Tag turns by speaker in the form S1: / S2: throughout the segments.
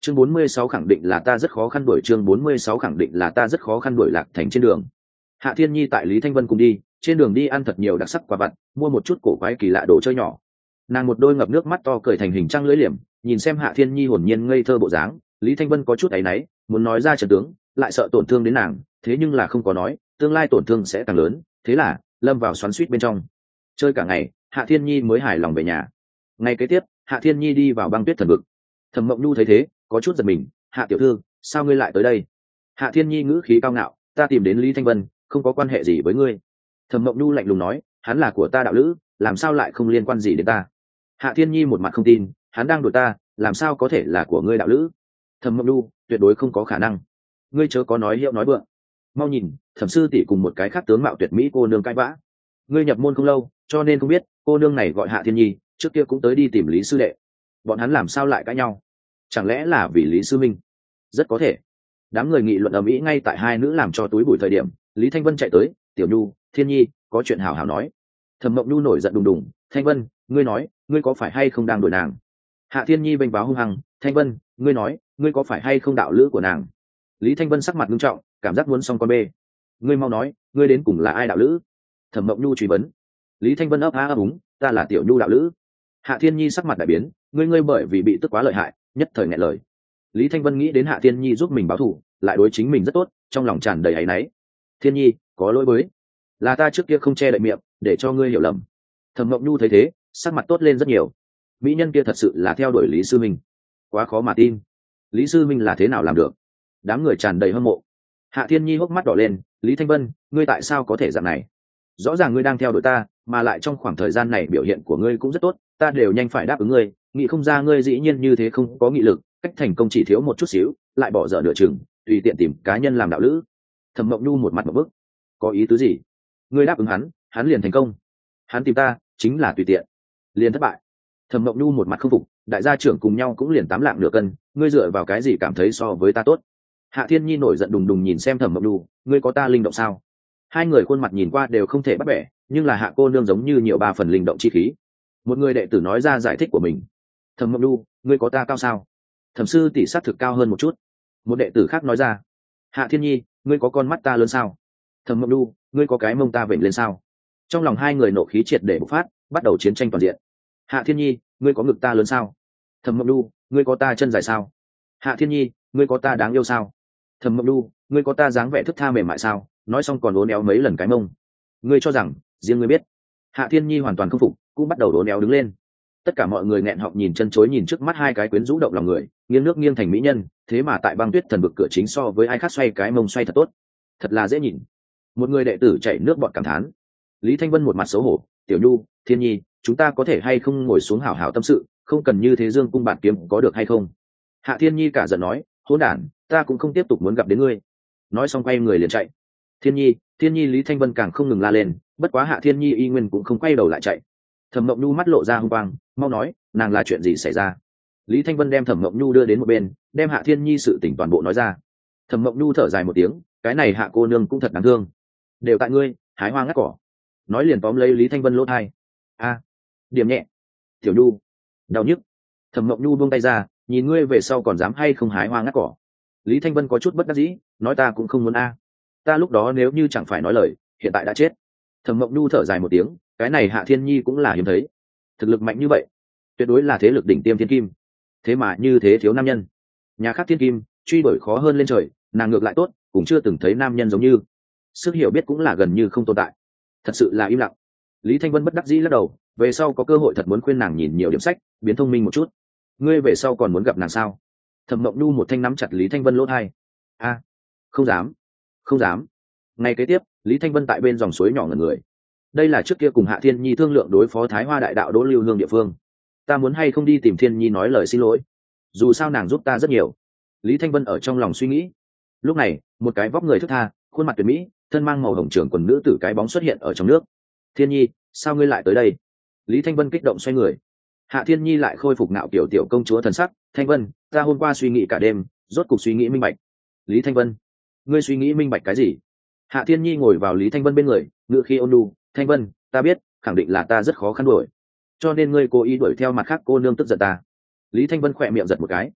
S1: Chương 46 khẳng định là ta rất khó khăn đuổi, chương 46 khẳng định là ta rất khó khăn đuổi Lạc Thành trên đường. Hạ Thiên Nhi tại Lý Thanh Vân cùng đi, trên đường đi ăn thật nhiều đặc sắc quà vặt, mua một chút cổ quái kỳ lạ đồ chơi nhỏ. Nàng một đôi ngập nước mắt to cười thành hình trăng lưỡi liềm, nhìn xem Hạ Thiên Nhi hồn nhiên ngây thơ bộ dáng, Lý Thanh Vân có chút áy náy, muốn nói ra trận tướng, lại sợ tổn thương đến nàng, thế nhưng là không có nói, tương lai tổn thương sẽ càng lớn, thế là lâm vào xoắn xuýt bên trong. Chơi cả ngày, Hạ Thiên Nhi mới hài lòng về nhà. Ngày kế tiếp, Hạ Thiên Nhi đi vào băng tuyết thần vực. Thẩm Mộng Nhu thấy thế, có chút giật mình, Hạ tiểu thư, sao ngươi lại tới đây? Hạ Thiên Nhi ngữ khí cao ngạo, ta tìm đến Lý Thanh Vân, không có quan hệ gì với ngươi. Thẩm Mộng Nhu lạnh lùng nói, hắn là của ta đạo lữ, làm sao lại không liên quan gì đến ta? Hạ Thiên Nhi một mặt không tin, hắn đang đuổi ta, làm sao có thể là của ngươi đạo lữ? Thẩm Mộng Nhu, tuyệt đối không có khả năng. Ngươi chớ có nói hiệu nói vượng. Mau nhìn, Thẩm sư tỷ cùng một cái khác tướng mạo tuyệt mỹ cô nương cãi vã. Ngươi nhập môn không lâu, cho nên không biết, cô nương này gọi Hạ Thiên Nhi, trước kia cũng tới đi tìm Lý sư đệ. Bọn hắn làm sao lại cãi nhau? Chẳng lẽ là vì Lý sư minh? Rất có thể. Đám người nghị luận ầm ĩ ngay tại hai nữ làm cho túi bụi thời điểm, Lý Thanh Vân chạy tới, tiểu Nhu, Thiên Nhi, có chuyện hào hào nói. Thẩm Mộng Nhu nổi giận đùng đùng, Thanh Vân, ngươi nói, ngươi có phải hay không đang đuổi nàng? Hạ Thiên Nhi bênh báo hung hăng, Thanh Vân, ngươi nói, ngươi có phải hay không đạo lữ của nàng? Lý Thanh Vân sắc mặt nghiêm trọng, cảm giác muốn xong con bê. Ngươi mau nói, ngươi đến cùng là ai đạo lữ? Thẩm Mộng Nhu truy vấn. Lý Thanh Vân ấp a ấp úng, ta là tiểu Nhu đạo lữ. Hạ Thiên Nhi sắc mặt đại biến, ngươi bởi vì bị tức quá lợi hại, nhất thời nghẹn lời. Lý Thanh Vân nghĩ đến Hạ Thiên Nhi giúp mình báo thù, lại đối chính mình rất tốt, trong lòng tràn đầy áy náy. Thiên Nhi, có lỗi với, là ta trước kia không che đậy miệng, để cho ngươi hiểu lầm. Thẩm Mộng Nhu thấy thế, sắc mặt tốt lên rất nhiều. Mỹ nhân kia thật sự là theo đuổi Lý sư minh, quá khó mà tin. Lý sư minh là thế nào làm được? Đám người tràn đầy hâm mộ. Hạ Thiên Nhi hốc mắt đỏ lên, Lý Thanh Vân, ngươi tại sao có thể dạng này? Rõ ràng ngươi đang theo đuổi ta, mà lại trong khoảng thời gian này biểu hiện của ngươi cũng rất tốt, ta đều nhanh phải đáp ứng ngươi, nghĩ không ra ngươi dĩ nhiên như thế không có nghị lực, cách thành công chỉ thiếu một chút xíu, lại bỏ dở nửa chừng, tùy tiện tìm cá nhân làm đạo lữ. Thẩm Mộng Nhu một mặt một bức, có ý tứ gì? Ngươi đáp ứng hắn, hắn liền thành công. Hắn tìm ta, chính là tùy tiện, liền thất bại. Thẩm Mộng Nhu một mặt không phục, đại gia trưởng cùng nhau cũng liền 8 lạng nửa cân, ngươi dựa vào cái gì cảm thấy so với ta tốt? Hạ Thiên Nhi nổi giận đùng đùng nhìn xem Thẩm Mộng Nhu, ngươi có ta linh động sao? Hai người khuôn mặt nhìn qua đều không thể bắt bẻ, nhưng là Hạ cô nương giống như nhiều 3 phần linh động chi khí. Một người đệ tử nói ra giải thích của mình. Thẩm Mộng Nhu, ngươi có ta cao sao? Thẩm sư tỷ sát thực cao hơn một chút. Một đệ tử khác nói ra. Hạ Thiên Nhi, ngươi có con mắt ta lớn sao? Thẩm Mộng Nhu, ngươi có cái mông ta vểnh lên sao? Trong lòng hai người nộ khí triệt để bộc phát, bắt đầu chiến tranh toàn diện. Hạ Thiên Nhi, ngươi có ngực ta lớn sao? Thẩm Mộng Nhu, ngươi có ta chân dài sao? Hạ Thiên Nhi, ngươi có ta đáng yêu sao? Thẩm Mộng Nhu, ngươi có ta dáng vẻ thức tha mềm mại sao? Nói xong còn uốn éo mấy lần cái mông. Ngươi cho rằng riêng ngươi biết? Hạ Thiên Nhi hoàn toàn không phục, cũng bắt đầu uốn éo đứng lên. Tất cả mọi người nghẹn họng nhìn chân chối nhìn trước mắt hai cái quyến rũ động lòng người, nghiêng nước nghiêng thành mỹ nhân, thế mà tại băng tuyết thần vực cửa chính so với ai khác xoay cái mông xoay thật tốt, thật là dễ nhìn. Một người đệ tử chảy nước bọt cảm thán. Lý Thanh Vân một mặt xấu hổ, tiểu Nhu, Thiên Nhi, chúng ta có thể hay không ngồi xuống hảo hảo tâm sự, không cần như thế dương cung bạt kiếm, có được hay không? Hạ Thiên Nhi cả giận nói, hỗn đản, ta cũng không tiếp tục muốn gặp đến ngươi. Nói xong quay người liền chạy. Thiên Nhi, Thiên Nhi, Lý Thanh Vân càng không ngừng la lên, bất quá Hạ Thiên Nhi y nguyên cũng không quay đầu lại chạy. Thẩm Mộng Nhu mắt lộ ra hung quang, mau nói, nàng là chuyện gì xảy ra? Lý Thanh Vân đem Thẩm Mộng Nhu đưa đến một bên, đem Hạ Thiên Nhi sự tình toàn bộ nói ra. Thẩm Mộng Nhu thở dài một tiếng, cái này Hạ cô nương cũng thật đáng thương, đều tại ngươi, hái hoa ngắt cỏ. Nói liền tóm lấy Lý Thanh Vân lỗ tai. A, điểm nhẹ, tiểu Nhu, đau nhức. Thẩm Mộng Nhu buông tay ra, nhìn ngươi về sau còn dám hay không hái hoa ngắt cỏ. Lý Thanh Vân có chút bất đắc dĩ, nói ta cũng không muốn a. Ta lúc đó nếu như chẳng phải nói lời, hiện tại đã chết. Thẩm Mộng Nhu thở dài một tiếng, cái này Hạ Thiên Nhi cũng là hiếm thấy, thực lực mạnh như vậy, tuyệt đối là thế lực đỉnh tiêm thiên kim, thế mà như thế thiếu nam nhân. Nhà khác thiên kim truy đuổi khó hơn lên trời, nàng ngược lại tốt, cũng chưa từng thấy nam nhân giống như. Sức hiểu biết cũng là gần như không tồn tại, thật sự là im lặng. Lý Thanh Vân bất đắc dĩ lắc đầu, về sau có cơ hội thật muốn khuyên nàng nhìn nhiều điểm sách, biến thông minh một chút. Ngươi về sau còn muốn gặp nàng sao? Thẩm Mộng Nhu một thanh nắm chặt Lý Thanh Vân lỗ tai. A, không dám, không dám. Ngày kế tiếp, Lý Thanh Vân tại bên dòng suối nhỏ ngẩn người. Đây là trước kia cùng Hạ Thiên Nhi thương lượng đối phó Thái Hoa đại đạo Đỗ Lưu Hương địa phương. Ta muốn hay không đi tìm Thiên Nhi nói lời xin lỗi, dù sao nàng giúp ta rất nhiều. Lý Thanh Vân ở trong lòng suy nghĩ. Lúc này, một cái vóc người thướt tha, khuôn mặt tuyệt mỹ, thân mang màu hồng trưởng quần nữ tử cái bóng xuất hiện ở trong nước. Thiên Nhi, sao ngươi lại tới đây? Lý Thanh Vân kích động xoay người. Hạ Thiên Nhi lại khôi phục nạo kiểu tiểu công chúa thần sắc. Thanh Vân, ta hôm qua suy nghĩ cả đêm, rốt cục suy nghĩ minh bạch. Lý Thanh Vân, ngươi suy nghĩ minh bạch cái gì? Hạ Thiên Nhi ngồi vào Lý Thanh Vân bên người, ngự khi ôn nhu. Thanh Vân, ta biết, khẳng định là ta rất khó khăn đuổi, cho nên ngươi cố ý đuổi theo mặt khác cô nương tức giận ta. Lý Thanh Vân khỏe miệng giật một cái.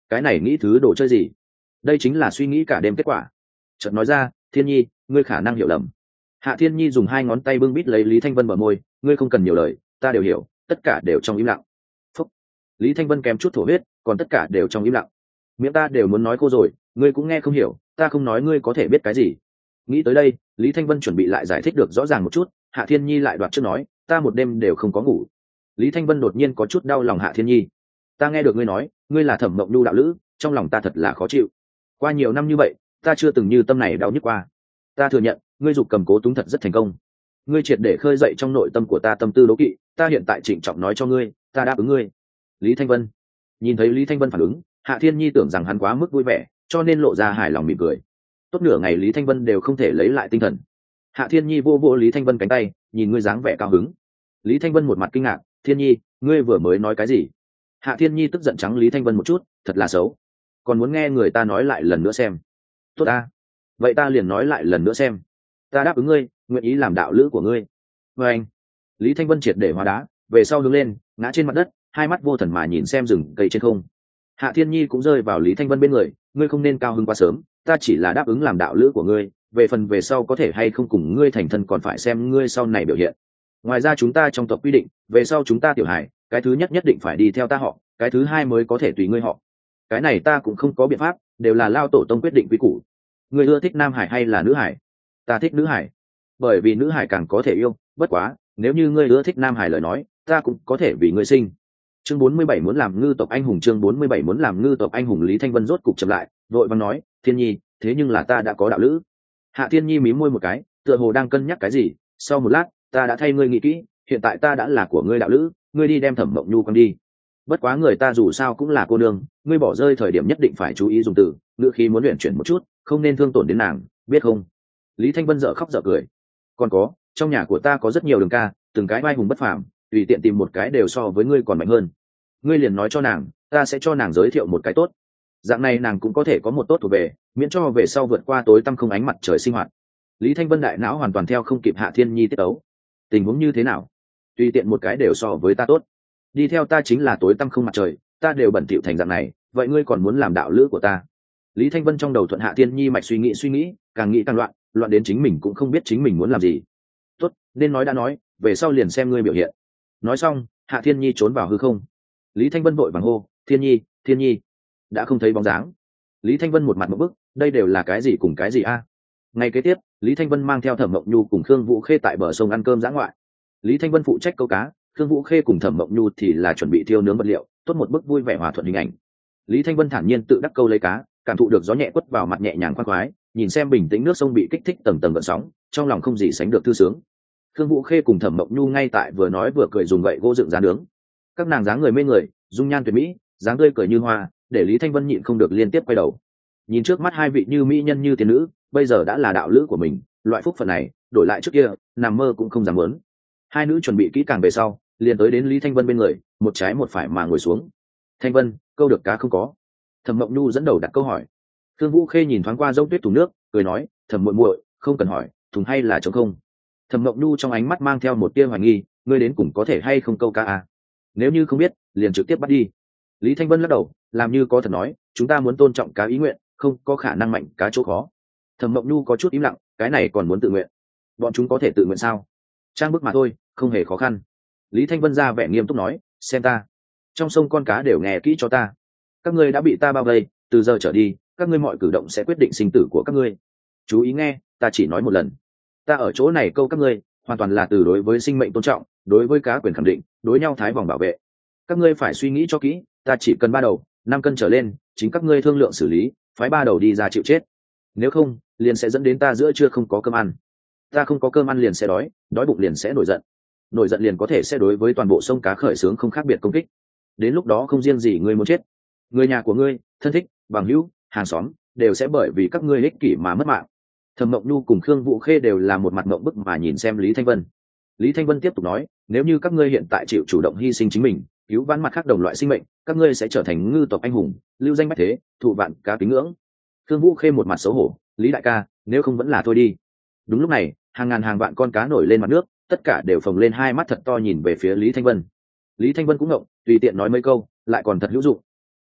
S1: cái này nghĩ thứ đồ chơi gì? Đây chính là suy nghĩ cả đêm kết quả. Chợt nói ra, Thiên Nhi, ngươi khả năng hiểu lầm. Hạ Thiên Nhi dùng 2 ngón tay bưng bít lấy Lý Thanh Vân bờ môi, ngươi không cần nhiều lời, ta đều hiểu, tất cả đều trong im lặng. Phúc. Lý Thanh Vân kèm chút thổ huyết, còn tất cả đều trong im lặng. Miệng ta đều muốn nói cô rồi, ngươi cũng nghe không hiểu, ta không nói ngươi có thể biết cái gì? Nghĩ tới đây, Lý Thanh Vân chuẩn bị lại giải thích được rõ ràng một chút, Hạ Thiên Nhi lại đoạt trước nói, ta một đêm đều không có ngủ. Lý Thanh Vân đột nhiên có chút đau lòng Hạ Thiên Nhi. Ta nghe được ngươi nói, ngươi là Thẩm Mộng Nhu đạo lữ, trong lòng ta thật là khó chịu. Qua nhiều năm như vậy, ta chưa từng như tâm này đau nhức qua. Ta thừa nhận, ngươi dục cầm cố túng thật rất thành công. Ngươi triệt để khơi dậy trong nội tâm của ta tâm tư đố kỵ, ta hiện tại trịnh trọng nói cho ngươi, ta đáp ứng ngươi. Lý Thanh Vân. Nhìn thấy Lý Thanh Vân phản ứng, Hạ Thiên Nhi tưởng rằng hắn quá mức vui vẻ, cho nên lộ ra hài lòng mỉm cười. Tốt nửa ngày Lý Thanh Vân đều không thể lấy lại tinh thần. Hạ Thiên Nhi vô vô Lý Thanh Vân cánh tay, nhìn ngươi dáng vẻ cao hứng. Lý Thanh Vân một mặt kinh ngạc, Thiên Nhi, ngươi vừa mới nói cái gì? Hạ Thiên Nhi tức giận trắng Lý Thanh Vân một chút, thật là xấu. Còn muốn nghe người ta nói lại lần nữa xem. Tốt ta. Vậy ta liền nói lại lần nữa xem. Ta đáp ứng ngươi, nguyện ý làm đạo lữ của ngươi. Và anh. Lý Thanh Vân triệt để hóa đá, về sau hướng lên, ngã trên mặt đất, hai mắt vô thần mà nhìn xem rừng cây trên không. Hạ Thiên Nhi cũng rơi vào Lý Thanh Vân bên người, ngươi không nên cao hứng quá sớm, ta chỉ là đáp ứng làm đạo lữ của ngươi, về phần về sau có thể hay không cùng ngươi thành thân còn phải xem ngươi sau này biểu hiện. Ngoài ra chúng ta trong tộc quy định, về sau chúng ta tiểu hài, cái thứ nhất nhất định phải đi theo ta họ, cái thứ hai mới có thể tùy ngươi họ. Cái này ta cũng không có biện pháp, đều là lao tổ tông quyết định quy củ. Ngươi ưa thích nam hải hay là nữ hải? Ta thích nữ hải, bởi vì nữ hải càng có thể yêu, bất quá, nếu như ngươi ưa thích nam hải lời nói, ta cũng có thể vì ngươi sinh. Chương 47 muốn làm ngư tộc anh hùng, chương 47 muốn làm ngư tộc anh hùng. Lý Thanh Vân rốt cục chậm lại, vội vàng nói, Thiên Nhi, thế nhưng là ta đã có đạo lữ. Hạ Thiên Nhi mím môi một cái, tựa hồ đang cân nhắc cái gì, sau một lát, ta đã thay ngươi nghĩ kỹ, hiện tại ta đã là của ngươi đạo lữ, ngươi đi đem Thẩm Mộng Nhu con đi. Bất quá người ta dù sao cũng là cô nương, ngươi bỏ rơi thời điểm nhất định phải chú ý dùng từ, ngữ khí muốn luyện chuyển một chút, không nên thương tổn đến nàng, biết không? Lý Thanh Vân dở khóc dở cười. Còn có, trong nhà của ta có rất nhiều đường ca, từng cái vai hùng bất phàm, tùy tiện tìm một cái đều so với ngươi còn mạnh hơn. Ngươi liền nói cho nàng, ta sẽ cho nàng giới thiệu một cái tốt. Dạng này nàng cũng có thể có một tốt thuộc về, miễn cho về sau vượt qua tối tăm không ánh mặt trời sinh hoạt. Lý Thanh Vân đại não hoàn toàn theo không kịp Hạ Thiên Nhi tiết tấu. Tình huống như thế nào? Tùy tiện một cái đều so với ta tốt. Đi theo ta chính là tối tăm không mặt trời, ta đều bẩn thỉu thành dạng này, vậy ngươi còn muốn làm đạo lữ của ta? Lý Thanh Vân trong đầu thuận Hạ Thiên Nhi mạch suy nghĩ, càng nghĩ càng loạn, loạn đến chính mình cũng không biết chính mình muốn làm gì. Tốt, nên nói đã nói, về sau liền xem ngươi biểu hiện. Nói xong, Hạ Thiên Nhi trốn vào hư không. Lý Thanh Vân vội vàng hô, Thiên Nhi, Thiên Nhi, đã không thấy bóng dáng. Lý Thanh Vân một mặt một bức, đây đều là cái gì cùng cái gì a? Ngày kế tiếp, Lý Thanh Vân mang theo Thẩm Mộng Nhu cùng Khương Vũ Khê tại bờ sông ăn cơm dã ngoại. Lý Thanh Vân phụ trách câu cá, Khương Vũ Khê cùng Thẩm Mộng Nhu thì là chuẩn bị thiêu nướng vật liệu, tốt một bức vui vẻ hòa thuận hình ảnh. Lý Thanh Vân thản nhiên tự đắc câu lấy cá, cảm thụ được gió nhẹ quất vào mặt nhẹ nhàng khoan khoái, nhìn xem bình tĩnh nước sông bị kích thích tầng tầng gợn sóng, trong lòng không gì sánh được thư sướng. Khương Vũ Khê cùng Thẩm Mộng Nhu ngay tại vừa nói vừa cười dùng gậy gỗ dựng giá nướng. Các nàng dáng người mê người, dung nhan tuyệt mỹ, dáng tươi cười như hoa, để Lý Thanh Vân nhịn không được liên tiếp quay đầu. Nhìn trước mắt hai vị như mỹ nhân như tiên nữ, bây giờ đã là đạo lữ của mình, loại phúc phận này, đổi lại trước kia, nằm mơ cũng không dám muốn. Hai nữ chuẩn bị kỹ càng về sau, liền tới đến Lý Thanh Vân bên người, một trái một phải mà ngồi xuống. Thanh Vân, câu được cá không có? Thẩm Mộng Nhu dẫn đầu đặt câu hỏi. Khương Vũ Khê nhìn thoáng qua dốc tuyết thùng nước, cười nói, Thẩm muội muội, không cần hỏi, thùng hay là trống không? Thẩm Mộng Nhu trong ánh mắt mang theo một tia hoài nghi, ngươi đến cùng có thể hay không câu cá à? Nếu như không biết, liền trực tiếp bắt đi. Lý Thanh Vân lắc đầu, làm như có thật nói, chúng ta muốn tôn trọng cá ý nguyện, không có khả năng mạnh cá chỗ khó. Thẩm Mộng Nhu có chút im lặng, cái này còn muốn tự nguyện? Bọn chúng có thể tự nguyện sao? Trang bức mà thôi, không hề khó khăn. Lý Thanh Vân ra vẻ nghiêm túc nói, xem ta, trong sông con cá đều nghe kỹ cho ta. Các ngươi đã bị ta bao vây, từ giờ trở đi, các ngươi mọi cử động sẽ quyết định sinh tử của các ngươi. Chú ý nghe, ta chỉ nói một lần. Ta ở chỗ này câu các ngươi, hoàn toàn là từ đối với sinh mệnh tôn trọng, đối với cá quyền khẳng định, đối nhau thái vòng bảo vệ. Các ngươi phải suy nghĩ cho kỹ, ta chỉ cần 3 đầu, 5 cân trở lên, chính các ngươi thương lượng xử lý, phái 3 đầu đi ra chịu chết. Nếu không, liền sẽ dẫn đến ta giữa trưa không có cơm ăn. Ta không có cơm ăn liền sẽ đói, đói bụng liền sẽ nổi giận. Nổi giận liền có thể sẽ đối với toàn bộ sông cá khởi xướng không khác biệt công kích. Đến lúc đó không riêng gì ngươi muốn chết, người nhà của ngươi, thân thích, bằng hữu, hàng xóm đều sẽ bởi vì các ngươi ích kỷ mà mất mạng. Thẩm Mộng Nhu cùng Khương Vũ Khê đều là một mặt mộng bức mà nhìn xem Lý Thanh Vân. Lý Thanh Vân tiếp tục nói, nếu như các ngươi hiện tại chịu chủ động hy sinh chính mình, cứu vãn mặt khác đồng loại sinh mệnh, các ngươi sẽ trở thành ngư tộc anh hùng, lưu danh bách thế, thụ vạn cá kính ngưỡng. Khương Vũ Khê một mặt xấu hổ, Lý đại ca, nếu không vẫn là thôi đi. Đúng lúc này, hàng ngàn hàng vạn con cá nổi lên mặt nước, tất cả đều phồng lên hai mắt thật to nhìn về phía Lý Thanh Vân. Lý Thanh Vân cũng ngộng, tùy tiện nói mấy câu, lại còn thật hữu dụng.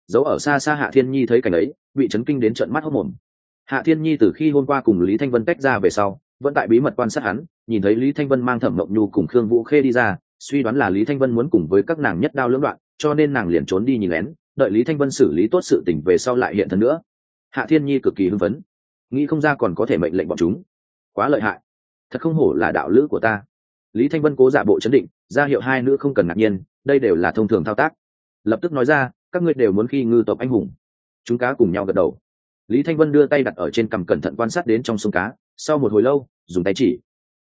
S1: Giấu ở xa xa Hạ Thiên Nhi thấy cảnh ấy bị chấn kinh đến trợn mắt hốc mồm. Hạ Thiên Nhi từ khi hôm qua cùng Lý Thanh Vân tách ra về sau vẫn tại bí mật quan sát hắn, nhìn thấy Lý Thanh Vân mang Thẩm Mộng Nhu cùng Khương Vũ Khê đi ra, suy đoán là Lý Thanh Vân muốn cùng với các nàng nhất đao lưỡng đoạn, cho nên nàng liền trốn đi nhìn lén, đợi Lý Thanh Vân xử lý tốt sự tình về sau lại hiện thân nữa. Hạ Thiên Nhi cực kỳ hưng phấn, nghĩ không ra còn có thể mệnh lệnh bọn chúng, quá lợi hại, thật không hổ là đạo lữ của ta. Lý Thanh Vân cố giả bộ chấn định, ra hiệu hai nữ không cần ngạc nhiên, đây đều là thông thường thao tác. Lập tức nói ra, các ngươi đều muốn khi ngư tộc anh hùng. Chúng cá cùng nhau gật đầu. Lý Thanh Vân đưa tay đặt ở trên cằm cẩn thận quan sát đến trong sông cá, sau một hồi lâu dùng tay chỉ,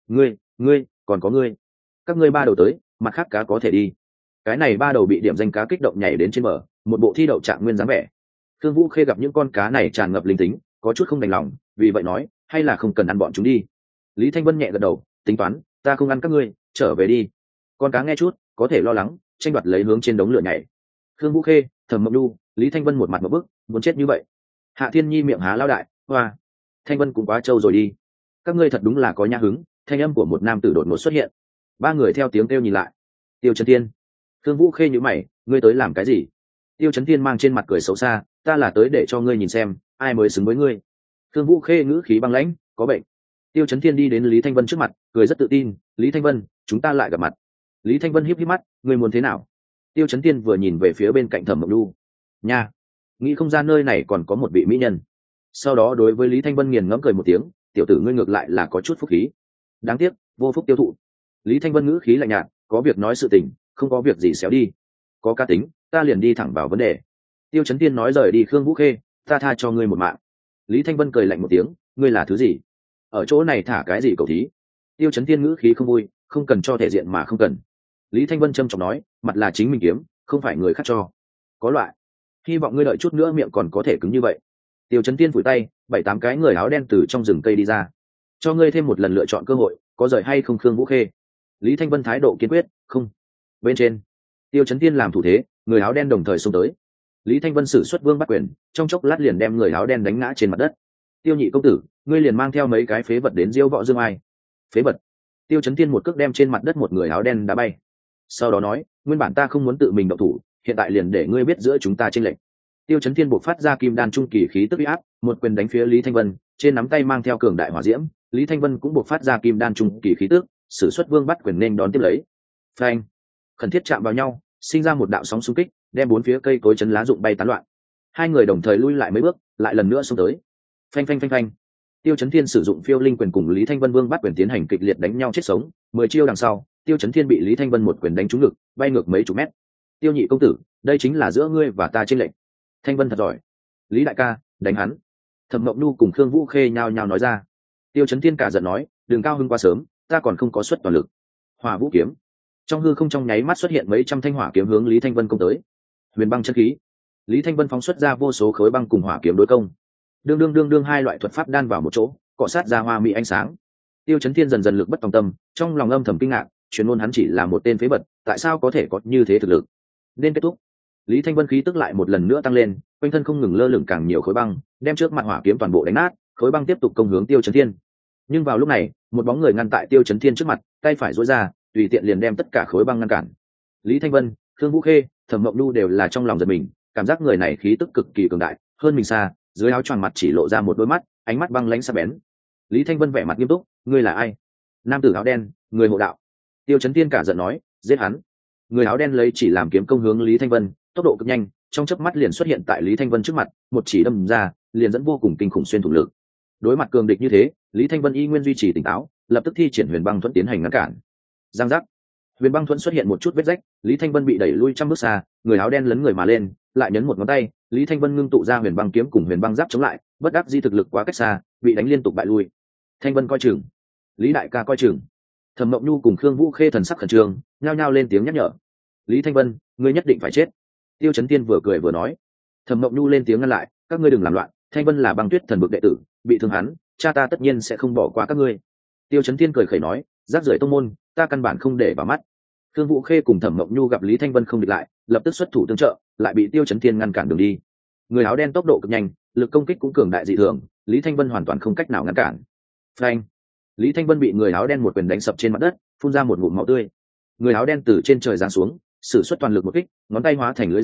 S1: ngươi còn có ngươi, các ngươi ba đầu tới, mặt khác cá có thể đi. Cái này ba đầu bị điểm danh cá kích động nhảy đến trên bờ, một bộ thi đậu trạng nguyên dáng vẻ. Thương Vũ Khê gặp những con cá này tràn ngập linh tính, có chút không đành lòng, vì vậy nói, hay là không cần ăn bọn chúng đi. Lý Thanh Vân nhẹ gật đầu, tính toán, ta không ăn các ngươi, trở về đi. Con cá nghe chút, có thể lo lắng, tranh đoạt lấy hướng trên đống lửa nhảy. Thương Vũ Khê, Thẩm Mộng Nhu, Lý Thanh Vân một mặt một bức, muốn chết như vậy. Hạ Thiên Nhi miệng há lao đại, hoa, Thanh Vân cũng quá trâu rồi đi. Các ngươi thật đúng là có nhã hứng. Thanh âm của một nam tử đột ngột xuất hiện. Ba người theo tiếng kêu nhìn lại. Tiêu Chấn Thiên. Thương Vũ Khê nhíu mày, ngươi tới làm cái gì? Tiêu Chấn Thiên mang trên mặt cười xấu xa, ta là tới để cho ngươi nhìn xem, ai mới xứng với ngươi. Thương Vũ Khê ngữ khí băng lãnh, có bệnh. Tiêu Chấn Thiên đi đến Lý Thanh Vân trước mặt, cười rất tự tin, Lý Thanh Vân, chúng ta lại gặp mặt. Lý Thanh Vân híp híp mắt, ngươi muốn thế nào? Tiêu Chấn Thiên vừa nhìn về phía bên cạnh Thẩm Mộng Nhu. Nha, nghĩ không ra nơi này còn có một vị mỹ nhân. Sau đó đối với Lý Thanh Vân nghiền ngẫm cười một tiếng, tiểu tử ngươi ngược lại là có chút phúc khí. Đáng tiếc, vô phúc tiêu thụ. Lý Thanh Vân ngữ khí lạnh nhạt, có việc nói sự tình, không có việc gì xéo đi. Có cá tính, ta liền đi thẳng vào vấn đề. Tiêu Chấn Thiên nói rời đi Khương Vũ Khê, ta tha cho ngươi một mạng. Lý Thanh Vân cười lạnh một tiếng, ngươi là thứ gì? Ở chỗ này thả cái gì cầu thí? Tiêu Chấn Thiên ngữ khí không vui, không cần cho thể diện mà không cần. Lý Thanh Vân trầm trọng nói, mặt là chính mình kiếm, không phải người khác cho. Có loại, hy vọng ngươi đợi chút nữa miệng còn có thể cứng như vậy. Tiêu Chấn Thiên phủi tay, 7-8 cái người áo đen từ trong rừng cây đi ra. Cho ngươi thêm một lần lựa chọn cơ hội, có rời hay không Khương Vũ Khê? Lý Thanh Vân thái độ kiên quyết, không. Bên trên, Tiêu Chấn Thiên làm thủ thế, người áo đen đồng thời xông tới. Lý Thanh Vân sử xuất vương bắt quyền, trong chốc lát liền đem người áo đen đánh ngã trên mặt đất. Tiêu nhị công tử, ngươi liền mang theo mấy cái phế vật đến diêu võ dương ai. Phế vật. Tiêu Chấn Thiên một cước đem trên mặt đất một người áo đen đá bay. Sau đó nói, nguyên bản ta không muốn tự mình động thủ, hiện tại liền để ngươi biết giữa chúng ta chênh lệch. Tiêu Chấn Thiên buộc phát ra kim đan trung kỳ khí tức uy áp, một quyền đánh phía Lý Thanh Vân, trên nắm tay mang theo cường đại hỏa diễm. Lý Thanh Vân cũng buộc phát ra kim đan trung kỳ khí tức, sử xuất vương bắt quyền nên đón tiếp lấy. Phanh, khẩn thiết chạm vào nhau, sinh ra một đạo sóng xung kích, đem bốn phía cây cối chấn lá rụng bay tán loạn. Hai người đồng thời lui lại mấy bước, lại lần nữa xông tới. Phanh phanh phanh phanh. Tiêu Chấn Thiên sử dụng phiêu linh quyền cùng Lý Thanh Vân vương bắt quyền tiến hành kịch liệt đánh nhau chết sống. 10 chiêu đằng sau, Tiêu Chấn Thiên bị Lý Thanh Vân một quyền đánh trúng ngực, bay ngược mấy chục mét. Tiêu nhị công tử, đây chính là giữa ngươi và ta chênh lệch. Thanh Vân thật giỏi. Lý đại ca, đánh hắn. Thẩm Mộng Nhu cùng Khương Vũ Khê nhao nhao nói ra. Tiêu Chấn Thiên cả giận nói, đừng cao hưng quá sớm, ta còn không có xuất toàn lực. Hỏa Vũ kiếm. Trong hư không trong nháy mắt xuất hiện mấy trăm thanh hỏa kiếm hướng Lý Thanh Vân công tới. Huyền băng chân khí. Lý Thanh Vân phóng xuất ra vô số khối băng cùng hỏa kiếm đối công. Đương hai loại thuật pháp đan vào một chỗ, cọ sát ra hoa mỹ ánh sáng. Tiêu Chấn Thiên dần dần lực bất tòng tâm, trong lòng âm thầm kinh ngạc, truyền ngôn hắn chỉ là một tên phế vật, tại sao có thể có như thế thực lực? Nên kết thúc. Lý Thanh Vân khí tức lại một lần nữa tăng lên, quanh thân không ngừng lơ lửng càng nhiều khối băng, đem trước mặt hỏa kiếm toàn bộ đánh nát, khối băng tiếp tục công hướng Tiêu Chấn Thiên. Nhưng vào lúc này, một bóng người ngăn tại Tiêu Chấn Thiên trước mặt, tay phải duỗi ra, tùy tiện liền đem tất cả khối băng ngăn cản. Lý Thanh Vân, Khương Vũ Khê, Thẩm Mộng Nhu đều là trong lòng giật mình, cảm giác người này khí tức cực kỳ cường đại, hơn mình xa, dưới áo choàng mặt chỉ lộ ra một đôi mắt, ánh mắt băng lãnh sắc bén. Lý Thanh Vân vẻ mặt nghiêm túc, ngươi là ai? Nam tử áo đen, người hộ đạo. Tiêu Chấn Thiên cả giận nói, giết hắn. Người áo đen lấy chỉ làm kiếm công hướng Lý Thanh Vân, tốc độ cực nhanh, trong chớp mắt liền xuất hiện tại Lý Thanh Vân trước mặt, một chỉ đâm ra, liền dẫn vô cùng kinh khủng xuyên thủng lực. Đối mặt cường địch như thế, Lý Thanh Vân y nguyên duy trì tỉnh táo, lập tức thi triển Huyền Băng Thuẫn tiến hành ngăn cản. Giang giác. Huyền Băng Thuẫn xuất hiện một chút vết rách, Lý Thanh Vân bị đẩy lui trăm bước xa, người áo đen lấn người mà lên, lại nhấn một ngón tay, Lý Thanh Vân ngưng tụ ra Huyền Băng kiếm cùng Huyền Băng giáp chống lại, bất đắc dĩ thực lực quá cách xa, bị đánh liên tục bại lui. Thanh Vân coi chừng, Lý đại ca coi chừng. Thẩm Mộng Nhu cùng Khương Vũ Khê thần sắc khẩn trương, nhao nhao lên tiếng nhắc nhở. Lý Thanh Vân, ngươi nhất định phải chết. Tiêu Chấn Thiên vừa cười vừa nói. Thẩm Mộng Nhu lên tiếng ngăn lại, các ngươi đừng làm loạn, Thanh Vân là Băng Tuyết thần bực đệ tử, bị thương hắn, cha ta tất nhiên sẽ không bỏ qua các ngươi. Tiêu Chấn Thiên cười khẩy nói, rác rưởi tông môn, ta căn bản không để vào mắt. Khương Vũ Khê cùng Thẩm Mộng Nhu gặp Lý Thanh Vân không địch lại, lập tức xuất thủ tương trợ, lại bị Tiêu Chấn Thiên ngăn cản đường đi. Người áo đen tốc độ cực nhanh, lực công kích cũng cường đại dị thường, Lý Thanh Vân hoàn toàn không cách nào ngăn cản. Phanh! Lý Thanh Vân bị người áo đen một quyền đánh sập trên mặt đất, phun ra một ngụm máu tươi. Người áo đen từ trên trời giáng xuống, sử xuất toàn lực một kích, ngón tay hóa thành lưỡi dao,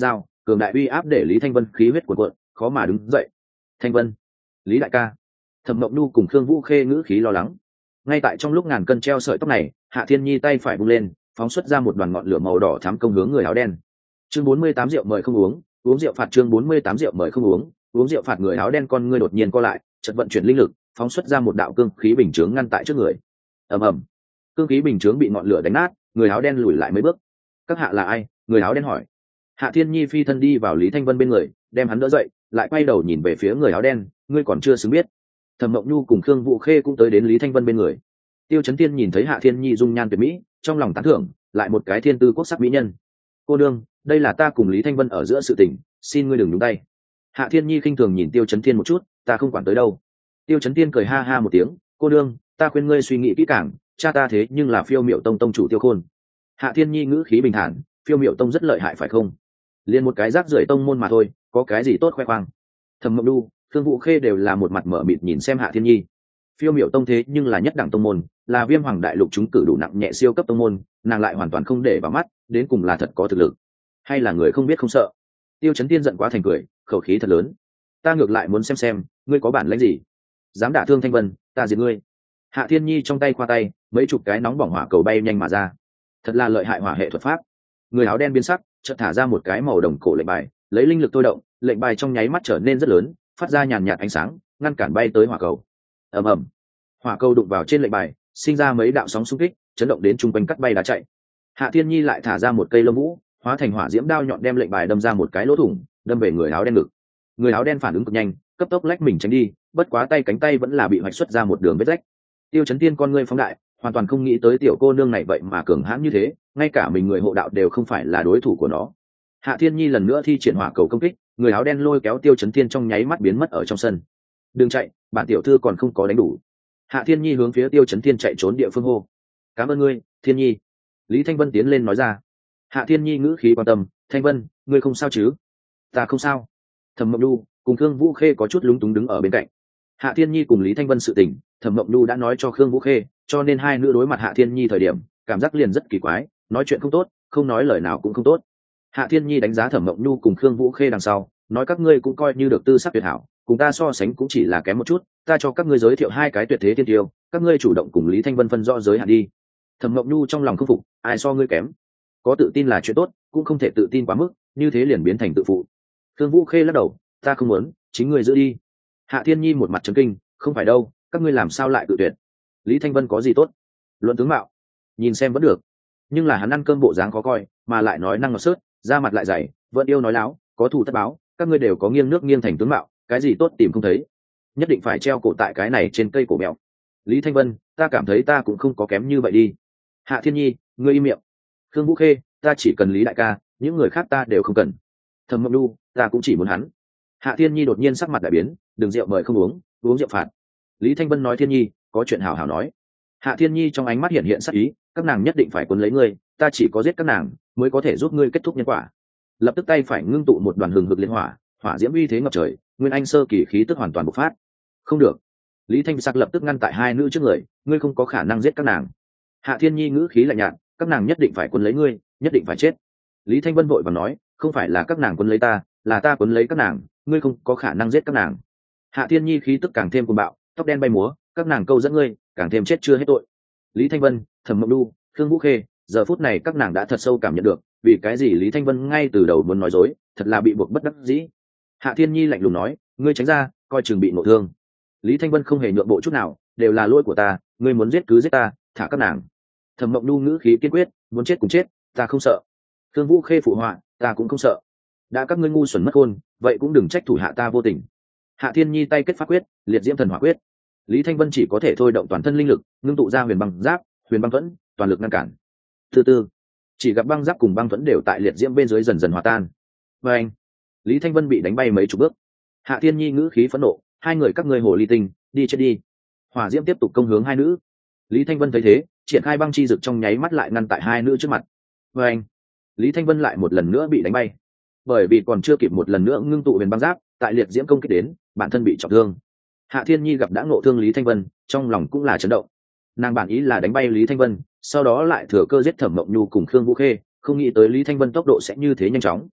S1: cường đại uy áp để Lý Thanh Vân khí huyết cuộn cuộn, khó mà đứng dậy. Thanh Vân, Lý đại ca. Thẩm Mộng Nhu cùng Khương Vũ Khê ngữ khí lo lắng. Ngay tại trong lúc ngàn cân treo sợi tóc này, Hạ Thiên Nhi tay phải vung lên, phóng xuất ra một đoàn ngọn lửa màu đỏ thắm công hướng người áo đen. Chương 48 rượu mời không uống, uống rượu phạt. Chương 48 rượu mời không uống, uống rượu phạt. Người áo đen con ngươi đột nhiên co lại, chợt vận chuyển linh lực, phóng xuất ra một đạo cương khí bình chướng ngăn tại trước người. Ầm ầm, cương khí bình chướng bị ngọn lửa đánh nát, người áo đen lùi lại mấy bước. Các hạ là ai? Người áo đen hỏi. Hạ Thiên Nhi phi thân đi vào Lý Thanh Vân bên người, đem hắn đỡ dậy, lại quay đầu nhìn về phía người áo đen, ngươi còn chưa xứng biết. Thẩm Mộng Nhu cùng Khương Vũ Khê cũng tới đến Lý Thanh Vân bên người. Tiêu Chấn Thiên nhìn thấy Hạ Thiên Nhi dung nhan tuyệt mỹ, trong lòng tán thưởng, lại một cái thiên tư quốc sắc mỹ nhân. Cô đương, đây là ta cùng Lý Thanh Vân ở giữa sự tình, xin ngươi đừng nhúng tay. Hạ Thiên Nhi khinh thường nhìn Tiêu Chấn Thiên một chút, ta không quản tới đâu. Tiêu Chấn Thiên cười ha ha một tiếng, cô đương, ta khuyên ngươi suy nghĩ kỹ càng, cha ta thế nhưng là Phiêu Miểu Tông tông chủ Tiêu Khôn. Hạ Thiên Nhi ngữ khí bình thản, Phiêu Miểu Tông rất lợi hại phải không? Liên một cái rác rưởi tông môn mà thôi, có cái gì tốt khoe khoang. Thẩm Mộng Nhu, Khương Vũ Khê đều là một mặt mở mịt nhìn xem Hạ Thiên Nhi. Phiêu Miểu Tông thế nhưng là nhất đẳng tông môn, là Viêm Hoàng đại lục chúng cử đủ nặng nhẹ siêu cấp tông môn, nàng lại hoàn toàn không để vào mắt, đến cùng là thật có thực lực, hay là người không biết không sợ. Tiêu Chấn Tiên giận quá thành cười, khẩu khí thật lớn. Ta ngược lại muốn xem ngươi có bản lĩnh gì, dám đả thương Thanh Vân, ta diệt ngươi. Hạ Thiên Nhi trong tay khoa tay, mấy chục cái nóng bỏng hỏa cầu bay nhanh mà ra, thật là lợi hại hỏa hệ thuật pháp. Người áo đen biến sắc, chợt thả ra một cái màu đồng cổ lệnh bài, lấy linh lực tôi động, lệnh bài trong nháy mắt trở nên rất lớn, phát ra nhàn nhạt ánh sáng, ngăn cản bay tới hỏa cầu. Ầm ầm, hỏa cầu đụng vào trên lệnh bài, sinh ra mấy đạo sóng xung kích, chấn động đến trung quanh cắt bay đá chạy. Hạ Thiên Nhi lại thả ra một cây lông vũ, hóa thành hỏa diễm đao nhọn đem lệnh bài đâm ra một cái lỗ thủng, đâm về người áo đen ngực. Người áo đen phản ứng cực nhanh, cấp tốc lách mình tránh đi, bất quá tay cánh tay vẫn là bị hoạch xuất ra một đường vết rách. Tiêu Chấn Tiên con ngươi phóng đại, hoàn toàn không nghĩ tới tiểu cô nương này vậy mà cường hãn như thế, ngay cả mình người hộ đạo đều không phải là đối thủ của nó. Hạ Thiên Nhi lần nữa thi triển hỏa cầu công kích, người áo đen lôi kéo Tiêu Chấn Thiên trong nháy mắt biến mất ở trong sân. Đừng chạy, bản tiểu thư còn không có đánh đủ. Hạ Thiên Nhi hướng phía Tiêu Chấn Thiên chạy trốn địa phương hô. Cảm ơn ngươi, Thiên Nhi. Lý Thanh Vân tiến lên nói ra. Hạ Thiên Nhi ngữ khí quan tâm, Thanh Vân, ngươi không sao chứ? Ta không sao. Thẩm Mộng Nhu cùng Khương Vũ Khê có chút lúng túng đứng ở bên cạnh. Hạ Thiên Nhi cùng Lý Thanh Vân sự tình, Thẩm Mộng Nhu đã nói cho Khương Vũ Khê, cho nên hai nữ đối mặt Hạ Thiên Nhi thời điểm, cảm giác liền rất kỳ quái, nói chuyện không tốt, không nói lời nào cũng không tốt. Hạ Thiên Nhi đánh giá Thẩm Mộng Nhu cùng Khương Vũ Khê đằng sau, nói các ngươi cũng coi như được tư sắc tuyệt hảo, cùng ta so sánh cũng chỉ là kém một chút, ta cho các ngươi giới thiệu hai cái tuyệt thế tiên tiêu, các ngươi chủ động cùng Lý Thanh Vân phân rõ giới hạn đi. Thẩm Mộng Nhu trong lòng không phục, ai so ngươi kém? Có tự tin là chuyện tốt, cũng không thể tự tin quá mức, như thế liền biến thành tự phụ. Khương Vũ Khê lắc đầu, ta không muốn, chính ngươi giữ đi. Hạ Thiên Nhi một mặt trấn kinh, không phải đâu, các ngươi làm sao lại tự tuyệt? Lý Thanh Vân có gì tốt? Luận tướng mạo, nhìn xem vẫn được, nhưng là hắn ăn cơm bộ dáng khó coi, mà lại nói năng ngọt sớt, da mặt lại dày, vẫn yêu nói láo, có thù tất báo, các ngươi đều có nghiêng nước nghiêng thành tướng mạo, cái gì tốt tìm không thấy, nhất định phải treo cổ tại cái này trên cây cổ mèo. Lý Thanh Vân, ta cảm thấy ta cũng không có kém như vậy đi. Hạ Thiên Nhi, ngươi im miệng. Khương Vũ Khê, ta chỉ cần Lý đại ca, những người khác ta đều không cần. Thẩm Mộng Nhu, ta cũng chỉ muốn hắn. Hạ Thiên Nhi đột nhiên sắc mặt đại biến, đừng rượu mời không uống, uống rượu phạt. Lý Thanh Vân nói Thiên Nhi, có chuyện hảo hảo nói. Hạ Thiên Nhi trong ánh mắt hiện hiện sắc ý, các nàng nhất định phải cuốn lấy ngươi, ta chỉ có giết các nàng mới có thể giúp ngươi kết thúc nhân quả. Lập tức tay phải ngưng tụ một đoàn hừng hực liên hỏa, hỏa diễm uy thế ngập trời, nguyên anh sơ kỳ khí tức hoàn toàn bộc phát. Không được. Lý Thanh Sắc lập tức ngăn tại hai nữ trước người, ngươi không có khả năng giết các nàng. Hạ Thiên Nhi ngữ khí lạnh nhạt, các nàng nhất định phải cuốn lấy ngươi, nhất định phải chết. Lý Thanh Vân vội vàng nói, không phải là các nàng cuốn lấy ta, là ta cuốn lấy các nàng, ngươi không có khả năng giết các nàng. Hạ Thiên Nhi khí tức càng thêm cuồng bạo, tóc đen bay múa, các nàng câu dẫn ngươi, càng thêm chết chưa hết tội. Lý Thanh Vân, Thẩm Mộng Nhu, Khương Vũ Khê, giờ phút này các nàng đã thật sâu cảm nhận được, vì cái gì Lý Thanh Vân ngay từ đầu muốn nói dối, thật là bị buộc bất đắc dĩ. Hạ Thiên Nhi lạnh lùng nói, ngươi tránh ra, coi chừng bị nổ thương. Lý Thanh Vân không hề nhượng bộ chút nào, đều là lỗi của ta, ngươi muốn giết cứ giết ta, thả các nàng. Thẩm Mộng Nhu ngữ khí kiên quyết, muốn chết cũng chết, ta không sợ. Khương Vũ Khê phụ họa, ta cũng không sợ. Đã các ngươi ngu xuẩn mất khôn, vậy cũng đừng trách thủ hạ ta vô tình. Hạ Thiên Nhi tay kết pháp quyết, liệt diễm thần hỏa quyết. Lý Thanh Vân chỉ có thể thôi động toàn thân linh lực, ngưng tụ ra huyền băng giáp, huyền băng thuẫn, toàn lực ngăn cản. Từ từ, chỉ gặp băng giáp cùng băng thuẫn đều tại liệt diễm bên dưới dần dần hòa tan. Và anh, Lý Thanh Vân bị đánh bay mấy chục bước. Hạ Thiên Nhi ngữ khí phẫn nộ, hai người các ngươi hồ ly tinh, đi chết đi. Hỏa diễm tiếp tục công hướng hai nữ. Lý Thanh Vân thấy thế, triển khai băng chi dực trong nháy mắt lại ngăn tại hai nữ trước mặt. Và anh, Lý Thanh Vân lại một lần nữa bị đánh bay. Bởi vì còn chưa kịp một lần nữa ngưng tụ huyền băng giáp, tại liệt diễm công kích đến, bản thân bị trọng thương. Hạ Thiên Nhi gặp đã ngộ thương Lý Thanh Vân, trong lòng cũng là chấn động. Nàng bản ý là đánh bay Lý Thanh Vân, sau đó lại thừa cơ giết Thẩm Mộng Nhu cùng Khương Vũ Khê, không nghĩ tới Lý Thanh Vân tốc độ sẽ như thế nhanh chóng.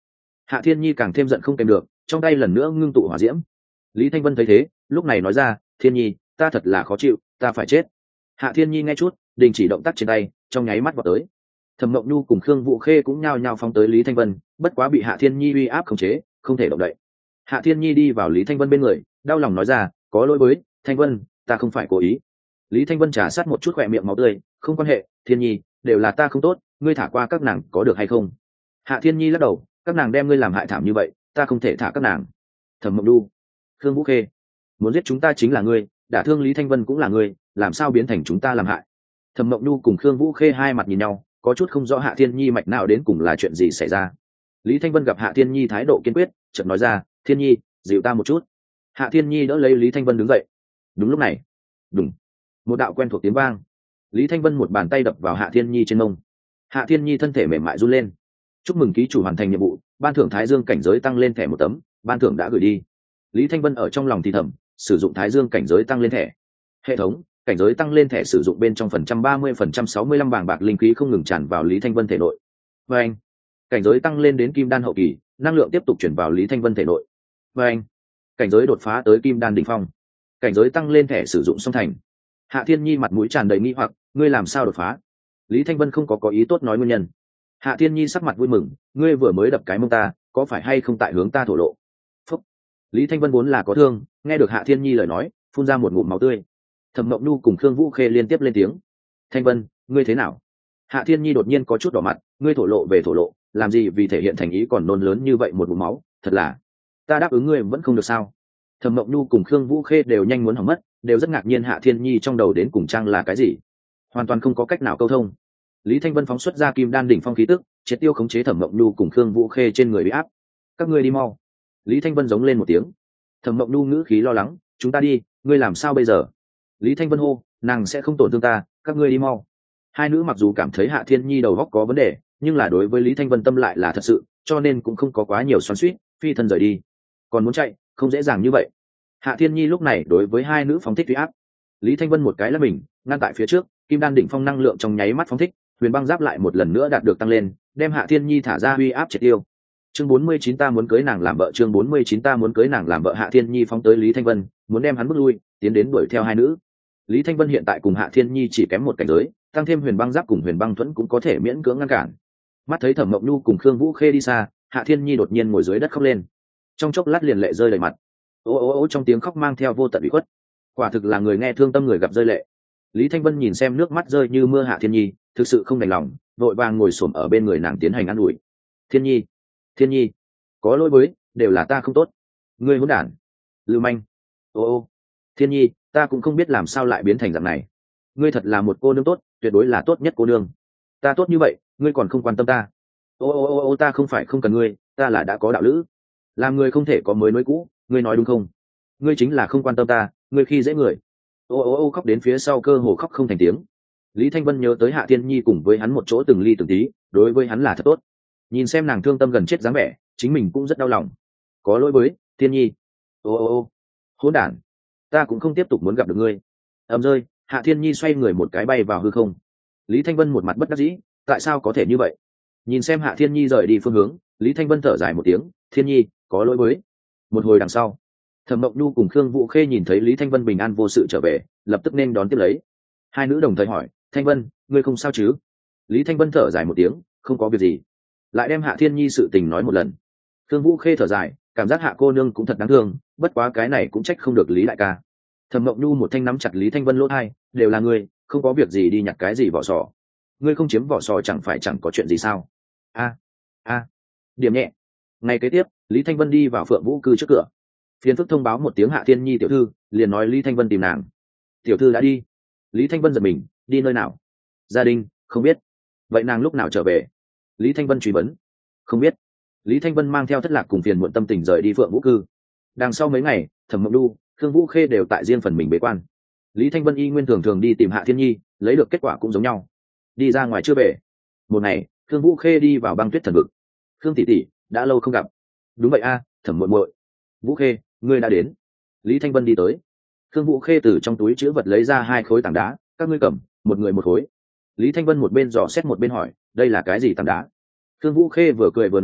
S1: Hạ Thiên Nhi càng thêm giận không kèm được, trong tay lần nữa ngưng tụ hỏa diễm. Lý Thanh Vân thấy thế, lúc này nói ra, Thiên Nhi, ta thật là khó chịu, ta phải chết. Hạ Thiên Nhi nghe chút, đình chỉ động tác trên tay, trong nháy mắt vào tới. Thẩm Mộng Nhu cùng Khương Vũ Khê cũng nhao nhao phóng tới Lý Thanh Vân, bất quá bị Hạ Thiên Nhi uy áp khống chế, không thể động đậy. Hạ Thiên Nhi đi vào Lý Thanh Vân bên người, đau lòng nói ra, có lỗi với Thanh Vân, ta không phải cố ý. Lý Thanh Vân trà sát một chút khỏe miệng máu tươi, không quan hệ, Thiên Nhi, đều là ta không tốt, ngươi thả qua các nàng có được hay không? Hạ Thiên Nhi lắc đầu, các nàng đem ngươi làm hại thảm như vậy, ta không thể thả các nàng. Thẩm Mộng Nhu, Khương Vũ Khê, muốn giết chúng ta chính là ngươi, đả thương Lý Thanh Vân cũng là ngươi, làm sao biến thành chúng ta làm hại? Thẩm Mộng Nhu cùng Khương Vũ Khê hai mặt nhìn nhau, có chút không rõ Hạ Thiên Nhi mạch nào đến cùng là chuyện gì xảy ra. Lý Thanh Vân gặp Hạ Thiên Nhi thái độ kiên quyết, chợt nói ra, Thiên Nhi, dịu ta một chút. Hạ Thiên Nhi đỡ lấy Lý Thanh Vân đứng dậy. Đúng lúc này, đùng, một đạo quen thuộc tiếng vang. Lý Thanh Vân một bàn tay đập vào Hạ Thiên Nhi trên mông. Hạ Thiên Nhi thân thể mềm mại run lên. Chúc mừng ký chủ hoàn thành nhiệm vụ, ban thưởng Thái Dương cảnh giới tăng lên thẻ một tấm, ban thưởng đã gửi đi. Lý Thanh Vân ở trong lòng thì thầm, sử dụng Thái Dương cảnh giới tăng lên thẻ. Hệ thống, cảnh giới tăng lên thẻ sử dụng bên trong 30% 65 bảng bạc linh khí không ngừng tràn vào Lý Thanh Vân thể nội. Và anh, cảnh giới tăng lên đến kim đan hậu kỳ, năng lượng tiếp tục chuyển vào Lý Thanh Vân thể nội. Và anh, cảnh giới đột phá tới kim đan đỉnh phong, cảnh giới tăng lên thẻ sử dụng song thành. Hạ Thiên Nhi mặt mũi tràn đầy nghi hoặc, ngươi làm sao đột phá? Lý Thanh Vân không có ý tốt nói nguyên nhân. Hạ Thiên Nhi sắc mặt vui mừng, ngươi vừa mới đập cái mông ta, có phải hay không tại hướng ta thổ lộ? Phúc. Lý Thanh Vân vốn là có thương, nghe được Hạ Thiên Nhi lời nói, phun ra một ngụm máu tươi. Thẩm Mộng Nhu cùng Khương Vũ Khê liên tiếp lên tiếng. Thanh Vân, ngươi thế nào? Hạ Thiên Nhi đột nhiên có chút đỏ mặt, ngươi thổ lộ về thổ lộ, làm gì vì thể hiện thành ý còn nôn lớn như vậy một ngụm máu, thật là, ta đáp ứng ngươi vẫn không được sao? Thẩm Mộng Nhu cùng Khương Vũ Khê đều nhanh muốn hỏng mất, đều rất ngạc nhiên Hạ Thiên Nhi trong đầu đến cùng trang là cái gì, hoàn toàn không có cách nào câu thông. Lý Thanh Vân phóng xuất ra kim đan đỉnh phong khí tức, triệt tiêu khống chế Thẩm Mộng Nhu cùng Khương Vũ Khê trên người bị áp. Các ngươi đi mau. Lý Thanh Vân giống lên một tiếng. Thẩm Mộng Nhu ngữ khí lo lắng, chúng ta đi, ngươi làm sao bây giờ? Lý Thanh Vân hô, nàng sẽ không tổn thương ta, các ngươi đi mau. Hai nữ mặc dù cảm thấy Hạ Thiên Nhi đầu óc có vấn đề, nhưng là đối với Lý Thanh Vân tâm lại là thật sự, cho nên cũng không có quá nhiều xoắn xuýt, phi thân rời đi. Còn muốn chạy, không dễ dàng như vậy. Hạ Thiên Nhi lúc này đối với hai nữ phóng thích uy áp. Lý Thanh Vân một cái là mình, ngăn tại phía trước, kim đan đỉnh phong năng lượng trong nháy mắt phóng thích, huyền băng giáp lại một lần nữa đạt được tăng lên, đem Hạ Thiên Nhi thả ra uy áp triệt tiêu. Chương 49 ta muốn cưới nàng làm vợ, chương 49 ta muốn cưới nàng làm vợ. Hạ Thiên Nhi phóng tới Lý Thanh Vân, muốn đem hắn bước lui, tiến đến đuổi theo hai nữ. Lý Thanh Vân hiện tại cùng Hạ Thiên Nhi chỉ kém một cảnh giới, tăng thêm huyền băng giáp cùng huyền băng thuẫn cũng có thể miễn cưỡng ngăn cản. Mắt thấy Thẩm Mộng Nhu cùng Khương Vũ Khê đi xa, Hạ Thiên Nhi đột nhiên ngồi dưới đất khóc lên. Trong chốc lát liền lệ rơi đầy mặt. Ô trong tiếng khóc mang theo vô tận ủy khuất. Quả thực là người nghe thương tâm người gặp rơi lệ. Lý Thanh Vân nhìn xem nước mắt rơi như mưa Hạ Thiên Nhi, thực sự không đành lòng, vội vàng ngồi xổm ở bên người nàng tiến hành an ủi. Thiên Nhi, Thiên Nhi, có lỗi với, đều là ta không tốt. Ngươi hỗn đản, lưu manh. Ô, Thiên Nhi, ta cũng không biết làm sao lại biến thành dạng này. Ngươi thật là một cô nương tốt, tuyệt đối là tốt nhất cô nương. Ta tốt như vậy, ngươi còn không quan tâm ta. Ô, ta không phải không cần ngươi, ta là đã có đạo lữ. Làm người không thể có mới nối cũ, ngươi nói đúng không? Ngươi chính là không quan tâm ta, ngươi khi dễ người. Ô khóc đến phía sau cơ hồ khóc không thành tiếng. Lý Thanh Vân nhớ tới Hạ Thiên Nhi cùng với hắn một chỗ từng ly từng tí, đối với hắn là thật tốt. Nhìn xem nàng thương tâm gần chết dáng vẻ, chính mình cũng rất đau lòng. Có lỗi với Thiên Nhi. Ô, hỗn đản, ta cũng không tiếp tục muốn gặp được ngươi. Ầm rơi, Hạ Thiên Nhi xoay người một cái bay vào hư không. Lý Thanh Vân một mặt bất đắc dĩ, tại sao có thể như vậy? Nhìn xem Hạ Thiên Nhi rời đi phương hướng, Lý Thanh Vân thở dài một tiếng, Thiên Nhi, có lỗi với. Một hồi đằng sau, Thẩm Mộng Nhu cùng Khương Vũ Khê nhìn thấy Lý Thanh Vân bình an vô sự trở về, lập tức nên đón tiếp lấy. Hai nữ đồng thời hỏi, Thanh Vân, ngươi không sao chứ? Lý Thanh Vân thở dài một tiếng, không có việc gì. Lại đem Hạ Thiên Nhi sự tình nói một lần. Khương Vũ Khê thở dài, cảm giác Hạ cô nương cũng thật đáng thương, bất quá cái này cũng trách không được Lý đại ca. Thẩm Mộng Nhu một thanh nắm chặt Lý Thanh Vân lỗ tai, đều là ngươi, không có việc gì đi nhặt cái gì vỏ sò. Ngươi không chiếm vỏ sò chẳng phải chẳng có chuyện gì sao? A, điểm nhẹ. Ngày kế tiếp, Lý Thanh Vân đi vào Phượng Vũ cư trước cửa. Phiền phức thông báo một tiếng Hạ Thiên Nhi tiểu thư, liền nói Lý Thanh Vân tìm nàng. Tiểu thư đã đi. Lý Thanh Vân giật mình, đi nơi nào? Gia đình, không biết. Vậy nàng lúc nào trở về? Lý Thanh Vân truy vấn. Không biết. Lý Thanh Vân mang theo thất lạc cùng phiền muộn tâm tình rời đi Phượng Vũ cư. Đằng sau mấy ngày, Thẩm Mộng Nhu, Khương Vũ Khê đều tại riêng phần mình bế quan. Lý Thanh Vân y nguyên thường đi tìm Hạ Thiên Nhi, lấy được kết quả cũng giống nhau. Đi ra ngoài chưa về. Một ngày, Khương Vũ Khê đi vào băng tuyết thần vực. Khương tỷ tỷ, đã lâu không gặp. Đúng vậy a, Thẩm muội muội. Vũ Khê, ngươi đã đến. Lý Thanh Vân đi tới. Khương Vũ Khê từ trong túi chứa vật lấy ra 2 khối tảng đá, các ngươi cầm, một người một khối. Lý Thanh Vân một bên dò xét một bên hỏi, đây là cái gì tảng đá? Khương Vũ Khê vừa cười vừa nói,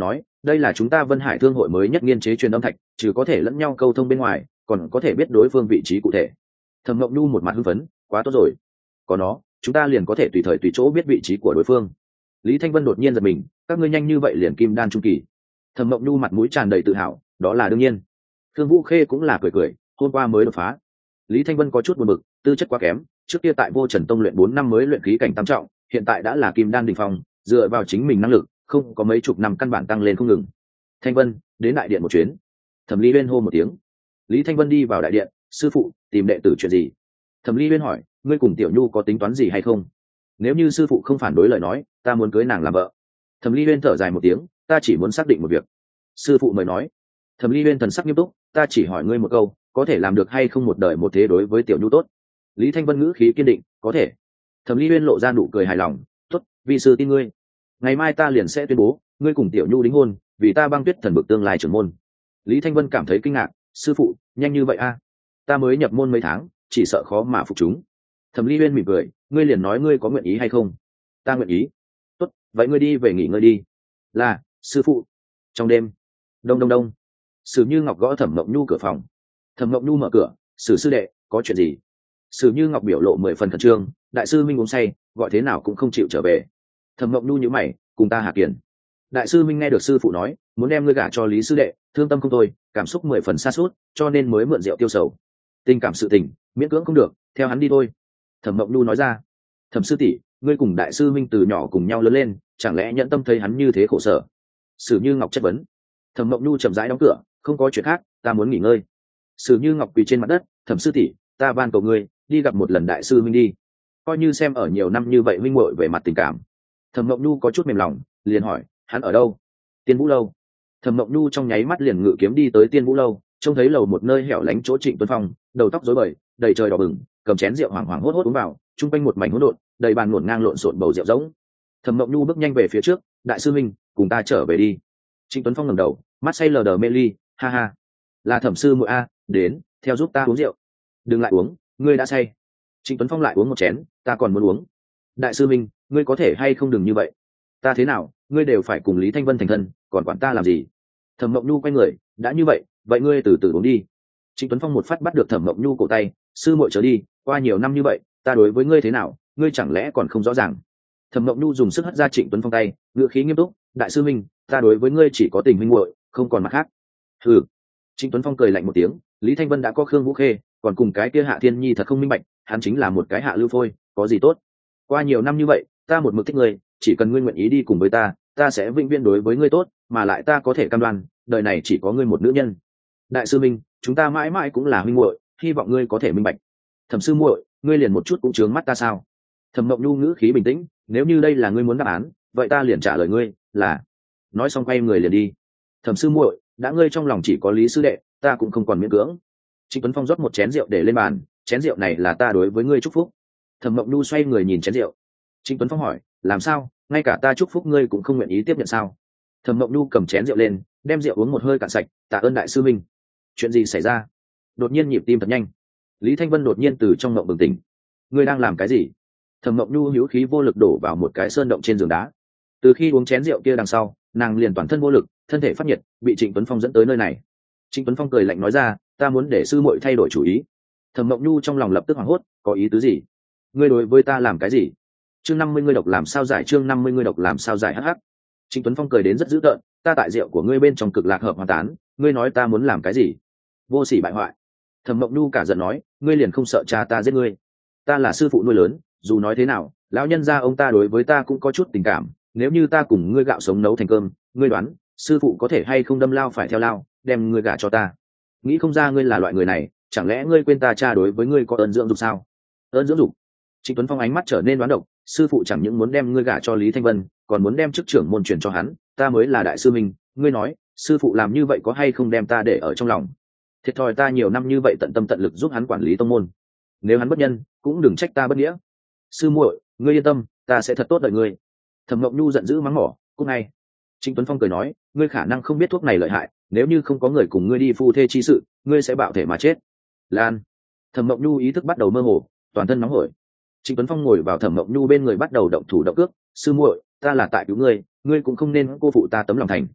S1: đây là chúng ta Vân Hải Thương hội mới nhất nghiên chế truyền âm thạch, trừ có thể lẫn nhau câu thông bên ngoài, còn có thể biết đối phương vị trí cụ thể. Thẩm Ngọc Nhu một mặt hưng phấn, quá tốt rồi, có nó chúng ta liền có thể tùy thời tùy chỗ biết vị trí của đối phương. Lý Thanh Vân đột nhiên giật mình, các ngươi nhanh như vậy liền kim đan trung kỳ? Thẩm Ngọc Nhu mặt mũi tràn đầy tự hào, đó là đương nhiên. Thương Vũ Khê cũng là cười cười, hôm qua mới đột phá. Lý Thanh Vân có chút buồn bực, tư chất quá kém, trước kia tại Vô Trần Tông luyện 4 năm mới luyện khí cảnh tam trọng, hiện tại đã là kim đan đỉnh phong, dựa vào chính mình năng lực, không có mấy chục năm căn bản tăng lên không ngừng. Thanh Vân, đến đại điện một chuyến. Thẩm Ly Uyên hô một tiếng. Lý Thanh Vân đi vào đại điện, sư phụ, tìm đệ tử chuyện gì? Thẩm Ly Uyên hỏi, ngươi cùng Tiểu Nhu có tính toán gì hay không? Nếu như sư phụ không phản đối lời nói, ta muốn cưới nàng làm vợ. Thẩm Ly Uyên thở dài một tiếng, ta chỉ muốn xác định một việc. Sư phụ mời nói. Thẩm Ly Uyên thần sắc nghiêm túc, ta chỉ hỏi ngươi một câu, có thể làm được hay không một đời một thế đối với Tiểu Nhu tốt? Lý Thanh Vân ngữ khí kiên định, có thể. Thẩm Ly Uyên lộ ra nụ cười hài lòng, tốt, vi sư tin ngươi. Ngày mai ta liền sẽ tuyên bố, ngươi cùng Tiểu Nhu đính hôn, vì ta Băng Tuyết thần bực tương lai trưởng môn. Lý Thanh Vân cảm thấy kinh ngạc, sư phụ, nhanh như vậy a? Ta mới nhập môn mấy tháng, chỉ sợ khó mà phục chúng. Thẩm Ly Uyên mỉm cười, ngươi liền nói ngươi có nguyện ý hay không? Ta nguyện ý. Tốt, vậy ngươi đi về nghỉ ngơi đi. Là, sư phụ. Trong đêm, đông đông đông, Sử Như Ngọc gõ Thẩm Mộng Nhu cửa phòng. Thẩm Mộng Nhu mở cửa, Sử sư đệ, có chuyện gì? Sử Như Ngọc biểu lộ 10 phần khẩn trương, đại sư Minh uống say, gọi thế nào cũng không chịu trở về. Thẩm Mộng Nhu nhíu mày, cùng ta Hà Kiền. Đại sư Minh nghe được sư phụ nói, muốn đem ngươi gả cho Lý sư đệ, thương tâm không thôi, cảm xúc 10 phần sa sút, cho nên mới mượn rượu tiêu sầu. Tình cảm sự tình, miễn cưỡng không được, theo hắn đi thôi. Thẩm Mộng Nhu nói ra. Thẩm sư tỷ, ngươi cùng đại sư Minh từ nhỏ cùng nhau lớn lên, chẳng lẽ nhẫn tâm thấy hắn như thế khổ sở? Sử Như Ngọc chất vấn. Thẩm Mộng Nhu chậm rãi đóng cửa, không có chuyện khác, ta muốn nghỉ ngơi. Sử Như Ngọc quỳ trên mặt đất, Thẩm sư tỷ, ta van cầu ngươi, đi gặp một lần đại sư Minh đi, coi như xem ở nhiều năm như vậy minh muội về mặt tình cảm. Thẩm Mộng Nhu có chút mềm lòng, liền hỏi, hắn ở đâu? Tiên Vũ lâu. Thẩm Mộng Nhu trong nháy mắt liền ngự kiếm đi tới Tiên Vũ lâu, trông thấy lầu một nơi hẻo lánh chỗ Trịnh Tuấn Phong, đầu tóc rối bời, đầy trời đỏ bừng, cầm chén rượu hoảng hoảng hốt hốt uống vào, trung quanh một mảnh hỗn độn, đầy bàn ngổn ngang lộn xộn bầu rượu rỗng. Thẩm Mộng Nhu bước nhanh về phía trước, đại sư Minh, cùng ta trở về đi. Trịnh Tuấn Phong ngẩng đầu, mắt say lờ đờ mê ly, ha ha, là Thẩm sư muội a, đến, theo giúp ta uống rượu. Đừng lại uống, ngươi đã say. Trịnh Tuấn Phong lại uống một chén, ta còn muốn uống. Đại sư Minh, ngươi có thể hay không đừng như vậy. Ta thế nào, ngươi đều phải cùng Lý Thanh Vân thành thân, còn quản ta làm gì? Thẩm Mộng Nhu quay người, đã như vậy, vậy ngươi từ từ uống đi. Trịnh Tuấn Phong một phát bắt được Thẩm Mộng Nhu cổ tay, sư muội trở đi, qua nhiều năm như vậy, ta đối với ngươi thế nào, ngươi chẳng lẽ còn không rõ ràng? Thẩm Mộng Nhu dùng sức hất ra Trịnh Tuấn Phong tay, ngữ khí nghiêm túc, đại sư Minh, ta đối với ngươi chỉ có tình huynh muội, không còn mặt khác. Hừ. Trịnh Tuấn Phong cười lạnh một tiếng, Lý Thanh Vân đã có Khương Vũ Khê, còn cùng cái kia Hạ Thiên Nhi thật không minh bạch, hắn chính là một cái hạ lưu phôi, có gì tốt? Qua nhiều năm như vậy, ta một mực thích ngươi, chỉ cần ngươi nguyện ý đi cùng với ta, ta sẽ vĩnh viễn đối với ngươi tốt, mà lại ta có thể cam đoan, đời này chỉ có ngươi một nữ nhân. Đại sư Minh, chúng ta mãi mãi cũng là huynh muội, hy vọng ngươi có thể minh bạch. Thẩm sư muội, ngươi liền một chút cũng chướng mắt ta sao? Thẩm Mộng Nhu ngữ khí bình tĩnh, nếu như đây là ngươi muốn đáp án, vậy ta liền trả lời ngươi là. Nói xong quay người liền đi. Thẩm sư muội, đã ngươi trong lòng chỉ có Lý sư đệ, ta cũng không còn miễn cưỡng. Trịnh Tuấn Phong rót một chén rượu để lên bàn, chén rượu này là ta đối với ngươi chúc phúc. Thẩm Mộng Nhu xoay người nhìn chén rượu. Trịnh Tuấn Phong hỏi, làm sao, ngay cả ta chúc phúc ngươi cũng không nguyện ý tiếp nhận sao? Thẩm Mộng Nhu cầm chén rượu lên, đem rượu uống một hơi cạn sạch, tạ ơn đại sư Minh. Chuyện gì xảy ra? Đột nhiên nhịp tim thật nhanh. Lý Thanh Vân đột nhiên từ trong mộng bừng tỉnh. Ngươi đang làm cái gì? Thẩm Mộng Nhu hữu khí vô lực đổ vào một cái sơn động trên giường đá. Từ khi uống chén rượu kia đằng sau, nàng liền toàn thân vô lực, thân thể phát nhiệt, bị Trịnh Tuấn Phong dẫn tới nơi này. Trịnh Tuấn Phong cười lạnh nói ra, ta muốn để sư muội thay đổi chủ ý. Thẩm Mộng Nhu trong lòng lập tức hoảng hốt, có ý tứ gì? Ngươi đối với ta làm cái gì? Chương 50 ngươi độc làm sao giải, chương 50 ngươi độc làm sao giải hắc hắc. Trịnh Tuấn Phong cười đến rất dữ tợn, ta tại rượu của ngươi bên trong cực lạc hợp hoàn tán, ngươi nói ta muốn làm cái gì? Vô sỉ bại hoại. Thẩm Mộng Nhu cả giận nói, ngươi liền không sợ cha ta giết ngươi? Ta là sư phụ nuôi lớn, dù nói thế nào, lão nhân gia ông ta đối với ta cũng có chút tình cảm, nếu như ta cùng ngươi gạo sống nấu thành cơm, ngươi đoán, sư phụ có thể hay không đâm lao phải theo lao, đem ngươi gả cho ta? Nghĩ không ra ngươi là loại người này, chẳng lẽ ngươi quên ta cha đối với ngươi có ơn dưỡng dục sao? Ơn dưỡng dục? Trịnh Tuấn Phong ánh mắt trở nên đoán độc, sư phụ chẳng những muốn đem ngươi gả cho Lý Thanh Vân, còn muốn đem chức trưởng môn truyền cho hắn, ta mới là đại sư Minh, ngươi nói, sư phụ làm như vậy có hay không đem ta để ở trong lòng? Thiệt thòi ta nhiều năm như vậy tận tâm tận lực giúp hắn quản lý tông môn, nếu hắn bất nhân, cũng đừng trách ta bất nghĩa. Sư muội, ngươi yên tâm, ta sẽ thật tốt đợi ngươi. Thẩm Mộng Nhu giận dữ mắng mỏ, cút ngay. Trịnh Tuấn Phong cười nói, ngươi khả năng không biết thuốc này lợi hại, nếu như không có người cùng ngươi đi phu thê chi sự, ngươi sẽ bạo thể mà chết. Lan. Thẩm Mộng Nhu ý thức bắt đầu mơ hồ, toàn thân nóng hổi. Trịnh Tuấn Phong ngồi vào Thẩm Mộng Nhu bên người bắt đầu động thủ động cước, sư muội, ta là tại cứu ngươi, ngươi cũng không nên cô phụ ta tấm lòng thành.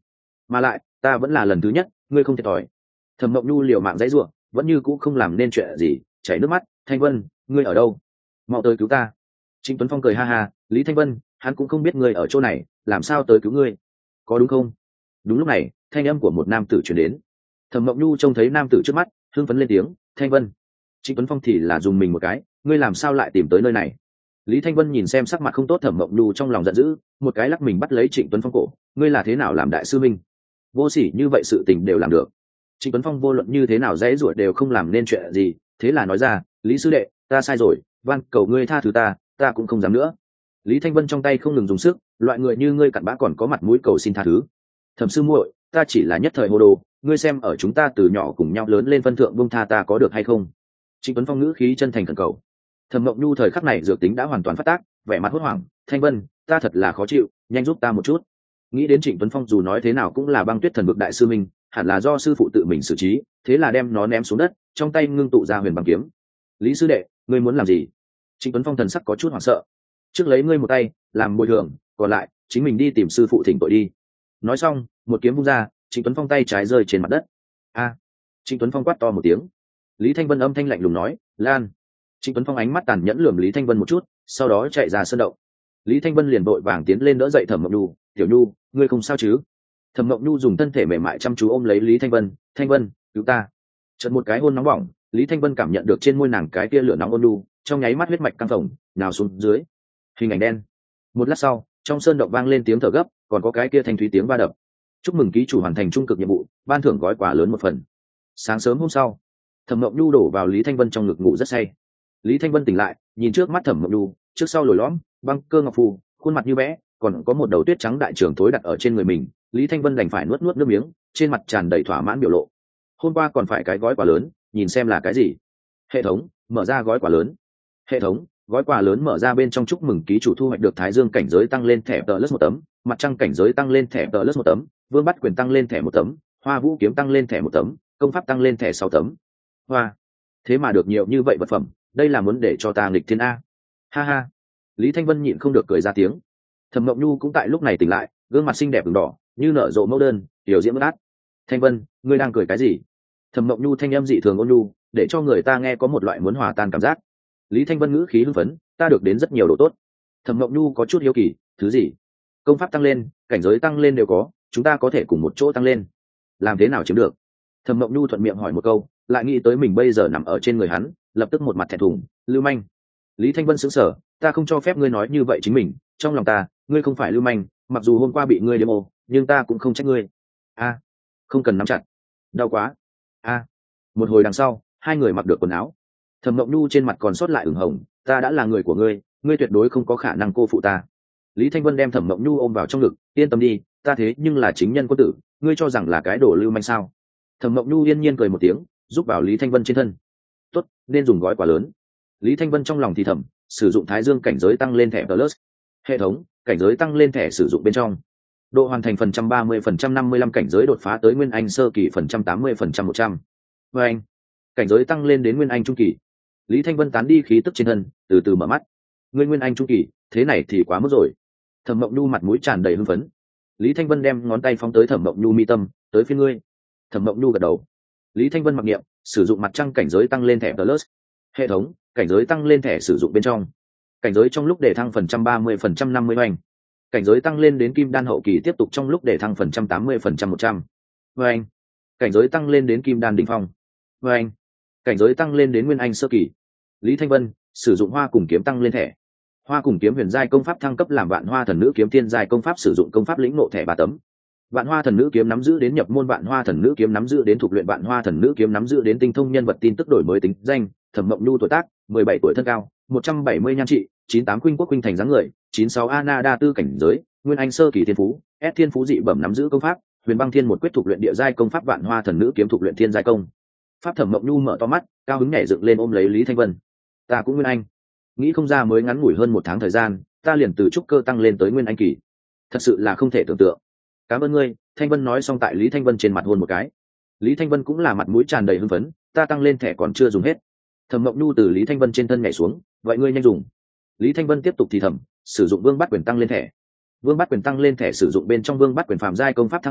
S1: mà lại ta vẫn là lần thứ nhất, ngươi không thiệt thòi. Thẩm Mộng Nhu liều mạng dãy ruộng, vẫn như cũ không làm nên chuyện gì, chảy nước mắt. Thanh Vân, ngươi ở đâu? Mau tới cứu ta. Trịnh Tuấn Phong cười ha ha, Lý Thanh Vân, hắn cũng không biết ngươi ở chỗ này, làm sao tới cứu ngươi, có đúng không? Đúng lúc này, thanh âm của một nam tử truyền đến. Thẩm Mộng Nhu trông thấy nam tử trước mắt, hưng phấn lên tiếng, Thanh Vân. Trịnh Tuấn Phong thì là dùng mình một cái, ngươi làm sao lại tìm tới nơi này? Lý Thanh Vân nhìn xem sắc mặt không tốt Thẩm Mộng Nhu trong lòng giận dữ, một cái lắc mình bắt lấy Trịnh Tuấn Phong cổ, ngươi là thế nào làm đại sư minh? Vô sỉ như vậy sự tình đều làm được. Trịnh Tuấn Phong vô luận như thế nào dễ ruột đều không làm nên chuyện gì, thế là nói ra, Lý sư đệ, ta sai rồi, van cầu ngươi tha thứ ta cũng không dám nữa. Lý Thanh Vân trong tay không ngừng dùng sức, loại người như ngươi cặn bã còn có mặt mũi cầu xin tha thứ. Thẩm sư muội, ta chỉ là nhất thời hồ đồ, ngươi xem ở chúng ta từ nhỏ cùng nhau lớn lên phân thượng buông tha ta có được hay không? Trịnh Tuấn Phong ngữ khí chân thành khẩn cầu. Thẩm Mộng Nhu thời khắc này dược tính đã hoàn toàn phát tác, vẻ mặt hốt hoảng, Thanh Vân, ta thật là khó chịu, nhanh giúp ta một chút. Nghĩ đến Trịnh Tuấn Phong dù nói thế nào cũng là Băng Tuyết Thần Vực đại sư minh, hẳn là do sư phụ tự mình xử trí, thế là đem nó ném xuống đất, trong tay ngưng tụ ra huyền băng kiếm. Lý sư đệ, ngươi muốn làm gì? Trịnh Tuấn Phong thần sắc có chút hoảng sợ. Trước lấy ngươi một tay làm bồi thường, còn lại chính mình đi tìm sư phụ thỉnh tội đi. Nói xong, một kiếm vung ra, Trịnh Tuấn Phong tay trái rơi trên mặt đất. A! Trịnh Tuấn Phong quát to một tiếng. Lý Thanh Vân âm thanh lạnh lùng nói, Lan. Trịnh Tuấn Phong ánh mắt tàn nhẫn lườm Lý Thanh Vân một chút, sau đó chạy ra sân động. Lý Thanh Vân liền vội vàng tiến lên đỡ dậy Thẩm Mộng Nhu, Tiểu Nhu, ngươi không sao chứ? Thẩm Mộng Nhu dùng thân thể mềm mại chăm chú ôm lấy Lý Thanh Vân, Thanh Vân, cứu ta. Chợt một cái hôn nóng bỏng, Lý Thanh Vân cảm nhận được trên môi nàng cái tia lửa nóng ôn nhu, trong nháy mắt huyết mạch căng phồng, nào xuống dưới. Hình ảnh đen. Một lát sau, trong sơn động vang lên tiếng thở gấp, còn có cái kia thanh thúy tiếng va đập. Chúc mừng ký chủ hoàn thành trung cực nhiệm vụ, ban thưởng gói quà lớn một phần. Sáng sớm hôm sau, Thẩm Mộng Nhu đổ vào Lý Thanh Vân trong ngực ngủ rất say. Lý Thanh Vân tỉnh lại, nhìn trước mắt Thẩm Mộng Nhu, trước sau lồi lõm, băng cơ ngọc phù, khuôn mặt như vẽ, còn có một đầu tuyết trắng đại trưởng thối đặt ở trên người mình. Lý Thanh Vân đành phải nuốt nuốt nước miếng, trên mặt tràn đầy thỏa mãn biểu lộ. Hôm qua còn phải cái gói quà lớn, nhìn xem là cái gì. Hệ thống mở ra gói quà lớn. Hệ thống gói quà lớn mở ra, bên trong chúc mừng ký chủ thu hoạch được Thái Dương cảnh giới tăng lên thẻ plus một tấm, Mặt Trăng cảnh giới tăng lên thẻ plus một tấm, Vương Bắt quyền tăng lên thẻ một tấm, Hoa Vũ kiếm tăng lên thẻ một tấm, Công pháp tăng lên thẻ 6 tấm. Hoa, thế mà được nhiều như vậy vật phẩm, đây là muốn để cho ta nghịch thiên a. Ha ha. Lý Thanh Vân nhịn không được cười ra tiếng. Thẩm Mộng Nhu cũng tại lúc này tỉnh lại, gương mặt xinh đẹp ửng đỏ như nở rộ mẫu đơn, tiểu diễm bất át. Thanh Vân, ngươi đang cười cái gì? Thẩm Mộng Nhu thanh âm dị thường ôn nhu, để cho người ta nghe có một loại muốn hòa tan cảm giác. Lý Thanh Vân ngữ khí hưng phấn, ta được đến rất nhiều đồ tốt. Thẩm Mộng Nhu có chút hiếu kỳ, thứ gì? Công pháp tăng lên, cảnh giới tăng lên đều có, chúng ta có thể cùng một chỗ tăng lên. Làm thế nào chiếm được? Thẩm Mộng Nhu thuận miệng hỏi một câu, lại nghĩ tới mình bây giờ nằm ở trên người hắn, lập tức một mặt thẹn thùng, lưu manh. Lý Thanh Vân sững sờ, ta không cho phép ngươi nói như vậy chính mình, trong lòng ta, ngươi không phải lưu manh, mặc dù hôm qua bị ngươi demo, nhưng ta cũng không trách ngươi. A, không cần nắm chặt. Đau quá. A. Một hồi đằng sau, hai người mặc được quần áo. Thẩm Mộng Nhu trên mặt còn sót lại ửng hồng, ta đã là người của ngươi, ngươi tuyệt đối không có khả năng cô phụ ta. Lý Thanh Vân đem Thẩm Mộng Nhu ôm vào trong ngực, yên tâm đi, ta thế nhưng là chính nhân quân tử, ngươi cho rằng là cái đồ lưu manh sao? Thẩm Mộng Nhu yên nhiên cười một tiếng, giúp vào Lý Thanh Vân trên thân. Tốt, nên dùng gói quà lớn. Lý Thanh Vân trong lòng thì thầm, sử dụng Thái Dương cảnh giới tăng lên thẻ plus. Hệ thống cảnh giới tăng lên thẻ sử dụng bên trong. Độ hoàn thành phần trăm 30%, 55 cảnh giới đột phá tới Nguyên Anh sơ kỳ phần trăm 80%, 100. Và anh cảnh giới tăng lên đến Nguyên Anh trung kỳ. Lý Thanh Vân tán đi khí tức trên thân, từ từ mở mắt. Ngươi Nguyên Anh trung kỳ, thế này thì quá mức rồi. Thẩm Mộng Nhu mặt mũi tràn đầy hưng phấn. Lý Thanh Vân đem ngón tay phóng tới Thẩm Mộng Nhu mi tâm, tới phía ngươi. Thẩm Mộng Nhu gật đầu. Lý Thanh Vân mặc niệm, sử dụng Mặt Trăng cảnh giới tăng lên thẻ plus. Hệ thống cảnh giới tăng lên thẻ sử dụng bên trong. Cảnh giới trong lúc để thăng phần trăm 30%, 50 hoành. Cảnh giới tăng lên đến Kim Đan hậu kỳ tiếp tục trong lúc để thăng phần trăm 80%, 100. Hoành. Cảnh giới tăng lên đến Kim Đan đỉnh phong. Hoành. Cảnh giới tăng lên đến Nguyên Anh sơ kỳ. Lý Thanh Vân sử dụng Hoa Cùng kiếm tăng lên thẻ. Hoa Cùng kiếm huyền giai công pháp thăng cấp làm Vạn Hoa Thần Nữ kiếm tiên giai công pháp, sử dụng công pháp lĩnh ngộ thẻ 3 tấm. Vạn Hoa Thần Nữ kiếm nắm giữ đến nhập môn, Vạn Hoa Thần Nữ kiếm nắm giữ đến thuộc luyện, Vạn Hoa Thần Nữ kiếm nắm giữ đến tinh thông nhân vật tin tức, đổi mới tính danh Thẩm Mộng Nhu, tuổi tác 17 tuổi, thân cao 170 nhan trị 98, khuynh quốc khuynh thành dáng người 96, Ana đa tư cảnh giới Nguyên Anh sơ kỳ, thiên phú S thiên phú dị bẩm, nắm giữ công pháp Huyền Băng Thiên một quyết, thuộc luyện địa giai công pháp, Vạn Hoa Thần Nữ kiếm thuộc luyện thiên giai công pháp. Thẩm Mộng Nhu mở to mắt, cao hứng nhảy dựng lên ôm lấy Lý Thanh Vân. Ta cũng Nguyên Anh, nghĩ không ra mới ngắn ngủi hơn 1 tháng thời gian, ta liền từ trúc cơ tăng lên tới Nguyên Anh kỳ, thật sự là không thể tưởng tượng. Cảm ơn ngươi. Thanh Vân nói xong tại Lý Thanh Vân trên mặt hôn một cái. Lý Thanh Vân cũng là mặt mũi tràn đầy hưng phấn, ta tăng lên thẻ còn chưa dùng hết. Thẩm Mộng Nhu từ Lý Thanh Vân trên thân nhảy xuống, vậy ngươi nhanh dùng. Lý Thanh Vân tiếp tục thì thầm, sử dụng Vương Bát quyền tăng lên thẻ. Vương Bát quyền tăng lên thẻ sử dụng bên trong, Vương Bát quyền phàm giai công pháp thăng làm,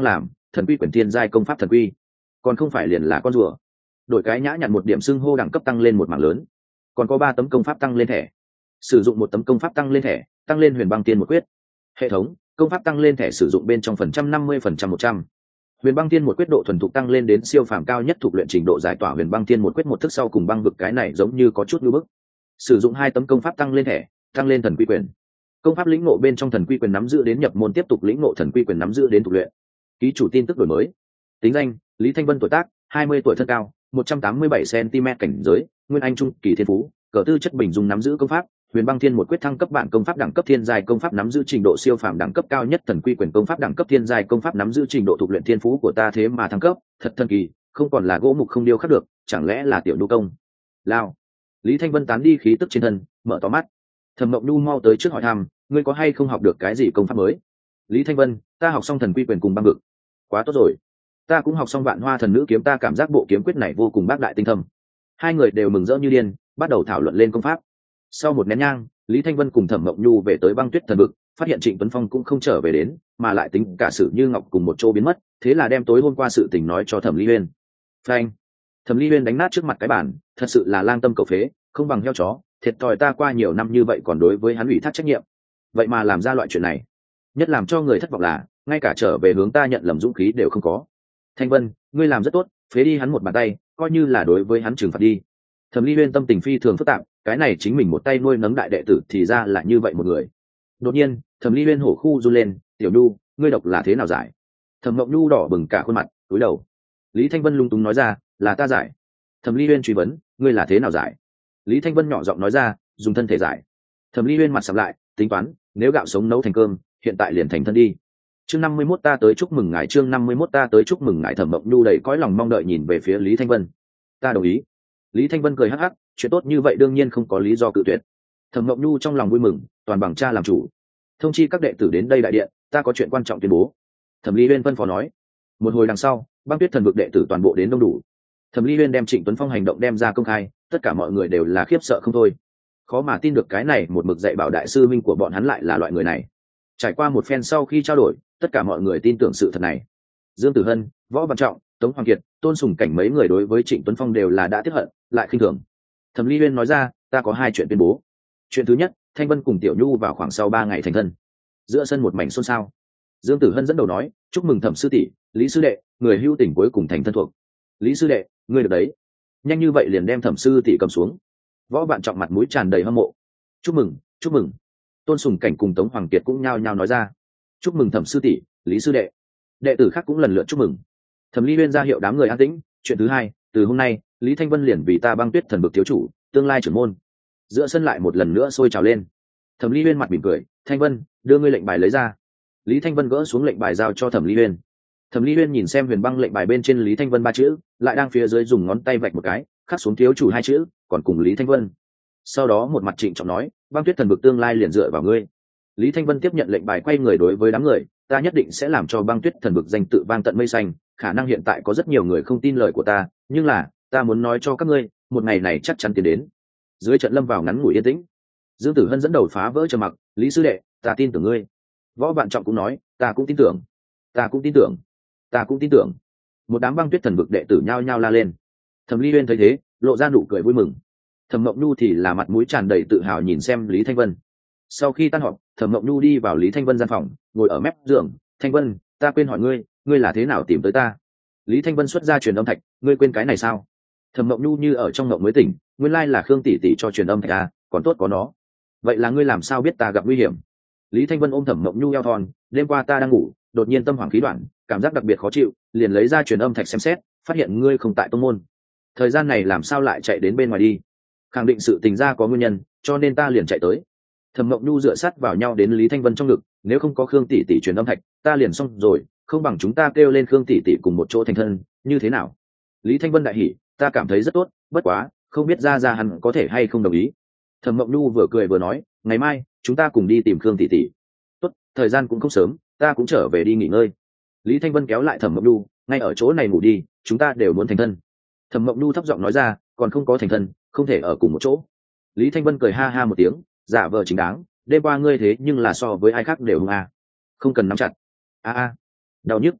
S1: thần quy quyển thiên giai công pháp thần quy, còn không phải liền là con rùa. Đổi cái nhã nhặn một điểm xưng hô đẳng cấp tăng lên một mảng lớn. Còn có 3 tấm công pháp tăng lên thẻ, sử dụng 1 tấm công pháp tăng lên thẻ, tăng lên huyền băng tiên một quyết. Hệ thống công pháp tăng lên thẻ sử dụng bên trong phần trăm 50% 100. Huyền băng tiên một quyết độ thuần thục tăng lên đến siêu phàm cao nhất thuộc luyện trình độ giải tỏa huyền băng tiên một quyết một thức sau cùng băng vực, cái này giống như có chút như bức. Sử dụng 2 tấm công pháp tăng lên thẻ, tăng lên thần quy quyền. Công pháp lĩnh ngộ bên trong thần quy quyền nắm giữ đến nhập môn tiếp tục lĩnh ngộ thần quy quyền nắm giữ đến thuộc luyện. Ký chủ tin tức đổi mới. Tính danh: Lý Thanh Vân, tuổi tác 20 tuổi, thân cao 187 cm, cảnh giới nguyên anh trung kỳ, thiên phú cờ tư chất bình dung, nắm giữ công pháp huyền băng thiên một quyết thăng cấp bản công pháp đẳng cấp thiên giai công pháp nắm giữ trình độ siêu phàm đẳng cấp cao nhất thần quy quyền công pháp đẳng cấp thiên giai công pháp nắm giữ trình độ thuộc luyện. Thiên phú của ta thế mà thăng cấp, thật thần kỳ, không còn là gỗ mục không điêu khắc được, chẳng lẽ là tiểu nhu công lao. Lý Thanh Vân tán đi khí tức trên thân, mở to mắt. Thẩm Mộng Nhu mau tới trước hỏi thăm, ngươi có hay không học được cái gì công pháp mới? Lý Thanh Vân: ta học xong thần quy quyền cùng băng vực. Quá tốt rồi, ta cũng học xong vạn hoa thần nữ kiếm, ta cảm giác bộ kiếm quyết này vô cùng bác đại tinh thâm. Hai người đều mừng rỡ như điên, bắt đầu thảo luận lên công pháp. Sau một nén nhang, Lý Thanh Vân cùng Thẩm Mộng Nhu về tới băng tuyết thần vực, phát hiện Trịnh Tuấn Phong cũng không trở về đến, mà lại tính cả Sử Như Ngọc cùng một chỗ biến mất, thế là đem tối hôm qua sự tình nói cho Thẩm Ly Uyên. Phanh! Thẩm Ly Uyên đánh nát trước mặt cái bản, thật sự là lang tâm cầu phế, không bằng heo chó, thiệt thòi ta qua nhiều năm như vậy còn đối với hắn ủy thác trách nhiệm, vậy mà làm ra loại chuyện này. Nhất làm cho người thất vọng là, ngay cả trở về hướng ta nhận lầm dũng khí đều không có. Thanh Vân, ngươi làm rất tốt, phế đi hắn một bàn tay, coi như là đối với hắn trừng phạt đi. Thẩm Ly Uyên tâm tình phi thường phức tạp, cái này chính mình một tay nuôi nấng đại đệ tử thì ra là như vậy một người. Đột nhiên, Thẩm Ly Uyên hổ khu run lên, "Tiểu Nhu, ngươi độc là thế nào giải?" Thẩm Mộng Nhu đỏ bừng cả khuôn mặt, cúi đầu. Lý Thanh Vân lung túng nói ra, "Là ta giải." Thẩm Ly Uyên truy vấn, "Ngươi là thế nào giải?" Lý Thanh Vân nhỏ giọng nói ra, "Dùng thân thể giải." Thẩm Ly Uyên mặt sầm lại, tính toán, nếu gạo sống nấu thành cơm, hiện tại liền thành thân đi. Chương 51 ta tới chúc mừng ngài, chương 51 ta tới chúc mừng ngài. Thẩm Mộng Nhu đầy cõi lòng mong đợi nhìn về phía Lý Thanh Vân. "Ta đồng ý." Lý Thanh Vân cười hắc hắc, chuyện tốt như vậy đương nhiên không có lý do cự tuyệt. Thẩm Mộng Nhu trong lòng vui mừng, toàn bằng cha làm chủ. "Thông chi các đệ tử đến đây đại điện, ta có chuyện quan trọng tuyên bố." Thẩm Ly Uyên phân phó nói. Một hồi đằng sau, băng tuyết thần vực đệ tử toàn bộ đến đông đủ. Thẩm Ly Uyên đem Trịnh Tuấn Phong hành động đem ra công khai, tất cả mọi người đều là khiếp sợ không thôi. Khó mà tin được cái này một mực dạy bảo đại sư minh của bọn hắn lại là loại người này. Trải qua một phen sau khi trao đổi, tất cả mọi người tin tưởng sự thật này. Dương Tử Hân, Võ Văn Trọng, Tống Hoàng Kiệt, Tôn Sùng Cảnh mấy người đối với Trịnh Tuấn Phong đều là đã tiếc hận, lại khinh thường. Thẩm Ly Uyên nói ra, ta có 2 chuyện tuyên bố. Chuyện thứ nhất, Thanh Vân cùng Tiểu Nhu vào khoảng sau 3 ngày thành thân. Giữa sân một mảnh xôn xao. Dương Tử Hân dẫn đầu nói, chúc mừng Thẩm sư tỷ, Lý sư đệ, người hưu tình cuối cùng thành thân thuộc. Lý sư đệ, ngươi được đấy, nhanh như vậy liền đem Thẩm sư tỷ cầm xuống. Võ Vạn Trọng mặt mũi tràn đầy hâm mộ. Chúc mừng, chúc mừng. Tôn Sùng Cảnh cùng Tống Hoàng Kiệt cũng nhao nhao nói ra, chúc mừng Thẩm sư tỷ, Lý sư đệ. Đệ tử khác cũng lần lượt chúc mừng. Thẩm Ly Uyên ra hiệu đám người an tĩnh. Chuyện thứ hai, từ hôm nay, Lý Thanh Vân liền vì ta băng tuyết thần vực thiếu chủ, tương lai trưởng môn. Giữa sân lại một lần nữa sôi trào lên. Thẩm Ly Uyên mặt mỉm cười, Thanh Vân, đưa ngươi lệnh bài lấy ra. Lý Thanh Vân gỡ xuống lệnh bài giao cho Thẩm Ly Uyên. Thẩm Ly Uyên nhìn xem huyền băng lệnh bài bên trên Lý Thanh Vân 3 chữ, lại đang phía dưới dùng ngón tay vạch một cái, khắc xuống thiếu chủ 2 chữ, còn cùng Lý Thanh Vân. Sau đó một mặt trịnh trọng nói, băng tuyết thần vực tương lai liền dựa vào ngươi. Lý Thanh Vân tiếp nhận lệnh bài, quay người đối với đám người, ta nhất định sẽ làm cho băng tuyết thần vực danh tự vang tận mây xanh. Khả năng hiện tại có rất nhiều người không tin lời của ta, nhưng là ta muốn nói cho các ngươi, một ngày này chắc chắn tiến đến. Dưới trận lâm vào ngắn ngủi yên tĩnh. Dương Tử Hân dẫn đầu phá vỡ trầm mặc, Lý sư đệ, ta tin tưởng ngươi. Võ Vạn Trọng cũng nói, ta cũng tin tưởng, ta cũng tin tưởng, ta cũng tin tưởng. Một đám băng tuyết thần vực đệ tử nhao nhao la lên. Thẩm Ly Uyên thấy thế, lộ ra nụ cười vui mừng. Thẩm Mộng Nhu thì là mặt mũi tràn đầy tự hào nhìn xem Lý Thanh Vân. Sau khi tan họp, Thẩm Mộng Nhu đi vào Lý Thanh Vân gian phòng, ngồi ở mép giường. Thanh Vân, ta quên hỏi ngươi, ngươi là thế nào tìm tới ta? Lý Thanh Vân xuất ra truyền âm thạch, ngươi quên cái này sao? Thẩm Mộng Nhu như ở trong mộng mới tỉnh, nguyên lai là Khương tỷ tỷ cho truyền âm thạch à, còn tốt có nó. Vậy là ngươi làm sao biết ta gặp nguy hiểm? Lý Thanh Vân ôm Thẩm Mộng Nhu eo thon, đêm qua ta đang ngủ, đột nhiên tâm hoảng khí đoạn, cảm giác đặc biệt khó chịu, liền lấy ra truyền âm thạch xem xét, phát hiện ngươi không tại tông môn. Thời gian này làm sao lại chạy đến bên ngoài đi? Khẳng định sự tình ra có nguyên nhân, cho nên ta liền chạy tới. Thẩm Mộng Nhu dựa sát vào nhau đến Lý Thanh Vân trong ngực, nếu không có Khương tỷ tỷ truyền âm thạch, ta liền xong rồi, không bằng chúng ta kêu lên Khương tỷ tỷ cùng một chỗ thành thân, như thế nào? Lý Thanh Vân đại hỉ, ta cảm thấy rất tốt, bất quá, không biết ra hắn có thể hay không đồng ý. Thẩm Mộng Nhu vừa cười vừa nói, ngày mai chúng ta cùng đi tìm Khương tỷ tỷ. Tốt, thời gian cũng không sớm, ta cũng trở về đi nghỉ ngơi. Lý Thanh Vân kéo lại Thẩm Mộng Nhu, ngay ở chỗ này ngủ đi, chúng ta đều muốn thành thân. Thẩm Mộng Nhu thấp giọng nói ra, còn không có thành thân, không thể ở cùng một chỗ. Lý Thanh Vân cười ha ha một tiếng, giả vờ chính đáng, đêm qua ngươi thế nhưng là so với ai khác đều hung à. Không cần nắm chặt. A a, đau nhức.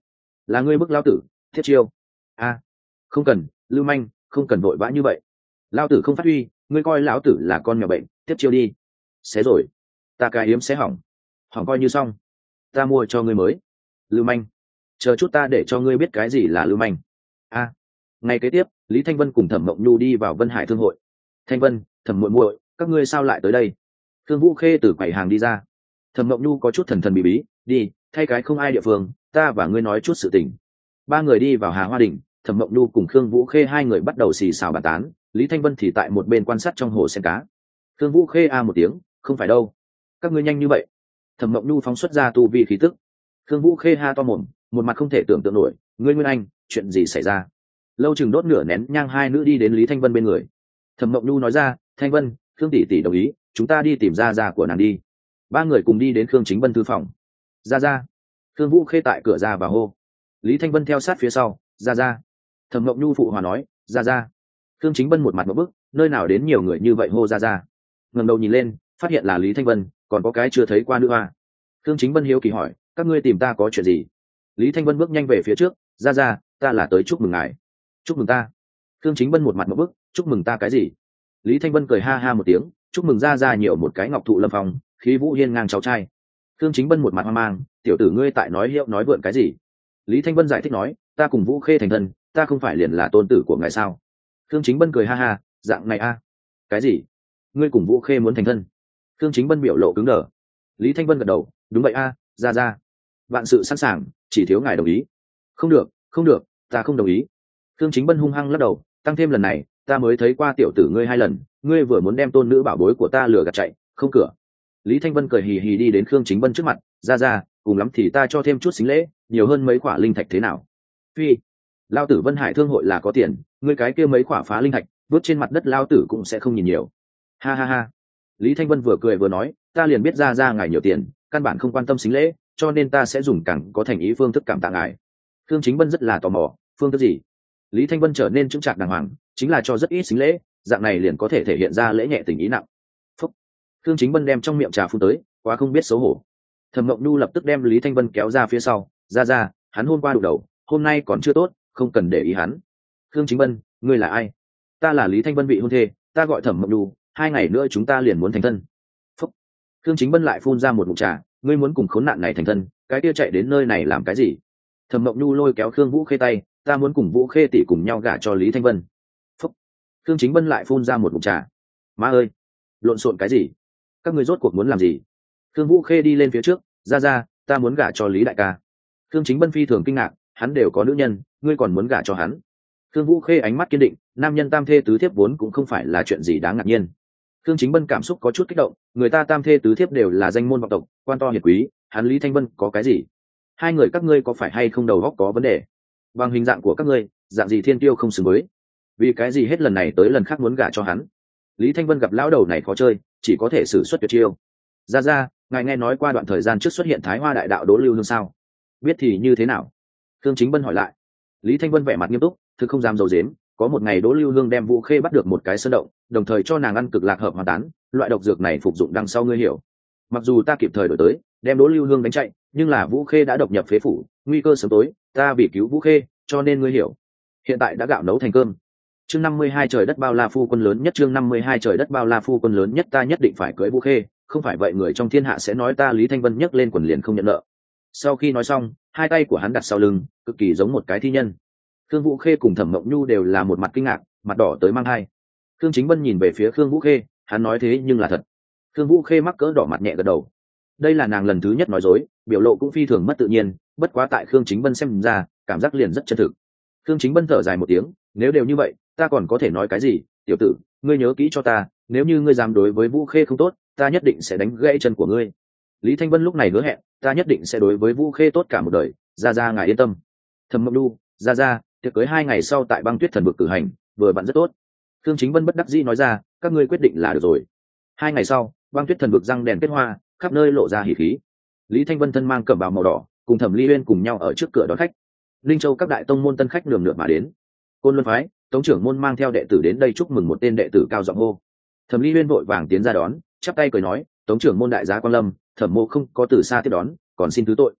S1: là ngươi bức lao tử thiết chiêu. A, không cần lưu manh, không cần vội vã như vậy. Lao tử không phát huy, ngươi coi lão tử là con mèo bệnh, tiếp chiêu đi. Xé rồi, ta cái yếm xé hỏng, hỏng coi như xong, ta mua cho ngươi mới. Lưu manh, chờ chút ta để cho ngươi biết cái gì là lưu manh. A. Ngày kế tiếp, Lý Thanh Vân cùng Thẩm Mộng Nhu đi vào Vân Hải Thương hội. Thanh Vân, Thẩm muội muội, các ngươi sao lại tới đây? Thương Vũ Khê từ quầy hàng đi ra. Thẩm Mộng Nhu có chút thần thần bí bí, đi, thay cái không ai địa phương, ta và ngươi nói chút sự tình. Ba người đi vào Hà Hoa Đình, Thẩm Mộng Nhu cùng Khương Vũ Khê hai người bắt đầu xì xào bàn tán, Lý Thanh Vân thì tại một bên quan sát trong hồ sen cá. Khương Vũ Khê a một tiếng, không phải đâu, các ngươi nhanh như vậy. Thẩm Mộng Nhu phóng xuất ra tu vi khí tức. Khương Vũ Khê ha to mồm, một mặt không thể tưởng tượng nổi, ngươi Nguyên Anh, chuyện gì xảy ra? Lâu chừng đốt nửa nén nhang, hai nữ đi đến Lý Thanh Vân bên người. Thẩm Mộng Nhu nói ra, Thanh Vân, Khương tỷ tỷ đồng ý, chúng ta đi tìm gia gia của nàng đi. Ba người cùng đi đến Khương Chính Vân thư phòng. Gia gia. Khương Vũ Khê tại cửa ra và hô. Lý Thanh Vân theo sát phía sau, gia gia. Thẩm Mộng Nhu phụ hòa nói, gia gia. Khương Chính Vân một mặt một bức, nơi nào đến nhiều người như vậy hô gia gia. Ngẩng đầu nhìn lên, phát hiện là Lý Thanh Vân, còn có cái chưa thấy qua nữ hoa. Khương Chính Vân hiếu kỳ hỏi, các ngươi tìm ta có chuyện gì? Lý Thanh Vân bước nhanh về phía trước, gia gia, ta là tới chúc mừng ngài. Chúc mừng ta? Khương Chính Vân một mặt một bức, chúc mừng ta cái gì? Lý Thanh Vân cười ha ha một tiếng, chúc mừng gia gia nhiều một cái ngọc thụ lâm phong, khí vũ hiên ngang cháu trai. Khương Chính Vân một mặt hoang mang, tiểu tử ngươi tại nói hiệu nói vượn cái gì? Lý Thanh Vân giải thích nói, ta cùng Vũ Khê thành thân, ta không phải liền là tôn tử của ngài sao? Khương Chính Vân cười ha ha, dạng này a? Cái gì? Ngươi cùng Vũ Khê muốn thành thân? Khương Chính Vân biểu lộ cứng đờ. Lý Thanh Vân gật đầu, đúng vậy a, gia gia. Vạn sự sẵn sàng, chỉ thiếu ngài đồng ý. Không được, không được, ta không đồng ý. Khương Chính Vân hung hăng lắc đầu, tăng thêm lần này, ta mới thấy qua tiểu tử ngươi hai lần, ngươi vừa muốn đem tôn nữ bảo bối của ta lừa gạt chạy, không cửa. Lý Thanh Vân cười hì hì đi đến Khương Chính Vân trước mặt, ra ra, cùng lắm thì ta cho thêm chút xính lễ, nhiều hơn mấy quả linh thạch thế nào? Phi, lao tử Vân Hải Thương hội là có tiền, ngươi cái kia mấy quả phá linh thạch, vớt trên mặt đất lao tử cũng sẽ không nhìn nhiều. Ha ha ha. Lý Thanh Vân vừa cười vừa nói, ta liền biết ra ra ngài nhiều tiền, căn bản không quan tâm xính lễ, cho nên ta sẽ dùng càng có thành ý phương thức cảm tạ ngài. Khương Chính Vân rất là tò mò, phương thức gì? Lý Thanh Vân trở nên chững chạc đàng hoàng, chính là cho rất ít xính lễ, dạng này liền có thể thể hiện ra lễ nhẹ tình ý nặng. Phúc. Khương Chính Vân đem trong miệng trà phun tới, quá không biết xấu hổ. Thẩm Mộng Nhu lập tức đem Lý Thanh Vân kéo ra phía sau, ra, hắn hôm qua đụng đầu, hôm nay còn chưa tốt, không cần để ý hắn. Khương Chính Vân, ngươi là ai? Ta là Lý Thanh Vân vị hôn thê, ta gọi Thẩm Mộng Nhu, 2 ngày nữa chúng ta liền muốn thành thân. Phúc. Khương Chính Vân lại phun ra một ngụm trà, ngươi muốn cùng khốn nạn này thành thân, cái kia chạy đến nơi này làm cái gì? Thẩm Mộng Nhu lôi kéo Khương Vũ Khê tay, ta muốn cùng Vũ Khê tỷ cùng nhau gả cho Lý Thanh Vân. Phúc. Khương Chính Vân lại phun ra một ngụm trà. Má ơi, lộn xộn cái gì? Các ngươi rốt cuộc muốn làm gì? Khương Vũ Khê đi lên phía trước, ra, ta muốn gả cho Lý đại ca. Khương Chính Vân phi thường kinh ngạc, hắn đều có nữ nhân, ngươi còn muốn gả cho hắn? Khương Vũ Khê ánh mắt kiên định, nam nhân tam thê tứ thiếp vốn cũng không phải là chuyện gì đáng ngạc nhiên. Khương Chính Vân cảm xúc có chút kích động, người ta tam thê tứ thiếp đều là danh môn vọng tộc, quan to hiển quý, hắn Lý Thanh Vân có cái gì? Hai người các ngươi có phải hay không đầu óc có vấn đề? Bằng hình dạng của các ngươi, dạng gì thiên tiêu không xứng với? Vì cái gì hết lần này tới lần khác muốn gả cho hắn? Lý Thanh Vân gặp lão đầu này khó chơi, chỉ có thể sử xuất tuyệt chiêu. Ra, ngài nghe nói qua đoạn thời gian trước xuất hiện Thái Hoa đại đạo Đỗ Lưu Hương sao? Biết thì như thế nào? Khương Chính Vân hỏi lại. Lý Thanh Vân vẻ mặt nghiêm túc, thực không dám giấu giếm, có một ngày Đỗ Lưu Hương đem Vũ Khê bắt được một cái sơn động, đồng thời cho nàng ăn cực lạc hợp hoàn tán, loại độc dược này phục dụng đằng sau ngươi hiểu. Mặc dù ta kịp thời đổi tới, đem Đỗ Lưu Hương đánh chạy, nhưng là Vũ Khê đã độc nhập phế phủ, nguy cơ sớm tối, ta vì cứu Vũ Khê, cho nên ngươi hiểu. Hiện tại đã gạo nấu thành cơm. Chương 52 trời đất bao la phu quân lớn nhất, chương 52 trời đất bao la phu quân lớn nhất, ta nhất định phải cưới Vũ Khê, không phải vậy người trong thiên hạ sẽ nói ta Lý Thanh Vân nhấc lên quần liền không nhận nợ. Sau khi nói xong, hai tay của hắn đặt sau lưng, cực kỳ giống một cái thi nhân. Khương Vũ Khê cùng Thẩm Mộng Nhu đều là một mặt kinh ngạc, mặt đỏ tới mang hai. Khương Chính Vân nhìn về phía Khương Vũ Khê, hắn nói thế nhưng là thật. Khương Vũ Khê mắc cỡ đỏ mặt nhẹ gật đầu. Đây là nàng lần thứ nhất nói dối, biểu lộ cũng phi thường mất tự nhiên, bất quá tại Khương Chính Vân xem ra, cảm giác liền rất chân thực. Khương Chính Vân thở dài một tiếng, nếu đều như vậy, ta còn có thể nói cái gì? Tiểu tử, ngươi nhớ kỹ cho ta, nếu như ngươi dám đối với Vũ Khê không tốt, ta nhất định sẽ đánh gãy chân của ngươi. Lý Thanh Vân lúc này hứa hẹn, ta nhất định sẽ đối với Vũ Khê tốt cả một đời, ra ngài yên tâm. Thẩm Mộng Nhu, ra, tiệc cưới 2 ngày sau tại Băng Tuyết Thần vực cử hành, vừa vặn rất tốt. Khương Chính Vân bất đắc dĩ nói ra, các ngươi quyết định là được rồi. 2 ngày sau, Băng Tuyết Thần vực răng đèn kết hoa, khắp nơi lộ ra hỉ khí. Lý Thanh Vân thân mang cẩm bào màu đỏ, cùng Thẩm Ly Uyên cùng nhau ở trước cửa đón khách. Linh Châu các đại tông môn tân khách nườm nượp mà đến. Côn Luân phái, Tống trưởng môn mang theo đệ tử đến đây chúc mừng một tên đệ tử cao giọng hô. Thẩm Ly Uyên vội vàng tiến ra đón, chắp tay cười nói, Tống trưởng môn đại giá quan lâm, Thẩm mộ không có từ xa tiếp đón, còn xin thứ tội.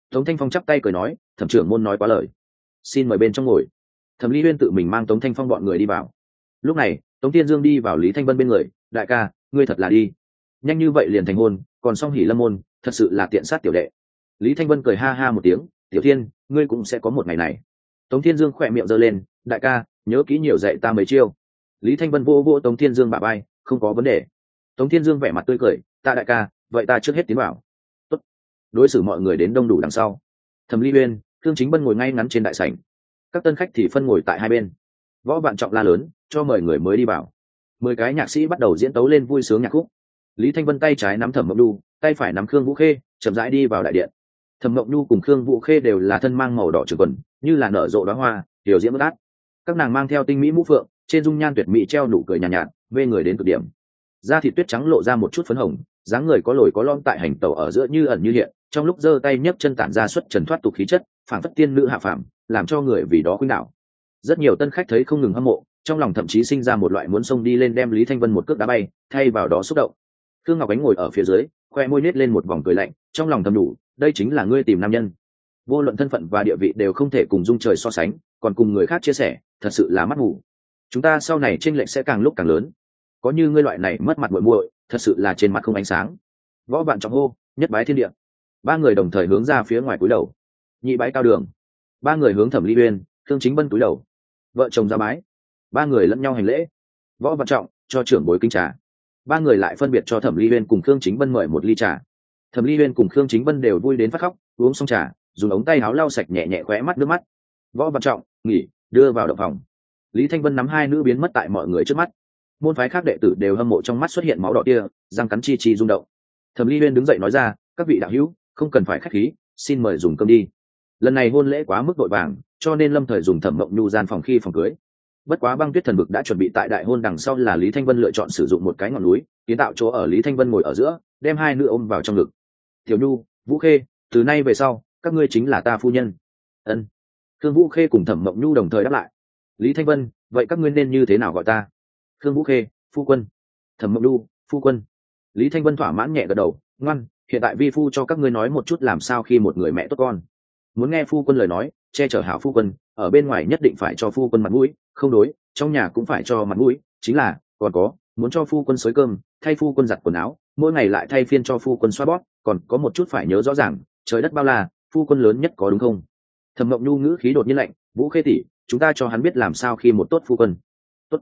S1: Tống Thanh Phong chắp tay cười nói, thẩm trưởng môn nói quá lời, xin mời bên trong ngồi. Thẩm Ly Uyên tự mình mang Tống Thanh Phong bọn người đi vào. Lúc này Tống Thiên Dương đi vào Lý Thanh Vân bên người, đại ca, ngươi thật là đi nhanh như vậy liền thành hôn, còn song hỉ lâm môn, thật sự là tiện sát tiểu đệ. Lý Thanh Vân cười ha ha một tiếng, tiểu thiên, ngươi cũng sẽ có một ngày này. Tống Thiên Dương khỏe miệng giơ lên, đại ca, nhớ kỹ nhiều dạy ta mấy chiêu. Lý Thanh Vân vô vô Tống Thiên Dương bả vai, không có vấn đề. Tống Thiên Dương vẻ mặt tươi cười, ta đại ca, vậy ta trước hết tiến vào. Tốt. Đối xử mọi người đến đông đủ đằng sau, Thẩm Ly Uyên, Thương Chính Bân ngồi ngay ngắn trên đại sảnh, các tân khách thì phân ngồi tại hai bên. Võ Vạn Trọng la lớn, cho mời người mới đi vào. 10 cái nhạc sĩ bắt đầu diễn tấu lên vui sướng nhạc khúc. Lý Thanh Vân tay trái nắm Thẩm Mộng Nhu, tay phải nắm Khương Vũ Khê, chậm rãi đi vào đại điện. Thẩm Mộng Nhu cùng Khương Vũ Khê đều là thân mang màu đỏ trường quần, như là nở rộ đóa hoa, tiểu diễm bất át. Các nàng mang theo tinh mỹ mũ phượng, trên dung nhan tuyệt mỹ treo nụ cười nhàn nhạt, mê người đến cực điểm. Da thịt tuyết trắng lộ ra một chút phấn hồng, dáng người có lồi có lõm tại hành tẩu ở giữa như ẩn như hiện, trong lúc giơ tay nhấc chân tản ra xuất trần thoát tục khí chất, phảng phất tiên nữ hạ phàm, làm cho người vì đó khuynh đảo. Rất nhiều tân khách thấy không ngừng hâm mộ, trong lòng thậm chí sinh ra một loại muốn xông đi lên đem Lý Thanh Vân một cước đá bay, thay vào đó xúc động. Thương Ngọc Ánh ngồi ở phía dưới, khoe môi nết lên một vòng cười lạnh, trong lòng thầm đủ, đây chính là ngươi tìm nam nhân. Vô luận thân phận và địa vị đều không thể cùng dung trời so sánh, còn cùng người khác chia sẻ, thật sự là mắt ngủ. Chúng ta sau này chênh lệch sẽ càng lúc càng lớn. Có như ngươi loại này mất mặt muội muội, thật sự là trên mặt không ánh sáng. Võ Vạn Trọng hô, nhất bái thiên địa. Ba người đồng thời hướng ra phía ngoài cúi đầu. Nhị bái cao đường. Ba người hướng Thẩm Ly Uyên, Thương Chính Bân cúi đầu. Vợ chồng ra bái. Ba người lẫn nhau hành lễ. Võ Vạn Trọng cho trưởng bối kính trà. Ba người lại phân biệt cho Thẩm Ly Uyên cùng Khương Chính Bân mời một ly trà. Thẩm Ly Uyên cùng Khương Chính Bân đều vui đến phát khóc, uống xong trà, dùng ống tay áo lau sạch nhẹ nhẹ khóe mắt nước mắt. Võ Vạn Trọng nghỉ, đưa vào động phòng. Lý Thanh Vân nắm hai nữ biến mất tại mọi người trước mắt. Môn phái khác đệ tử đều hâm mộ trong mắt xuất hiện máu đỏ tia, răng cắn chi chi rung động. Thẩm Ly Uyên đứng dậy nói ra, các vị đạo hữu, không cần phải khách khí, xin mời dùng cơm đi. Lần này hôn lễ quá mức vội vàng, cho nên lâm thời dùng Thẩm Mộng Nhu gian phòng khi phòng cưới. Bất quá Băng Tuyết Thần Vực đã chuẩn bị tại đại hôn đằng sau là Lý Thanh Vân lựa chọn sử dụng một cái ngọn núi, kiến tạo chỗ ở Lý Thanh Vân ngồi ở giữa, đem hai nữ ôm vào trong ngực. Tiểu Nhu, Vũ Khê, từ nay về sau, các ngươi chính là ta phu nhân. Ân. Khương Vũ Khê cùng Thẩm Mộng Nhu đồng thời đáp lại. Lý Thanh Vân, vậy các ngươi nên như thế nào gọi ta? Khương Vũ Khê, phu quân. Thẩm Mộng Nhu, phu quân. Lý Thanh Vân thỏa mãn nhẹ gật đầu, ngoan, hiện tại vi phu cho các ngươi nói một chút làm sao khi một người mẹ tốt con. Muốn nghe phu quân lời nói, che chở hảo phu quân, ở bên ngoài nhất định phải cho phu quân mặt mũi, không đối, trong nhà cũng phải cho mặt mũi, chính là, còn có, muốn cho phu quân xới cơm, thay phu quân giặt quần áo, mỗi ngày lại thay phiên cho phu quân xoa bóp, còn có một chút phải nhớ rõ ràng, trời đất bao la, phu quân lớn nhất có đúng không? Thẩm Mộng Nhu ngữ khí đột nhiên lạnh, Vũ Khê tỷ, chúng ta cho hắn biết làm sao khi một tốt phu quân. Tốt.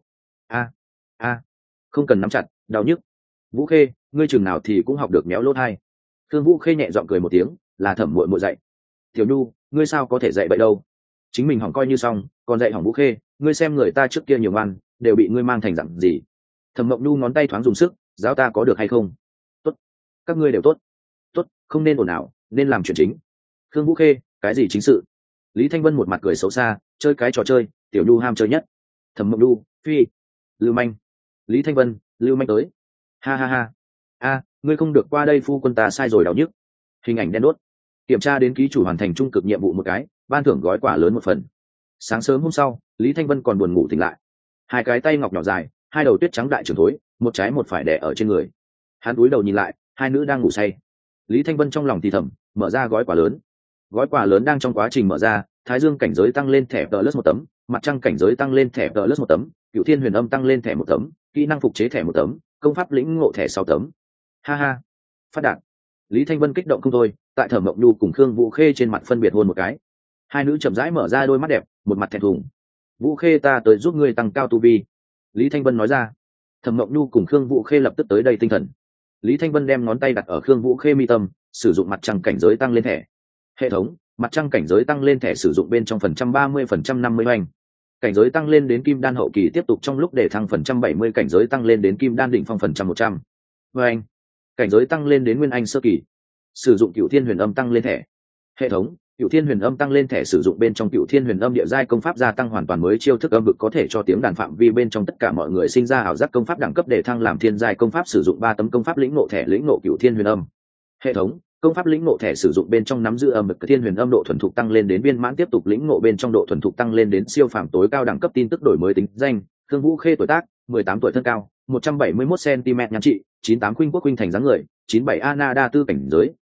S1: A, không cần nắm chặt, đau nhức. Vũ Khê, ngươi chừng nào thì cũng học được méo lỗ tai. Thương Vũ Khê nhẹ giọng cười một tiếng, là Thẩm muội muội dạy. Tiểu Nhu, ngươi sao có thể dạy vậy đâu? Chính mình hỏng coi như xong, còn dạy hỏng Vũ Khê, ngươi xem người ta trước kia nhiều ngoan, đều bị ngươi mang thành dặn gì? Thẩm Mộng Nhu ngón tay thoáng dùng sức, giáo ta có được hay không? Tốt, các ngươi đều tốt. Tốt, không nên ồn ào, nên làm chuyện chính. Thương Vũ Khê, cái gì chính sự? Lý Thanh Vân một mặt cười xấu xa, chơi cái trò chơi, Tiểu Nhu ham chơi nhất. Thẩm Mộng Nhu, phi. Lưu Manh. Lý Thanh Vân, Lưu Manh tới. Ha ha ha. A, ngươi không được qua đây, phu quân ta sai rồi, đau nhức. Hình ảnh đen đốt. Kiểm tra đến ký chủ hoàn thành trung cực nhiệm vụ một cái, ban thưởng gói quà lớn một phần. Sáng sớm hôm sau, Lý Thanh Vân còn buồn ngủ tỉnh lại. Hai cái tay ngọc nhỏ dài, hai đầu tuyết trắng đại trưởng thối, một trái một phải đè ở trên người. Hắn cúi đầu nhìn lại, hai nữ đang ngủ say. Lý Thanh Vân trong lòng thì thầm, mở ra gói quà lớn. Gói quà lớn đang trong quá trình mở ra, Thái Dương cảnh giới tăng lên thẻ plus một tấm, Mặt Trăng cảnh giới tăng lên thẻ plus một tấm, Cửu Thiên Huyền Âm tăng lên thẻ một tấm, kỹ năng phục chế thẻ một tấm, công pháp lĩnh ngộ thẻ 6 tấm. Ha ha, phát đạt. Lý Thanh Vân kích động không thôi, tại Thẩm Mộng Nhu cùng Khương Vũ Khê trên mặt phân biệt hôn một cái. Hai nữ chậm rãi mở ra đôi mắt đẹp, một mặt thẹn thùng. Vũ Khê, ta tới giúp ngươi tăng cao tu vi. Lý Thanh Vân nói ra. Thẩm Mộng Nhu cùng Khương Vũ Khê lập tức tới đây tinh thần. Lý Thanh Vân đem ngón tay đặt ở Khương Vũ Khê mi tâm, sử dụng Mặt Trăng cảnh giới tăng lên thẻ. Hệ thống, Mặt Trăng cảnh giới tăng lên thẻ sử dụng bên trong phần trăm 30% 50 hoành. Cảnh giới tăng lên đến Kim Đan hậu kỳ tiếp tục trong lúc để thăng phần trăm 70, cảnh giới tăng lên đến Kim Đan đỉnh phong phần trăm 100. Hoành. Cảnh giới tăng lên đến Nguyên Anh sơ kỳ. Sử dụng Cửu Thiên Huyền Âm tăng lên thẻ. Hệ thống, Cửu Thiên Huyền Âm tăng lên thẻ sử dụng bên trong Cửu Thiên Huyền Âm địa giai công pháp gia tăng hoàn toàn mới chiêu thức âm vực, có thể cho tiếng đàn phạm vi bên trong tất cả mọi người sinh ra ảo giác, công pháp đẳng cấp để thăng làm thiên giai công pháp sử dụng 3 tấm công pháp lĩnh ngộ thẻ lĩnh ngộ Cửu Thiên Huyền Âm. Hệ thống, công pháp lĩnh ngộ thẻ sử dụng bên trong nắm giữ âm vực Thiên Huyền Âm độ thuần thục tăng lên đến viên mãn, tiếp tục lĩnh ngộ bên trong độ thuần thục tăng lên đến siêu phàm tối cao đẳng cấp. Tin tức đổi mới tính danh: Khương Vũ Khê, tuổi tác 18 tuổi, thân cao 171 cm, nhan trị 98, khuynh quốc khuynh thành dáng người 97, Ana đa tư cảnh giới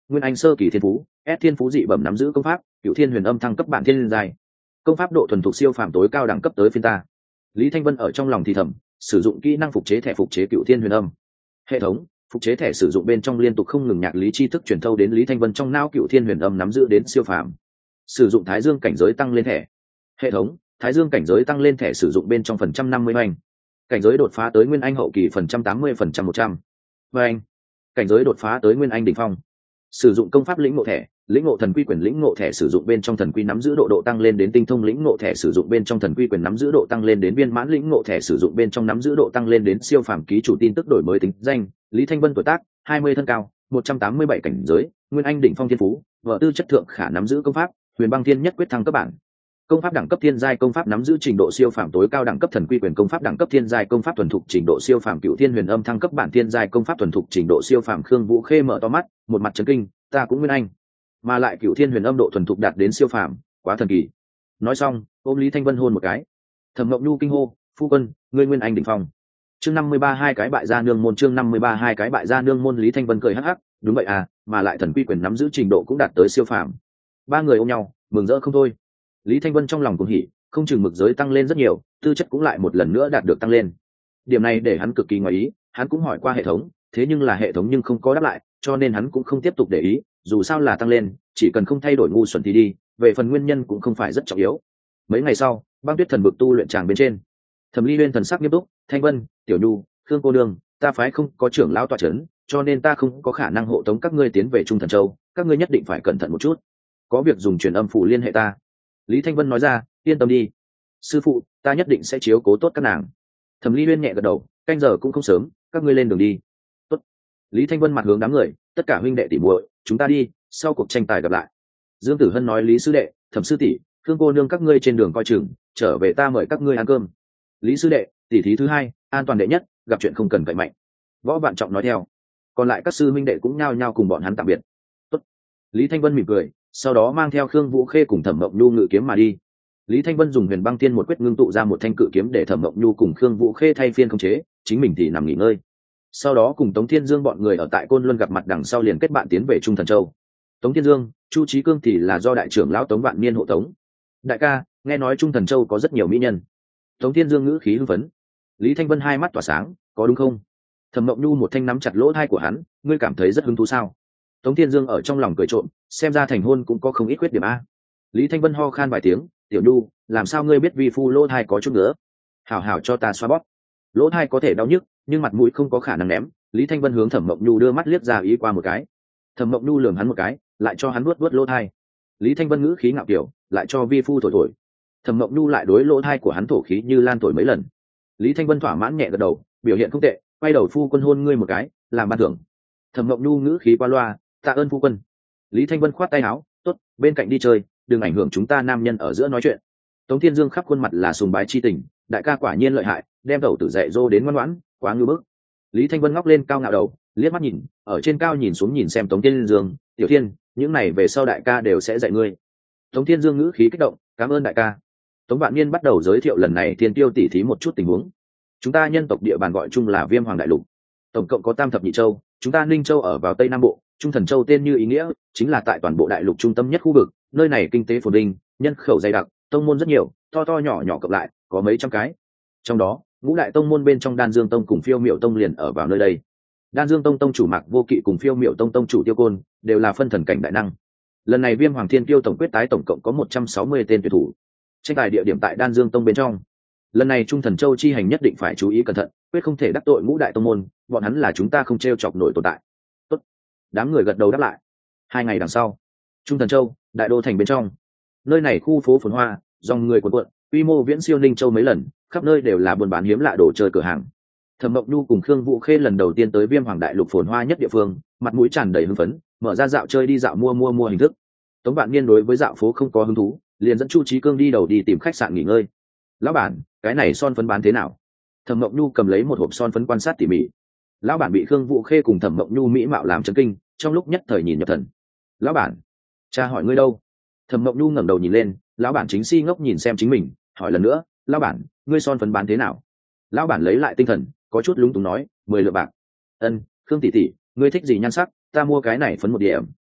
S1: nguyên anh sơ kỳ thiên phú, S thiên phú dị bẩm nắm giữ công pháp Cửu Thiên Huyền Âm thăng cấp bản thiên giai, công pháp độ thuần thục siêu phàm tối cao đẳng cấp tới phiên ta. Lý Thanh Vân ở trong lòng thì thầm, sử dụng kỹ năng phục chế thẻ phục chế Cửu Thiên Huyền Âm. Hệ thống phục chế thẻ sử dụng bên trong liên tục không ngừng nhạc lý tri thức truyền thâu đến Lý Thanh Vân trong não Cửu Thiên Huyền Âm nắm giữ đến siêu phàm. Sử dụng Thái Dương cảnh giới tăng lên thẻ. Hệ thống Thái Dương cảnh giới tăng lên thẻ sử dụng bên trong phần trăm 50 anh. Cảnh giới đột phá tới nguyên anh hậu kỳ phần trăm 80% 100. Và anh cảnh giới đột phá tới nguyên anh đỉnh phong. Sử dụng công pháp lĩnh ngộ thẻ, lĩnh ngộ thần quy quyền lĩnh ngộ thẻ sử dụng bên trong thần quy nắm giữ độ tăng lên đến tinh thông lĩnh ngộ thẻ sử dụng bên trong thần quy quyền nắm giữ độ tăng lên đến viên mãn lĩnh ngộ thẻ sử dụng bên trong nắm giữ độ tăng lên đến siêu phàm ký chủ tin tức đổi mới tính danh Lý Thanh Vân tuổi tác 20 thân cao 187 cảnh giới nguyên anh đỉnh phong thiên phú vợ tư chất thượng khả nắm giữ công pháp Huyền Băng Thiên Nhất Quyết thăng cấp bản công pháp đẳng cấp thiên giai công pháp nắm giữ trình độ siêu phàm tối cao đẳng cấp thần quy quyền công pháp đẳng cấp thiên giai công pháp thuần thục trình độ siêu phàm Cửu Thiên Huyền Âm thăng cấp bản thiên giai công pháp thuần thục trình độ siêu phàm Khương Vũ Khê mở to mắt một mặt chấn kinh, ta cũng nguyên anh mà lại Cửu Thiên Huyền Âm độ thuần thục đạt đến siêu phàm, quá thần kỳ. Nói xong ôm Lý Thanh Vân hôn một cái. Thẩm Mộng Nhu kinh hô, phu quân ngươi nguyên anh đỉnh phong. Chương 53 hai cái bại gia nương môn. Chương 53 hai cái bại gia nương môn. Lý Thanh Vân cười hắc hắc, đúng vậy à, mà lại thần quy quyền nắm giữ trình độ cũng đạt tới siêu phàm. Ba người ôm nhau mừng rỡ không thôi. Lý Thanh Vân trong lòng cũng hỉ, không chừng mực giới tăng lên rất nhiều, tư chất cũng lại một lần nữa đạt được tăng lên. Điểm này để hắn cực kỳ ngoài ý, hắn cũng hỏi qua hệ thống, thế nhưng là hệ thống nhưng không có đáp lại, cho nên hắn cũng không tiếp tục để ý, dù sao là tăng lên, chỉ cần không thay đổi ngu xuẩn thì đi, về phần nguyên nhân cũng không phải rất trọng yếu. Mấy ngày sau, Băng Tuyết Thần vực tu luyện tràng bên trên, Thẩm Ly Uyên thần sắc nghiêm túc, Thanh Vân, Tiểu Nhu, Khương cô nương, ta phái không có trưởng lão tọa chấn, cho nên ta không có khả năng hộ tống các ngươi tiến về Trung Thần Châu, các ngươi nhất định phải cẩn thận một chút. Có việc dùng truyền âm phủ liên hệ ta. Lý Thanh Vân nói ra, yên tâm đi, sư phụ, ta nhất định sẽ chiếu cố tốt các nàng. Thẩm Ly Uyên nhẹ gật đầu, canh giờ cũng không sớm, các ngươi lên đường đi. Tốt. Lý Thanh Vân mặt hướng đám người, tất cả huynh đệ tỷ muội, chúng ta đi, sau cuộc tranh tài gặp lại. Dương Tử Hân nói Lý sư đệ, Thẩm sư tỷ, Khương cô nương các ngươi trên đường coi chừng, trở về ta mời các ngươi ăn cơm. Lý sư đệ, tỷ thí thứ hai, an toàn đệ nhất, gặp chuyện không cần cậy mạnh. Võ Vạn Trọng nói theo. Còn lại các sư huynh đệ cũng nhao nhao cùng bọn hắn tạm biệt. Tốt. Lý Thanh Vân mỉm cười, sau đó mang theo Khương Vũ Khê cùng Thẩm Mộng Nhu ngự kiếm mà đi. Lý Thanh Vân dùng Huyền Băng Thiên một quyết ngưng tụ ra một thanh cự kiếm để Thẩm Mộng Nhu cùng Khương Vũ Khê thay phiên khống chế, chính mình thì nằm nghỉ ngơi. Sau đó cùng Tống Thiên Dương bọn người ở tại Côn Luân gặp mặt đằng sau liền kết bạn tiến về Trung Thần Châu. Tống Thiên Dương, Chu Chí Cương thì là do đại trưởng lão Tống Vạn Niên hộ tống. Đại ca, nghe nói Trung Thần Châu có rất nhiều mỹ nhân. Tống Thiên Dương ngữ khí hưng phấn. Lý Thanh Vân hai mắt tỏa sáng, có đúng không? Thẩm Mộng Nhu một thanh nắm chặt lỗ tai của hắn, ngươi cảm thấy rất hứng thú sao? Tống Thiên Dương ở trong lòng cười trộm, xem ra thành hôn cũng có không ít khuyết điểm a. Lý Thanh Vân ho khan vài tiếng, Tiểu Nhu, làm sao ngươi biết vi phu lỗ tai có chút nữa? Hảo hảo cho ta xoa bóp. Lỗ tai có thể đau nhức, nhưng mặt mũi không có khả năng ném. Lý Thanh Vân hướng Thẩm Mộng Nhu đưa mắt liếc ra ý qua một cái. Thẩm Mộng Nhu lườm hắn một cái, lại cho hắn vuốt lỗ tai. Lý Thanh Vân ngữ khí ngạo kiểu, lại cho vi phu thổi thổi. Thẩm Mộng Nhu lại đối lỗ tai của hắn thổ khí như lan thổi mấy lần. Lý Thanh Vân thỏa mãn nhẹ gật đầu, biểu hiện không tệ, quay đầu phu quân hôn ngươi một cái, làm ban thưởng. Thẩm Mộng Nhu ngữ khí qua loa, tạ ơn phu quân. Lý Thanh Vân khoát tay áo, tốt, bên cạnh đi chơi, đừng ảnh hưởng chúng ta nam nhân ở giữa nói chuyện. Tống Thiên Dương khắp khuôn mặt là sùng bái chi tình, đại ca quả nhiên lợi hại, đem đầu tử dạy dỗ đến ngoan ngoãn, quá ngưu bức. Lý Thanh Vân ngóc lên cao ngạo đầu, liếc mắt nhìn, ở trên cao nhìn xuống nhìn xem Tống Thiên Dương, Tiểu Thiên, những này về sau đại ca đều sẽ dạy ngươi. Tống Thiên Dương ngữ khí kích động, cảm ơn đại ca. Tống Vạn Niên bắt đầu giới thiệu lần này Thiên Tiêu tỉ thí một chút tình huống. Chúng ta nhân tộc địa bàn gọi chung là Viêm Hoàng Đại Lục, tổng cộng có Tam Thập Nhị Châu, chúng ta Ninh Châu ở vào Tây Nam Bộ, Trung Thần Châu tên như ý nghĩa, chính là tại toàn bộ đại lục trung tâm nhất khu vực, nơi này kinh tế phồn vinh, nhân khẩu dày đặc, tông môn rất nhiều, to to nhỏ nhỏ cộng lại, có mấy trăm cái. Trong đó, ngũ đại tông môn bên trong Đan Dương Tông cùng Phiêu Miểu Tông liền ở vào nơi đây. Đan Dương Tông tông chủ Mạc Vô Kỵ cùng Phiêu Miểu Tông tông chủ Tiêu Côn đều là phân thần cảnh đại năng. Lần này Viêm Hoàng Thiên Tiêu tổng quyết tái tổng cộng có 160 tên tuyển thủ. Tranh tài địa điểm tại Đan Dương Tông bên trong. Lần này Trung Thần Châu chi hành nhất định phải chú ý cẩn thận, quyết không thể đắc tội ngũ đại tông môn, bọn hắn là chúng ta không trêu chọc nổi tồn tại. Tốt. Đám người gật đầu đáp lại. 2 ngày đằng sau, Trung Thần Châu, đại đô thành bên trong. Nơi này khu phố phồn hoa, dòng người cuồn cuộn, quy mô viễn siêu Ninh Châu mấy lần, khắp nơi đều là buôn bán hiếm lạ đồ chơi cửa hàng. Thẩm Mộng Nhu cùng Khương Vũ Khê lần đầu tiên tới Viêm Hoàng Đại Lục phồn hoa nhất địa phương, mặt mũi tràn đầy hưng phấn, mở ra dạo chơi đi dạo mua hình thức. Tống Vạn Niên đối với dạo phố không có hứng thú, liền dẫn Chu Chí Cương đi đầu đi tìm khách sạn nghỉ ngơi. Lão bản, cái này son phấn bán thế nào? Thẩm Mộng Nhu cầm lấy một hộp son phấn quan sát tỉ mỉ. Lão bản bị Khương Vũ Khê cùng Thẩm Mộng Nhu mỹ mạo làm chấn kinh, trong lúc nhất thời nhìn nhập thần. Lão bản, cha hỏi ngươi đâu? Thẩm Mộng Nhu ngẩng đầu nhìn lên, lão bản chính si ngốc nhìn xem chính mình, hỏi lần nữa, lão bản, ngươi son phấn bán thế nào? Lão bản lấy lại tinh thần, có chút lúng túng nói, 10 lượng bạc. Ân, Khương tỷ tỷ, ngươi thích gì nhan sắc, ta mua cái này phấn một điểm.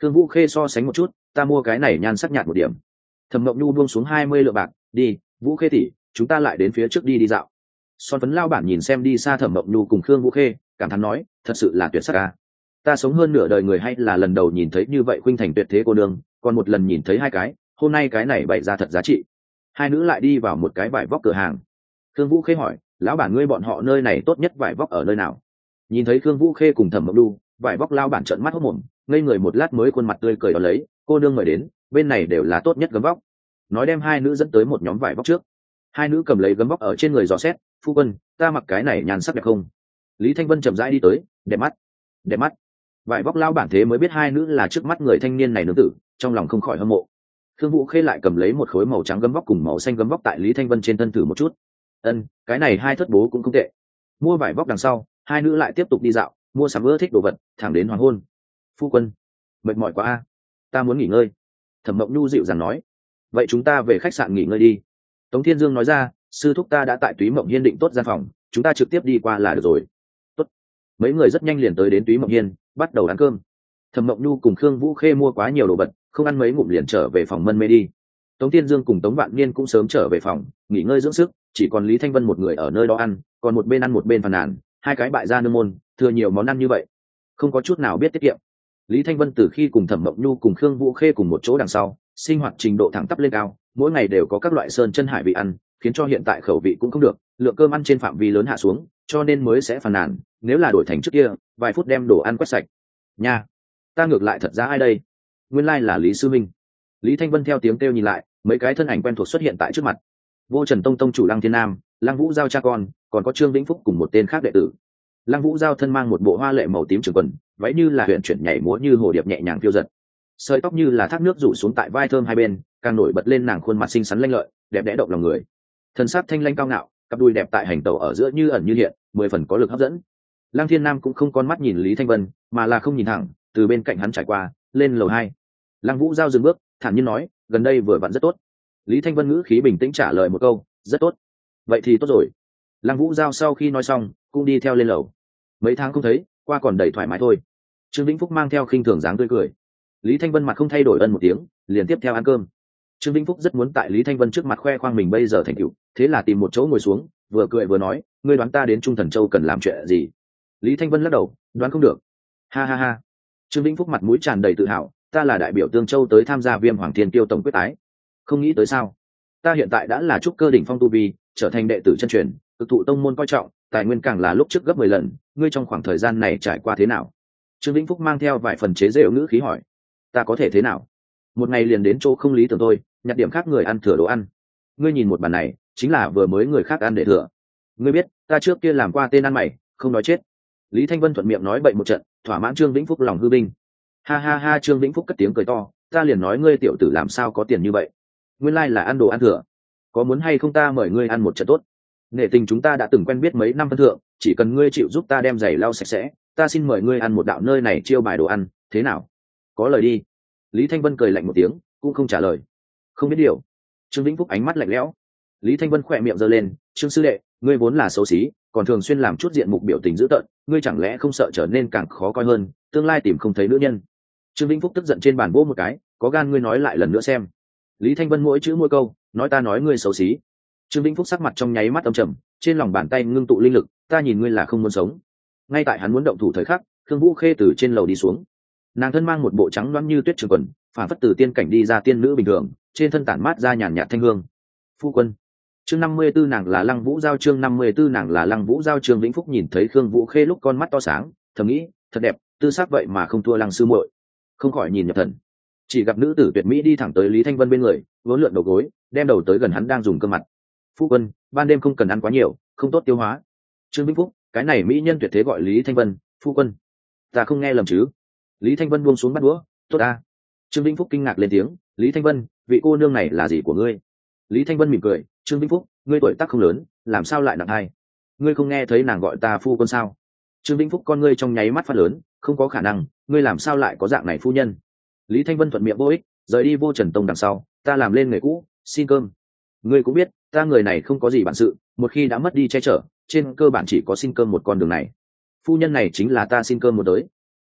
S1: Khương Vũ Khê so sánh một chút, ta mua cái này nhan sắc nhạt một điểm. Thẩm Mộng Nhu buông xuống 20 lượng bạc, đi, Vũ Khê tỷ, chúng ta lại đến phía trước đi dạo. Son phấn lao bản nhìn xem đi xa Thẩm Mộng Nhu cùng Khương Vũ Khê, cảm thán nói, thật sự là tuyệt sắc a. Ta sống hơn nửa đời người hay là lần đầu nhìn thấy như vậy khuynh thành tuyệt thế cô nương, còn một lần nhìn thấy hai cái, hôm nay cái này bày ra thật giá trị. Hai nữ lại đi vào một cái vải vóc cửa hàng. Khương Vũ Khê hỏi, lão bản ngươi bọn họ nơi này tốt nhất vải vóc ở nơi nào? Nhìn thấy Khương Vũ Khê cùng Thẩm Mộng Nhu, vải vóc lao bản trợn mắt hốt mồm, ngây người một lát mới khuôn mặt tươi cười đó lấy, cô nương mời đến, bên này đều là tốt nhất gấm vóc. Nói đem hai nữ dẫn tới một nhóm vải vóc trước. Hai nữ cầm lấy gấm vóc ở trên người dò xét, phu quân, ta mặc cái này nhàn sắc đẹp không? Lý Thanh Vân chậm rãi đi tới, đẹp mắt, đẹp mắt. Vải vóc lao bản thế mới biết hai nữ là trước mắt người thanh niên này nương tử, trong lòng không khỏi hâm mộ. Khương Vũ Khê lại cầm lấy một khối màu trắng gấm vóc cùng màu xanh gấm vóc tại Lý Thanh Vân trên thân thử một chút. Cái này hai thất bố cũng không tệ. Mua vải vóc đằng sau, hai nữ lại tiếp tục đi dạo, mua sắm ưa thích đồ vật, thẳng đến hoàng hôn. Phu quân, mệt mỏi quá a, ta muốn nghỉ ngơi. Thẩm Mộng Nhu dịu dàng nói. Vậy chúng ta về khách sạn nghỉ ngơi đi. Tống Thiên Dương nói ra, sư thúc ta đã tại Túy Mộng Hiên định tốt gian phòng, chúng ta trực tiếp đi qua là được rồi. Tốt. Mấy người rất nhanh liền tới đến Túy Mộng Hiên, bắt đầu ăn cơm. Thẩm Mộng Nhu cùng Khương Vũ Khê mua quá nhiều đồ vật, không ăn mấy ngụm liền trở về phòng mân mê đi. Tống Thiên Dương cùng Tống Vạn Niên cũng sớm trở về phòng nghỉ ngơi dưỡng sức, chỉ còn Lý Thanh Vân một người ở nơi đó ăn, còn một bên ăn một bên phàn nàn, hai cái bại gia nương môn thừa nhiều món ăn như vậy, không có chút nào biết tiết kiệm. Lý Thanh Vân từ khi cùng Thẩm Mộng Nhu cùng Khương Vũ Khê cùng một chỗ đằng sau, sinh hoạt trình độ thẳng tắp lên cao, mỗi ngày đều có các loại sơn chân hải vị ăn, khiến cho hiện tại khẩu vị cũng không được, lượng cơm ăn trên phạm vi lớn hạ xuống, cho nên mới sẽ phàn nàn, nếu là đổi thành trước kia, vài phút đem đồ ăn quét sạch. Nha, ta ngược lại thật ra ai đây? Nguyên lai là Lý sư minh. Lý Thanh Vân theo tiếng kêu nhìn lại, mấy cái thân ảnh quen thuộc xuất hiện tại trước mặt. Vô Trần Tông tông chủ Lăng Thiên Nam, Lăng Vũ Giao cha con, còn có Trương Vĩnh Phúc cùng một tên khác đệ tử. Lăng Vũ Giao thân mang một bộ hoa lệ màu tím trường quần, váy như là huyền chuyển nhảy múa như hồ điệp nhẹ nhàng phiêu dật. Sợi tóc như là thác nước rủ xuống tại vai thơm hai bên, càng nổi bật lên nàng khuôn mặt xinh xắn lanh lợi, đẹp đẽ động lòng người. Thân sắc thanh lanh cao ngạo, cặp đùi đẹp tại hành tẩu ở giữa như ẩn như hiện, 10 phần có lực hấp dẫn. Lăng Thiên Nam cũng không con mắt nhìn Lý Thanh Vân, mà là không nhìn thẳng, từ bên cạnh hắn trải qua, lên lầu 2. Lăng Vũ Giao dừng bước, thản nhiên nói, gần đây vừa vặn rất tốt. Lý Thanh Vân ngữ khí bình tĩnh trả lời một câu, rất tốt. Vậy thì tốt rồi. Lăng Vũ Giao sau khi nói xong, cũng đi theo lên lầu. Mấy tháng không thấy, qua còn đầy thoải mái thôi. Trương Vĩnh Phúc mang theo khinh thường dáng tươi cười. Lý Thanh Vân mặt không thay đổi ân một tiếng, liền tiếp theo ăn cơm. Trương Vĩnh Phúc rất muốn tại Lý Thanh Vân trước mặt khoe khoang mình bây giờ thành tựu, thế là tìm một chỗ ngồi xuống, vừa cười vừa nói, ngươi đoán ta đến Trung Thần Châu cần làm chuyện gì? Lý Thanh Vân lắc đầu, đoán không được. Ha ha ha. Trương Vĩnh Phúc mặt mũi tràn đầy tự hào, ta là đại biểu Tương Châu tới tham gia Viêm Hoàng Thiên Kiêu tổng quyết tái. Không nghĩ tới sao? Ta hiện tại đã là trúc cơ đỉnh phong tu vi, trở thành đệ tử chân truyền, cực thụ tông môn coi trọng, tài nguyên càng là lúc trước gấp 10 lần, ngươi trong khoảng thời gian này trải qua thế nào? Trương Vĩnh Phúc mang theo vài phần chế giễu ngữ khí hỏi. Ta có thể thế nào? Một ngày liền đến chỗ không lý tưởng thôi, nhặt điểm khác người ăn thừa đồ ăn. Ngươi nhìn một bàn này, chính là vừa mới người khác ăn để thừa. Ngươi biết, ta trước kia làm qua tên ăn mày, không nói chết. Lý Thanh Vân thuận miệng nói bậy một trận, thỏa mãn Trương Vĩnh Phúc lòng hư binh. Ha ha ha, Trương Vĩnh Phúc cất tiếng cười to, ta liền nói ngươi tiểu tử làm sao có tiền như vậy? Nguyên lai là ăn đồ ăn thừa. Có muốn hay không ta mời ngươi ăn một trận tốt? Nể tình chúng ta đã từng quen biết mấy năm phân thượng, chỉ cần ngươi chịu giúp ta đem giày lau sạch sẽ, ta xin mời ngươi ăn một đạo nơi này chiêu bài đồ ăn, thế nào? Có lời đi. Lý Thanh Vân cười lạnh một tiếng, cũng không trả lời. Không biết điều. Trương Vĩnh Phúc ánh mắt lạnh lẽo. Lý Thanh Vân khỏe miệng giơ lên, Trương sư đệ, ngươi vốn là xấu xí, còn thường xuyên làm chút diện mục biểu tình dữ tợn, ngươi chẳng lẽ không sợ trở nên càng khó coi hơn, tương lai tìm không thấy nữ nhân? Trương Vĩnh Phúc tức giận trên bàn vỗ một cái, có gan ngươi nói lại lần nữa xem. Lý Thanh Vân mỗi chữ mỗi câu, nói ta nói ngươi xấu xí. Trương Vĩnh Phúc sắc mặt trong nháy mắt âm trầm, trên lòng bàn tay ngưng tụ linh lực, ta nhìn ngươi là không muốn sống. Ngay tại hắn muốn động thủ thời khắc, Khương Vũ Khê từ trên lầu đi xuống. Nàng thân mang một bộ trắng loáng như tuyết trường quần, phản phất từ tiên cảnh đi ra tiên nữ bình thường, trên thân tản mát ra nhàn nhạt thanh hương. Phu quân. Chương 54 nàng là Lăng Vũ Giao, chương 54 nàng là Lăng Vũ Giao. Trương Vĩnh Phúc nhìn thấy Khương Vũ Khê lúc con mắt to sáng, thầm nghĩ, thật đẹp, tư sắc vậy mà không thua Lăng sư muội. Không khỏi nhìn nhập thần. Chỉ gặp nữ tử tuyệt mỹ đi thẳng tới Lý Thanh Vân bên người, vốn lượn đầu gối, đem đầu tới gần hắn đang dùng cơm mặt. Phu quân, ban đêm không cần ăn quá nhiều, không tốt tiêu hóa. Trương Vĩnh Phúc, cái này mỹ nhân tuyệt thế gọi Lý Thanh Vân, phu quân. Ta không nghe lầm chứ? Lý Thanh Vân buông xuống bắt đũa, tốt ta. Trương Vĩnh Phúc kinh ngạc lên tiếng, Lý Thanh Vân, vị cô nương này là gì của ngươi? Lý Thanh Vân mỉm cười, Trương Vĩnh Phúc, ngươi tuổi tác không lớn, làm sao lại nặng hai? Ngươi không nghe thấy nàng gọi ta phu quân sao? Trương Vĩnh Phúc con ngươi trong nháy mắt phát lớn, không có khả năng, ngươi làm sao lại có dạng này phu nhân? Lý Thanh Vân thuận miệng vô ích, rời đi Vô Trần Tông đằng sau, ta làm lên nghề cũ, xin cơm. Ngươi cũng biết, ta người này không có gì bản sự, một khi đã mất đi che chở, trên cơ bản chỉ có xin cơm một con đường này. Phu nhân này chính là ta xin cơm một tới.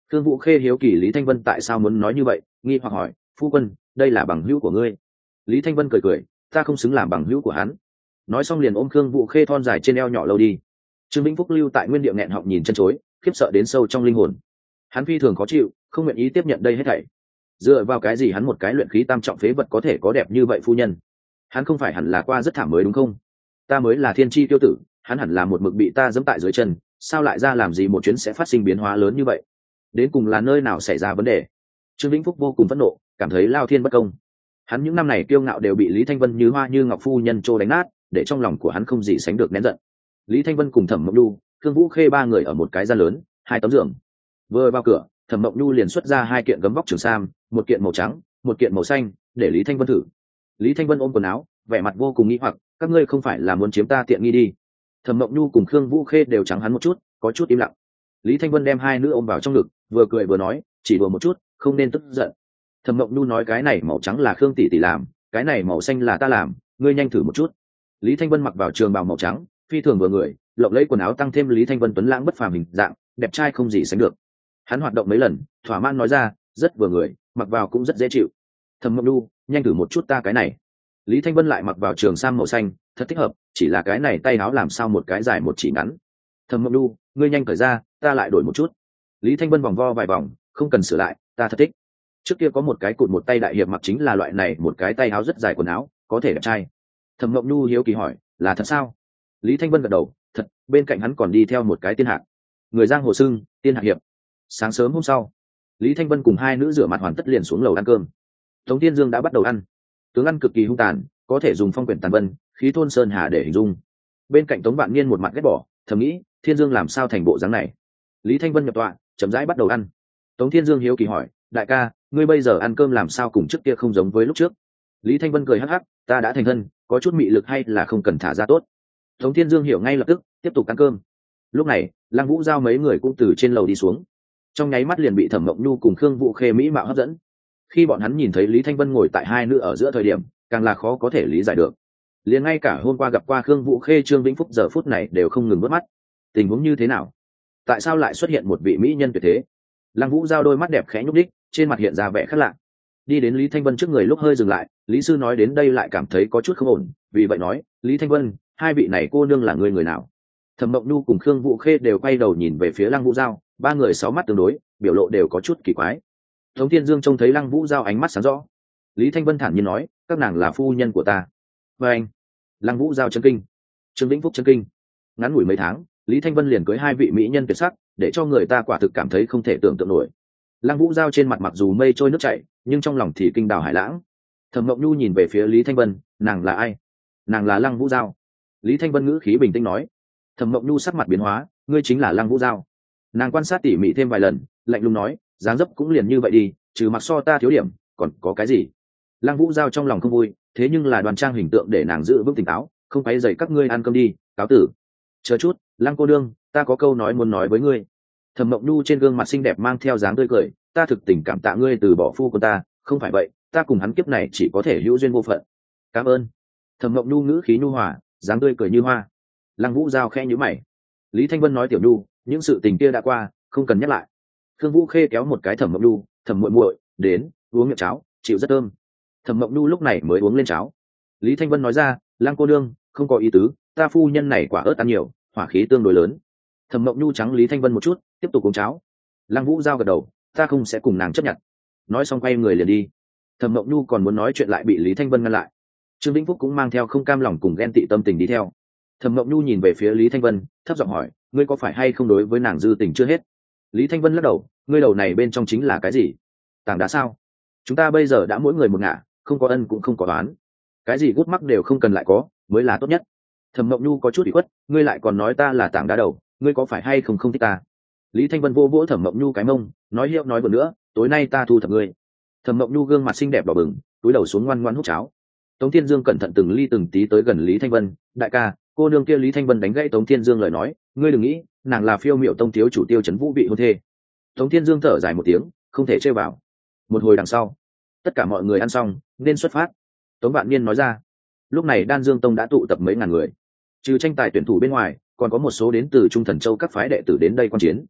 S1: Thương Vũ Khê hiếu kỳ Lý Thanh Vân tại sao muốn nói như vậy, nghi hoặc hỏi, phu quân, đây là bằng hữu của ngươi. Lý Thanh Vân cười cười, ta không xứng làm bằng hữu của hắn. Nói xong liền ôm Thương Vũ Khê thon dài trên eo nhỏ lâu đi. Trương Vĩnh Phúc lưu tại nguyên địa nghẹn họng nhìn chân chối, khiếp sợ đến sâu trong linh hồn. Hắn phi thường khó chịu, không nguyện ý tiếp nhận đây hết thảy. Dựa vào cái gì hắn một cái luyện khí tam trọng phế vật có thể có đẹp như vậy phu nhân? Hắn không phải hẳn là qua rất thảm mới đúng không? Ta mới là thiên chi tiêu tử, hắn hẳn là một mực bị ta giẫm tại dưới chân, sao lại ra làm gì một chuyến sẽ phát sinh biến hóa lớn như vậy? Đến cùng là nơi nào xảy ra vấn đề? Trương Vĩnh Phúc vô cùng phẫn nộ, cảm thấy lao thiên bất công. Hắn những năm này kiêu ngạo đều bị Lý Thanh Vân như hoa như ngọc phu nhân trô đánh nát, để trong lòng của hắn không gì sánh được nén giận. Lý Thanh Vân cùng Thẩm Mộng Nhu, Thương Vũ Khê ba người ở một cái gian lớn, hai tấm giường. Vừa vào cửa, Thẩm Mộng Nhu liền xuất ra hai kiện gấm vóc trường sam, một kiện màu trắng, một kiện màu xanh, để Lý Thanh Vân thử. Lý Thanh Vân ôm quần áo, vẻ mặt vô cùng nghi hoặc, các ngươi không phải là muốn chiếm ta tiện nghi đi? Thẩm Mộng Nhu cùng Khương Vũ Khê đều trắng hắn một chút, có chút im lặng. Lý Thanh Vân đem hai nữ ôm vào trong ngực, vừa cười vừa nói, chỉ đùa một chút, không nên tức giận. Thẩm Mộng Nhu nói cái này màu trắng là Khương tỷ tỷ làm, cái này màu xanh là ta làm, ngươi nhanh thử một chút. Lý Thanh Vân mặc vào trường bào màu trắng, phi thường vừa người, lộng lẫy quần áo tăng thêm Lý Thanh Vân tuấn lãng bất phàm hình dạng, đẹp trai không gì sánh được. Hắn hoạt động mấy lần, thỏa mãn nói ra, rất vừa người, mặc vào cũng rất dễ chịu. Thẩm Mộng Nhu, nhanh thử một chút ta cái này. Lý Thanh Vân lại mặc vào trường sam màu xanh, thật thích hợp, chỉ là cái này tay áo làm sao một cái dài một chỉ ngắn. Thẩm Mộng Nhu, ngươi nhanh cởi ra, ta lại đổi một chút. Lý Thanh Vân vòng vo vài vòng, không cần sửa lại, ta thật thích. Trước kia có một cái cụt một tay đại hiệp mặc chính là loại này, một cái tay áo rất dài quần áo, có thể đẹp trai. Thẩm Mộng Nhu hiếu kỳ hỏi, là thật sao? Lý Thanh Vân gật đầu, thật, bên cạnh hắn còn đi theo một cái tiên hạc. Người giang hồ xưng, tiên hạc hiệp. Sáng sớm hôm sau, Lý Thanh Vân cùng hai nữ rửa mặt hoàn tất liền xuống lầu ăn cơm. Tống Thiên Dương đã bắt đầu ăn. Tướng ăn cực kỳ hung tàn, có thể dùng phong quyển tàn vân, khí thôn sơn hà để hình dung. Bên cạnh Tống Vạn Niên một mặt ghét bỏ, thầm nghĩ, Thiên Dương làm sao thành bộ dáng này? Lý Thanh Vân nhập tọa, chậm rãi bắt đầu ăn. Tống Thiên Dương hiếu kỳ hỏi, đại ca, ngươi bây giờ ăn cơm làm sao cùng trước kia không giống với lúc trước? Lý Thanh Vân cười hắc hắc, ta đã thành thân, có chút mị lực hay là không cần thả ra tốt. Tống Thiên Dương hiểu ngay lập tức, tiếp tục ăn cơm. Lúc này, Lăng Vũ Giao mấy người cũng từ trên lầu đi xuống, trong nháy mắt liền bị Thẩm Mộng Nhu cùng Khương Vũ Khê mỹ mạo hấp dẫn. Khi bọn hắn nhìn thấy Lý Thanh Vân ngồi tại hai nữ ở giữa thời điểm, càng là khó có thể lý giải được. Liền ngay cả hôm qua gặp qua Khương Vũ Khê, Trương Vĩnh Phúc giờ phút này đều không ngừng bước mắt. Tình huống như thế nào? Tại sao lại xuất hiện một vị mỹ nhân tuyệt thế? Lăng Vũ Giao đôi mắt đẹp khẽ nhúc đích, trên mặt hiện ra vẻ khác lạ. Đi đến Lý Thanh Vân trước người lúc hơi dừng lại, Lý sư nói đến đây lại cảm thấy có chút không ổn, vì vậy nói, Lý Thanh Vân, hai vị này cô nương là người nào? Thẩm Mộng Nhu cùng Khương Vũ Khê đều quay đầu nhìn về phía Lăng Vũ Giao, ba người sáu mắt tương đối, biểu lộ đều có chút kỳ quái. Tống Thiên Dương trông thấy Lăng Vũ Giao ánh mắt sáng rõ. Lý Thanh Vân thản nhiên nói, các nàng là phu nhân của ta. Và anh, Lăng Vũ Giao chấn kinh, Trương Vĩnh Phúc chấn kinh. Ngắn ngủi mấy tháng, Lý Thanh Vân liền cưới hai vị mỹ nhân tuyệt sắc, để cho người ta quả thực cảm thấy không thể tưởng tượng nổi. Lăng Vũ Giao trên mặt mặc dù mây trôi nước chảy, nhưng trong lòng thì kinh đào hải lãng. Thẩm Mộng Nhu nhìn về phía Lý Thanh Vân, nàng là ai? Nàng là Lăng Vũ Giao. Lý Thanh Vân ngữ khí bình tĩnh nói. Thẩm Mộng Nhu sắc mặt biến hóa, ngươi chính là Lăng Vũ Giao. Nàng quan sát tỉ mỉ thêm vài lần, lạnh lùng nói, dáng dấp cũng liền như vậy đi, trừ mặc so ta thiếu điểm, còn có cái gì? Lăng Vũ Giao trong lòng không vui, thế nhưng là đoàn trang hình tượng để nàng giữ vững tỉnh táo, không quấy rầy các ngươi ăn cơm đi, cáo tử. Chờ chút, Lăng cô nương, ta có câu nói muốn nói với ngươi. Thẩm Mộng Nhu trên gương mặt xinh đẹp mang theo dáng tươi cười, ta thực tình cảm tạ ngươi từ bỏ phu của ta, không phải vậy, ta cùng hắn kiếp này chỉ có thể hữu duyên vô phận. Cảm ơn. Thẩm Mộng Nhu ngữ khí nhu hòa, dáng tươi cười như hoa. Lăng Vũ Giao khẽ nhíu mày. Lý Thanh Vân nói tiểu Nhu, những sự tình kia đã qua, không cần nhắc lại. Khương Vũ Khê kéo một cái Thẩm Mộng Nhu, Thẩm muội muội, đến, uống miệng cháo, chịu rất thơm. Thẩm Mộng Nhu lúc này mới uống lên cháo. Lý Thanh Vân nói ra, Lăng cô nương, không có ý tứ, ta phu nhân này quả ớt ăn nhiều, hỏa khí tương đối lớn. Thẩm Mộng Nhu trắng Lý Thanh Vân một chút, tiếp tục uống cháo. Lăng Vũ Giao gật đầu, ta không sẽ cùng nàng chấp nhận. Nói xong quay người liền đi. Thẩm Mộng Nhu còn muốn nói chuyện lại bị Lý Thanh Vân ngăn lại. Trương Vĩnh Phúc cũng mang theo không cam lòng cùng ghen tị tâm tình đi theo. Thẩm Mộng Nhu nhìn về phía Lý Thanh Vân, thấp giọng hỏi, ngươi có phải hay không đối với nàng dư tình chưa hết? Lý Thanh Vân lắc đầu, ngươi đầu này bên trong chính là cái gì? Tảng đá sao? Chúng ta bây giờ đã mỗi người một ngả, không có ân cũng không có oán, cái gì gút mắc đều không cần lại có, mới là tốt nhất. Thẩm Mộng Nhu có chút ủy khuất, ngươi lại còn nói ta là tảng đá đầu, ngươi có phải hay không không thích ta? Lý Thanh Vân vô vỗ Thẩm Mộng Nhu cái mông, nói hiệu nói vừa nữa, tối nay ta thu thập ngươi. Thẩm Mộng Nhu gương mặt xinh đẹp đỏ bừng, túi đầu xuống ngoan ngoãn hút cháo. Tống Thiên Dương cẩn thận từng ly từng tí tới gần Lý Thanh Vân, đại ca, cô nương kia. Lý Thanh Vân đánh gãy Tống Thiên Dương lời nói, ngươi đừng nghĩ, nàng là Phiêu Miểu Tông thiếu chủ Tiêu Chấn Vũ vị hôn thê. Tống Thiên Dương thở dài một tiếng, không thể chơi vào. Một hồi đằng sau, tất cả mọi người ăn xong, nên xuất phát. Tống Vạn Niên nói ra. Lúc này Đan Dương Tông đã tụ tập mấy ngàn người, trừ tranh tài tuyển thủ bên ngoài, còn có một số đến từ Trung Thần Châu các phái đệ tử đến đây quan chiến.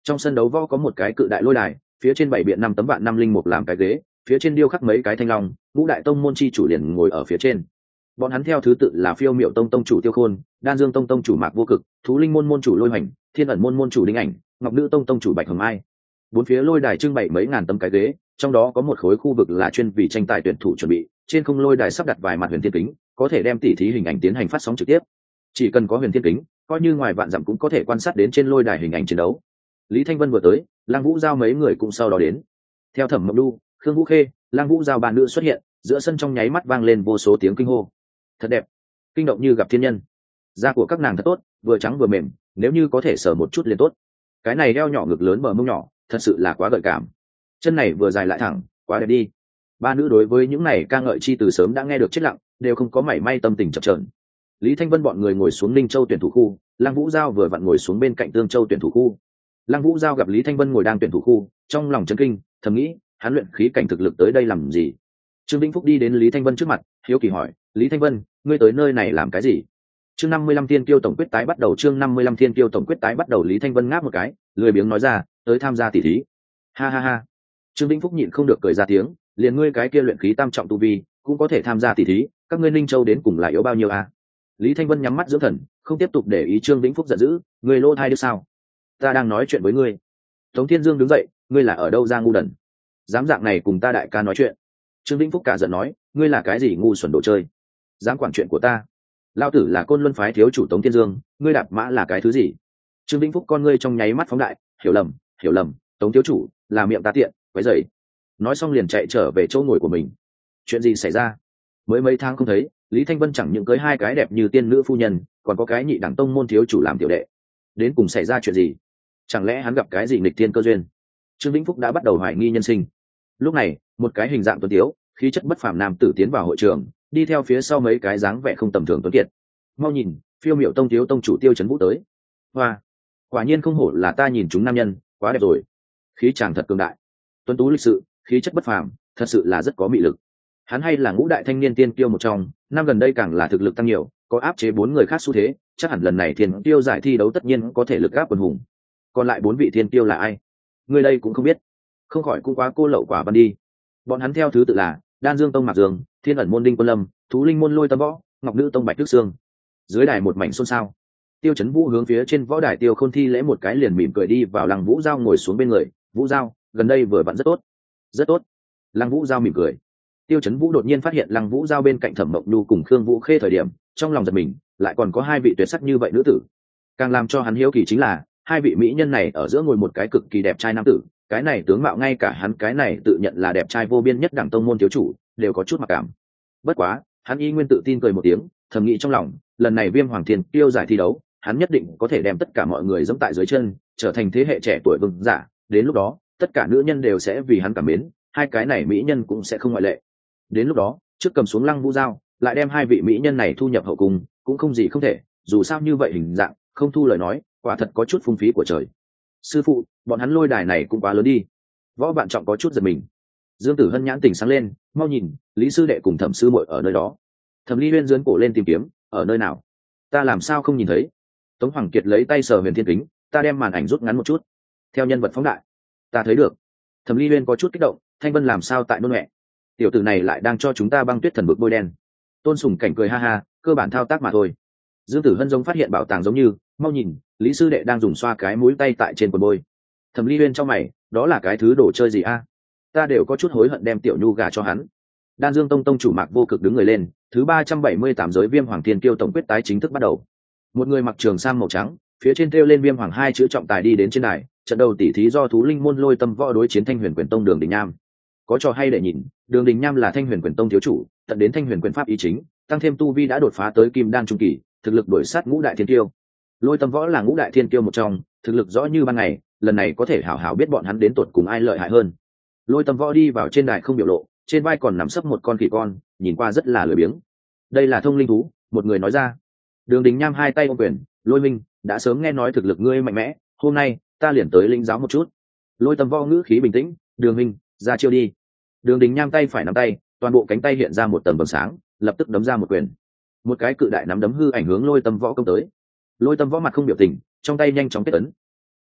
S1: Trong sân đấu võ có một cái cự đại lôi đài, phía trên bảy biện 5 tấm vạn năm linh mục làm cái ghế, phía trên điêu khắc mấy cái thanh long, ngũ đại tông môn chi chủ liền ngồi ở phía trên. Bọn hắn theo thứ tự là Phiêu Miểu Tông tông chủ Tiêu Khôn, Đan Dương Tông tông chủ Mạc Vô Cực, Thú Linh môn môn chủ Lôi Hoành, Thiên ẩn môn môn chủ Đinh Ảnh, Ngọc Nữ Tông tông chủ Bạch Hồng Ai. Bốn phía lôi đài trưng bày mấy ngàn tấm cái ghế, trong đó có một khối khu vực là chuyên vì tranh tài tuyển thủ chuẩn bị, trên không lôi đài sắp đặt vài mặt huyền thiên kính, có thể đem tỉ thí hình ảnh tiến hành phát sóng trực tiếp. Chỉ cần có huyền thiên kính, coi như ngoài vạn dặm cũng có thể quan sát đến trên lôi đài hình ảnh chiến đấu. Lý Thanh Vân vừa tới, Lăng Vũ Giao mấy người cũng sau đó đến. Theo Thẩm Mộng Đu, Khương Vũ Khê, Lăng Vũ Giao ba nữ xuất hiện, giữa sân trong nháy mắt vang lên vô số tiếng kinh hô. Thật đẹp, kinh động như gặp thiên nhân. Da của các nàng thật tốt, vừa trắng vừa mềm, nếu như có thể sờ một chút liền tốt. Cái này eo nhỏ ngực lớn bờ mông nhỏ, thật sự là quá gợi cảm. Chân này vừa dài lại thẳng, quá đẹp đi. Ba nữ đối với những này ca ngợi chi từ sớm đã nghe được chết lặng, đều không có mảy may tâm tình chập chờn. Lý Thanh Vân bọn người ngồi xuống Ninh Châu tuyển thủ khu, Lăng Vũ Giao vừa vặn ngồi xuống bên cạnh Tương Châu tuyển thủ khu. Lăng Vũ Giao gặp Lý Thanh Vân ngồi đang tuyển thủ khu, trong lòng chấn kinh, thầm nghĩ, hắn luyện khí cảnh thực lực tới đây làm gì? Trương Vĩnh Phúc đi đến Lý Thanh Vân trước mặt, hiếu kỳ hỏi, Lý Thanh Vân, ngươi tới nơi này làm cái gì? Chương 55 Thiên Kiêu tổng quyết tái bắt đầu. Chương 55 Thiên Kiêu tổng quyết tái bắt đầu. Lý Thanh Vân ngáp một cái, lười biếng nói ra, tới tham gia tỷ thí. Ha ha ha. Trương Vĩnh Phúc nhịn không được cười ra tiếng, liền ngươi cái kia luyện khí tam trọng tu vi, cũng có thể tham gia tỷ thí, các ngươi Ninh Châu đến cùng là yếu bao nhiêu à? Lý Thanh Vân nhắm mắt dưỡng thần, không tiếp tục để ý Trương Vĩnh Phúc giận dữ, ngươi lô thai được sao? Ta đang nói chuyện với ngươi. Tống Thiên Dương đứng dậy, ngươi là ở đâu ra ngu đần? Dám dạng này cùng ta đại ca nói chuyện? Trương Vĩnh Phúc cả giận nói, ngươi là cái gì ngu xuẩn đồ chơi? Dám quản chuyện của ta? Lao tử là Côn Luân phái thiếu chủ Tống Thiên Dương, ngươi đạp mã là cái thứ gì? Trương Vĩnh Phúc con ngươi trong nháy mắt phóng đại, hiểu lầm, Tống thiếu chủ, là miệng ta tiện, quấy rầy. Nói xong liền chạy trở về chỗ ngồi của mình. Chuyện gì xảy ra? Mới mấy tháng không thấy, Lý Thanh Vân chẳng những cưới hai cái đẹp như tiên nữ phu nhân, còn có cái nhị đẳng tông môn thiếu chủ làm tiểu đệ. Đến cùng xảy ra chuyện gì? Chẳng lẽ hắn gặp cái gì nghịch thiên cơ duyên? Trương Vĩnh Phúc đã bắt đầu hoài nghi nhân sinh. Lúc này, một cái hình dạng tuấn tiếu, khí chất bất phàm nam tử tiến vào hội trường, đi theo phía sau mấy cái dáng vẻ không tầm thường tuấn kiệt. Mau nhìn, Phiêu Miểu Tông thiếu tông chủ Tiêu Chấn Vũ tới. Hoa, quả nhiên không hổ là ta nhìn chúng nam nhân, quá đẹp rồi. Khí chàng thật cường đại, tuấn tú lịch sự, khí chất bất phàm, thật sự là rất có mị lực. Hắn hay là ngũ đại thanh niên tiên kiêu một trong, năm gần đây càng là thực lực tăng nhiều, có áp chế 4 người khác xu thế, chắc hẳn lần này thiên kiêu giải thi đấu tất nhiên có thể lực áp quần hùng. Còn lại 4 vị thiên kiêu là ai? Người đây cũng không biết, không khỏi cũng quá cô lậu quả văn đi. Bọn hắn theo thứ tự là Đan Dương Tông Mạc Dương, Thiên ẩn môn Đinh Quân Lâm, Thú Linh môn Lôi Tâm Võ, Ngọc Nữ Tông Bạch Đức Sương. Dưới đài một mảnh xôn xao. Tiêu Chấn Vũ hướng phía trên võ đài Tiêu Khôn thi lễ một cái liền mỉm cười đi vào. Lăng Vũ Giao ngồi xuống bên người. Vũ Giao, gần đây vừa vặn rất tốt. Rất tốt. Lăng Vũ Giao mỉm cười. Tiêu Chấn Vũ đột nhiên phát hiện Lăng Vũ Giao bên cạnh Thẩm Mộng Nhu cùng Khương Vũ Khê thời điểm, trong lòng giật mình, lại còn có hai vị tuyệt sắc như vậy nữ tử. Càng làm cho hắn hiếu kỳ chính là, hai vị mỹ nhân này ở giữa ngồi một cái cực kỳ đẹp trai nam tử, cái này tướng mạo ngay cả hắn cái này tự nhận là đẹp trai vô biên nhất đẳng tông môn thiếu chủ, đều có chút mặc cảm. Bất quá, hắn y nguyên tự tin cười một tiếng, thầm nghĩ trong lòng, lần này Viêm Hoàng Thiên Kiêu giải thi đấu, hắn nhất định có thể đem tất cả mọi người giẫm tại dưới chân, trở thành thế hệ trẻ tuổi vương giả, đến lúc đó, tất cả nữ nhân đều sẽ vì hắn cảm mến, hai cái này mỹ nhân cũng sẽ không ngoại lệ. Đến lúc đó, trước cầm xuống Lăng Vũ Giao, lại đem hai vị mỹ nhân này thu nhập hậu cung, cũng không gì không thể, dù sao như vậy hình dạng, không thu lời nói, quả thật có chút phung phí của trời. Sư phụ, bọn hắn lôi đài này cũng quá lớn đi. Võ Vạn Trọng có chút giật mình. Dương Tử Hân nhãn tỉnh sáng lên, mau nhìn, Lý sư đệ cùng Thẩm sư muội ở nơi đó. Thẩm Ly Uyên giương cổ lên tìm kiếm, ở nơi nào? Ta làm sao không nhìn thấy? Tống Hoàng Kiệt lấy tay sờ huyền thiên kính, ta đem màn ảnh rút ngắn một chút. Theo nhân vật phóng đại, ta thấy được. Thẩm Ly Uyên có chút kích động, Thanh Vân làm sao tại nôn mẹ? Tiểu tử này lại đang cho chúng ta băng tuyết thần bực bôi đen. Tôn Sùng Cảnh cười ha ha, cơ bản thao tác mà thôi. Dương Tử Hân giống phát hiện bảo tàng giống như, mau nhìn, Lý sư đệ đang dùng xoa cái mũi tay tại trên quần bôi. Thẩm Ly Uyên trong mày, đó là cái thứ đồ chơi gì a? Ta đều có chút hối hận đem Tiểu Nhu gà cho hắn. Đan Dương Tông tông chủ Mạc Vô Cực đứng người lên, thứ 378 giới Viêm Hoàng Thiên Kiêu tổng quyết tái chính thức bắt đầu. Một người mặc trường sam màu trắng, phía trên thêu lên Viêm Hoàng hai chữ trọng tài đi đến trên đài, trận đầu tỷ thí do Thú Linh môn Lôi Tâm Võ đối chiến Thanh Huyền Quyền Tông Đường Đình Nham. Có trò hay để nhìn, Đường Đình Nham là Thanh Huyền Quyền Tông thiếu chủ, tận đến Thanh Huyền Quyền pháp ý chính, tăng thêm tu vi đã đột phá tới Kim Đan trung kỳ, thực lực đuổi sát ngũ đại thiên kiêu. Lôi Tâm Võ là ngũ đại thiên kiêu một trong, thực lực rõ như ban ngày, lần này có thể hảo hảo biết bọn hắn đến tột cùng ai lợi hại hơn. Lôi Tâm Võ đi vào trên đài không biểu lộ, trên vai còn nằm sấp một con khỉ con, nhìn qua rất là lười biếng. Đây là thông linh thú, một người nói ra. Đường Đình Nham hai tay ôm quyền, Lôi Minh, đã sớm nghe nói thực lực ngươi mạnh mẽ, hôm nay ta liền tới linh giáo một chút. Lôi Tâm Võ ngữ khí bình tĩnh, Đường Minh, ra chiêu đi. Đường Đình Nham tay phải nắm tay, toàn bộ cánh tay hiện ra một tầng vầng sáng, lập tức đấm ra một quyền. Một cái cự đại nắm đấm hư ảnh hướng Lôi Tâm Võ công tới. Lôi Tâm Võ mặt không biểu tình, trong tay nhanh chóng kết ấn.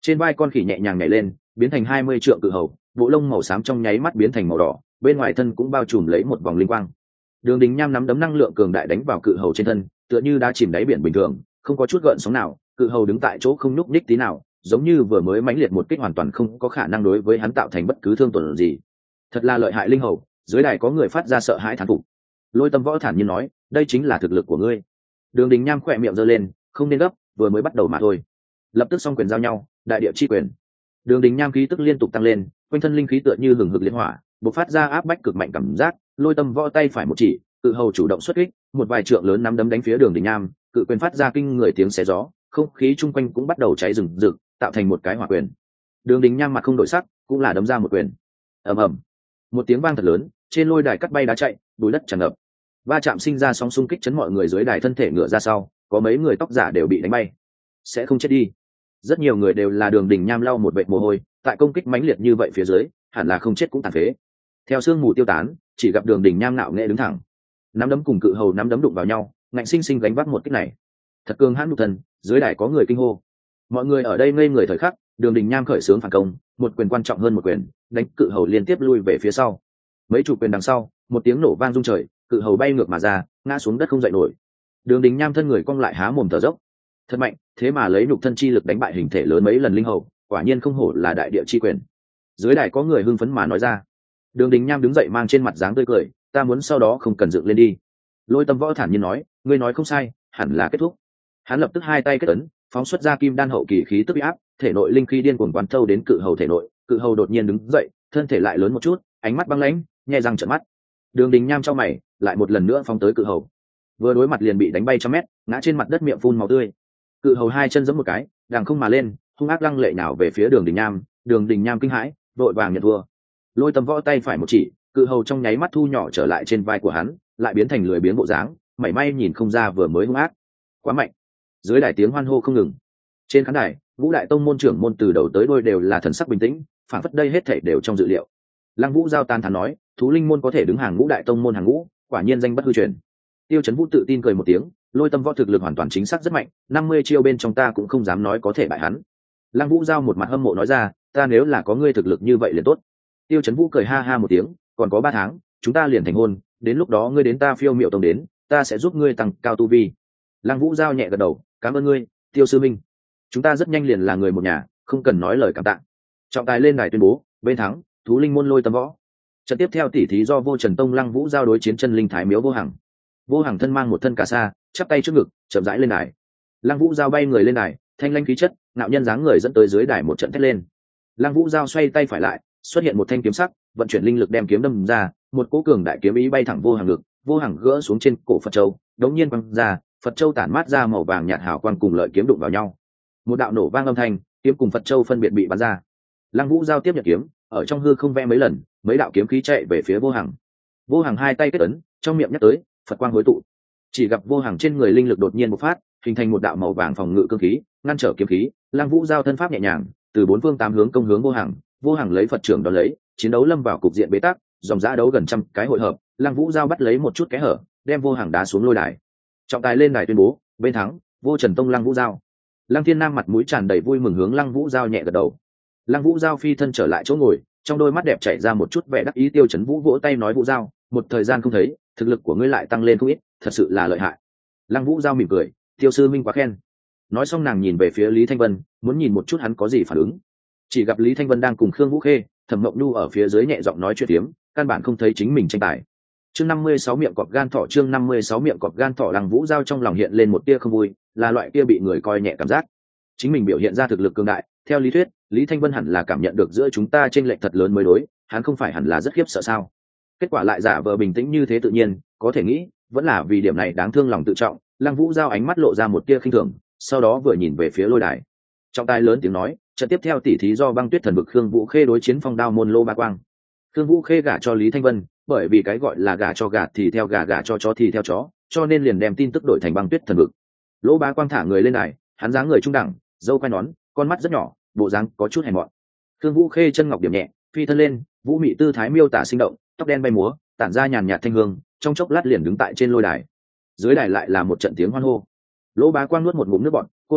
S1: Trên vai con khỉ nhẹ nhàng nhảy lên, biến thành 20 trượng cự hầu, bộ lông màu xám trong nháy mắt biến thành màu đỏ, bên ngoài thân cũng bao trùm lấy một vòng linh quang. Đường Đình Nham nắm đấm năng lượng cường đại đánh vào cự hầu trên thân, tựa như đã chìm đáy biển bình thường, không có chút gợn sóng nào, cự hầu đứng tại chỗ không nhúc nhích tí nào, giống như vừa mới mãnh liệt một kích hoàn toàn không có khả năng đối với hắn tạo thành bất cứ thương tổn gì. Thật là lợi hại linh hầu, dưới đài có người phát ra sợ hãi thán phục. Lôi Tâm Võ thản nhiên nói, đây chính là thực lực của ngươi. Đường Đình Nham khỏe miệng giơ lên, không nên gấp, vừa mới bắt đầu mà thôi. Lập tức song quyền giao nhau, đại địa chi quyền. Đường Đình Nham khí tức liên tục tăng lên, quanh thân linh khí tựa như hừng hực liên hỏa, bộc phát ra áp bách cực mạnh cảm giác. Lôi Tâm Võ tay phải một chỉ, cự hầu chủ động xuất kích, một vài trượng lớn nắm đấm đánh phía Đường Đình Nham, cự quyền phát ra kinh người tiếng xé gió, không khí chung quanh cũng bắt đầu cháy rừng rực, tạo thành một cái hỏa quyền. Đường Đình Nham mặt không đổi sắc, cũng là đấm ra một quyền. Ầm ầm, một tiếng vang thật lớn, trên lôi đài cắt bay đá chạy, bụi đất tràn ngập. Va chạm sinh ra sóng xung kích chấn mọi người dưới đài thân thể ngửa ra sau, có mấy người tóc giả đều bị đánh bay. Sẽ không chết đi. Rất nhiều người đều là Đường Đình Nham lau một vệt mồ hôi, tại công kích mãnh liệt như vậy phía dưới, hẳn là không chết cũng tàn phế. Theo sương mù tiêu tán, chỉ gặp Đường Đình Nham ngạo nghễ đứng thẳng. Nắm đấm cùng cự hầu nắm đấm đụng vào nhau, ngạnh sinh sinh gánh vác một kích này. Thật cường hãn nhục thân, dưới đài có người kinh hô. Mọi người ở đây ngây người thời khắc, Đường Đình Nham khởi xướng phản công, một quyền quan trọng hơn một quyền, đánh cự hầu liên tiếp lui về phía sau. Mấy chục quyền đằng sau, một tiếng nổ vang rung trời, cự hầu bay ngược mà ra, ngã xuống đất không dậy nổi. Đường Đình Nham thân người cong lại há mồm thở dốc. Thật mạnh, thế mà lấy nhục thân chi lực đánh bại hình thể lớn mấy lần linh hầu, quả nhiên không hổ là đại địa chi quyền. Dưới đài có người hưng phấn mà nói ra. Đường Đình Nham đứng dậy mang trên mặt dáng tươi cười, ta muốn sau đó không cần dựng lên đi. Lôi Tâm Võ thản nhiên nói, ngươi nói không sai, hẳn là kết thúc. Hắn lập tức hai tay kết ấn, phóng xuất ra kim đan hậu kỳ khí tức uy áp, thể nội linh khí điên cuồng quán thâu đến cự hầu thể nội, cự hầu đột nhiên đứng dậy, thân thể lại lớn một chút, ánh mắt băng lãnh, nhè răng trợn mắt. Đường Đình Nham trong mày, lại một lần nữa phóng tới cự hầu. Vừa đối mặt liền bị đánh bay trăm mét, ngã trên mặt đất miệng phun máu tươi. Cự hầu hai chân giẫm một cái, đằng không mà lên, hung ác lăng lệ nào về phía Đường Đình Nham. Đường Đình Nham kinh hãi, vội vàng nhận thua. Lôi Tâm Võ tay phải một chỉ, cự hầu trong nháy mắt thu nhỏ trở lại trên vai của hắn, lại biến thành lười biếng bộ dáng, mảy may nhìn không ra vừa mới hung ác. Quá mạnh. Dưới đài tiếng hoan hô không ngừng. Trên khán đài, Vũ Đại Tông môn trưởng môn từ đầu tới đuôi đều là thần sắc bình tĩnh, phản phất đây hết thảy đều trong dự liệu. Lăng Vũ giao tan thán nói, thú linh môn có thể đứng hàng Ngũ Đại Tông môn hàng ngũ, quả nhiên danh bất hư truyền. Tiêu Chấn Vũ tự tin cười một tiếng, Lôi Tâm Võ thực lực hoàn toàn chính xác rất mạnh, 50 chiêu bên trong ta cũng không dám nói có thể bại hắn. Lăng Vũ giao một mặt hâm mộ nói ra, ta nếu là có ngươi thực lực như vậy liền tốt. Tiêu Chấn Vũ cười ha ha một tiếng, còn có 3 tháng, chúng ta liền thành hôn, đến lúc đó ngươi đến ta Phiêu Miệu tông đến, ta sẽ giúp ngươi tăng cao tu vi. Lăng Vũ giao nhẹ gật đầu, cảm ơn ngươi, Tiêu sư minh. Chúng ta rất nhanh liền là người một nhà, không cần nói lời cảm tạ. Trọng tài lên đài tuyên bố, bên thắng, thú linh môn Lôi Tâm Võ. Trận tiếp theo tỷ thí do Vô Trần Tông Lăng Vũ giao đối chiến chân linh Thái Miếu Vô Hằng. Vô Hằng thân mang một thân cà sa, chắp tay trước ngực, chậm rãi lên đài. Lăng Vũ giao bay người lên đài, thanh lanh khí chất, ngạo nhân dáng người dẫn tới dưới đài một trận thét lên. Lăng Vũ giao xoay tay phải lại, xuất hiện một thanh kiếm sắc, vận chuyển linh lực đem kiếm đâm ra, một cỗ cường đại kiếm ý bay thẳng Vô Hằng ngực, Vô Hằng gỡ xuống trên cổ Phật châu, đống nhiên quăng ra, Phật châu tản mát ra màu vàng nhạt hào quang cùng lợi kiếm đụng vào nhau. Một đạo nổ vang âm thanh, kiếm cùng Phật châu phân biệt bị bắn ra. Lăng Vũ giao tiếp nhận kiếm, ở trong hư không vẽ mấy lần, mấy đạo kiếm khí chạy về phía Vô Hằng. Vô Hằng hai tay kết ấn, trong miệng nhắc tới Phật quang hối tụ. Chỉ gặp Vô Hằng trên người linh lực đột nhiên bộc phát, hình thành một đạo màu vàng phòng ngự cương khí, ngăn trở kiếm khí. Lăng Vũ giao thân pháp nhẹ nhàng, từ bốn phương tám hướng công hướng Vô Hằng. Vô Hằng lấy Phật trưởng đón lấy, chiến đấu lâm vào cục diện bế tắc, dòng dã đấu gần trăm cái hội hợp. Lăng Vũ giao bắt lấy một chút kẽ hở, đem Vô Hằng đá xuống lôi đài. Trọng tài lên đài tuyên bố, bên thắng, Vô Trần Tông Lăng Vũ giao. Lăng Thiên Nam mặt mũi tràn đầy vui mừng hướng Lăng Vũ giao nhẹ gật đầu. Lăng Vũ giao phi thân trở lại chỗ ngồi, trong đôi mắt đẹp chảy ra một chút vẻ đắc ý. Tiêu Chấn Vũ vỗ tay nói, Vũ giao, một thời gian không thấy, thực lực của ngươi lại tăng lên không ít, thật sự là lợi hại. Lăng Vũ giao mỉm cười, Tiêu sư minh quá khen. Nói xong nàng nhìn về phía Lý Thanh Vân, muốn nhìn một chút hắn có gì phản ứng. Chỉ gặp Lý Thanh Vân đang cùng Khương Vũ Khê, Thẩm Mộng Nhu ở phía dưới nhẹ giọng nói chuyện tiếm, căn bản không thấy chính mình tranh tài. Chương 56 miệng cọp gan thỏ, chương 56 miệng cọp gan thỏ. Lăng Vũ giao trong lòng hiện lên một tia không vui, là loại kia bị người coi nhẹ cảm giác. Chính mình biểu hiện ra thực lực cường đại, theo lý thuyết, Lý Thanh Vân hẳn là cảm nhận được giữa chúng ta chênh lệch thật lớn mới đối, hắn không phải hẳn là rất khiếp sợ sao? Kết quả lại giả vờ bình tĩnh như thế tự nhiên, có thể nghĩ, vẫn là vì điểm này đáng thương lòng tự trọng. Lăng Vũ giao ánh mắt lộ ra một tia khinh thường, sau đó vừa nhìn về phía lôi đài. Trọng tài lớn tiếng nói, trận tiếp theo tỷ thí do Băng Tuyết Thần Vực Khương Vũ Khê đối chiến Phong Đao môn Lô Ba Quang. Khương Vũ Khê gả cho Lý Thanh Vân, bởi vì cái gọi là gả cho gà thì theo gà, gả cho chó thì theo chó, cho nên liền đem tin tức đổi thành Băng Tuyết Thần Vực. Lô Ba Quang thả người lên đài, hắn dáng người trung đẳng, râu quai nón, con mắt rất nhỏ, bộ dáng có chút hèn mọn. Khương Vũ Khê chân ngọc điểm nhẹ, phi thân lên, vũ mị tư thái miêu tả sinh động, tóc đen bay múa, tản ra nhàn nhạt thanh hương, trong chốc lát liền đứng tại trên lôi đài. Dưới đài lại là một trận tiếng hoan hô. Lỗ Bá Quang nuốt một ngụm nước bọt, cô đương,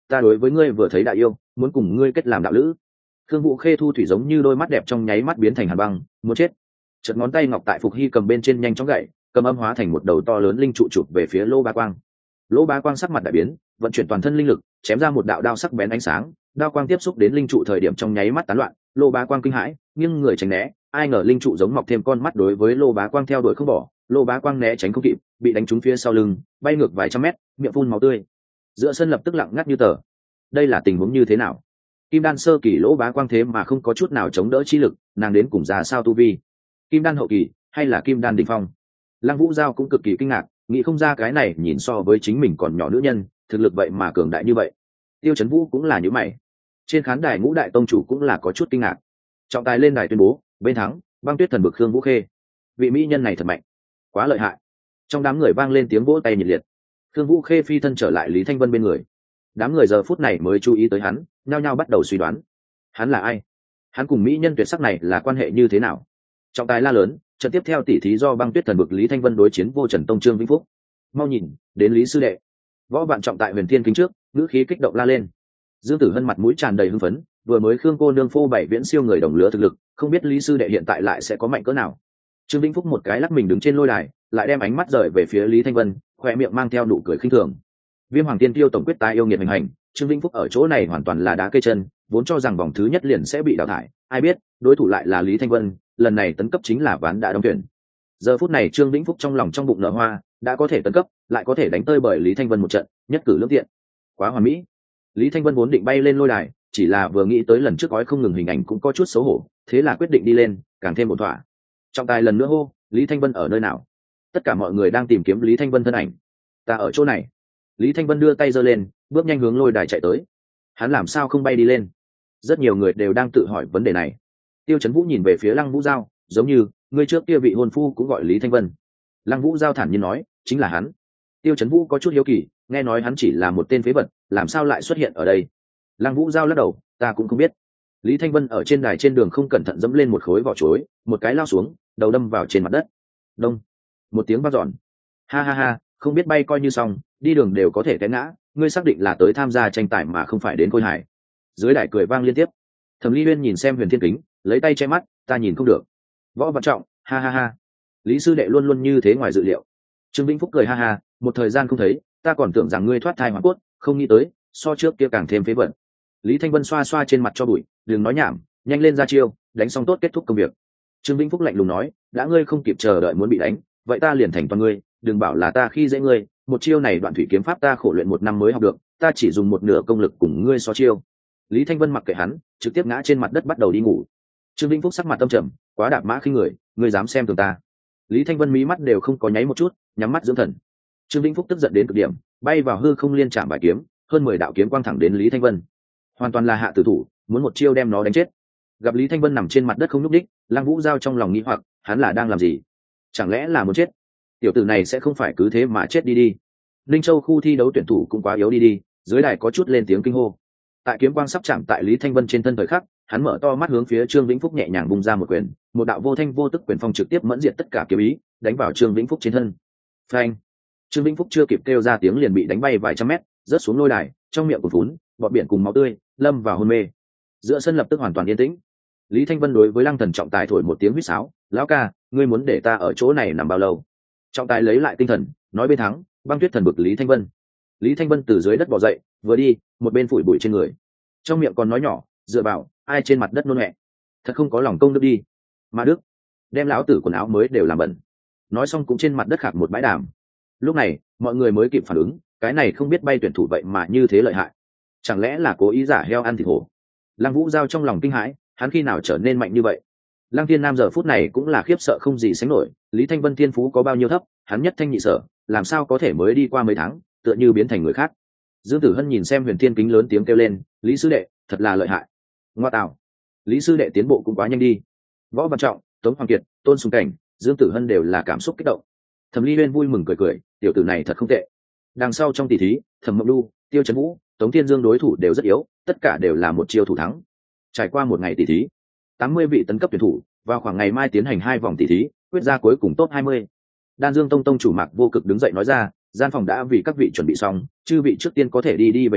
S1: ta đối với ngươi vừa thấy đại yêu, muốn cùng ngươi kết làm đạo lữ. Khương Vũ Khê thu thủy giống như đôi mắt đẹp trong nháy mắt biến thành hàn băng, muốn chết. Chợt ngón tay ngọc tại Phục Hy cầm bên trên nhanh chóng gậy, cầm âm hóa thành một đầu to lớn linh trụ chụp về phía Lô Bá Quang. Lô Bá Quang sắc mặt đại biến, vận chuyển toàn thân linh lực, chém ra một đạo đao sắc bén ánh sáng, đao quang tiếp xúc đến linh trụ thời điểm trong nháy mắt tán loạn, Lô Bá Quang kinh hãi, nghiêng người tránh né, ai ngờ linh trụ giống mọc thêm con mắt đối với Lô Bá Quang theo đuổi không bỏ, Lô Bá Quang né tránh không kịp, bị đánh trúng phía sau lưng, bay ngược vài trăm mét, miệng phun máu tươi. Giữa sân lập tức lặng ngắt như tờ. Đây là tình huống như thế nào? Kim đan sơ kỳ Lô Bá Quang thế mà không có chút nào chống đỡ chi lực, nàng đến cùng ra sao tu vi? Kim đan hậu kỳ hay là kim đan đỉnh phong? Lăng Vũ Giao cũng cực kỳ kinh ngạc, nghĩ không ra cái này nhìn so với chính mình còn nhỏ nữ nhân, thực lực vậy mà cường đại như vậy. Tiêu Chấn Vũ cũng là như mày. Trên khán đài Ngũ đại tông chủ cũng là có chút kinh ngạc. Trọng tài lên đài tuyên bố, bên thắng, Băng Tuyết Thần Bực Khương Vũ Khê. Vị mỹ nhân này thật mạnh, quá lợi hại. Trong đám người vang lên tiếng vỗ tay nhiệt liệt. Khương Vũ Khê phi thân trở lại Lý Thanh Vân bên người. Đám người giờ phút này mới chú ý tới hắn, nhao nhao bắt đầu suy đoán. Hắn là ai? Hắn cùng mỹ nhân tuyệt sắc này là quan hệ như thế nào? Trọng tài la lớn, trận tiếp theo tỷ thí do Băng Tuyết Thần Bực Lý Thanh Vân đối chiến Vô Trần Tông Trương Vĩnh Phúc. Mau nhìn, đến Lý sư đệ. Võ Vạn Trọng tại Huyền Thiên kính trước, ngữ khí kích động la lên. Dương Tử Hân mặt mũi tràn đầy hưng phấn, vừa mới Khương cô nương phô bảy viễn siêu người đồng lứa thực lực, không biết Lý sư đệ hiện tại lại sẽ có mạnh cỡ nào. Trương Vĩnh Phúc một cái lắc mình đứng trên lôi đài, lại đem ánh mắt rời về phía Lý Thanh Vân, khoe miệng mang theo nụ cười khinh thường. Viêm Hoàng Tiên Tiêu tổng quyết tái yêu nghiệt hành hành, Trương Vĩnh Phúc ở chỗ này hoàn toàn là đá cây chân, vốn cho rằng vòng thứ nhất liền sẽ bị đào thải, ai biết, đối thủ lại là Lý Thanh Vân, lần này tấn cấp chính là ván đã đóng tuyển. Giờ phút này Trương Vĩnh Phúc trong lòng trong bụng nở hoa, đã có thể tấn cấp, lại có thể đánh tơi bởi Lý Thanh Vân một trận, nhất cử lưỡng tiện. Quá hoàn mỹ. Lý Thanh Vân vốn định bay lên lôi đài, chỉ là vừa nghĩ tới lần trước gói không ngừng hình ảnh cũng có chút xấu hổ, thế là quyết định đi lên, càng thêm một thỏa. Trọng tài lần nữa hô, Lý Thanh Vân ở nơi nào? Tất cả mọi người đang tìm kiếm Lý Thanh Vân thân ảnh. Ta ở chỗ này. Lý Thanh Vân đưa tay giơ lên, bước nhanh hướng lôi đài chạy tới. Hắn làm sao không bay đi lên? Rất nhiều người đều đang tự hỏi vấn đề này. Tiêu Chấn Vũ nhìn về phía Lăng Vũ Giao, giống như người trước kia vị hôn phu cũng gọi Lý Thanh Vân. Lăng Vũ Giao thản nhiên nói, chính là hắn. Tiêu Chấn Vũ có chút hiếu kỳ, nghe nói hắn chỉ là một tên phế vật, làm sao lại xuất hiện ở đây? Lăng Vũ Giao lắc đầu, ta cũng không biết. Lý Thanh Vân ở trên đài trên đường không cẩn thận dẫm lên một khối vỏ chuối, một cái lao xuống, đầu đâm vào trên mặt đất. Đông, một tiếng vang dọn. Ha ha ha, không biết bay coi như xong, đi đường đều có thể té ngã, ngươi xác định là tới tham gia tranh tài mà không phải đến Khôi Hải. Dưới đài cười vang liên tiếp. Thẩm Ly Uyên nhìn xem Huyền Thiên Kính, lấy tay che mắt, ta nhìn không được. Võ Vạn Trọng, ha ha ha. Lý sư đệ luôn luôn như thế ngoài dự liệu. Trương Vĩnh Phúc cười ha ha, một thời gian không thấy, ta còn tưởng rằng ngươi thoát thai hóa cốt, không nghĩ tới, so trước kia càng thêm phế vận. Lý Thanh Vân xoa xoa trên mặt cho bụi, đừng nói nhảm, nhanh lên ra chiêu, đánh xong tốt kết thúc công việc. Trương Vĩnh Phúc lạnh lùng nói, đã ngươi không kịp chờ đợi muốn bị đánh, vậy ta liền thành toàn ngươi, đừng bảo là ta khi dễ ngươi, một chiêu này Đoạn Thủy kiếm pháp ta khổ luyện 1 năm mới học được, ta chỉ dùng một nửa công lực cùng ngươi so chiêu. Lý Thanh Vân mặc kệ hắn, trực tiếp ngã trên mặt đất bắt đầu đi ngủ. Trương Vĩnh Phúc sắc mặt tâm trầm, quá đạp mã khinh người, ngươi dám xem thường ta? Lý Thanh Vân mí mắt đều không có nháy một chút, nhắm mắt dưỡng thần. Trương Vĩnh Phúc tức giận đến cực điểm, bay vào hư không liên chạm bài kiếm, hơn 10 đạo kiếm quang thẳng đến Lý Thanh Vân. Hoàn toàn là hạ tử thủ, muốn một chiêu đem nó đánh chết. Gặp Lý Thanh Vân nằm trên mặt đất không nhúc nhích, Lăng Vũ Giao trong lòng nghĩ hoặc, hắn là đang làm gì? Chẳng lẽ là muốn chết? Tiểu tử này sẽ không phải cứ thế mà chết đi đi. Linh Châu khu thi đấu tuyển thủ cũng quá yếu đi đi, dưới đài có chút lên tiếng kinh hô. Tại kiếm quang sắp chạm tại Lý Thanh Vân trên thân thời khắc, hắn mở to mắt hướng phía Trương Vĩnh Phúc nhẹ nhàng vung ra một quyền, một đạo vô thanh vô tức quyền phong trực tiếp mẫn diệt tất cả kiếm ý, đánh vào Trương Vĩnh Phúc trên thân. Phanh! Trương Vĩnh Phúc chưa kịp kêu ra tiếng liền bị đánh bay vài trăm mét, rớt xuống lôi đài, trong miệng của phún, bọt biển cùng máu tươi, lâm vào hôn mê. Giữa sân lập tức hoàn toàn yên tĩnh. Lý Thanh Vân đối với Lăng Thần Trọng Tài thổi một tiếng huýt sáo, lão ca, ngươi muốn để ta ở chỗ này nằm bao lâu? Trọng Tài lấy lại tinh thần, nói bên thắng, Băng Tuyết Thần Bực Lý Thanh Vân. Lý Thanh Vân từ dưới đất bò dậy, vừa đi, một bên phủi bụi trên người, trong miệng còn nói nhỏ, dựa vào, ai trên mặt đất nôn mẹ, thật không có lòng công đức đi, mà đức, đem lão tử quần áo mới đều làm bẩn. Nói xong cũng trên mặt đất khạc một bãi đàm. Lúc này mọi người mới kịp phản ứng, cái này không biết bay tuyển thủ vậy mà như thế lợi hại, chẳng lẽ là cố ý giả heo ăn thịt hổ? Lăng Vũ Giao trong lòng kinh hãi, hắn khi nào trở nên mạnh như vậy? Lăng Thiên Nam giờ phút này cũng là khiếp sợ không gì sánh nổi, Lý Thanh Vân thiên phú có bao nhiêu thấp, hắn nhất thanh nhị sở, làm sao có thể mới đi qua mấy tháng, tựa như biến thành người khác. Dương Tử Hân nhìn xem Huyền Thiên Kính lớn tiếng kêu lên, Lý sư đệ, thật là lợi hại. Ngoa tạo, Lý sư đệ tiến bộ cũng quá nhanh đi. Võ Văn Trọng, Tống Hoàng Kiệt, Tôn Sùng Cảnh, Dương Tử Hân đều là cảm xúc kích động. Thẩm Ly Uyên vui mừng cười cười, tiểu tử này thật không tệ. Đằng sau trong tỷ thí, Thẩm Mộng Lu, Tiêu Chấn Vũ, Tống Thiên Dương đối thủ đều rất yếu, tất cả đều là một chiêu thủ thắng. Trải qua một ngày tỷ thí, 80 vị tấn cấp tuyển thủ, vào khoảng ngày mai tiến hành 2 vòng tỷ thí, quyết ra cuối cùng top 20. Đan Dương Tông tông chủ Mạc Vô Cực đứng dậy nói ra, gian phòng đã vì các vị chuẩn bị xong, chư vị trước tiên có thể đi về nghỉ,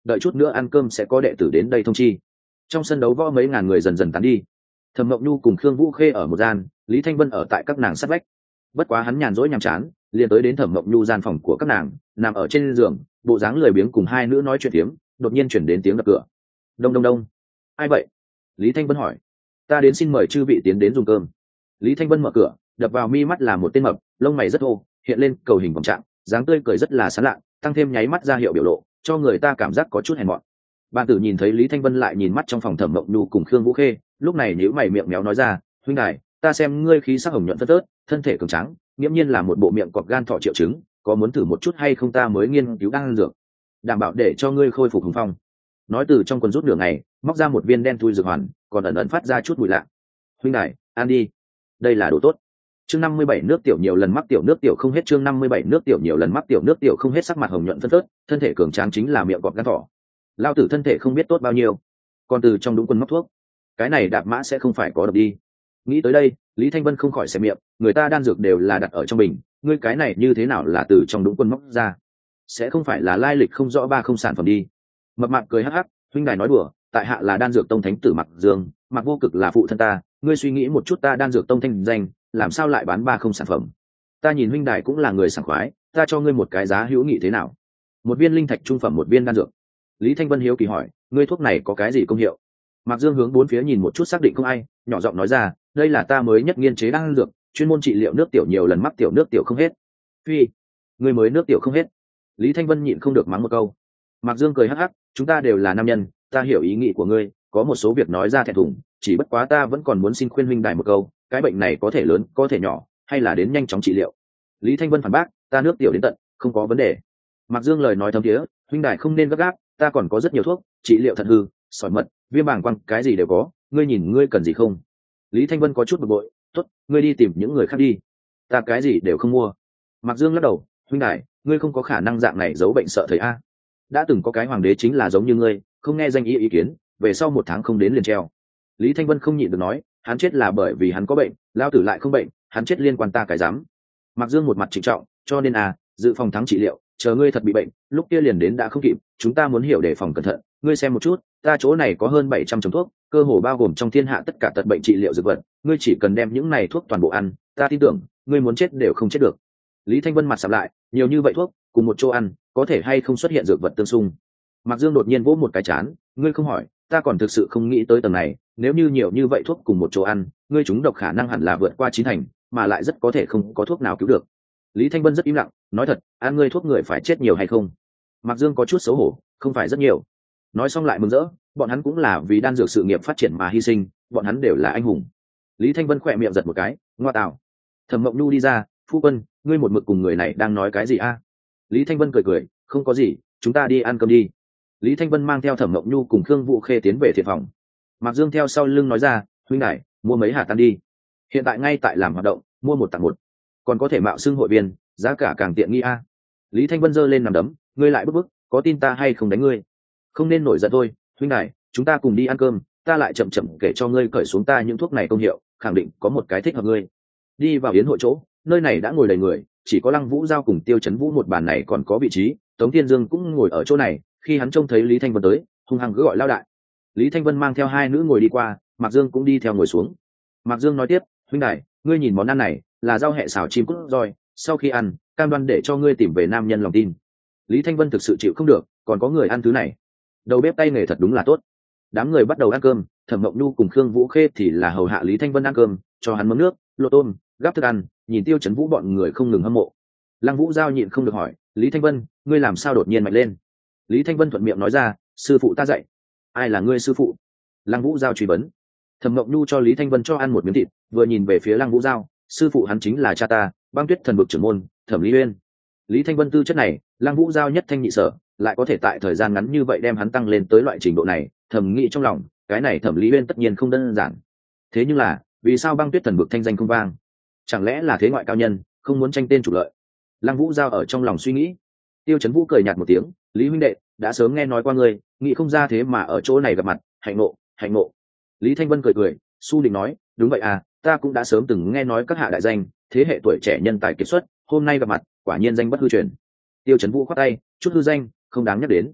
S1: đợi chút nữa ăn cơm sẽ có đệ tử đến đây thông chi. Trong sân đấu võ mấy ngàn người dần dần tán đi. Thẩm Mộng Nhu cùng Khương Vũ Khê ở một gian, Lý Thanh Vân ở tại các nàng sát vách. Bất quá hắn nhàn rỗi nhàm chán, liền tới đến Thẩm Mộng Nhu gian phòng của các nàng, nằm ở trên giường, bộ dáng lười biếng cùng hai nữ nói chuyện tiếm, đột nhiên chuyển đến tiếng đập cửa. Đông đông đông. Ai vậy? Lý Thanh Vân hỏi. Ta đến xin mời chư vị tiến đến dùng cơm. Lý Thanh Vân mở cửa, đập vào mi mắt là một tên mập, lông mày rất thô, hiện lên cầu hình vòng trạng, dáng tươi cười rất là sán lạ, tăng thêm nháy mắt ra hiệu biểu lộ, cho người ta cảm giác có chút hèn mọn. Bạn tử nhìn thấy Lý Thanh Vân lại nhìn mắt trong phòng Thẩm Mộng Nhu cùng Khương Vũ Khê, lúc này nhíu mày miệng méo nói ra, huynh đài, ta xem ngươi khí sắc hồng nhuận phất phớt, thân thể cường tráng, nghiễm nhiên là một bộ miệng cọp gan thỏ triệu chứng, có muốn thử một chút hay không, ta mới nghiên cứu đan dược, đảm bảo để cho ngươi khôi phục hùng phong. Nói từ trong quần rút nửa ngày, móc ra một viên đen thui dược hoàn, còn ẩn ẩn phát ra chút mùi lạ. Huynh đài, ăn đi, đây là đồ tốt. Chương 57 nước tiểu nhiều lần mắc tiểu nước tiểu không hết, chương 57 nước tiểu nhiều lần mắc tiểu nước tiểu không hết, sắc mặt hồng nhuận phất phớt, thân thể cường tráng chính là miệng cọp gan thỏ. Lao tử thân thể không biết tốt bao nhiêu, còn từ trong đúng quân móc thuốc, cái này đạp mã sẽ không phải có độc đi. Nghĩ tới đây, Lý Thanh Vân không khỏi xẻ miệng, người ta đan dược đều là đặt ở trong bình, ngươi cái này như thế nào là từ trong đúng quân móc ra? Sẽ không phải là lai lịch không rõ ba không sản phẩm đi. Mập mạp cười hắc hắc, huynh đài nói đùa, tại hạ là đan dược tông thánh tử Mặc Dương, Mặc Vô Cực là phụ thân ta, ngươi suy nghĩ một chút, ta đan dược tông thanh danh, làm sao lại bán ba không sản phẩm? Ta nhìn huynh đài cũng là người sảng khoái, ta cho ngươi một cái giá hữu nghị thế nào? Một viên linh thạch trung phẩm, một viên đan dược. Lý Thanh Vân hiếu kỳ hỏi, ngươi thuốc này có cái gì công hiệu? Mạc Dương hướng bốn phía nhìn một chút xác định không ai, nhỏ giọng nói ra, đây là ta mới nhất nghiên chế đan dược, chuyên môn trị liệu nước tiểu nhiều lần mắc tiểu nước tiểu không hết. Phi, ngươi mới nước tiểu không hết? Lý Thanh Vân nhịn không được mắng một câu. Mạc Dương cười hắc hắc, chúng ta đều là nam nhân, ta hiểu ý nghĩ của ngươi, có một số việc nói ra thẹn thùng, chỉ bất quá ta vẫn còn muốn xin khuyên huynh đài một câu, cái bệnh này có thể lớn, có thể nhỏ, hay là đến nhanh chóng trị liệu. Lý Thanh Vân phản bác, ta nước tiểu đến tận, không có vấn đề. Mạc Dương lời nói thấm thiế, huynh đài không nên gấp gáp, ta còn có rất nhiều thuốc trị liệu thận hư, sỏi mật, viêm bàng quang, cái gì đều có, ngươi nhìn ngươi cần gì không? Lý Thanh Vân có chút bực bội, tốt, ngươi đi tìm những người khác đi, ta cái gì đều không mua. Mạc Dương lắc đầu, huynh đài, ngươi không có khả năng dạng này giấu bệnh sợ thầy a. Đã từng có cái hoàng đế chính là giống như ngươi, không nghe danh ý kiến, về sau 1 tháng không đến liền treo. Lý Thanh Vân không nhịn được nói, hắn chết là bởi vì hắn có bệnh, lao tử lại không bệnh, hắn chết liên quan ta cái dám. Mạc Dương một mặt trịnh trọng, cho nên dự phòng thắng trị liệu, chờ ngươi thật bị bệnh, lúc kia liền đến đã không kịp, chúng ta muốn hiểu đề phòng cẩn thận, ngươi xem một chút, ta chỗ này có hơn 700 chồng thuốc, cơ hồ bao gồm trong thiên hạ tất cả tật bệnh trị liệu dược vật, ngươi chỉ cần đem những này thuốc toàn bộ ăn, ta tin tưởng, ngươi muốn chết đều không chết được. Lý Thanh Vân mặt sạm lại, nhiều như vậy thuốc, cùng một chỗ ăn, có thể hay không xuất hiện dược vật tương xung? Mạc Dương đột nhiên vỗ một cái chán, ngươi không hỏi, ta còn thực sự không nghĩ tới tầng này, nếu như nhiều như vậy thuốc cùng một chỗ ăn, ngươi chúng độc khả năng hẳn là vượt qua 9 thành, mà lại rất có thể không có thuốc nào cứu được. Lý Thanh Vân rất im lặng, nói thật, ăn ngươi thuốc người phải chết nhiều hay không? Mạc Dương có chút xấu hổ, không phải rất nhiều. Nói xong lại mừng rỡ, bọn hắn cũng là vì đan dược sự nghiệp phát triển mà hy sinh, bọn hắn đều là anh hùng. Lý Thanh Vân khỏe miệng giật một cái, ngoa tạo. Thẩm Mộng Nhu đi ra, phu quân, ngươi một mực cùng người này đang nói cái gì a? Lý Thanh Vân cười cười, không có gì, chúng ta đi ăn cơm đi. Lý Thanh Vân mang theo Thẩm Mộng Nhu cùng Khương Vũ Khê tiến về thiện phòng. Mạc Dương theo sau lưng nói ra, huynh đài, mua mấy hạt tan đi. Hiện tại ngay tại làm hoạt động, mua 1 tặng 1, còn có thể mạo xưng hội viên, giá cả càng tiện nghi a. Lý Thanh Vân giơ lên nằm đấm, ngươi lại bức bức, có tin ta hay không đánh ngươi? Không nên nổi giận thôi, huynh đài, chúng ta cùng đi ăn cơm, ta lại chậm chậm kể cho ngươi cởi xuống ta những thuốc này công hiệu, khẳng định có một cái thích hợp ngươi. Đi vào yến hội chỗ, nơi này đã ngồi đầy người, chỉ có Lăng Vũ Giao cùng Tiêu Chấn Vũ một bàn này còn có vị trí, Tống Thiên Dương cũng ngồi ở chỗ này, khi hắn trông thấy Lý Thanh Vân tới, hung hăng cứ gọi lao đại. Lý Thanh Vân mang theo 2 nữ ngồi đi qua, Mạc Dương cũng đi theo ngồi xuống. Mạc Dương nói tiếp, huynh đài, ngươi nhìn món ăn này, là rau hẹ xào chim cút roi, sau khi ăn, cam đoan để cho ngươi tìm về nam nhân lòng tin. Lý Thanh Vân thực sự chịu không được, còn có người ăn thứ này. Đầu bếp tay nghề thật đúng là tốt. Đám người bắt đầu ăn cơm, Thẩm Mộng Nhu cùng Khương Vũ Khê thì là hầu hạ Lý Thanh Vân ăn cơm, cho hắn mâm nước, lột tôm, gắp thức ăn, nhìn Tiêu Chấn Vũ bọn người không ngừng hâm mộ. Lăng Vũ Giao nhịn không được hỏi, Lý Thanh Vân, ngươi làm sao đột nhiên mạnh lên? Lý Thanh Vân thuận miệng nói ra, sư phụ ta dạy. Ai là ngươi sư phụ? Lăng Vũ Giao truy vấn. Thẩm Mộng Nhu cho Lý Thanh Vân cho ăn một miếng thịt, vừa nhìn về phía Lăng Vũ Giao, sư phụ hắn chính là cha ta, Băng Tuyết thần vực trưởng môn, Thẩm Lý Uyên. Lý Thanh Vân tư chất này, Lăng Vũ Giao nhất thanh nhị sở, lại có thể tại thời gian ngắn như vậy đem hắn tăng lên tới loại trình độ này, thầm nghĩ trong lòng, cái này Thẩm Lý Uyên tất nhiên không đơn giản. Thế nhưng là, vì sao Băng Tuyết thần vực thanh danh không vang? Chẳng lẽ là thế ngoại cao nhân, không muốn tranh tên trục lợi? Lăng Vũ Giao ở trong lòng suy nghĩ. Tiêu Chấn Vũ cười nhạt một tiếng, Lý huynh đệ, đã sớm nghe nói qua ngươi, nghĩ không ra thế mà ở chỗ này gặp mặt, hạnh ngộ, hạnh ngộ. Lý Thanh Vân cười cười, Su Định nói, đúng vậy à, ta cũng đã sớm từng nghe nói các hạ đại danh, thế hệ tuổi trẻ nhân tài kiệt xuất, hôm nay gặp mặt, quả nhiên danh bất hư truyền. Tiêu Chấn Vũ khoát tay, chút hư danh, không đáng nhắc đến.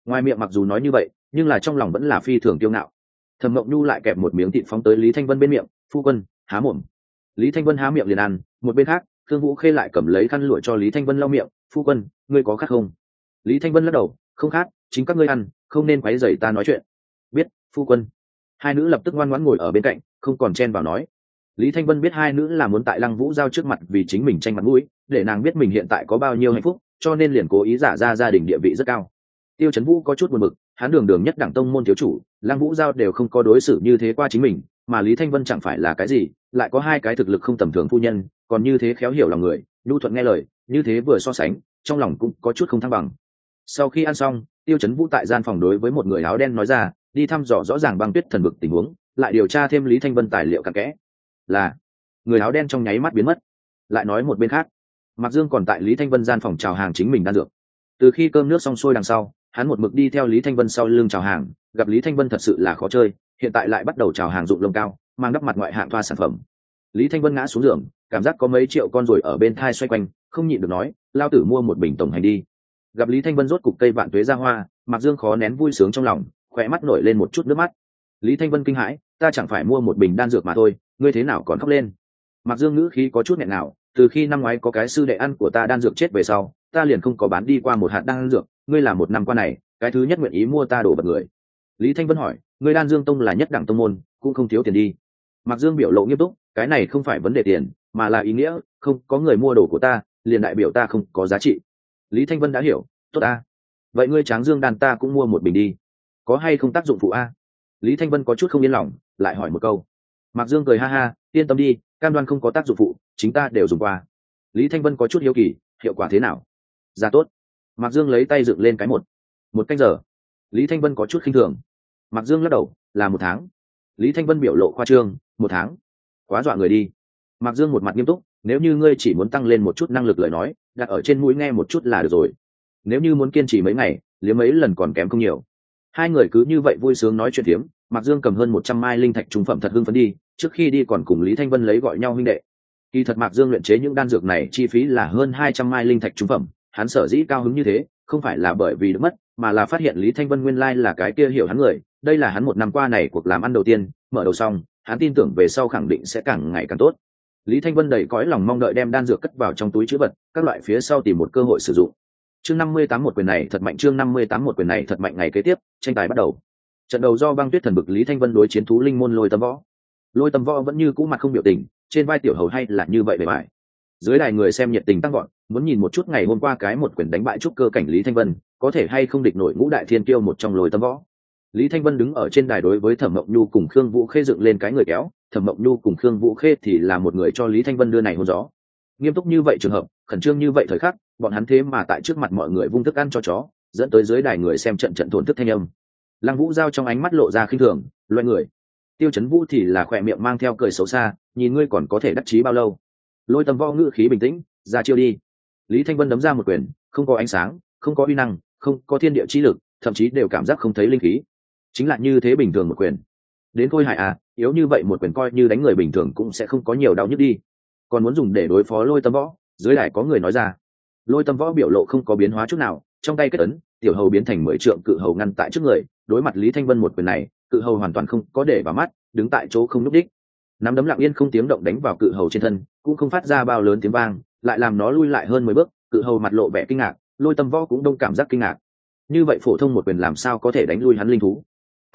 S1: ngoài miệng mặc dù nói như vậy nhưng là trong lòng vẫn là phi thường kiêu ngạo. Thẩm Mộng Nhu lại kẹp một miếng thịt phóng tới Lý Thanh Vân bên miệng. Phu quân, há mồm. Lý Thanh Vân há miệng liền ăn. Một bên khác, Thương Vũ Khê lại cầm lấy khăn lụa cho Lý Thanh Vân lau miệng. Phu quân, ngươi có khát không? Lý Thanh Vân lắc đầu. Không khát, chính các ngươi ăn, không nên quấy rầy ta nói chuyện. Biết, phu quân. Hai nữ lập tức ngoan ngoãn ngồi ở bên cạnh, không còn chen vào nói. Lý Thanh Vân biết hai nữ là muốn tại Lăng Vũ Giao trước mặt vì chính mình tranh mặt mũi, để nàng biết mình hiện tại có bao nhiêu hạnh phúc, cho nên liền cố ý giả ra gia đình địa vị rất cao. Tiêu Chấn Vũ có chút buồn bực, hắn đường đường nhất đẳng tông môn thiếu chủ, Lăng Vũ Giao đều không có đối xử như thế qua chính mình, mà Lý Thanh Vân chẳng phải là cái gì, lại có hai cái thực lực không tầm thường phu nhân, còn như thế khéo hiểu lòng người, nhu thuận nghe lời, như thế vừa so sánh, trong lòng cũng có chút không thăng bằng. Sau khi ăn xong, Tiêu Chấn Vũ tại gian phòng đối với một người áo đen nói ra, đi thăm dò rõ ràng băng tuyết thần vực tình huống, lại điều tra thêm Lý Thanh Vân tài liệu cặn kẽ. Là, người áo đen trong nháy mắt biến mất. Lại nói một bên khác, Mạc Dương còn tại Lý Thanh Vân gian phòng chào hàng chính mình đan dược. Từ khi cơm nước xong xuôi đằng sau, hắn một mực đi theo Lý Thanh Vân sau lưng chào hàng, gặp Lý Thanh Vân thật sự là khó chơi, hiện tại lại bắt đầu chào hàng dụng lông cao, mang đắp mặt ngoại hạng thoa sản phẩm. Lý Thanh Vân ngã xuống giường, cảm giác có mấy triệu con ruồi ở bên thai xoay quanh, không nhịn được nói, lao tử mua một bình tổng hành đi. Gặp Lý Thanh Vân rốt cục cây vạn tuế ra hoa, Mạc Dương khó nén vui sướng trong lòng, khỏe mắt nổi lên một chút nước mắt. Lý Thanh Vân kinh hãi, ta chẳng phải mua một bình đan dược mà thôi, ngươi thế nào còn khóc lên? Mạc Dương ngữ khí có chút nghẹn ngào, từ khi năm ngoái có cái sư đệ ăn của ta đan dược chết về sau, ta liền không có bán đi qua một hạt đan dược, ngươi là một năm qua này, cái thứ nhất nguyện ý mua ta đổ vật người. Lý Thanh Vân hỏi, ngươi Đan Dương Tông là nhất đẳng tông môn, cũng không thiếu tiền đi. Mạc Dương biểu lộ nghiêm túc, cái này không phải vấn đề tiền, mà là ý nghĩa, không có người mua đồ của ta, liền đại biểu ta không có giá trị. Lý Thanh Vân đã hiểu, tốt a. Vậy ngươi Tráng Dương đan ta cũng mua một bình đi, có hay không tác dụng phụ a? Lý Thanh Vân có chút không yên lòng, lại hỏi một câu. Mạc Dương cười ha ha, yên tâm đi, cam đoan không có tác dụng phụ, chính ta đều dùng qua. Lý Thanh Vân có chút hiếu kỳ, hiệu quả thế nào? Ra tốt. Mạc Dương lấy tay dựng lên cái một canh giờ. Lý Thanh Vân có chút khinh thường. Mạc Dương lắc đầu, là 1 tháng. Lý Thanh Vân biểu lộ khoa trương, 1 tháng, quá dọa người đi. Mạc Dương một mặt nghiêm túc, nếu như ngươi chỉ muốn tăng lên một chút năng lực lời nói, đặt ở trên mũi nghe một chút là được rồi. Nếu như muốn kiên trì mấy ngày, liếm mấy lần còn kém không nhiều. Hai người cứ như vậy vui sướng nói chuyện thiếm. Mạc Dương cầm hơn 100 mai linh thạch trung phẩm thật hưng phấn đi, trước khi đi còn cùng Lý Thanh Vân lấy gọi nhau huynh đệ. Kỳ thật Mạc Dương luyện chế những đan dược này chi phí là hơn 200 mai linh thạch trung phẩm, hắn sở dĩ cao hứng như thế, không phải là bởi vì được mất, mà là phát hiện Lý Thanh Vân nguyên lai là cái kia hiểu hắn người, đây là hắn 1 năm qua này cuộc làm ăn đầu tiên, mở đầu xong, hắn tin tưởng về sau khẳng định sẽ càng ngày càng tốt. Lý Thanh Vân đầy cõi lòng mong đợi đem đan dược cất vào trong túi trữ vật, các loại phía sau tìm một cơ hội sử dụng. Chương 58 một quyền này thật mạnh, chương 58 một quyền này thật mạnh, ngày kế tiếp, tranh tài bắt đầu. Trận đầu do băng tuyết thần bực Lý Thanh Vân đối chiến thú linh môn Lôi Tâm Võ. Lôi Tâm Võ vẫn như cũ mặt không biểu tình, trên vai tiểu hầu hay là như vậy bề bài. Dưới đài người xem nhiệt tình tăng gọn, muốn nhìn một chút ngày hôm qua cái một quyền đánh bại trúc cơ cảnh Lý Thanh Vân, có thể hay không địch nổi ngũ đại thiên kiêu một trong Lôi Tâm Võ. Lý Thanh Vân đứng ở trên đài đối với Thẩm Mộng Nhu cùng Khương Vũ Khê dựng lên cái người kéo, Thẩm Mộng Nhu cùng Khương Vũ Khê thì là một người cho Lý Thanh Vân đưa này hôn gió. Nghiêm túc như vậy trường hợp, khẩn trương như vậy thời khắc, bọn hắn thế mà tại trước mặt mọi người vung thức ăn cho chó, dẫn tới dưới đài người xem trận thổn thức thanh âm. Lăng Vũ Giao trong ánh mắt lộ ra khinh thường, loại người. Tiêu Chấn Vũ thì là khỏe miệng mang theo cười xấu xa, nhìn ngươi còn có thể đắc chí bao lâu. Lôi Tâm Võ ngữ khí bình tĩnh, ra chiêu đi. Lý Thanh Vân đấm ra một quyền, không có ánh sáng, không có uy năng, không có thiên địa chi lực, thậm chí đều cảm giác không thấy linh khí. Chính là như thế bình thường một quyền. Đến Khôi Hải à, yếu như vậy một quyền coi như đánh người bình thường cũng sẽ không có nhiều đau nhức đi. Còn muốn dùng để đối phó Lôi Tâm Võ, dưới đài có người nói ra. Lôi Tâm Võ biểu lộ không có biến hóa chút nào, trong tay kết ấn, tiểu hầu biến thành 10 trượng cự hầu ngăn tại trước người, đối mặt Lý Thanh Vân một quyền này, cự hầu hoàn toàn không có để vào mắt, đứng tại chỗ không nhúc đích. Nắm đấm lặng yên không tiếng động đánh vào cự hầu trên thân, cũng không phát ra bao lớn tiếng vang, lại làm nó lui lại hơn 10 bước, cự hầu mặt lộ vẻ kinh ngạc, Lôi Tâm Võ cũng đông cảm giác kinh ngạc. Như vậy phổ thông một quyền làm sao có thể đánh lui hắn linh thú?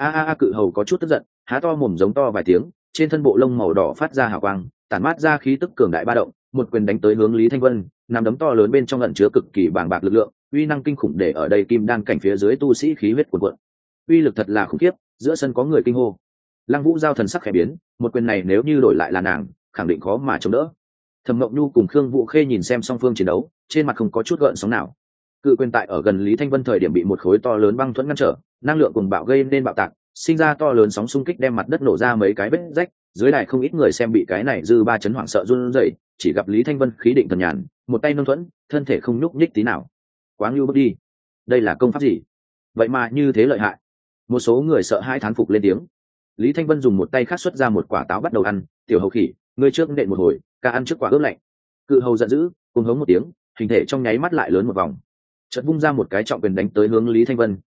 S1: Cự hầu có chút tức giận, há to mồm giống to vài tiếng, trên thân bộ lông màu đỏ phát ra hào quang, tản mát ra khí tức cường đại ba động, một quyền đánh tới hướng Lý Thanh Vân, nắm đấm to lớn bên trong ẩn chứa cực kỳ bàng bạc lực lượng, uy năng kinh khủng để ở đây kim đan cảnh phía dưới tu sĩ khí huyết cuồn cuộn. Uy lực thật là khủng khiếp, giữa sân có người kinh hô. Lăng Vũ Giao thần sắc khẽ biến, một quyền này nếu như đổi lại là nàng, khẳng định khó mà chống đỡ. Thẩm Mộng Nhu cùng Khương Vũ Khê nhìn xem song phương chiến đấu, trên mặt không có chút gợn sóng nào. Cự quyền tại ở gần Lý Thanh Vân thời điểm bị một khối to lớn băng thuẫn ngăn trở, năng lượng cùng bạo gây nên bạo tạc, sinh ra to lớn sóng xung kích đem mặt đất nổ ra mấy cái vết rách, dưới đài không ít người xem bị cái này dư ba chấn hoảng sợ run rẩy, chỉ gặp Lý Thanh Vân khí định thần nhàn, một tay nâng thuẫn, thân thể không nhúc nhích tí nào. Quá ngưu bức đi, đây là công pháp gì? Vậy mà như thế lợi hại. Một số người sợ hãi thán phục lên tiếng. Lý Thanh Vân dùng một tay khác xuất ra một quả táo bắt đầu ăn, tiểu hầu khỉ, ngươi trước nện một hồi, ca ăn trước quả ướp lạnh. Cự hầu giận dữ, cùng hống một tiếng, hình thể trong nháy mắt lại lớn một vòng. Chợt vung ra một cái trọng quyền đánh tới hướng Lý Thanh Vân,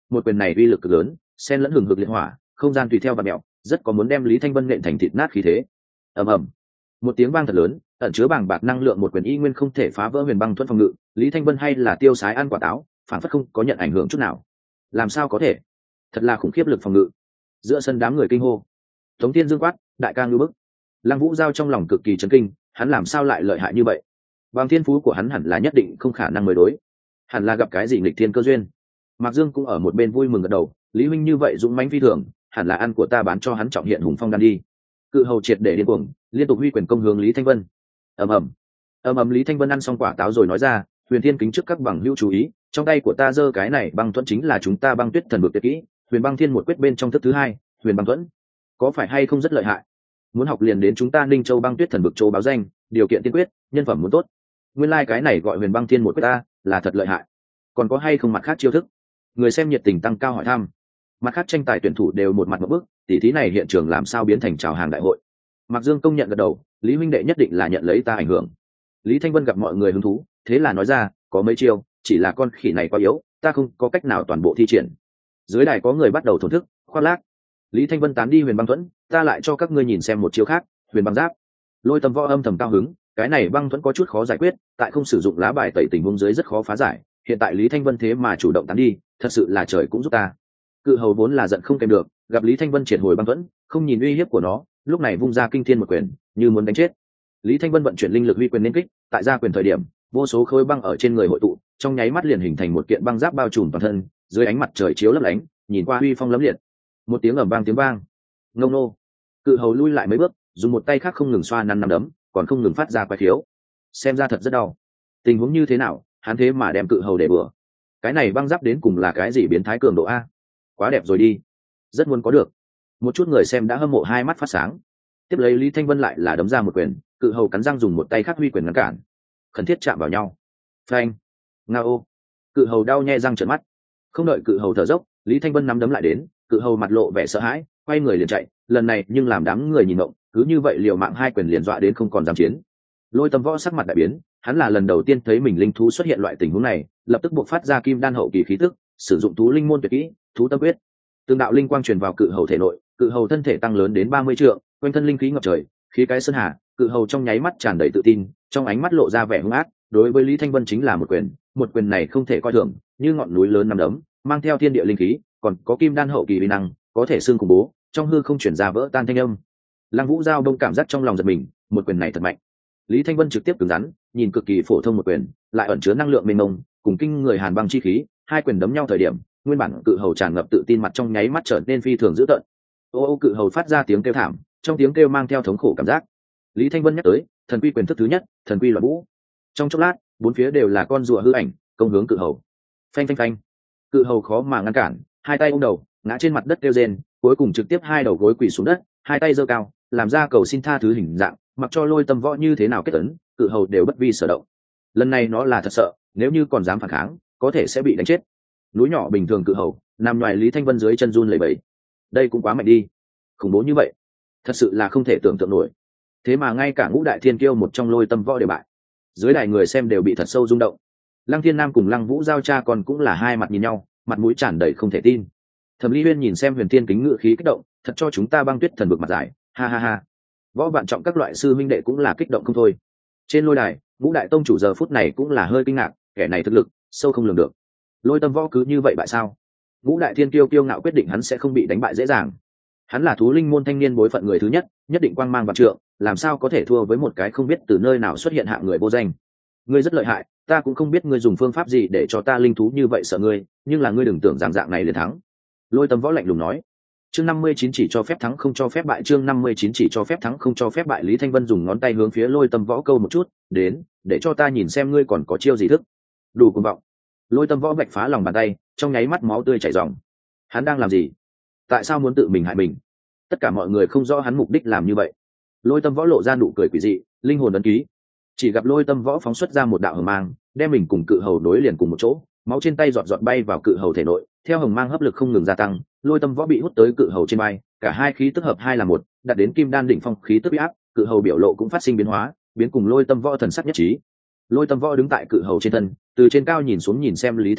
S1: một quyền này uy lực cực lớn, xen lẫn hừng hực liệt hỏa, không gian tùy theo và mẹo, rất có muốn đem Lý Thanh Vân nện thành thịt nát khí thế. Ầm ầm, một tiếng vang thật lớn, ẩn chứa bàng bạc năng lượng một quyền y nguyên không thể phá vỡ huyền băng thuẫn phòng ngự. Lý Thanh Vân hay là tiêu sái ăn quả táo, phản phất không có nhận ảnh hưởng chút nào. Làm sao có thể? Thật là khủng khiếp lực phòng ngự. Giữa sân đám người kinh hô. Tống Thiên Dương quát, đại ca ngưu bức. Lăng Vũ Giao trong lòng cực kỳ chấn kinh, hắn làm sao lại lợi hại như vậy? Bằng thiên phú của hắn hẳn là nhất định không khả năng mới đối, hẳn là gặp cái gì nghịch thiên cơ duyên. Mạc Dương cũng ở một bên vui mừng gật đầu, Lý huynh như vậy dũng mãnh phi thường, hẳn là ăn của ta bán cho hắn trọng hiện hùng phong đan đi. Cự hầu triệt để điên cuồng, liên tục huy quyền công hướng Lý Thanh Vân. Ầm ầm, ầm ầm. Lý Thanh Vân ăn xong quả táo rồi nói ra, Huyền Thiên kính trước các bằng hữu chú ý, trong tay của ta giơ cái này băng thuẫn chính là chúng ta băng tuyết thần vực tuyệt kỹ, Huyền Băng Thiên một quyết bên trong thức thứ hai, Huyền Băng Thuẫn. Có phải hay không rất lợi hại? Muốn học liền đến chúng ta Ninh Châu băng tuyết thần vực châu báo danh, điều kiện tiên quyết, nhân phẩm muốn tốt. Nguyên lai cái này gọi Huyền Băng Thiên một quyết ta, là thật lợi hại. Còn có hay không mặt khác chiêu thức? Người xem nhiệt tình tăng cao hỏi thăm. Mặt khác tranh tài tuyển thủ đều một mặt một bức, tỷ thí này hiện trường làm sao biến thành chào hàng đại hội. Mạc Dương công nhận gật đầu, Lý huynh đệ nhất định là nhận lấy ta ảnh hưởng. Lý Thanh Vân gặp mọi người hứng thú, thế là nói ra, có mấy chiêu, chỉ là con khỉ này quá yếu, ta không có cách nào toàn bộ thi triển. Dưới đài có người bắt đầu thổn thức, khoác lác. Lý Thanh Vân tán đi Huyền Băng Thuẫn, ta lại cho các ngươi nhìn xem một chiêu khác, Huyền Băng Giáp. Lôi Tâm Võ âm thầm cao hứng, cái này băng thuẫn có chút khó giải quyết, tại không sử dụng lá bài tẩy tình huống dưới rất khó phá giải, hiện tại Lý Thanh Vân thế mà chủ động tán đi, thật sự là trời cũng giúp ta. Cự hầu vốn là giận không kèm được, gặp Lý Thanh Vân triệt hồi băng thuẫn, không nhìn uy hiếp của nó, lúc này vung ra kinh thiên một quyền, như muốn đánh chết. Lý Thanh Vân vận chuyển linh lực huy quyền nên kích, tại ra quyền thời điểm, vô số khối băng ở trên người hội tụ, trong nháy mắt liền hình thành một kiện băng giáp bao trùm toàn thân, dưới ánh mặt trời chiếu lấp lánh, nhìn qua uy phong lẫm liệt. Một tiếng ầm vang tiếng vang, ngông nô. Cự hầu lui lại mấy bước, dùng một tay khác không ngừng xoa nắn nắm đấm, còn không ngừng phát ra quái khiếu. Xem ra thật rất đau. Tình huống như thế nào, hắn thế mà đem cự hầu để bừa. Cái này băng giáp đến cùng là cái gì biến thái cường độ a? Quá đẹp rồi đi. Rất muốn có được. Một chút người xem đã hâm mộ hai mắt phát sáng. Tiếp lấy Lý Thanh Vân lại là đấm ra một quyền, cự hầu cắn răng dùng một tay khác huy quyền ngăn cản. Khẩn thiết chạm vào nhau. Phanh. Ngao. Cự hầu đau nhe răng trợn mắt. Không đợi cự hầu thở dốc, Lý Thanh Vân nắm đấm lại đến, cự hầu mặt lộ vẻ sợ hãi, quay người liền chạy, lần này nhưng làm đám người nhìn ngộng, cứ như vậy liều mạng hai quyền liền dọa đến không còn dám chiến. Lôi Tâm Võ sắc mặt đại biến, hắn là lần đầu tiên thấy mình linh thú xuất hiện loại tình huống này, lập tức buộc phát ra kim đan hậu kỳ khí tức, sử dụng thú linh môn tuyệt kỹ, thú tâm quyết. Tương đạo linh quang truyền vào cự hầu thể nội, cự hầu thân thể tăng lớn đến 30 trượng, quanh thân linh khí ngập trời, khí cái sơn hà, cự hầu trong nháy mắt tràn đầy tự tin, trong ánh mắt lộ ra vẻ hung ác, đối với Lý Thanh Vân chính là một quyền này không thể coi thường, như ngọn núi lớn nằm đấm, mang theo thiên địa linh khí, còn có kim đan hậu kỳ uy năng, có thể xương khủng bố, trong hư không chuyển ra vỡ tan thanh âm. Lăng Vũ Giao đông cảm giác trong lòng giật mình, một quyền này thật mạnh. Lý Thanh Vân trực tiếp cứng rắn, nhìn cực kỳ phổ thông một quyền, lại ẩn chứa năng lượng mênh mông, cùng kinh người hàn băng chi khí, hai quyền đấm nhau thời điểm, nguyên bản cự hầu tràn ngập tự tin mặt trong nháy mắt trở nên phi thường dữ tợn. Ô cự hầu phát ra tiếng kêu thảm, trong tiếng kêu mang theo thống khổ cảm giác. Lý Thanh Vân nhắc tới, thần quy quyền thức thứ nhất, thần quy loạn vũ. Trong chốc lát, bốn phía đều là con rùa hư ảnh, công hướng cự hầu. Phanh phanh phanh. Cự hầu khó mà ngăn cản, hai tay ôm đầu, ngã trên mặt đất kêu rên, cuối cùng trực tiếp hai đầu gối quỳ xuống đất, hai tay giơ cao, làm ra cầu xin tha thứ hình dạng, mặc cho Lôi Tâm Võ như thế nào kết ấn, cự hầu đều bất vi sở động. Lần này nó là thật sợ, nếu như còn dám phản kháng, có thể sẽ bị đánh chết. Núi nhỏ bình thường cự hầu, nằm ngoài Lý Thanh Vân dưới chân run lẩy bẩy. Đây cũng quá mạnh đi, khủng bố như vậy, thật sự là không thể tưởng tượng nổi. Thế mà ngay cả ngũ đại thiên kiêu một trong Lôi Tâm Võ đều bại. Dưới đài người xem đều bị thật sâu rung động. Lăng Thiên Nam cùng Lăng Vũ Giao cha còn cũng là hai mặt nhìn nhau, mặt mũi tràn đầy không thể tin. Thẩm Ly Huyên nhìn xem Huyền Thiên kính ngự khí kích động, thật cho chúng ta băng tuyết thần vực mặt giải, ha ha ha. Võ Vạn Trọng các loại sư minh đệ cũng là kích động không thôi. Trên lôi đài, ngũ đại tông chủ giờ phút này cũng là hơi kinh ngạc, kẻ này thực lực sâu không lường được. Lôi Tâm Võ cứ như vậy bại sao? Ngũ đại thiên kiêu kiêu ngạo quyết định hắn sẽ không bị đánh bại dễ dàng. Hắn là thú linh môn thanh niên bối phận người thứ nhất, nhất định quang mang vạn trượng, làm sao có thể thua với một cái không biết từ nơi nào xuất hiện hạng người vô danh. Ngươi rất lợi hại, ta cũng không biết ngươi dùng phương pháp gì để cho ta linh thú như vậy sợ ngươi, nhưng là ngươi đừng tưởng rằng dạng này liền thắng. Lôi Tâm Võ lạnh lùng nói. Chương 59 chỉ cho phép thắng không cho phép bại, chương 59 chỉ cho phép thắng không cho phép bại. Lý Thanh Vân dùng ngón tay hướng phía Lôi Tâm Võ câu một chút, đến, để cho ta nhìn xem ngươi còn có chiêu gì thức. Đủ cuồng vọng. Lôi Tâm Võ vạch phá lòng bàn tay, trong nháy mắt máu tươi chảy ròng. Hắn đang làm gì? Tại sao muốn tự mình hại mình? Tất cả mọi người không rõ hắn mục đích làm như vậy. Lôi Tâm Võ lộ ra nụ cười quỷ dị, linh hồn ấn ký. Chỉ gặp Lôi Tâm Võ phóng xuất ra một đạo hồng mang, đem mình cùng cự hầu đối liền cùng một chỗ, máu trên tay giọt giọt bay vào cự hầu thể nội, theo hồng mang hấp lực không ngừng gia tăng, Lôi Tâm Võ bị hút tới cự hầu trên bay, cả hai khí tức hợp hai là một, đạt đến kim đan đỉnh phong khí tức uy áp, cự hầu biểu lộ cũng phát sinh biến hóa, biến cùng Lôi Tâm Võ thần sắc nhất trí. Lôi Tâm Võ đứng tại cự hầu trên thân, từ trên cao nhìn xuống nhìn xem Lý Thanh Vân,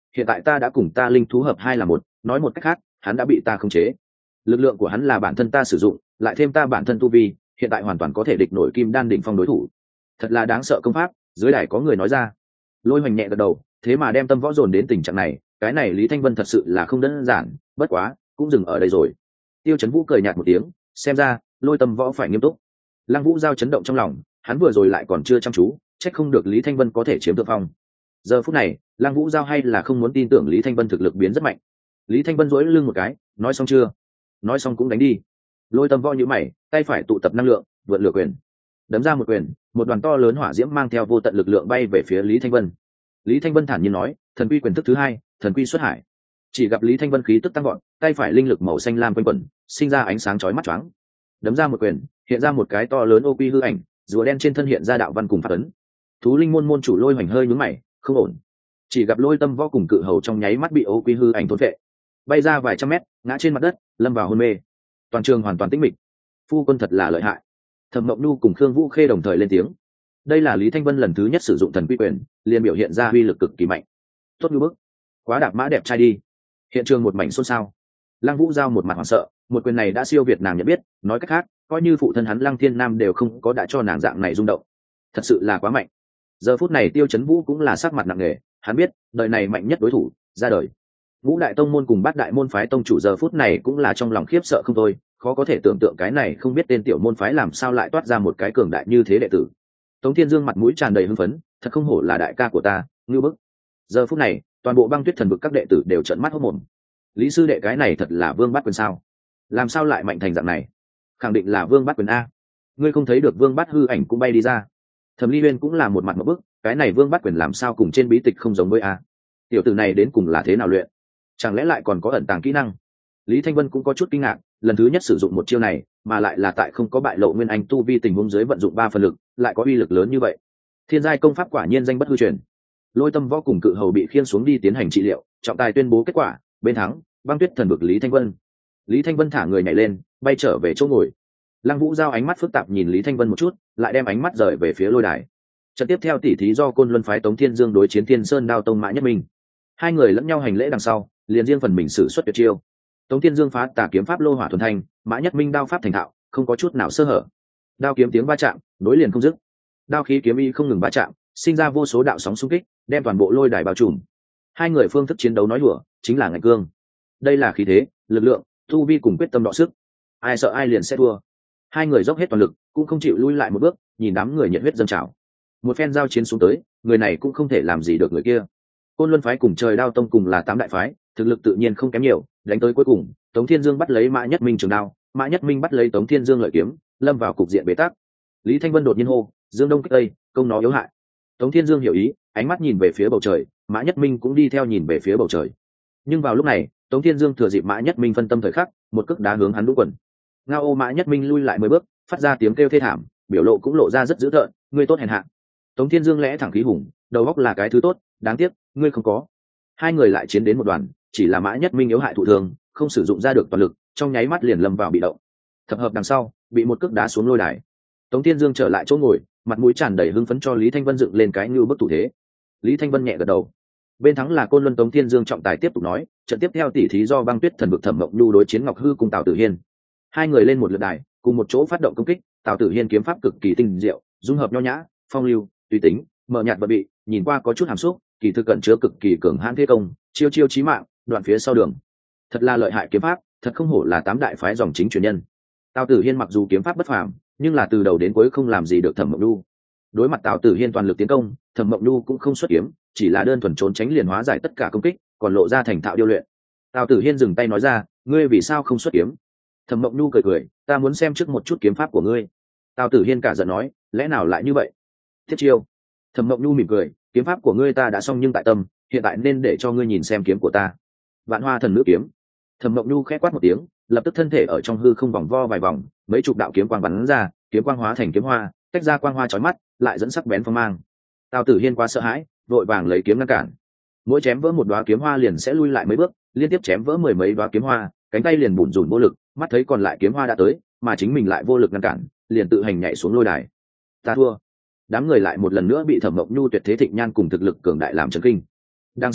S1: hiện tại ta đã cùng ta linh thú hợp hai là một, nói một cách khác hắn đã bị ta khống chế. Lực lượng của hắn là bản thân ta sử dụng, lại thêm ta bản thân tu vi, hiện tại hoàn toàn có thể địch nổi kim đan đỉnh phong đối thủ. Thật là đáng sợ công pháp. Dưới đài có người nói ra. Lôi Hoành nhẹ gật đầu, thế mà đem tâm võ dồn đến tình trạng này, cái này Lý Thanh Vân thật sự là không đơn giản, bất quá cũng dừng ở đây rồi. Tiêu Chấn Vũ cười nhạt một tiếng, xem ra Lôi tâm võ phải nghiêm túc. Lăng Vũ giao chấn động trong lòng, hắn vừa rồi lại còn chưa chăm chú, trách không được Lý Thanh Vân có thể chiếm thượng phong. Giờ phút này Lăng Vũ giao hay là không muốn tin tưởng Lý Thanh Vân thực lực biến rất mạnh. Lý Thanh Vân duỗi lưng một cái, nói xong chưa? Nói xong cũng đánh đi. Lôi tâm võ nhíu mày, tay phải tụ tập năng lượng, vượt lửa quyền, đấm ra một quyền, một đoàn to lớn hỏa diễm mang theo vô tận lực lượng bay về phía Lý Thanh Vân. Lý Thanh Vân thản nhiên nói, thần quy quyền thức thứ hai, thần quy xuất hải. Chỉ gặp Lý Thanh Vân khí tức tăng vọt, tay phải linh lực màu xanh lam quanh quẩn, sinh ra ánh sáng chói mắt choáng. Đấm ra một quyền, hiện ra một cái to lớn ô quy hư ảnh, rùa đen trên thân hiện ra đạo văn cùng pháp ấn. Thú linh môn môn chủ Lôi Hoành hơi nhướng mày, không ổn. Chỉ gặp Lôi tâm võ cùng cự hầu trong nháy mắt bị ô quy hư ảnh thôn phệ, bay ra vài trăm mét, ngã trên mặt đất, lâm vào hôn mê. Toàn trường hoàn toàn tĩnh mịch. Phu quân thật là lợi hại. Thẩm Mộng Nhu cùng Khương Vũ Khê đồng thời lên tiếng. Đây là Lý Thanh Vân lần thứ nhất sử dụng thần quy quyền, liền biểu hiện ra uy lực cực kỳ mạnh. Tốt như bức, quá đạp mã đẹp trai đi. Hiện trường một mảnh xôn xao. Lăng Vũ giao một mặt hoảng sợ, một quyền này đã siêu việt nàng nhận biết, nói cách khác, coi như phụ thân hắn Lăng Thiên Nam đều không có đã cho nàng dạng này rung động. Thật sự là quá mạnh. Giờ phút này Tiêu Chấn Vũ cũng là sắc mặt nặng nề, hắn biết, đời này mạnh nhất đối thủ ra đời. Ngũ đại tông môn cùng bát đại môn phái tông chủ giờ phút này cũng là trong lòng khiếp sợ không thôi, khó có thể tưởng tượng cái này không biết tên tiểu môn phái làm sao lại toát ra một cái cường đại như thế đệ tử. Tống Thiên Dương mặt mũi tràn đầy hưng phấn, thật không hổ là đại ca của ta, ngưu bức. Giờ phút này, toàn bộ Băng Tuyết Thần vực các đệ tử đều trợn mắt hốt mồm. Lý sư đệ cái này thật là Vương Bát Quyền sao? Làm sao lại mạnh thành dạng này? Khẳng định là Vương Bát Quyền a. Ngươi không thấy được Vương Bát hư ảnh cũng bay đi ra. Thẩm Ly Uyên cũng là một mặt ngộp bức, cái này Vương Bát Quyền làm sao cùng trên bí tịch không giống với a? Tiểu tử này đến cùng là thế nào luyện? Chẳng lẽ lại còn có ẩn tàng kỹ năng? Lý Thanh Vân cũng có chút kinh ngạc, lần thứ nhất sử dụng một chiêu này, mà lại là tại không có bại lộ nguyên anh tu vi tình huống dưới vận dụng 3 phần lực, lại có uy lực lớn như vậy. Thiên giai công pháp quả nhiên danh bất hư truyền. Lôi tâm võ cùng cự hầu bị khiên xuống đi tiến hành trị liệu, trọng tài tuyên bố kết quả, bên thắng, Băng Tuyết Thần vực Lý Thanh Vân. Lý Thanh Vân thả người nhảy lên, bay trở về chỗ ngồi. Lăng Vũ giao ánh mắt phức tạp nhìn Lý Thanh Vân một chút, lại đem ánh mắt rời về phía lôi đài. Trận tiếp theo tỉ thí do Côn Luân phái Tống Thiên Dương đối chiến Thiên Sơn Đao tông Mã Nhất Minh. Hai người lẫn nhau hành lễ đằng sau, liền riêng phần mình sử xuất tuyệt chiêu. Tống Thiên Dương phá tà kiếm pháp lô hỏa thuần thanh, Mã Nhất Minh đao pháp thành thạo, không có chút nào sơ hở. Đao kiếm tiếng va chạm, nối liền không dứt. Đao khí kiếm y không ngừng va chạm, sinh ra vô số đạo sóng xung kích, đem toàn bộ lôi đài bao trùm. Hai người phương thức chiến đấu nói đùa, chính là ngạnh cương. Đây là khí thế, lực lượng, tu vi cùng quyết tâm đọ sức. Ai sợ ai liền sẽ thua. Hai người dốc hết toàn lực, cũng không chịu lui lại một bước, nhìn đám người nhiệt huyết dâng trào. Một phen giao chiến xuống tới, người này cũng không thể làm gì được người kia. Côn Luân phái cùng Trời Đao tông cùng là 8 đại phái, thực lực tự nhiên không kém nhiều, đánh tới cuối cùng, Tống Thiên Dương bắt lấy Mã Nhất Minh trường đao, Mã Nhất Minh bắt lấy Tống Thiên Dương lợi kiếm, lâm vào cục diện bế tắc. Lý Thanh Vân đột nhiên hô, Dương Đông kích Tây, công nó yếu hại. Tống Thiên Dương hiểu ý, ánh mắt nhìn về phía bầu trời, Mã Nhất Minh cũng đi theo nhìn về phía bầu trời. Nhưng vào lúc này, Tống Thiên Dương thừa dịp Mã Nhất Minh phân tâm thời khắc, một cước đá hướng hắn đũ quần. Ngao ô Mã Nhất Minh lui lại 10 bước, phát ra tiếng kêu thê thảm, biểu lộ cũng lộ ra rất dữ tợn, ngươi tốt hèn hạ. Tống Thiên Dương lẽ thẳng khí hùng, đầu óc là cái thứ tốt, đáng tiếc, ngươi không có. Hai người lại chiến đến một đoàn, chỉ là Mã Nhất Minh yếu hại thụ thường, không sử dụng ra được toàn lực, trong nháy mắt liền lâm vào bị động. Thập hợp đằng sau, bị một cước đá xuống lôi đài. Tống Thiên Dương trở lại chỗ ngồi, mặt mũi tràn đầy hưng phấn cho Lý Thanh Vân dựng lên cái như bức thủ thế. Lý Thanh Vân nhẹ gật đầu. Bên thắng là Côn Luân Tống Thiên Dương trọng tài tiếp tục nói, trận tiếp theo tỷ thí do Băng Tuyết Thần vực Thẩm Mộng Nhu đối chiến Ngọc Hư cùng Tào Tử Hiên. Hai người lên một lượt đài, cùng một chỗ phát động công kích. Tào Tử Hiên kiếm pháp cực kỳ tinh diệu, dung hợp nho nhã, phong lưu, tùy tính, mờ nhạt bờ bị, nhìn qua có chút hàm xúc, kỳ thực cẩn chứa cực kỳ cường hãn thế công, chiêu chiêu chí mạng, đoạn phía sau đường. Thật là lợi hại kiếm pháp, thật không hổ là 8 đại phái dòng chính truyền nhân. Tào Tử Hiên mặc dù kiếm pháp bất phàm, nhưng là từ đầu đến cuối không làm gì được Thẩm Mộng Nhu. Đối mặt Tào Tử Hiên toàn lực tiến công, Thẩm Mộng Nhu cũng không xuất kiếm, chỉ là đơn thuần trốn tránh liền hóa giải tất cả công kích, còn lộ ra thành thạo điêu luyện. Tào Tử Hiên dừng tay nói ra, ngươi vì sao không xuất kiếm? Thẩm Mộng Nhu cười cười, ta muốn xem trước một chút kiếm pháp của ngươi. Tào Tử Hiên cả giận nói, lẽ nào lại như vậy? Thiết chiêu. Thẩm Mộng Nhu mỉm cười, kiếm pháp của ngươi ta đã xong nhưng tại tâm, hiện tại nên để cho ngươi nhìn xem kiếm của ta. Vạn Hoa Thần Nữ kiếm. Thẩm Mộng Nhu khẽ quát một tiếng, lập tức thân thể ở trong hư không vòng vo vài vòng, mấy chục đạo kiếm quang bắn ra, kiếm quang hóa thành kiếm hoa, tách ra quang hoa chói mắt, lại dẫn sắc bén phong mang. Tào Tử Hiên quá sợ hãi, vội vàng lấy kiếm ngăn cản. Mỗi chém vỡ một đóa kiếm hoa liền sẽ lui lại mấy bước, liên tiếp chém vỡ 10 mấy đóa kiếm hoa, cánh tay liền bủn rủn vô lực, mắt thấy còn lại kiếm hoa đã tới, mà chính mình lại vô lực ngăn cản, liền tự hành nhảy xuống lôi đài. Ta thua. Đám người lại một lần nữa bị Thẩm Mộng Nhu tuyệt thế thịnh nhan cùng thực lực cường đại làm chấn kinh. Đằng sau,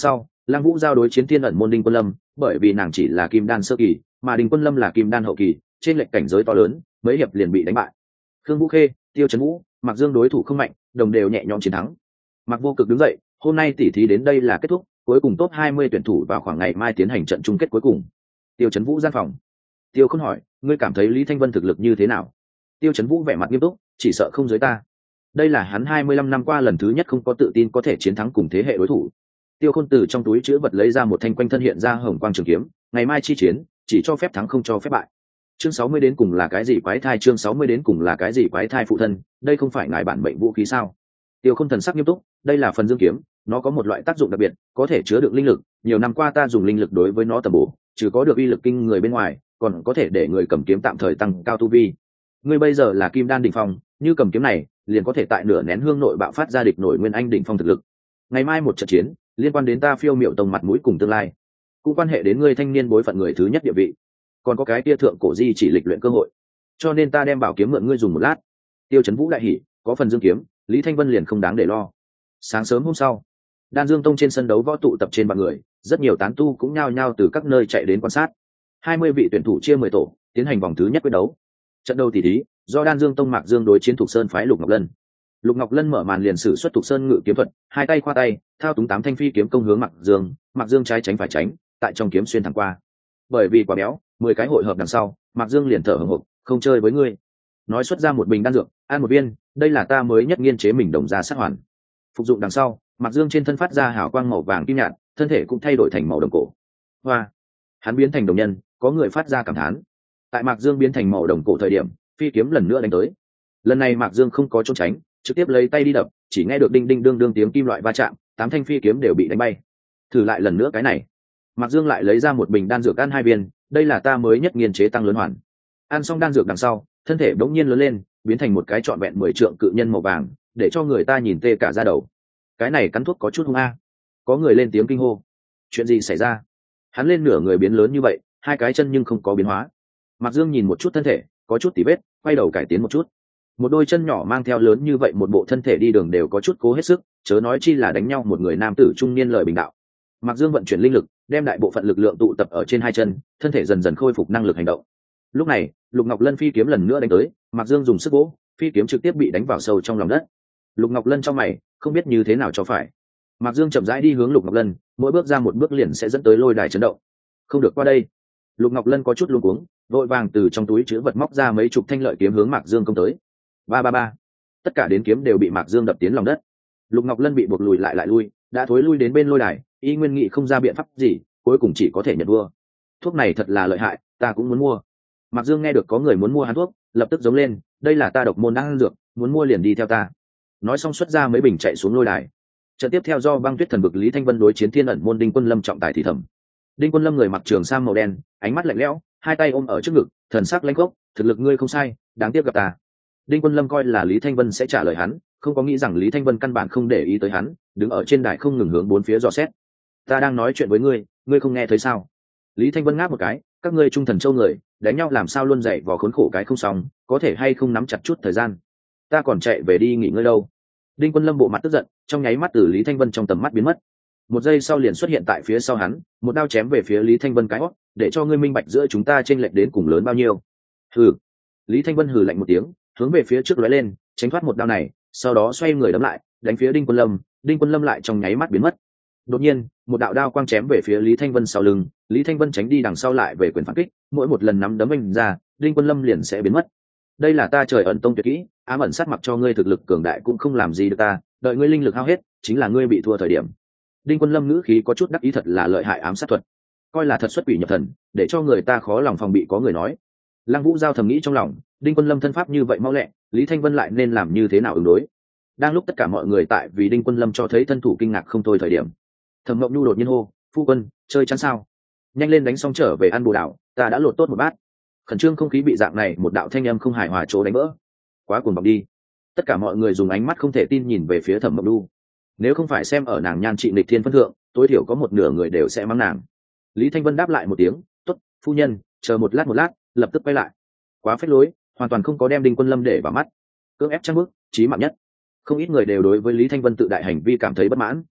S1: Lăng Vũ giao đối chiến thiên ẩn môn Đinh Quân Lâm, bởi vì nàng chỉ là kim đan sơ kỳ, mà Đinh Quân Lâm là kim đan hậu kỳ, trên lệch cảnh giới to lớn, mấy hiệp liền bị đánh bại. Khương Vũ Khê, Tiêu Trấn Vũ, Mạc Dương đối thủ không mạnh, đồng đều nhẹ nhõm chiến thắng. Mạc Vô Cực đứng dậy, hôm nay tỉ thí đến đây là kết thúc, cuối cùng top 20 tuyển thủ vào khoảng ngày mai tiến hành trận chung kết cuối cùng. Tiêu Trấn Vũ gian phòng. Tiêu Khôn hỏi, ngươi cảm thấy Lý Thanh Vân thực lực như thế nào? Tiêu Trấn Vũ vẻ mặt nghiêm túc, chỉ sợ không dưới ta. Đây là hắn 25 năm qua lần thứ nhất không có tự tin có thể chiến thắng cùng thế hệ đối thủ. Tiêu Khôn từ trong túi chứa vật lấy ra một thanh quanh thân hiện ra hồng quang trường kiếm, ngày mai chi chiến, chỉ cho phép thắng không cho phép bại. Chương 60 đến cùng là cái gì quái thai? Chương 60 đến cùng là cái gì quái thai? Phụ thân, đây không phải ngài bản mệnh vũ khí sao? Tiêu Khôn thần sắc nghiêm túc, đây là phần dương kiếm, nó có một loại tác dụng đặc biệt, có thể chứa đựng linh lực, nhiều năm qua ta dùng linh lực đối với nó tầm bổ, trừ có được uy lực kinh người bên ngoài, còn có thể để người cầm kiếm tạm thời tăng cao tu vi. Ngươi bây giờ là kim đan đỉnh phong, như cầm kiếm này, liền có thể tại nửa nén hương nội bạo phát ra địch nổi nguyên anh đỉnh phong thực lực. Ngày mai một trận chiến, liên quan đến ta Phiêu Miểu tông mặt mũi cùng tương lai, cũng quan hệ đến ngươi thanh niên bối phận người thứ nhất địa vị, còn có cái tia thượng cổ di chỉ lịch luyện cơ hội, cho nên ta đem bảo kiếm mượn ngươi dùng một lát. Tiêu Trấn Vũ đại hỉ, có phần dương kiếm, Lý Thanh Vân liền không đáng để lo. Sáng sớm hôm sau, Đan Dương Tông trên sân đấu võ tụ tập trên vạn người, rất nhiều tán tu cũng nhao nhao từ các nơi chạy đến quan sát. 20 vị tuyển thủ chia 10 tổ, tiến hành vòng thứ nhất quyết đấu. Trận đầu tỷ thí, do Đan Dương Tông Mạc Dương đối chiến Thục Sơn phái Lục Ngọc Lân. Lục Ngọc Lân mở màn liền sử xuất Thục Sơn ngự kiếm thuật, hai tay khoa tay, thao túng 8 thanh phi kiếm công hướng Mạc Dương trái tránh phải tránh, tại trong kiếm xuyên thẳng qua. Bởi vì quá béo, 10 cái hội hợp đằng sau, Mạc Dương liền thở hổn hộc, không chơi với ngươi. Nói xuất ra một bình đan dược, ăn một viên, đây là ta mới nhất nghiên chế mình đồng ra sát hoàn. Phục dụng đằng sau, Mạc Dương trên thân phát ra hào quang màu vàng kim nhạt, thân thể cũng thay đổi thành màu đồng cổ. Hoa, hắn biến thành đồng nhân, có người phát ra cảm thán. Tại Mạc Dương biến thành màu đồng cổ thời điểm, phi kiếm lần nữa đánh tới. Lần này Mạc Dương không có trốn tránh, trực tiếp lấy tay đi đập, chỉ nghe được đinh đinh đương đương tiếng kim loại va chạm, 8 thanh phi kiếm đều bị đánh bay. Thử lại lần nữa cái này, Mạc Dương lại lấy ra một bình đan dược ăn 2 viên, đây là ta mới nhất nghiên chế tăng lớn hoàn. Ăn xong đan dược đằng sau, thân thể bỗng nhiên lớn lên, biến thành một cái trọn vẹn 10 trượng cự nhân màu vàng, để cho người ta nhìn tê cả da đầu. Cái này cắn thuốc có chút hung a. Có người lên tiếng kinh hô. Chuyện gì xảy ra? Hắn lên nửa người biến lớn như vậy, 2 cái chân nhưng không có biến hóa. Mạc Dương nhìn một chút thân thể, có chút tỉ vết, quay đầu cải tiến một chút. Một đôi chân nhỏ mang theo lớn như vậy một bộ thân thể đi đường đều có chút cố hết sức, chớ nói chi là đánh nhau một người nam tử trung niên lời bình đạo. Mạc Dương vận chuyển linh lực, đem đại bộ phận lực lượng tụ tập ở trên 2 chân, thân thể dần dần khôi phục năng lực hành động. Lúc này, Lục Ngọc Lân phi kiếm lần nữa đánh tới, Mạc Dương dùng sức vỗ, phi kiếm trực tiếp bị đánh vào sâu trong lòng đất. Lục Ngọc Lân trong mày, không biết như thế nào cho phải. Mạc Dương chậm rãi đi hướng Lục Ngọc Lân, mỗi bước ra một bước liền sẽ dẫn tới lôi đài chấn động. Không được qua đây. Lục Ngọc Lân có chút luống cuống, vội vàng từ trong túi chứa vật móc ra mấy chục thanh lợi kiếm hướng Mạc Dương công tới. Ba ba ba. Tất cả đến kiếm đều bị Mạc Dương đập tiến lòng đất. Lục Ngọc Lân bị buộc lùi lại lui, đã thối lui đến bên lôi đài, y nguyên nghị không ra biện pháp gì, cuối cùng chỉ có thể nhận vua. Thuốc này thật là lợi hại, ta cũng muốn mua. Mạc Dương nghe được có người muốn mua hắn thuốc, lập tức giống lên, đây là ta độc môn đan dược, muốn mua liền đi theo ta. Nói xong xuất ra mấy bình chạy xuống lôi đài. Trận tiếp theo do Băng Tuyết Thần Vực Lý Thanh Vân đối chiến Thiên ẩn môn Đinh Quân Lâm trọng tài thì thầm. Đinh Quân Lâm người mặc trường sam màu đen, ánh mắt lạnh lẽo, hai tay ôm ở trước ngực, thần sắc lãnh khốc, thực lực ngươi không sai, đáng tiếc gặp ta. Đinh Quân Lâm coi là Lý Thanh Vân sẽ trả lời hắn, không có nghĩ rằng Lý Thanh Vân căn bản không để ý tới hắn, đứng ở trên đài không ngừng hướng bốn phía dò xét. Ta đang nói chuyện với ngươi, ngươi không nghe thấy sao? Lý Thanh Vân ngáp một cái, các ngươi trung thần châu người, đánh nhau làm sao luôn dậy vò khốn khổ cái không xong, có thể hay không nắm chặt chút thời gian? Ta còn chạy về đi nghỉ ngơi đâu? Đinh Quân Lâm bộ mặt tức giận, trong nháy mắt từ Lý Thanh Vân trong tầm mắt biến mất. Một giây sau liền xuất hiện tại phía sau hắn, một đao chém về phía Lý Thanh Vân cái hót, để cho ngươi minh bạch giữa chúng ta chênh lệch đến cùng lớn bao nhiêu. Hừ. Lý Thanh Vân hừ lạnh một tiếng, hướng về phía trước lóe lên, tránh thoát một đao này, sau đó xoay người đấm lại, đánh phía Đinh Quân Lâm, Đinh Quân Lâm lại trong nháy mắt biến mất. Đột nhiên, một đạo đao quang chém về phía Lý Thanh Vân sau lưng, Lý Thanh Vân tránh đi đằng sau lại về quyền phản kích, mỗi một lần nắm đấm anh ra, Đinh Quân Lâm liền sẽ biến mất. Đây là ta Trời Ẩn Tông tuyệt kỹ, ám ẩn sát mặc cho ngươi thực lực cường đại cũng không làm gì được ta, đợi ngươi linh lực hao hết, chính là ngươi bị thua thời điểm. Đinh Quân Lâm ngữ khí có chút đắc ý, thật là lợi hại ám sát thuật, coi là thật xuất quỷ nhập thần, để cho người ta khó lòng phòng bị. Có người nói. Lăng Vũ Giao thầm nghĩ trong lòng, Đinh Quân Lâm thân pháp như vậy mau lẹ, Lý Thanh Vân lại nên làm như thế nào ứng đối? Đang lúc tất cả mọi người tại vì Đinh Quân Lâm cho thấy thân thủ kinh ngạc không thôi thời điểm, Thẩm Mộng Nhu đột nhiên hô, phu quân, chơi chán sao? Nhanh lên đánh xong trở về ăn bồ đảo, ta đã lột tốt một bát. Khẩn trương không khí bị dạng này một đạo thanh âm không hài hòa chỗ đánh vỡ. Quá cuồng vọng đi. Tất cả mọi người dùng ánh mắt không thể tin nhìn về phía Thẩm Mộng Nhu. Nếu không phải xem ở nàng nhan trị nghịch thiên phân thượng, tối thiểu có một nửa người đều sẽ mắng nàng. Lý Thanh Vân đáp lại một tiếng, tốt, phu nhân, chờ một lát, lập tức quay lại. Quá phết lối, hoàn toàn không có đem Đinh Quân Lâm để vào mắt, cưỡng ép trang bức, chí mạng nhất. Không ít người đều đối với Lý Thanh Vân tự đại hành vi cảm thấy bất mãn.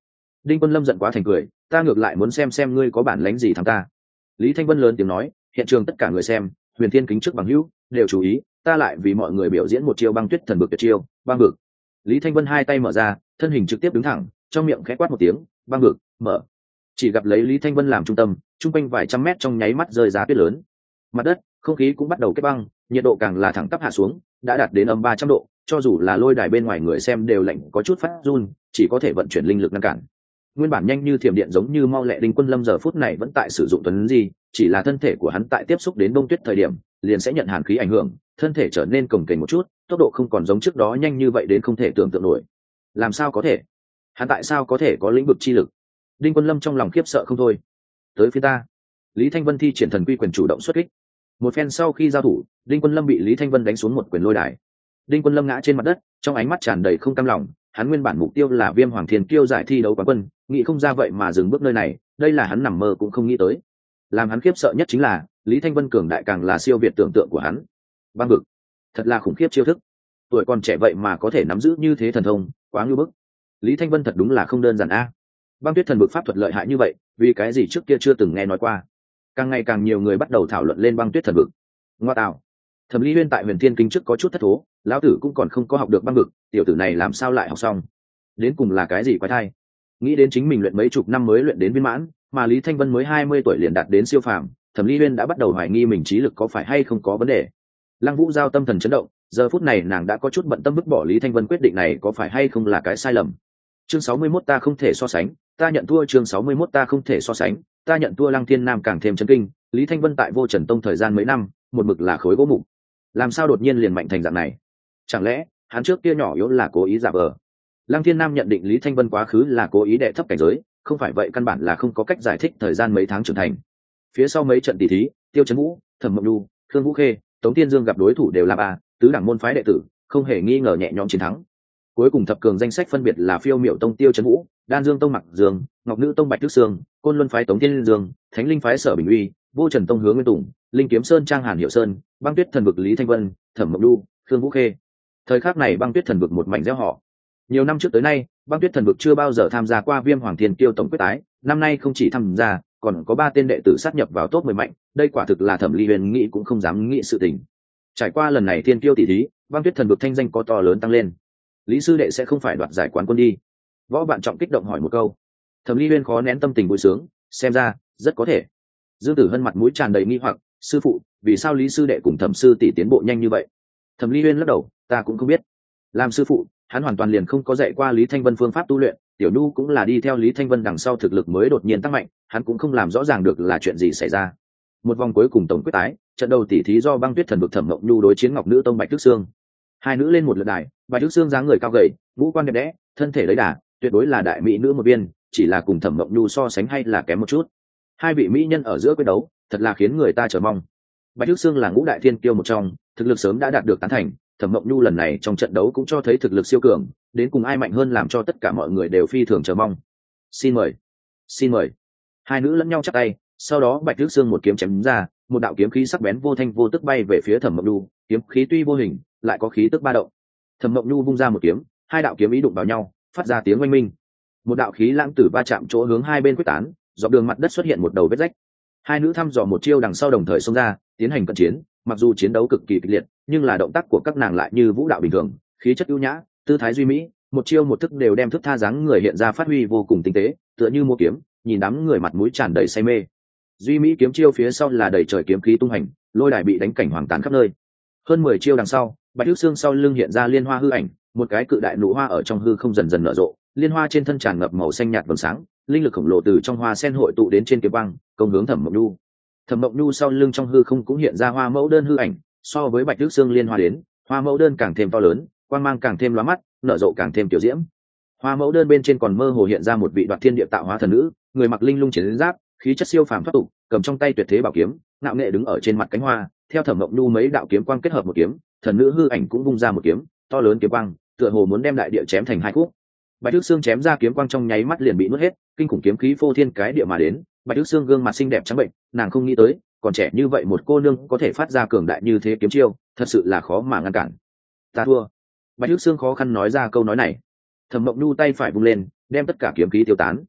S1: Đinh Quân Lâm giận quá thành cười, ta ngược lại muốn xem ngươi có bản lĩnh gì thắng ta. Lý Thanh Vân lớn tiếng nói, hiện trường tất cả người xem, Huyền Thiên kính trước bằng hữu đều chú ý, ta lại vì mọi người biểu diễn một chiêu băng tuyết thần vực tuyệt chiêu, băng vực. Lý Thanh Vân hai tay mở ra, thân hình trực tiếp đứng thẳng, trong miệng khẽ quát một tiếng, băng vực mở. Chỉ gặp lấy Lý Thanh Vân làm trung tâm, trung quanh vài trăm mét trong nháy mắt rơi ra tuyết lớn. Mặt đất, không khí cũng bắt đầu kết băng, nhiệt độ càng là thẳng tắp hạ xuống, đã đạt đến âm 300 độ, cho dù là lôi đài bên ngoài người xem đều lạnh có chút phát run, chỉ có thể vận chuyển linh lực ngăn cản. Nguyên bản nhanh như thiểm điện giống như mau lẹ Đinh Quân Lâm giờ phút này vẫn tại sử dụng tuấn gì, chỉ là thân thể của hắn tại tiếp xúc đến bông tuyết thời điểm, liền sẽ nhận hàn khí ảnh hưởng, thân thể trở nên cồng kềnh một chút, tốc độ không còn giống trước đó nhanh như vậy đến không thể tưởng tượng nổi. Làm sao có thể? Hắn tại sao có thể có lĩnh vực chi lực? Đinh Quân Lâm trong lòng khiếp sợ không thôi. Tới phía ta. Lý Thanh Vân thi triển thần quy quyền chủ động xuất kích. Một phen sau khi giao thủ, Đinh Quân Lâm bị Lý Thanh Vân đánh xuống một quyền lôi đài. Đinh Quân Lâm ngã trên mặt đất, trong ánh mắt tràn đầy không cam lòng, hắn nguyên bản mục tiêu là Viêm Hoàng Thiên Kiêu giải thi đấu quán quân, nghĩ không ra vậy mà dừng bước nơi này, đây là hắn nằm mơ cũng không nghĩ tới. Làm hắn khiếp sợ nhất chính là, Lý Thanh Vân cường đại càng là siêu việt tưởng tượng của hắn. Băng vực, thật là khủng khiếp chiêu thức. Tuổi còn trẻ vậy mà có thể nắm giữ như thế thần thông, quá ngưu bức. Lý Thanh Vân thật đúng là không đơn giản a. Băng tuyết thần vực pháp thuật lợi hại như vậy, vì cái gì trước kia chưa từng nghe nói qua. Càng ngày càng nhiều người bắt đầu thảo luận lên băng tuyết thần vực. Ngoa tạo. Thẩm Ly Huyên tại Huyền Thiên Kinh trước có chút thất thố, lão tử cũng còn không có học được băng vực, tiểu tử này làm sao lại học xong? Đến cùng là cái gì quái thai? Nghĩ đến chính mình luyện mấy chục năm mới luyện đến viên mãn, mà Lý Thanh Vân mới 20 tuổi liền đạt đến siêu phàm, Thẩm Ly Huyên đã bắt đầu hoài nghi mình trí lực có phải hay không có vấn đề. Lăng Vũ Giao tâm thần chấn động, giờ phút này nàng đã có chút bận tâm vứt bỏ Lý Thanh Vân quyết định này có phải hay không là cái sai lầm. Chương 61 ta không thể so sánh, ta nhận thua. Chương 61 ta không thể so sánh, ta nhận thua. Lăng Thiên Nam càng thêm chấn kinh, Lý Thanh Vân tại Vô Trần Tông thời gian mấy năm, một mực là khối gỗ mục, làm sao đột nhiên liền mạnh thành dạng này? Chẳng lẽ hắn trước kia nhỏ yếu là cố ý giả vờ? Lăng Thiên Nam nhận định Lý Thanh Vân quá khứ là cố ý đệ thấp cảnh giới, không phải vậy căn bản là không có cách giải thích thời gian mấy tháng trưởng thành. Phía sau mấy trận tỷ thí, Tiêu Chấn Vũ, Thẩm Mộng Nhu, Khương Vũ Khê, Tống Tiên Dương gặp đối thủ đều là ba tứ đẳng môn phái đệ tử, không hề nghi ngờ nhẹ nhõm chiến thắng. Cuối cùng thập cường danh sách phân biệt là Phiêu Miểu Tông Tiêu Chấn Vũ, Đan Dương Tông Mặc Dương, Ngọc Nữ Tông Bạch Tuyết Sương, Côn Luân phái Tống Tiên Dương, Thánh Linh phái Sở Bình Uy, Vô Trần Tông Hướng Nguyên Tùng, Linh Kiếm Sơn Trang Hàn Hiệu Sơn, Băng Tuyết Thần vực Lý Thanh Vân, Thẩm Mộng Nhu, Khương Vũ Khê. Thời khắc này Băng Tuyết Thần vực một mảnh reo hò. Nhiều năm trước tới nay, Băng Tuyết Thần vực chưa bao giờ tham gia qua Viêm Hoàng Thiên Kiêu tổng quyết tái, năm nay không chỉ tham gia, còn có 3 tên đệ tử sát nhập vào top 10 mạnh, đây quả thực là Thẩm Ly Huyền nghĩ cũng không dám nghĩ sự tình. Trải qua lần này Thiên Kiêu tỷ thí, Băng Tuyết Thần vực thanh danh có to lớn tăng lên. Lý sư đệ sẽ không phải đoạt giải quán quân đi? Võ Vạn Trọng kích động hỏi một câu. Thẩm Ly Huyền khó nén tâm tình vui sướng, xem ra rất có thể. Dương Tử Hân mặt mũi tràn đầy nghi hoặc, sư phụ, vì sao Lý sư đệ cùng Thẩm sư tỷ tiến bộ nhanh như vậy? Thẩm Ly Huyền lắc đầu, ta cũng không biết. Làm sư phụ, hắn hoàn toàn liền không có dạy qua Lý Thanh Vân phương pháp tu luyện, Tiểu Nhu cũng là đi theo Lý Thanh Vân đằng sau thực lực mới đột nhiên tăng mạnh, hắn cũng không làm rõ ràng được là chuyện gì xảy ra. Một vòng cuối cùng tổng quyết tái, trận đầu tỷ thí do Băng Tuyết Thần vực Thẩm Mộng Nhu đối chiến Ngọc Nữ Tông Bạch Tuyết Sương. Hai nữ lên một lượt đài, Bạch Tuyết Sương dáng người cao gầy, ngũ quan đẹp đẽ, thân thể lấy đà, tuyệt đối là đại mỹ nữ một viên, chỉ là cùng Thẩm Mộng Nhu so sánh hay là kém một chút. Hai vị mỹ nhân ở giữa quyết đấu, thật là khiến người ta chờ mong. Bạch Tuyết Sương là ngũ đại thiên kiêu một trong, thực lực sớm đã đạt được tán thành, Thẩm Mộng Nhu lần này trong trận đấu cũng cho thấy thực lực siêu cường, đến cùng ai mạnh hơn làm cho tất cả mọi người đều phi thường chờ mong. Xin mời, xin mời. Hai nữ lẫn nhau chắp tay, sau đó Bạch Tuyết Sương một kiếm chém ra, một đạo kiếm khí sắc bén vô thanh vô tức bay về phía Thẩm Mộng Nhu, kiếm khí tuy vô hình, lại có khí tức ba động. Thẩm Mộng Nhu vung ra một kiếm, hai đạo kiếm ý đụng vào nhau, phát ra tiếng oanh minh. Một đạo khí lãng tử va chạm chỗ hướng hai bên quyết tán, dọc đường mặt đất xuất hiện một đầu vết rách. Hai nữ thăm dò một chiêu đằng sau đồng thời xông ra, tiến hành cận chiến, mặc dù chiến đấu cực kỳ kịch liệt, nhưng là động tác của các nàng lại như vũ đạo bình thường, khí chất ưu nhã, tư thái duy mỹ, một chiêu một thức đều đem thức tha dáng người hiện ra phát huy vô cùng tinh tế, tựa như mua kiếm, nhìn đám người mặt mũi tràn đầy say mê. Duy mỹ kiếm chiêu phía sau là đầy trời kiếm khí tung hành, lôi đài bị đánh cảnh hoàng tàn khắp nơi. Hơn 10 chiêu đằng sau, Bạch Tuyết Sương sau lưng hiện ra liên hoa hư ảnh, một cái cự đại nụ hoa ở trong hư không dần dần nở rộ, liên hoa trên thân tràn ngập màu xanh nhạt vầng sáng, linh lực khổng lồ từ trong hoa sen hội tụ đến trên kiếm quang, công hướng Thẩm Mộng Nhu. Thẩm Mộng Nhu sau lưng trong hư không cũng hiện ra hoa mẫu đơn hư ảnh, so với Bạch Tuyết Sương liên hoa đến, hoa mẫu đơn càng thêm to lớn, quang mang càng thêm lóa mắt, nở rộ càng thêm tiểu diễm. Hoa mẫu đơn bên trên còn mơ hồ hiện ra một vị đoạt thiên địa tạo hóa thần nữ, người mặc linh lung chiến giáp, khí chất siêu phàm thoát tục, cầm trong tay tuyệt thế bảo kiếm, ngạo nghệ đứng ở trên mặt cánh hoa, theo Thẩm Mộng Nhu mấy đạo kiếm quang kết hợp một kiếm, thần nữ hư ảnh cũng vung ra một kiếm, to lớn kiếm quang, tựa hồ muốn đem đại địa chém thành hai khúc. Bạch Tuyết Sương chém ra kiếm quang trong nháy mắt liền bị nuốt hết, kinh khủng kiếm khí phô thiên cái địa mà đến. Bạch Tuyết Sương gương mặt xinh đẹp trắng bệnh, nàng không nghĩ tới, còn trẻ như vậy một cô nương có thể phát ra cường đại như thế kiếm chiêu, thật sự là khó mà ngăn cản. Ta thua. Bạch Tuyết Sương khó khăn nói ra câu nói này. Thẩm Mộng Nhu tay phải vung lên, đem tất cả kiếm khí tiêu tán,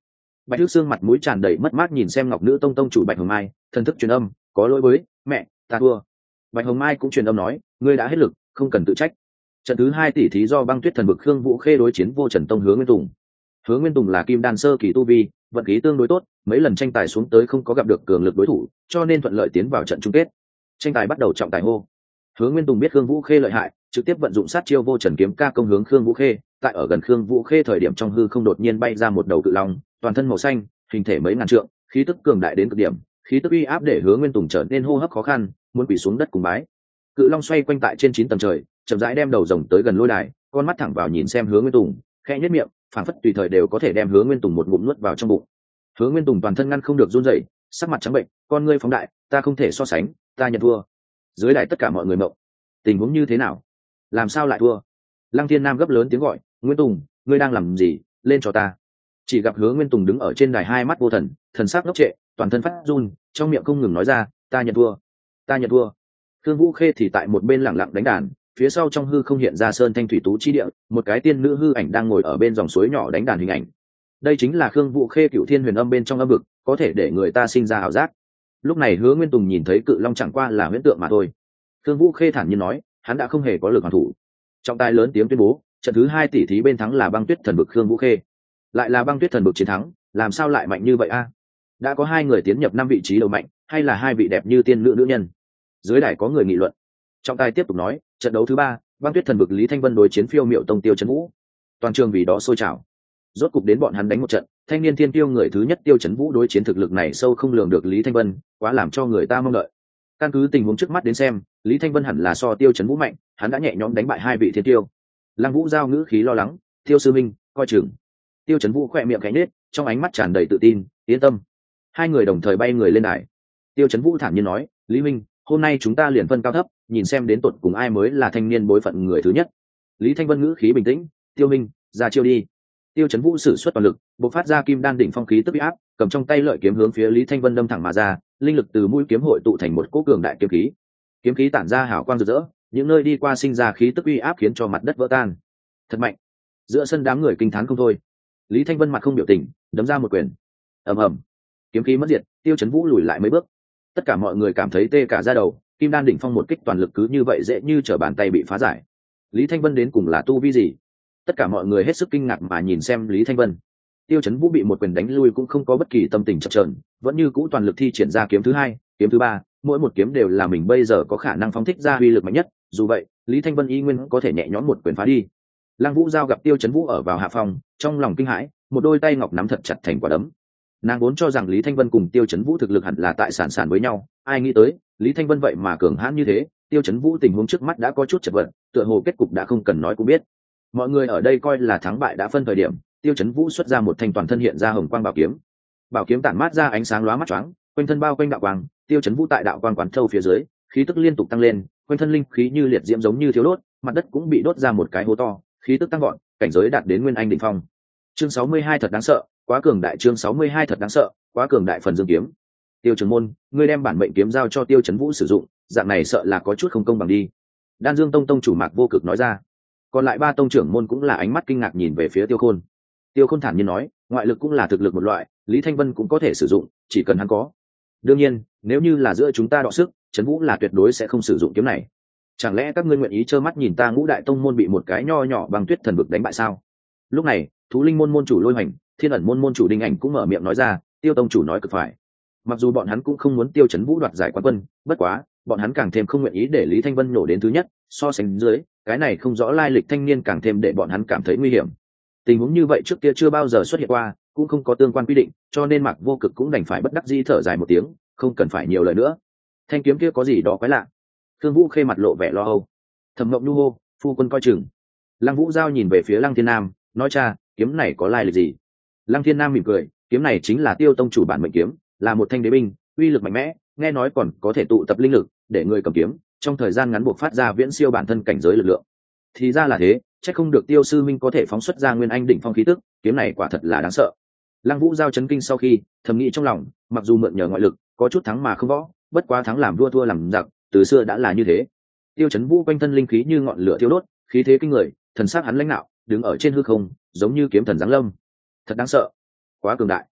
S1: Bạch Hước Xương mặt mũi tràn đầy mất mát nhìn xem Ngọc Nữ Tông tông chủ Bạch Hồng Mai, thần thức truyền âm, có lỗi với mẹ, ta thua. Bạch Hồng Mai cũng truyền âm nói, ngươi đã hết lực, không cần tự trách. Trận thứ 2 tỷ thí do Băng Tuyết Thần Vực Khương Vũ Khê đối chiến Vô Trần Tông Hứa Nguyên Tùng. Hứa Nguyên Tùng là kim đan sơ kỳ tu vi, vận khí tương đối tốt, mấy lần tranh tài xuống tới không có gặp được cường lực đối thủ, cho nên thuận lợi tiến vào trận chung kết. Tranh tài bắt đầu trọng tài hô. Hứa Nguyên Tùng biết Khương Vũ Khê lợi hại, trực tiếp vận dụng sát chiêu Vô Trần kiếm ca công hướng Khương Vũ Khê, tại ở gần Khương Vũ Khê thời điểm trong hư không đột nhiên bay ra một đầu cự long, toàn thân màu xanh, hình thể mấy ngàn trượng, khí tức cường đại đến cực điểm, khí tức uy áp để Hứa Nguyên Tùng trở nên hô hấp khó khăn, muốn quỳ xuống đất cùng bái. Cự long xoay quanh tại trên 9 tầng trời, chậm rãi đem đầu rồng tới gần lôi đài, con mắt thẳng vào nhìn xem Hứa Nguyên Tùng, khẽ nhếch miệng, phảng phất tùy thời đều có thể đem Hứa Nguyên Tùng một ngụm nuốt vào trong bụng. Hứa Nguyên Tùng toàn thân ngăn không được run rẩy, sắc mặt trắng bệnh, con ngươi phóng đại, ta không thể so sánh, ta nhận thua. Dưới đài tất cả mọi người mộng, tình huống như thế nào, làm sao lại thua? Lăng Thiên Nam gấp lớn tiếng gọi, Nguyên Tùng, ngươi đang làm gì, lên cho ta. Chỉ gặp Hứa Nguyên Tùng đứng ở trên đài, hai mắt vô thần, thần sắc ngốc trệ, toàn thân phát run, trong miệng không ngừng nói ra, ta nhận thua, ta nhận thua. Khương Vũ Khê thì tại một bên lặng lặng đánh đàn, phía sau trong hư không hiện ra sơn thanh thủy tú chi địa, một cái tiên nữ hư ảnh đang ngồi ở bên dòng suối nhỏ đánh đàn hình ảnh. Đây chính là Khương Vũ Khê Cửu Thiên Huyền Âm bên trong âm vực, có thể để người ta sinh ra ảo giác. Lúc này Hứa Nguyên Tùng nhìn thấy cự long chẳng qua là huyễn tượng mà thôi. Khương Vũ Khê thản nhiên nói, hắn đã không hề có lực hoàn thủ. Trọng tài lớn tiếng tuyên bố, trận thứ 2 tỷ thí bên thắng là Băng Tuyết Thần Vực Khương Vũ Khê. Lại là Băng Tuyết Thần Vực chiến thắng, làm sao lại mạnh như vậy a? Đã có 2 người tiến nhập 5 vị trí đầu mạnh, hay là 2 vị đẹp như tiên nữ nữ nhân? Dưới đài có người nghị luận. Trọng tài tiếp tục nói, trận đấu thứ 3, Băng Tuyết Thần Vực Lý Thanh Vân đối chiến Phiêu Miệu Tông Tiêu Chấn Vũ. Toàn trường vì đó sôi trào. Rốt cục đến bọn hắn đánh một trận, thanh niên thiên tiêu người thứ nhất Tiêu Chấn Vũ đối chiến thực lực này sâu không lường được Lý Thanh Vân, quá làm cho người ta mong đợi. Căn cứ tình huống trước mắt đến xem, Lý Thanh Vân hẳn là so Tiêu Chấn Vũ mạnh, hắn đã nhẹ nhõm đánh bại 2 vị thiên tiêu. Lăng Vũ giao ngữ khí lo lắng, Tiêu sư minh, coi chừng. Tiêu Chấn Vũ khẽ miệng khẽ nhếch, trong ánh mắt tràn đầy tự tin, yên tâm. 2 người đồng thời bay người lên đài. Tiêu Chấn Vũ thản nhiên nói, Lý minh, hôm nay chúng ta liền phân cao thấp, nhìn xem đến tột cùng ai mới là thanh niên bối phận người thứ nhất. Lý Thanh Vân ngữ khí bình tĩnh, Tiêu minh, ra chiêu đi. Tiêu Chấn Vũ sử xuất toàn lực, bộc phát ra kim đan đỉnh phong khí tức uy áp, cầm trong tay lợi kiếm hướng phía Lý Thanh Vân đâm thẳng mà ra, linh lực từ mũi kiếm hội tụ thành một cỗ cường đại kiếm khí. Kiếm khí tản ra hào quang rực rỡ, những nơi đi qua sinh ra khí tức uy áp khiến cho mặt đất vỡ tan. Thật mạnh. Giữa sân đám người kinh thán không thôi. Lý Thanh Vân mặt không biểu tình, đấm ra một quyền. Ầm ầm. Kiếm khí mất diệt, Tiêu Chấn Vũ lùi lại mấy bước. Tất cả mọi người cảm thấy tê cả da đầu, kim đan đỉnh phong một kích toàn lực cứ như vậy dễ như trở bàn tay bị phá giải. Lý Thanh Vân đến cùng là tu vi gì? Tất cả mọi người hết sức kinh ngạc mà nhìn xem Lý Thanh Vân. Tiêu Chấn Vũ bị một quyền đánh lui cũng không có bất kỳ tâm tình chập chờn, vẫn như cũ toàn lực thi triển ra kiếm thứ 2, kiếm thứ 3, mỗi một kiếm đều là mình bây giờ có khả năng phóng thích ra uy lực mạnh nhất, dù vậy, Lý Thanh Vân y nguyên có thể nhẹ nhõm một quyền phá đi. Lăng Vũ giao gặp Tiêu Chấn Vũ ở vào hạ phòng, trong lòng kinh hãi, một đôi tay ngọc nắm thật chặt thành quả đấm. Nàng vốn cho rằng Lý Thanh Vân cùng Tiêu Chấn Vũ thực lực hẳn là tại sản sản với nhau, ai nghĩ tới, Lý Thanh Vân vậy mà cường hãn như thế, Tiêu Chấn Vũ tình huống trước mắt đã có chút chật vật, tựa hồ kết cục đã không cần nói cũng biết. Mọi người ở đây coi là thắng bại đã phân thời điểm, Tiêu Chấn Vũ xuất ra một thanh toàn thân hiện ra hồng quang bảo kiếm. Bảo kiếm tản mát ra ánh sáng lóa mắt choáng, quanh thân bao quanh đạo quang, Tiêu Chấn Vũ tại đạo quang quán thâu phía dưới, khí tức liên tục tăng lên, quanh thân linh khí như liệt diễm giống như thiếu đốt, mặt đất cũng bị đốt ra một cái hố to, khí tức tăng vọt, cảnh giới đạt đến nguyên anh đỉnh phong. Chương 62 thật đáng sợ, quá cường đại. Chương 62 thật đáng sợ, quá cường đại. Phần dương kiếm. Tiêu Trường Môn, ngươi đem bản mệnh kiếm giao cho Tiêu Chấn Vũ sử dụng, dạng này sợ là có chút không công bằng đi. Đan Dương Tông tông chủ Mạc Vô Cực nói ra. Còn lại 3 tông trưởng môn cũng là ánh mắt kinh ngạc nhìn về phía Tiêu Khôn. Tiêu Khôn thản nhiên nói, ngoại lực cũng là thực lực một loại, Lý Thanh Vân cũng có thể sử dụng, chỉ cần hắn có. Đương nhiên, nếu như là giữa chúng ta đọ sức, Chấn Vũ là tuyệt đối sẽ không sử dụng kiếm này. Chẳng lẽ các ngươi nguyện ý trơ mắt nhìn ta Ngũ Đại Tông môn bị một cái nho nhỏ Băng Tuyết Thần Vực đánh bại sao? Lúc này, Thú Linh môn môn chủ Lôi Hoành, Thiên ẩn môn môn chủ Đinh Ảnh cũng mở miệng nói ra, Tiêu tông chủ nói cực phải. Mặc dù bọn hắn cũng không muốn Tiêu Chấn Vũ đoạt giải quán quân, bất quá, bọn hắn càng thêm không nguyện ý để Lý Thanh Vân nổ đến thứ nhất, so sánh dưới, cái này không rõ lai lịch thanh niên càng thêm để bọn hắn cảm thấy nguy hiểm. Tình huống như vậy trước kia chưa bao giờ xuất hiện qua, cũng không có tương quan quy định, cho nên Mạc Vô Cực cũng đành phải bất đắc dĩ thở dài một tiếng, không cần phải nhiều lời nữa. Thanh kiếm kia có gì đó quái lạ. Thương Vũ Khê mặt lộ vẻ lo âu. Thẩm Mộng Nhu hô, phu quân coi chừng. Lăng Vũ Giao nhìn về phía Lăng Thiên Nam, nói cha, kiếm này có lai lịch gì? Lăng Thiên Nam mỉm cười, kiếm này chính là Tiêu tông chủ bản mệnh kiếm, là một thanh đế binh, uy lực mạnh mẽ, nghe nói còn có thể tụ tập linh lực, để người cầm kiếm, trong thời gian ngắn buộc phát ra viễn siêu bản thân cảnh giới lực lượng. Thì ra là thế, chắc không được Tiêu sư minh có thể phóng xuất ra nguyên anh đỉnh phong khí tức, kiếm này quả thật là đáng sợ. Lăng Vũ Giao chấn kinh sau khi thầm nghĩ trong lòng, mặc dù mượn nhờ ngoại lực, có chút thắng mà không võ, bất quá thắng làm vua thua làm giặc, từ xưa đã là như thế. Tiêu Chấn Vũ quanh thân linh khí như ngọn lửa thiêu đốt, khí thế kinh người, thần sắc hắn lãnh nạo, đứng ở trên hư không, giống như kiếm thần giáng lâm. Thật đáng sợ, quá cường đại.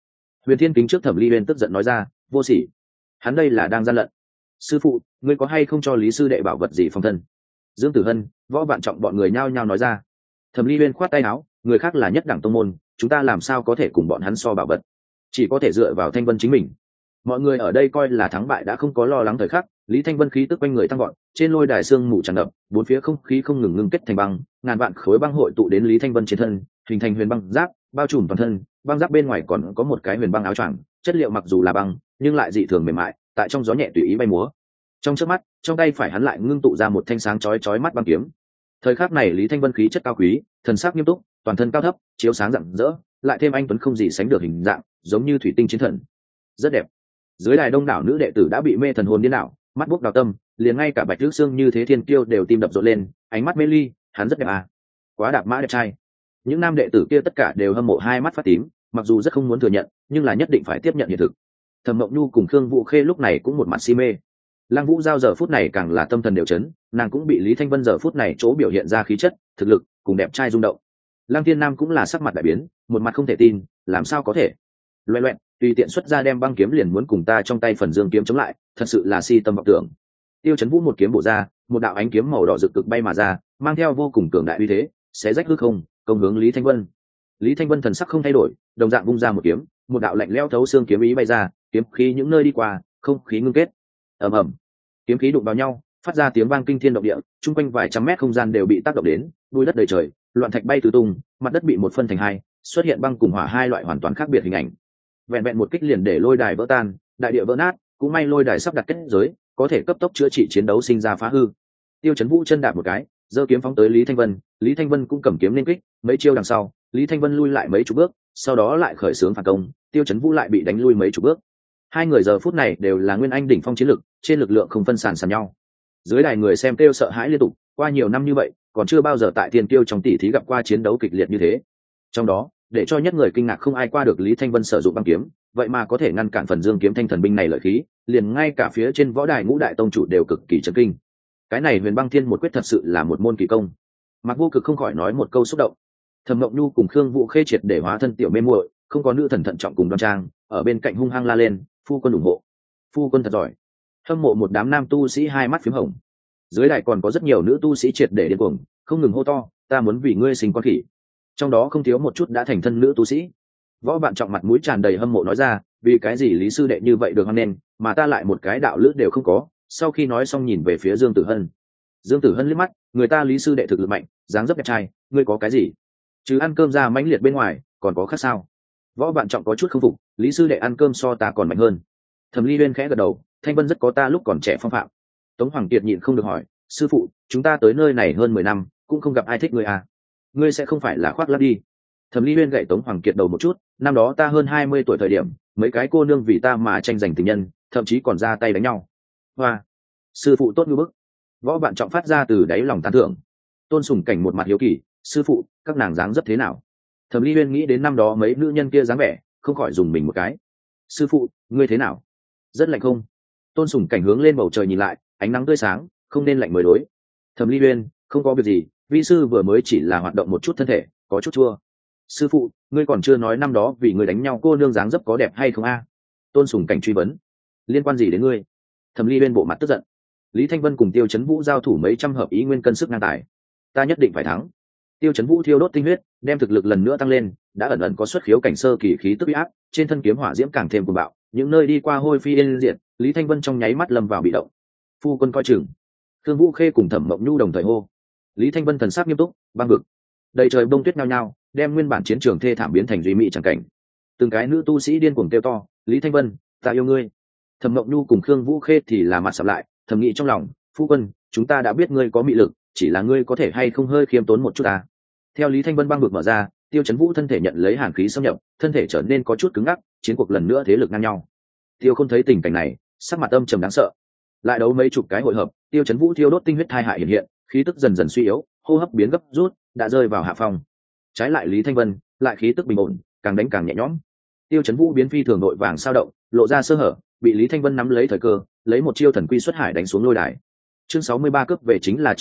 S1: Huyền Thiên kính trước Thẩm Ly Uyên tức giận nói ra, vô sỉ, hắn đây là đang gian lận. Sư phụ, ngươi có hay không cho lý sư đệ bảo vật gì phòng thân? Dương Tử Hân, Võ Vạn Trọng bọn người nhao nhao nói ra. Thẩm Ly Uyên khoát tay áo, người khác là nhất đẳng tông môn, chúng ta làm sao có thể cùng bọn hắn so bảo vật, chỉ có thể dựa vào Thanh Vân chính mình. Mọi người ở đây coi là thắng bại đã không có lo lắng thời khắc, Lý Thanh Vân khí tức quanh người tăng gọn, trên lôi đài xương mù tràn ngập, bốn phía không khí không ngừng ngưng kết thành băng, ngàn vạn khối băng hội tụ đến Lý Thanh Vân trên thân, hình thành huyền băng giáp, bao trùm toàn thân. Băng giáp bên ngoài còn có một cái huyền băng áo choàng, chất liệu mặc dù là băng, nhưng lại dị thường mềm mại, tại trong gió nhẹ tùy ý bay múa. Trong chớp mắt, trong tay phải hắn lại ngưng tụ ra một thanh sáng chói mắt băng kiếm. Thời khắc này Lý Thanh Vân khí chất cao quý, thần sắc nghiêm túc, toàn thân cao thấp, chiếu sáng rạng rỡ, lại thêm anh tuấn không gì sánh được hình dạng, giống như thủy tinh chiến thần. Rất đẹp. Dưới đài đông đảo nữ đệ tử đã bị mê thần hồn điên đảo, mắt buốc đào tâm, liền ngay cả Bạch Tước Xương như thế thiên kiêu đều tim đập rộn lên, ánh mắt mê ly, hắn rất đẹp à, quá đạp mã đẹp trai. Những nam đệ tử kia tất cả đều hâm mộ hai mắt phát tím, mặc dù rất không muốn thừa nhận, nhưng là nhất định phải tiếp nhận hiện thực. Thẩm Mộng Nhu cùng Khương Vũ Khê lúc này cũng một mặt si mê. Lăng Vũ Giao giờ phút này càng là tâm thần đều chấn, nàng cũng bị Lý Thanh Vân giờ phút này chỗ biểu hiện ra khí chất, thực lực cùng đẹp trai rung động. Lăng Thiên Nam cũng là sắc mặt đại biến, một mặt không thể tin, làm sao có thể? Loẹt loẹt, tùy tiện xuất ra đem băng kiếm liền muốn cùng ta trong tay phần dương kiếm chống lại, thật sự là si tâm vọng tưởng. Tiêu Chấn Vũ một kiếm bổ ra, một đạo ánh kiếm màu đỏ rực cực bay mà ra, mang theo vô cùng cường đại uy thế, xé rách hư không, công hướng Lý Thanh Vân. Lý Thanh Vân thần sắc không thay đổi, đồng dạng vung ra một kiếm, một đạo lạnh lẽo thấu xương kiếm ý bay ra, kiếm khí những nơi đi qua, không khí ngưng kết. Ầm ầm, kiếm khí đụng vào nhau, phát ra tiếng vang kinh thiên động địa, chung quanh vài trăm mét không gian đều bị tác động đến, bụi đất đầy trời, loạn thạch bay tứ tung, mặt đất bị một phân thành hai, xuất hiện băng cùng hỏa hai loại hoàn toàn khác biệt hình ảnh. Vẹn vẹn một kích liền để lôi đài vỡ tan, đại địa vỡ nát, cũng may lôi đài sắp đặt kết giới, có thể cấp tốc chữa trị chiến đấu sinh ra phá hư. Tiêu Chấn Vũ chân đạp một cái, giơ kiếm phóng tới Lý Thanh Vân, Lý Thanh Vân cũng cầm kiếm lên kích, mấy chiêu đằng sau, Lý Thanh Vân lui lại mấy chục bước, sau đó lại khởi xướng phản công, Tiêu Chấn Vũ lại bị đánh lui mấy chục bước. Hai người giờ phút này đều là nguyên anh đỉnh phong chiến lực, trên lực lượng không phân sàn sàn nhau. Dưới đài người xem kêu sợ hãi liên tục, qua nhiều năm như vậy, còn chưa bao giờ tại Thiên Kiêu trong tỷ thí gặp qua chiến đấu kịch liệt như thế. Trong đó, để cho nhất người kinh ngạc không ai qua được Lý Thanh Vân sử dụng băng kiếm, vậy mà có thể ngăn cản phần dương kiếm thanh thần binh này lợi khí, liền ngay cả phía trên võ đài ngũ đại tông chủ đều cực kỳ chấn kinh. Cái này Huyền Băng Thiên một quyết thật sự là một môn kỳ công. Mạc Vô Cực không khỏi nói một câu xúc động. Thẩm Mộng Nhu cùng Khương Vũ Khê triệt để hóa thân tiểu mê muội, không có nữ thần thận trọng cùng đoan trang, ở bên cạnh hung hăng la lên, phu quân ủng hộ, phu quân thật giỏi. Hâm mộ một đám nam tu sĩ hai mắt phím hồng. Dưới đài còn có rất nhiều nữ tu sĩ triệt để điên cuồng, không ngừng hô to, ta muốn vì ngươi sinh con khỉ. Trong đó không thiếu một chút đã thành thân nữ tu sĩ. Võ Vạn Trọng mặt mũi tràn đầy hâm mộ nói ra, vì cái gì Lý sư đệ như vậy được hoan nghênh, mà ta lại một cái đạo lữ đều không có. Sau khi nói xong nhìn về phía Dương Tử Hân. Dương Tử Hân liếc mắt, người ta Lý sư đệ thực lực mạnh, dáng dấp đẹp trai, ngươi có cái gì? Chứ ăn cơm ra mãnh liệt bên ngoài, còn có khác sao? Võ Vạn Trọng có chút không phục, Lý sư đệ ăn cơm so ta còn mạnh hơn. Thẩm Ly Uyên khẽ gật đầu, Thanh Vân rất có ta lúc còn trẻ phong phạm. Tống Hoàng Kiệt nhịn không được hỏi, sư phụ, chúng ta tới nơi này hơn 10 năm, cũng không gặp ai thích ngươi à? Ngươi sẽ không phải là khoác lác đi? Thẩm Ly Uyên gậy Tống Hoàng Kiệt đầu một chút, năm đó ta hơn 20 tuổi thời điểm, mấy cái cô nương vì ta mà tranh giành tình nhân, thậm chí còn ra tay đánh nhau. Hoa, sư phụ tốt như bức. Võ Vạn Trọng phát ra từ đáy lòng tán thưởng. Tôn Sùng Cảnh một mặt hiếu kỳ, sư phụ, các nàng dáng dấp thế nào? Thẩm Ly Uyên nghĩ đến năm đó mấy nữ nhân kia dáng vẻ, không khỏi dùng mình một cái. Sư phụ, ngươi thế nào? Rất lạnh không? Tôn Sùng Cảnh hướng lên bầu trời nhìn lại, ánh nắng tươi sáng, không nên lạnh mới đối. Thẩm Ly Uyên, không có việc gì, vi sư vừa mới chỉ là hoạt động một chút thân thể, có chút chua. Sư phụ, ngươi còn chưa nói năm đó vì ngươi đánh nhau cô nương dáng dấp có đẹp hay không a? Tôn Sùng Cảnh truy vấn. Liên quan gì đến ngươi? Thẩm Ly Uyên bộ mặt tức giận. Lý Thanh Vân cùng Tiêu Chấn Vũ giao thủ mấy trăm hợp ý nguyên cân sức ngang tài, ta nhất định phải thắng. Tiêu Chấn Vũ thiêu đốt tinh huyết, đem thực lực lần nữa tăng lên, đã ẩn ẩn có xuất khiếu cảnh sơ kỳ khí tức uy áp, trên thân kiếm hỏa diễm càng thêm cuồng bạo, những nơi đi qua hôi phi yên diệt, Lý Thanh Vân trong nháy mắt lâm vào bị động. Phu quân coi chừng. Thương Vũ Khê cùng Thẩm Mộng Nhu đồng thời hô. Lý Thanh Vân thần sắc nghiêm túc, băng vực, đầy trời bông tuyết nhao nhao, đem nguyên bản chiến trường thê thảm biến thành duy mỹ chẳng cảnh. Từng cái nữ tu sĩ điên cuồng kêu to, Lý Thanh Vân, ta yêu ngươi. Thẩm Mộng Nhu cùng Khương Vũ Khê thì là mặt sạm lại, thầm nghĩ trong lòng, phu quân, chúng ta đã biết ngươi có mị lực, chỉ là ngươi có thể hay không hơi khiêm tốn một chút ta. Theo Lý Thanh Vân băng vực mở ra, Tiêu Chấn Vũ thân thể nhận lấy hàn khí xâm nhập, thân thể trở nên có chút cứng ngắc, chiến cuộc lần nữa thế lực ngang nhau. Tiêu Khôn thấy tình cảnh này, sắc mặt âm trầm đáng sợ. Lại đấu mấy chục cái hội hợp, Tiêu Chấn Vũ thiêu đốt tinh huyết thai hại hiện hiện, khí tức dần dần suy yếu, hô hấp biến gấp rút, đã rơi vào hạ phong. Trái lại Lý Thanh Vân, lại khí tức bình ổn, càng đánh càng nhẹ nhõm. Tiêu Chấn Vũ biến phi thường nội vàng sao động, lộ ra sơ hở, bị Lý Thanh Vân nắm lấy thời cơ, lấy một chiêu thần quy xuất hải đánh xuống lôi đài. Chương 63 cướp về chính là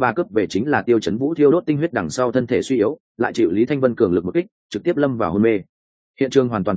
S1: Tiêu Chấn Vũ thiêu đốt tinh huyết đằng sau thân thể suy yếu, lại chịu Lý Thanh Vân cường lực một kích, trực tiếp lâm vào hôn mê. Hiện trường hoàn toàn tĩnh mịch,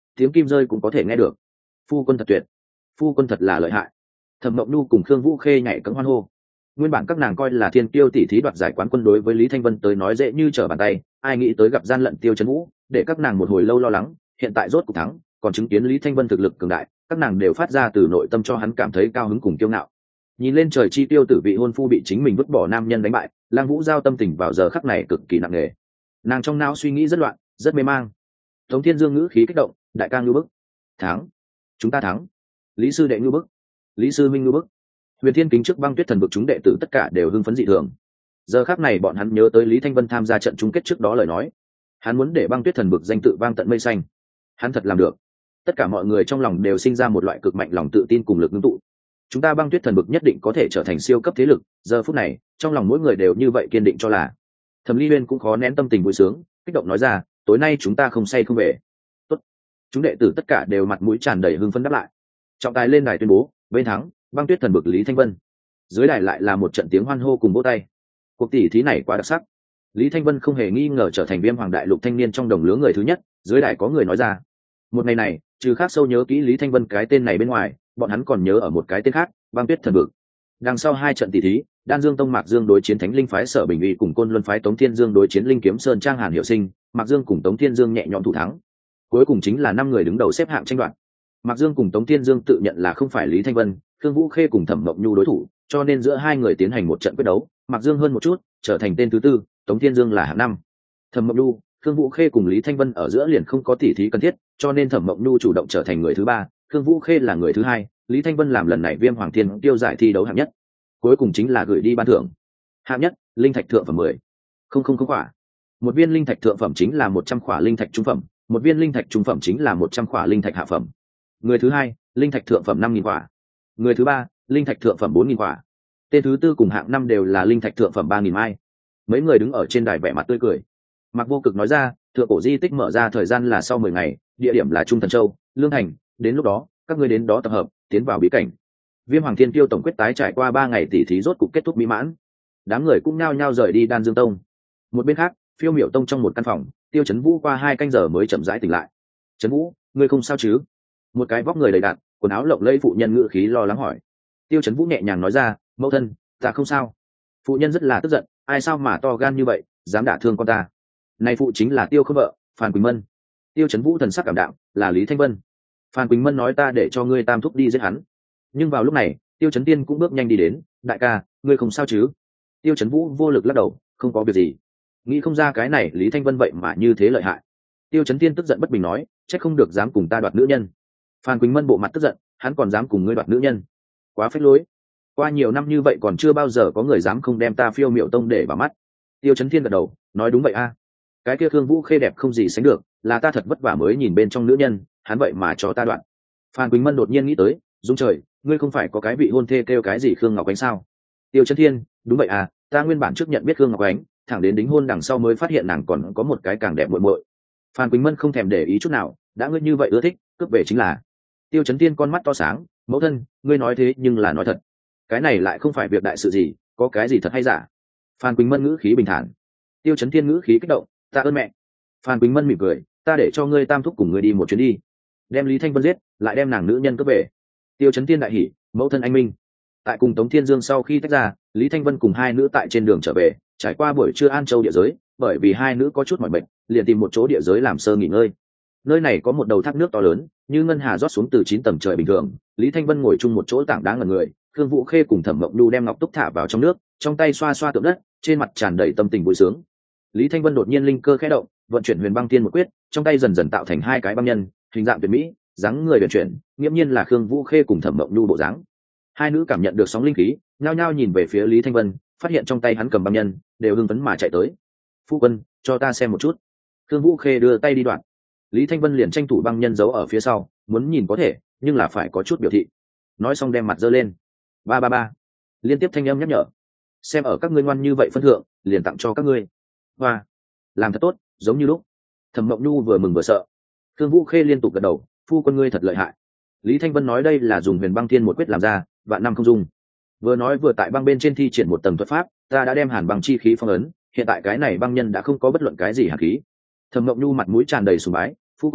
S1: tiếng kim rơi cũng có thể nghe được. Phu quân thật tuyệt, phu quân thật là lợi hại. Thẩm Mộng Nhu cùng Khương Vũ Khê nhảy cẫng hoan hô. Nguyên bản các nàng coi là thiên kiêu tỷ thí đoạt giải quán quân đối với Lý Thanh Vân tới nói dễ như trở bàn tay, ai nghĩ tới gặp gian lận Tiêu Chấn Vũ, để các nàng một hồi lâu lo lắng, hiện tại rốt cuộc thắng, còn chứng kiến Lý Thanh Vân thực lực cường đại, các nàng đều phát ra từ nội tâm cho hắn cảm thấy cao hứng cùng kiêu ngạo. Nhìn lên trời chi tiêu tử vị hôn phu bị chính mình vứt bỏ nam nhân đánh bại, Lang Vũ Giao tâm tình vào giờ khắc này cực kỳ nặng nề. Nàng trong não suy nghĩ rất loạn, rất mê mang. Tống Thiên Dương ngữ khí kích động, đại ca ngưu bức. Thắng, chúng ta thắng. Lý sư đệ ngưu bức, Lý sư minh ngưu bức. Huyền Thiên Kính trước Băng Tuyết Thần vực chúng đệ tử tất cả đều hưng phấn dị thường. Giờ khắc này bọn hắn nhớ tới Lý Thanh Vân tham gia trận chung kết trước đó lời nói, hắn muốn để Băng Tuyết Thần vực danh tự vang tận mây xanh. Hắn thật làm được. Tất cả mọi người trong lòng đều sinh ra một loại cực mạnh lòng tự tin cùng lực ngưng tụ. Chúng ta Băng Tuyết Thần vực nhất định có thể trở thành siêu cấp thế lực. Giờ phút này, trong lòng mỗi người đều như vậy kiên định cho là. Thẩm Ly Uyên cũng khó nén tâm tình vui sướng, kích động nói ra, tối nay chúng ta không say không về. Tốt. Chúng đệ tử tất cả đều mặt mũi tràn đầy hưng phấn đáp lại. Trọng tài lên đài tuyên bố, bên thắng, Băng Tuyết Thần vực Lý Thanh Vân. Dưới đài lại là một trận tiếng hoan hô cùng vỗ tay. Cuộc tỷ thí này quá đặc sắc. Lý Thanh Vân không hề nghi ngờ trở thành Viêm Hoàng đại lục thanh niên trong đồng lứa người thứ nhất. Dưới đài có người nói ra, một ngày này, trừ khác sâu nhớ kỹ Lý Thanh Vân cái tên này bên ngoài, bọn hắn còn nhớ ở một cái tên khác, Băng Tuyết Thần vực. Đằng sau hai trận tỷ thí, Đan Dương Tông Mạc Dương đối chiến Thánh Linh phái Sở Bình Uy cùng Côn Luân phái Tống Thiên Dương đối chiến Linh Kiếm Sơn Trang Hàn Hiệu Sinh, Mạc Dương cùng Tống Thiên Dương nhẹ nhõm thủ thắng. Cuối cùng chính là 5 người đứng đầu xếp hạng tranh đoạt. Mạc Dương cùng Tống Thiên Dương tự nhận là không phải Lý Thanh Vân, Khương Vũ Khê cùng Thẩm Mộng Nhu đối thủ, cho nên giữa hai người tiến hành một trận quyết đấu, Mạc Dương hơn một chút, trở thành tên thứ tư, Tống Thiên Dương là hạng 5. Thẩm Mộng Nhu, Khương Vũ Khê cùng Lý Thanh Vân ở giữa liền không có tỷ thí cần thiết, cho nên Thẩm Mộng Nhu chủ động trở thành người thứ 3, Khương Vũ Khê là người thứ 2, Lý Thanh Vân làm lần này Viêm Hoàng Thiên Tiêu giải thi đấu hạng nhất. Cuối cùng chính là gửi đi ban thưởng. Hạng nhất, linh thạch thượng phẩm 10. Không khỏa. Một viên linh thạch thượng phẩm chính là 100 khỏa linh thạch trung phẩm, một viên linh thạch trung phẩm chính là 100 khỏa linh thạch hạ phẩm. Người thứ 2, linh thạch thượng phẩm 5000 khỏa. Người thứ 3, linh thạch thượng phẩm 4000 khỏa. Tên thứ tư cùng hạng 5 đều là linh thạch thượng phẩm 3000 mai. Mấy người đứng ở trên đài vẻ mặt tươi cười. Mạc Vô Cực nói ra, thượng cổ di tích mở ra thời gian là sau 10 ngày, địa điểm là Trung Thần Châu, Lương Thành, đến lúc đó, các ngươi đến đó tập hợp, tiến vào bí cảnh. Viêm Hoàng Thiên Tiêu tổng quyết tái trải qua 3 ngày tỷ thí rốt cục kết thúc mỹ mãn. Đám người cũng nhao nhao rời đi Đan Dương Tông. Một bên khác, Phiêu Miểu Tông trong một căn phòng, Tiêu Chấn Vũ qua 2 canh giờ mới chậm rãi tỉnh lại. "Chấn Vũ, ngươi không sao chứ?" Một cái vóc người đầy đặn, quần áo lộng lẫy phụ nhân ngữ khí lo lắng hỏi. Tiêu Chấn Vũ nhẹ nhàng nói ra, "Mẫu thân, ta không sao." Phụ nhân rất là tức giận, "Ai sao mà to gan như vậy, dám đả thương con ta?" Này phụ chính là Tiêu Không vợ, Phan Quỳnh Mân. Tiêu Chấn Vũ thần sắc cảm đạm, "Là Lý Thanh Vân. Phan Quỳnh Mân nói ta để cho ngươi tam thúc đi giết hắn." Nhưng vào lúc này, Tiêu Chấn Tiên cũng bước nhanh đi đến, "Đại ca, ngươi không sao chứ?" Tiêu Chấn Vũ vô lực lắc đầu, "Không có việc gì." Nghĩ không ra cái này Lý Thanh Vân vậy mà như thế lợi hại. Tiêu Chấn Tiên tức giận bất bình nói, "Chắc không được dám cùng ta đoạt nữ nhân." Phan Quỳnh Mân bộ mặt tức giận, "Hắn còn dám cùng ngươi đoạt nữ nhân? Quá phách lối. Qua nhiều năm như vậy còn chưa bao giờ có người dám không đem ta Phiêu Miểu Tông để vào mắt." Tiêu Chấn Thiên gật đầu, nói, "Đúng vậy a. Cái kia Khương Vũ Khê đẹp không gì sánh được, là ta thật vất vả mới nhìn bên trong nữ nhân, hắn vậy mà cho ta đoạt." Phan Quỳnh Mân đột nhiên nghĩ tới, "Dung trời, ngươi không phải có cái vị hôn thê kêu cái gì Khương Ngọc Ánh sao?" Tiêu Chấn Thiên, "Đúng vậy à, ta nguyên bản trước nhận biết Khương Ngọc Ánh, thẳng đến đính hôn đằng sau mới phát hiện nàng còn có một cái càng đẹp muội muội." Phan Quỳnh Mân không thèm để ý chút nào, "Đã ngươi như vậy ưa thích, cướp về chính là." Tiêu Chấn Thiên con mắt to sáng, "Mẫu thân, ngươi nói thế nhưng là nói thật. Cái này lại không phải việc đại sự gì, có cái gì thật hay giả?" Phan Quỳnh Mân ngữ khí bình thản. Tiêu Chấn Thiên ngữ khí kích động, "Ta ơn mẹ." Phan Quỳnh Mân mỉm cười, "Ta để cho ngươi tam thúc cùng ngươi đi một chuyến đi, đem Lý Thanh Vân giết, lại đem nàng nữ nhân cướp về." Tiêu Chấn Thiên đại hỉ, "Mẫu thân anh minh." Tại cùng Tống Thiên Dương sau khi tách ra, Lý Thanh Vân cùng hai nữ tại trên đường trở về, trải qua buổi trưa An Châu địa giới, bởi vì hai nữ có chút mỏi mệt, liền tìm một chỗ địa giới làm sơ nghỉ ngơi. Nơi này có một đầu thác nước to lớn, như ngân hà rót xuống từ 9 tầng trời bình thường. Lý Thanh Vân ngồi chung một chỗ tảng đá ngẩn người, Khương Vũ Khê cùng Thẩm Mộng Nhu đem ngọc túc thả vào trong nước, trong tay xoa xoa tượng đất, trên mặt tràn đầy tâm tình vui sướng. Lý Thanh Vân đột nhiên linh cơ khẽ động, vận chuyển Huyền Băng Tiên một quyết, trong tay dần dần tạo thành 2 cái băng nhân, hình dạng tuyệt mỹ, dáng người huyền chuyển, nghiễm nhiên là Khương Vũ Khê cùng Thẩm Mộng Nhu bộ dáng. Hai nữ cảm nhận được sóng linh khí, nhao nhao nhìn về phía Lý Thanh Vân, phát hiện trong tay hắn cầm băng nhân, đều hưng phấn mà chạy tới. "Phu quân, cho ta xem một chút." Khương Vũ Khê đưa tay đi đoạt. Lý Thanh Vân liền tranh thủ băng nhân giấu ở phía sau, muốn nhìn có thể, nhưng là phải có chút biểu thị. Nói xong đem mặt giơ lên. "Ba ba ba." Liên tiếp thanh âm nhắc nhở. "Xem ở các ngươi ngoan như vậy phân thượng, liền tặng cho các ngươi." "Hoa, làm thật tốt, giống như lúc." Thẩm Mộng Nhu vừa mừng vừa sợ. Khương Vũ Khê liên tục gật đầu, "Phu quân ngươi thật lợi hại." Lý Thanh Vân nói đây là dùng Huyền Băng Thiên một quyết làm ra, vạn năm không dùng. Vừa nói vừa tại băng bên trên thi triển một tầng thuật pháp, "Ta đã đem hàn băng chi khí phong ấn, hiện tại cái này băng nhân đã không có bất luận cái gì hàn khí." Thẩm Mộng Nhu mặt mũi tràn đầy sùng bái, "Phu quân,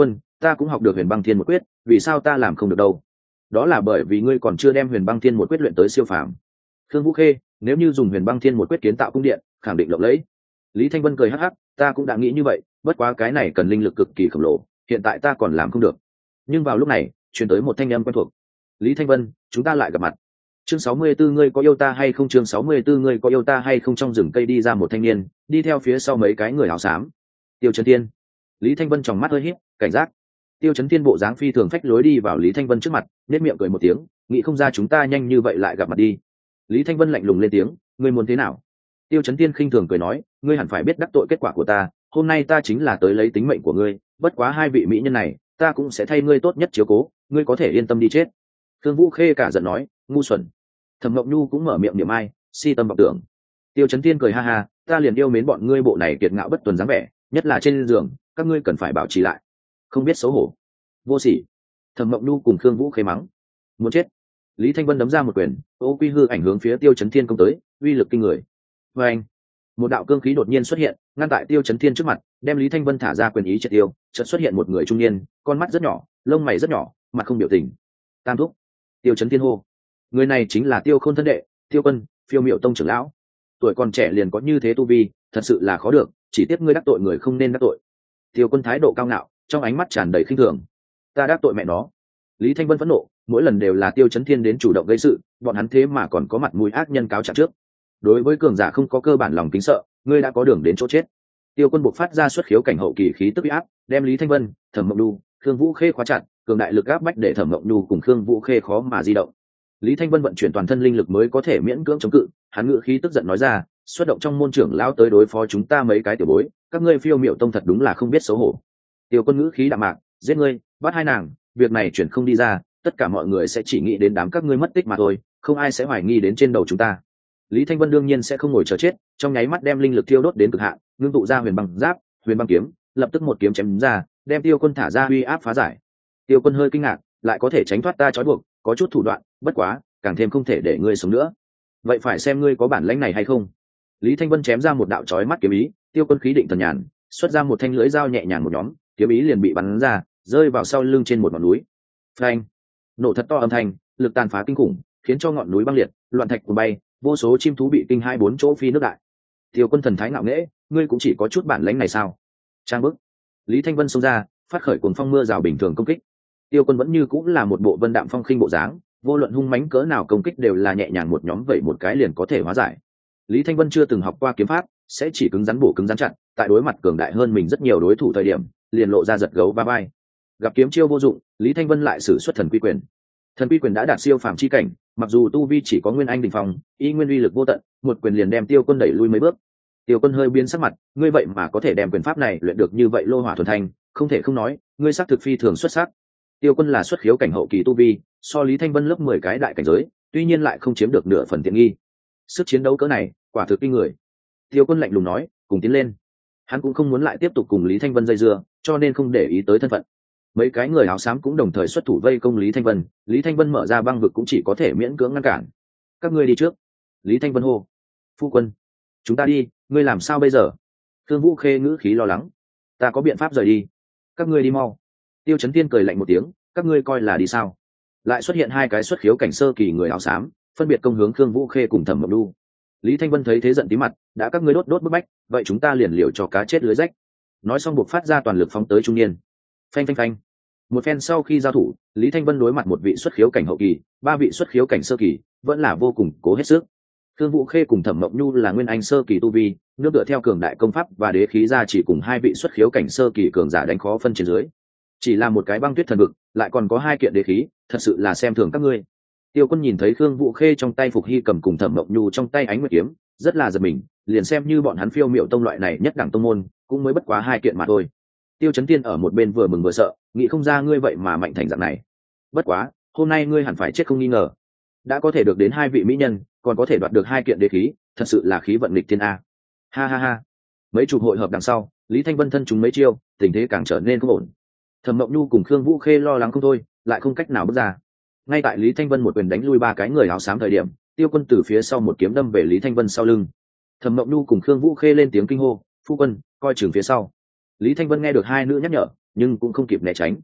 S1: ta cũng học được huyền băng thiên một quyết, vì sao ta làm không được đâu? Đó là bởi vì ngươi còn chưa đem huyền băng thiên một quyết luyện tới siêu phàm. Khương Vũ Khê, nếu như dùng huyền băng thiên một quyết kiến tạo cung điện, khẳng định lộng lẫy. Lý Thanh Vân cười hắc hắc, ta cũng đã nghĩ như vậy, bất quá cái này cần linh lực cực kỳ khổng lồ, hiện tại ta còn làm không được. Nhưng vào lúc này, truyền tới một thanh âm quen thuộc. Lý Thanh Vân, chúng ta lại gặp mặt. Chương 64 ngươi có yêu ta hay không? Chương 64 ngươi có yêu ta hay không? Trong rừng cây đi ra một thanh niên, đi theo phía sau mấy cái người áo xám. Tiêu Chấn Thiên. Lý Thanh Vân tròng mắt hơi híp, cảnh giác. Tiêu Chấn Thiên bộ dáng phi thường phách lối đi vào Lý Thanh Vân trước mặt, nhếch miệng cười một tiếng, nghĩ không ra chúng ta nhanh như vậy lại gặp mặt đi. Lý Thanh Vân lạnh lùng lên tiếng, ngươi muốn thế nào? Tiêu Chấn Thiên khinh thường cười nói, ngươi hẳn phải biết đắc tội kết quả của ta, hôm nay ta chính là tới lấy tính mệnh của ngươi, bất quá hai vị mỹ nhân này, ta cũng sẽ thay ngươi tốt nhất chiếu cố, ngươi có thể yên tâm đi chết. Thương Vũ Khê cả giận nói, ngu xuẩn. Thẩm Mộng Nhu cũng mở miệng niệm ai, si tâm vọng tưởng. Tiêu Chấn Thiên cười ha ha, ta liền yêu mến bọn ngươi bộ này kiệt ngạo bất tuần dáng vẻ, nhất là trên giường, các ngươi cần phải bảo trì lại. Không biết xấu hổ, vô sỉ. Thẩm Mộng Nhu cùng Khương Vũ Khê mắng, muốn chết. Lý Thanh Vân đấm ra một quyền, ô quy hư ảnh hướng phía Tiêu Chấn Thiên công tới, uy lực kinh người. Và anh, một đạo cương khí đột nhiên xuất hiện, ngăn tại Tiêu Chấn Thiên trước mặt, đem Lý Thanh Vân thả ra quyền ý triệt tiêu. Chợt xuất hiện một người trung niên, con mắt rất nhỏ, lông mày rất nhỏ, mặt không biểu tình. Tam thúc. Tiêu Chấn Thiên hô. Người này chính là Tiêu Khôn thân đệ, Tiêu Quân, Phiêu Miểu Tông trưởng lão. Tuổi còn trẻ liền có như thế tu vi, thật sự là khó được, chỉ tiếc ngươi đắc tội người không nên đắc tội. Tiêu Quân thái độ cao ngạo, trong ánh mắt tràn đầy khinh thường. Ta đắc tội mẹ nó. Lý Thanh Vân phẫn nộ, mỗi lần đều là Tiêu Chấn Thiên đến chủ động gây sự, bọn hắn thế mà còn có mặt mũi ác nhân cáo trạng trước. Đối với cường giả không có cơ bản lòng kính sợ, ngươi đã có đường đến chỗ chết. Tiêu Quân buộc phát ra xuất khiếu cảnh hậu kỳ khí tức uy áp, đem Lý Thanh Vân, Thẩm Mộng Nhu, Khương Vũ Khê khóa chặt, cường đại lực áp bách để Thẩm Mộng Nhu cùng Khương Vũ Khê khó mà di động. Lý Thanh Vân vận chuyển toàn thân linh lực mới có thể miễn cưỡng chống cự, hắn ngữ khí tức giận nói ra, xuất động trong môn trưởng lão tới đối phó chúng ta mấy cái tiểu bối, các ngươi Phiêu Miểu Tông thật đúng là không biết xấu hổ. Tiêu Quân ngữ khí đạm mạc, giết ngươi, bắt hai nàng, việc này chuyển không đi ra, tất cả mọi người sẽ chỉ nghĩ đến đám các ngươi mất tích mà thôi, không ai sẽ hoài nghi đến trên đầu chúng ta. Lý Thanh Vân đương nhiên sẽ không ngồi chờ chết, trong nháy mắt đem linh lực thiêu đốt đến cực hạn, ngưng tụ ra huyền băng giáp, huyền băng kiếm, lập tức một kiếm chém ra, đem Tiêu Quân thả ra uy áp phá giải. Tiêu Quân hơi kinh ngạc, lại có thể tránh thoát ta trói buộc, có chút thủ đoạn, bất quá, càng thêm không thể để ngươi sống nữa. Vậy phải xem ngươi có bản lĩnh này hay không. Lý Thanh Vân chém ra một đạo chói mắt kiếm ý, Tiêu Quân khí định thần nhàn, xuất ra một thanh lưỡi dao nhẹ nhàng một nhóm, kiếm ý liền bị bắn ra, rơi vào sau lưng trên một ngọn núi. Phanh! Nổ thật to âm thanh, lực tàn phá kinh khủng, khiến cho ngọn núi băng liệt, loạn thạch cuốn bay, vô số chim thú bị kinh hai bốn chỗ phi nước đại. Tiêu Quân thần thái ngạo nghễ, ngươi cũng chỉ có chút bản lĩnh này sao? Trang bức. Lý Thanh Vân xông ra, phát khởi cuồng phong mưa rào bình thường công kích. Tiêu Quân vẫn như cũng là một bộ vân đạm phong khinh bộ dáng, vô luận hung mãnh cỡ nào công kích đều là nhẹ nhàng một nhóm vậy một cái liền có thể hóa giải. Lý Thanh Vân chưa từng học qua kiếm pháp, sẽ chỉ cứng rắn bổ cứng rắn chặn, tại đối mặt cường đại hơn mình rất nhiều đối thủ thời điểm, liền lộ ra giật gấu ba bay. Gặp kiếm chiêu vô dụng, Lý Thanh Vân lại sử xuất thần quy quyền. Thần quy quyền đã đạt siêu phàm chi cảnh, mặc dù tu vi chỉ có nguyên anh đỉnh phong, y nguyên uy lực vô tận, một quyền liền đem Tiêu Quân đẩy lui mấy bước. Tiêu Quân hơi biến sắc mặt, ngươi vậy mà có thể đem quyền pháp này luyện được như vậy lô hỏa thuần thanh, không thể không nói, ngươi sắc thực phi thường xuất sắc. Tiêu Quân là xuất khiếu cảnh hậu kỳ tu vi, so Lý Thanh Vân lớp 10 cái đại cảnh giới, tuy nhiên lại không chiếm được nửa phần tiện nghi. Sức chiến đấu cỡ này, quả thực kinh người. Tiêu Quân lạnh lùng nói, cùng tiến lên. Hắn cũng không muốn lại tiếp tục cùng Lý Thanh Vân dây dưa, cho nên không để ý tới thân phận. Mấy cái người áo xám cũng đồng thời xuất thủ vây công Lý Thanh Vân, Lý Thanh Vân mở ra băng vực cũng chỉ có thể miễn cưỡng ngăn cản. Các ngươi đi trước. Lý Thanh Vân hô. Phu quân, chúng ta đi, ngươi làm sao bây giờ? Thương Vũ Khê ngữ khí lo lắng. Ta có biện pháp rời đi. Các ngươi đi mau. Tiêu Chấn Thiên cười lạnh một tiếng, các ngươi coi là đi sao? Lại xuất hiện hai cái xuất khiếu cảnh sơ kỳ người áo xám, phân biệt công hướng Thương Vũ Khê cùng Thẩm Mộng Nhu. Lý Thanh Vân thấy thế giận tí mặt, đã các ngươi đốt bức bách, vậy chúng ta liền liều cho cá chết lưới rách. Nói xong buộc phát ra toàn lực phóng tới trung niên. Phanh phanh phanh. Một phen sau khi giao thủ, Lý Thanh Vân đối mặt một vị xuất khiếu cảnh hậu kỳ, ba vị xuất khiếu cảnh sơ kỳ, vẫn là vô cùng cố hết sức. Thương Vũ Khê cùng Thẩm Mộng Nhu là nguyên anh sơ kỳ tu vi, nương tựa theo cường đại công pháp và đế khí ra chỉ cùng hai vị xuất khiếu cảnh sơ kỳ cường giả đánh khó phân trên dưới. Chỉ là một cái băng tuyết thần vực, lại còn có hai kiện đế khí, thật sự là xem thường các ngươi. Tiêu Quân nhìn thấy Thương Vũ Khê trong tay Phục Hy cầm cùng Thẩm Mộng Nhu trong tay Ánh Nguyệt kiếm, rất là giật mình, liền xem như bọn hắn Phiêu Miểu Tông loại này nhất đẳng tông môn, cũng mới bất quá hai kiện mà thôi. Tiêu Chấn Tiên ở một bên vừa mừng vừa sợ, nghĩ không ra ngươi vậy mà mạnh thành dạng này. Bất quá, hôm nay ngươi hẳn phải chết không nghi ngờ. Đã có thể được đến hai vị mỹ nhân, còn có thể đoạt được hai kiện đế khí, thật sự là khí vận nghịch thiên a. Ha ha ha. Mấy chục hội hợp đằng sau, Lý Thanh Vân thân chúng mấy chiêu, tình thế càng trở nên không ổn. Thẩm Mộng Nhu cùng Khương Vũ Khê lo lắng không thôi, lại không cách nào bước ra. Ngay tại Lý Thanh Vân một quyền đánh lui ba cái người áo xám thời điểm, Tiêu Quân từ phía sau một kiếm đâm về Lý Thanh Vân sau lưng. Thẩm Mộng Nhu cùng Khương Vũ Khê lên tiếng kinh hô, "Phu quân, coi chừng phía sau." Lý Thanh Vân nghe được hai nữ nhắc nhở, nhưng cũng không kịp né tránh,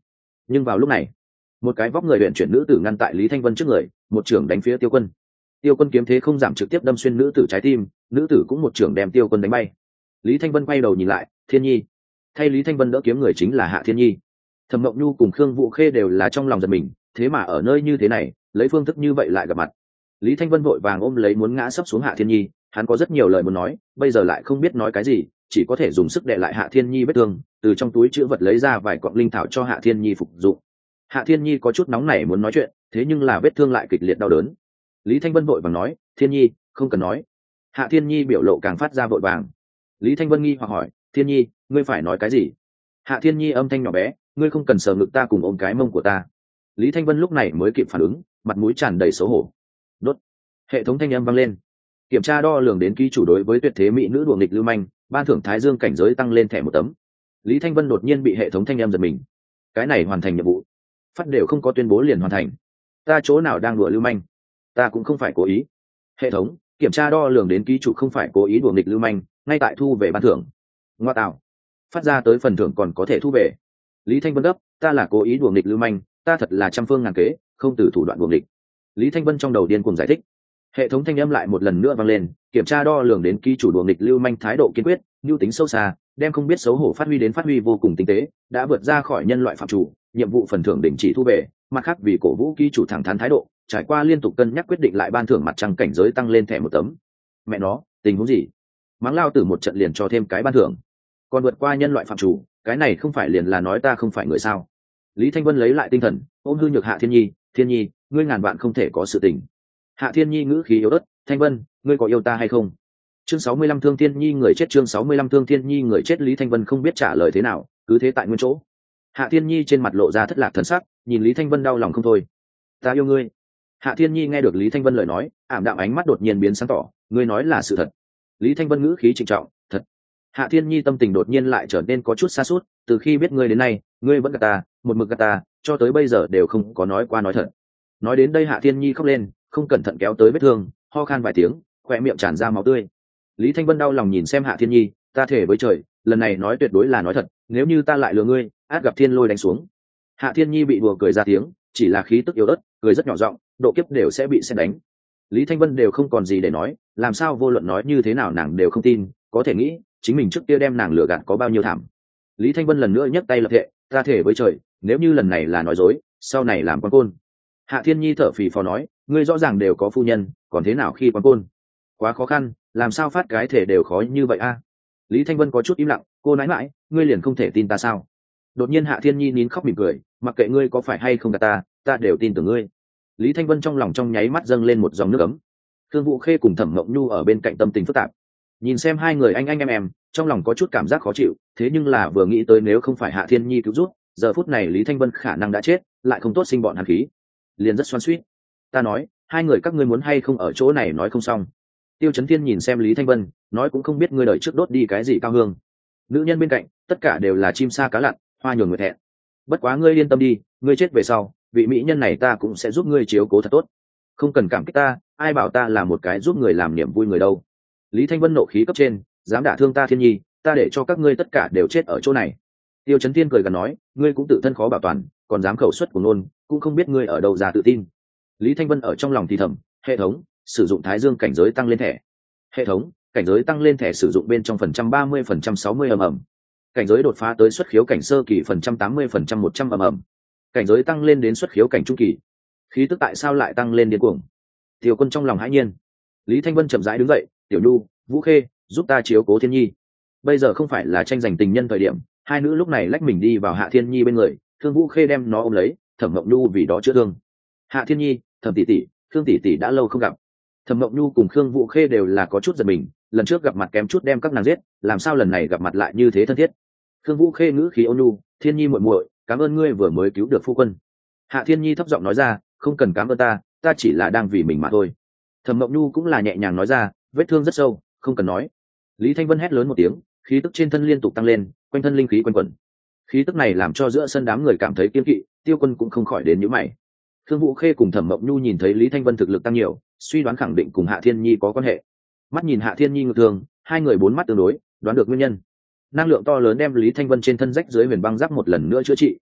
S1: Nhưng vào lúc này, một cái vóc người luyện chuyển nữ tử ngăn tại Lý Thanh Vân trước người, một trưởng đánh phía Tiêu Quân. Tiêu Quân kiếm thế không giảm, trực tiếp đâm xuyên nữ tử trái tim, nữ tử cũng một trưởng đem Tiêu Quân đánh bay. Lý Thanh Vân quay đầu nhìn lại, Thiên Nhi. Thay Lý Thanh Vân đỡ kiếm người chính là Hạ Thiên Nhi. Thẩm Mộng Nhu cùng Khương Vũ Khê đều là trong lòng giật mình, thế mà ở nơi như thế này, lấy phương thức như vậy lại gặp mặt. Lý Thanh Vân vội vàng ôm lấy muốn ngã sấp xuống Hạ Thiên Nhi, hắn có rất nhiều lời muốn nói, bây giờ lại không biết nói cái gì, chỉ có thể dùng sức đè lại Hạ Thiên Nhi vết thương, từ trong túi chữ vật lấy ra vài cọng linh thảo cho Hạ Thiên Nhi phục dụng. Hạ Thiên Nhi có chút nóng nảy muốn nói chuyện, thế nhưng là vết thương lại kịch liệt đau đớn. Lý Thanh Vân vội vàng nói, Thiên Nhi, không cần nói. Hạ Thiên Nhi biểu lộ càng phát ra vội vàng. Lý Thanh Vân nghi hoặc hỏi, Thiên Nhi, ngươi phải nói cái gì? Hạ Thiên Nhi âm thanh nhỏ bé, ngươi không cần sờ ngực ta cùng ôm cái mông của ta. Lý Thanh Vân lúc này mới kịp phản ứng, mặt mũi tràn đầy xấu hổ. Đốt. Hệ thống thanh âm vang lên. Kiểm tra đo lường đến ký chủ đối với tuyệt thế mỹ nữ đùa nghịch lưu manh, ban thưởng Thái Dương cảnh giới tăng lên thẻ một tấm. Lý Thanh Vân đột nhiên bị hệ thống thanh âm giật mình. Cái này hoàn thành nhiệm vụ, phát đều không có tuyên bố liền hoàn thành. Ta chỗ nào đang đùa lưu manh? Ta cũng không phải cố ý. Hệ thống, kiểm tra đo lường đến ký chủ không phải cố ý đùa nghịch lưu manh, ngay tại thu về ban thưởng. Ngoa tạo, phát ra tới phần thưởng còn có thể thu về. Lý Thanh Vân gấp, ta là cố ý đùa nghịch lưu manh, ta thật là trăm phương ngàn kế, không từ thủ đoạn đùa nghịch. Lý Thanh Vân trong đầu điên cuồng giải thích. Hệ thống thanh âm lại một lần nữa vang lên, kiểm tra đo lường đến ký chủ đùa nghịch lưu manh thái độ kiên quyết, nhu tính sâu xa, đem không biết xấu hổ phát huy đến phát huy vô cùng tinh tế, đã vượt ra khỏi nhân loại phạm chủ, nhiệm vụ phần thưởng đình chỉ thu về, mặt khác vì cổ vũ ký chủ thẳng thắn thái độ, trải qua liên tục cân nhắc quyết định lại ban thưởng mặt trăng cảnh giới tăng lên thẻ một tấm. Mẹ nó, tình huống gì? Mắng lao tử một trận liền cho thêm cái ban thưởng, còn vượt qua nhân loại phạm chủ, cái này không phải liền là nói ta không phải người sao? Lý Thanh Vân lấy lại tinh thần, ôm hư nhược Hạ Thiên Nhi, Thiên Nhi, ngươi ngàn vạn không thể có sự tình. Hạ Thiên Nhi ngữ khí yếu ớt, Thanh Vân, ngươi có yêu ta hay không? Chương 65 Thương Thiên Nhi người chết, chương 65 Thương Thiên Nhi người chết. Lý Thanh Vân không biết trả lời thế nào, cứ thế tại nguyên chỗ. Hạ Thiên Nhi trên mặt lộ ra thất lạc thần sắc, nhìn Lý Thanh Vân đau lòng không thôi. Ta yêu ngươi. Hạ Thiên Nhi nghe được Lý Thanh Vân lời nói, ảm đạm ánh mắt đột nhiên biến sáng tỏ, ngươi nói là sự thật. Lý Thanh Vân ngữ khí trịnh trọng, thật. Hạ Thiên Nhi tâm tình đột nhiên lại trở nên có chút xa sút, từ khi biết ngươi đến nay, ngươi vẫn gạt ta, một mực gạt ta, cho tới bây giờ đều không có nói qua nói thật. Nói đến đây Hạ Thiên Nhi khóc lên, không cẩn thận kéo tới vết thương, ho khan vài tiếng, khỏe miệng tràn ra máu tươi. Lý Thanh Vân đau lòng nhìn xem Hạ Thiên Nhi, ta thể với trời, lần này nói tuyệt đối là nói thật, nếu như ta lại lừa ngươi, át gặp thiên lôi đánh xuống. Hạ Thiên Nhi bị đùa cười ra tiếng, chỉ là khí tức yếu ớt, cười rất nhỏ giọng, độ kiếp đều sẽ bị xét đánh. Lý Thanh Vân đều không còn gì để nói, làm sao vô luận nói như thế nào nàng đều không tin, có thể nghĩ chính mình trước kia đem nàng lừa gạt có bao nhiêu thảm. Lý Thanh Vân lần nữa nhấc tay lập thệ, ta thể với trời, nếu như lần này là nói dối, sau này làm quan côn. Hạ Thiên Nhi thở phì phò nói, ngươi rõ ràng đều có phu nhân, còn thế nào khi quan côn? Quá khó khăn, làm sao phát cái thể đều khó như vậy a? Lý Thanh Vân có chút im lặng, cô nói mãi, ngươi liền không thể tin ta sao? Đột nhiên Hạ Thiên Nhi nín khóc mỉm cười, mặc kệ ngươi có phải hay không gạt ta, ta đều tin tưởng ngươi. Lý Thanh Vân trong lòng trong nháy mắt dâng lên một dòng nước ấm. Thương Vũ Khê cùng Thẩm Mộng Nhu ở bên cạnh tâm tình phức tạp, nhìn xem hai người anh em, trong lòng có chút cảm giác khó chịu, thế nhưng là vừa nghĩ tới nếu không phải Hạ Thiên Nhi cứu giúp, giờ phút này Lý Thanh Vân khả năng đã chết, lại không tốt sinh bọn hàn khí, liền rất xoắn xuýt. Ta nói, hai người các ngươi muốn hay không ở chỗ này nói không xong. Tiêu Chấn Thiên nhìn xem Lý Thanh Vân, nói cũng không biết ngươi đợi trước đốt đi cái gì cao hương. Nữ nhân bên cạnh, tất cả đều là chim sa cá lặn, hoa nhường người thẹn. Bất quá ngươi yên tâm đi, ngươi chết về sau, vị mỹ nhân này ta cũng sẽ giúp ngươi chiếu cố thật tốt. Không cần cảm kích ta, ai bảo ta là một cái giúp người làm niềm vui người đâu. Lý Thanh Vân nộ khí cấp trên, dám đả thương ta Thiên Nhi, ta để cho các ngươi tất cả đều chết ở chỗ này. Tiêu Chấn Thiên cười gần nói, ngươi cũng tự thân khó bảo toàn, còn dám khẩu xuất của nôn, cũng không biết ngươi ở đâu ra tự tin. Lý Thanh Vân ở trong lòng thì thầm, hệ thống sử dụng Thái Dương cảnh giới tăng lên thẻ. Hệ thống cảnh giới tăng lên thẻ sử dụng bên trong phần trăm 30% 60 ầm. Cảnh giới đột phá tới xuất khiếu cảnh sơ kỳ phần trăm 80% 100 ầm. Cảnh giới tăng lên đến xuất khiếu cảnh trung kỳ. Khí tức tại sao lại tăng lên điên cuồng? Tiểu Quân trong lòng hãi nhiên. Lý Thanh Vân chậm rãi đứng dậy, Tiểu Nhu, Vũ Khê, giúp ta chiếu cố Thiên Nhi. Bây giờ không phải là tranh giành tình nhân thời điểm, hai nữ lúc này lách mình đi vào Hạ Thiên Nhi bên người, Thương Vũ Khê đem nó ôm lấy, Thẩm Mộng Nhu vì đó chữa thương. Hạ Thiên Nhi, Thẩm tỷ tỷ, Khương tỷ tỷ đã lâu không gặp. Thẩm Mộng Nhu cùng Khương Vũ Khê đều là có chút giật mình, lần trước gặp mặt kém chút đem các nàng giết, làm sao lần này gặp mặt lại như thế thân thiết. Khương Vũ Khê ngữ khí ôn nhu, Thiên Nhi muội muội, cảm ơn ngươi vừa mới cứu được phu quân. Hạ Thiên Nhi thấp giọng nói ra, không cần cảm ơn ta, ta chỉ là đang vì mình mà thôi. Thẩm Mộng Nhu cũng là nhẹ nhàng nói ra, vết thương rất sâu, không cần nói. Lý Thanh Vân hét lớn một tiếng, khí tức trên thân liên tục tăng lên, quanh thân linh khí quanh quẩn. Khí tức này làm cho giữa sân đám người cảm thấy kiêng kỵ, Tiêu Quân cũng không khỏi đến nhíu mày. Khương Vũ Khê cùng Thẩm Mộng Nhu nhìn thấy Lý Thanh Vân thực lực tăng nhiều, suy đoán khẳng định cùng Hạ Thiên Nhi có quan hệ. Mắt nhìn Hạ Thiên Nhi ngược thường, hai người bốn mắt tương đối, đoán được nguyên nhân. Năng lượng to lớn đem Lý Thanh Vân trên thân rách dưới huyền băng giáp một lần nữa chữa trị,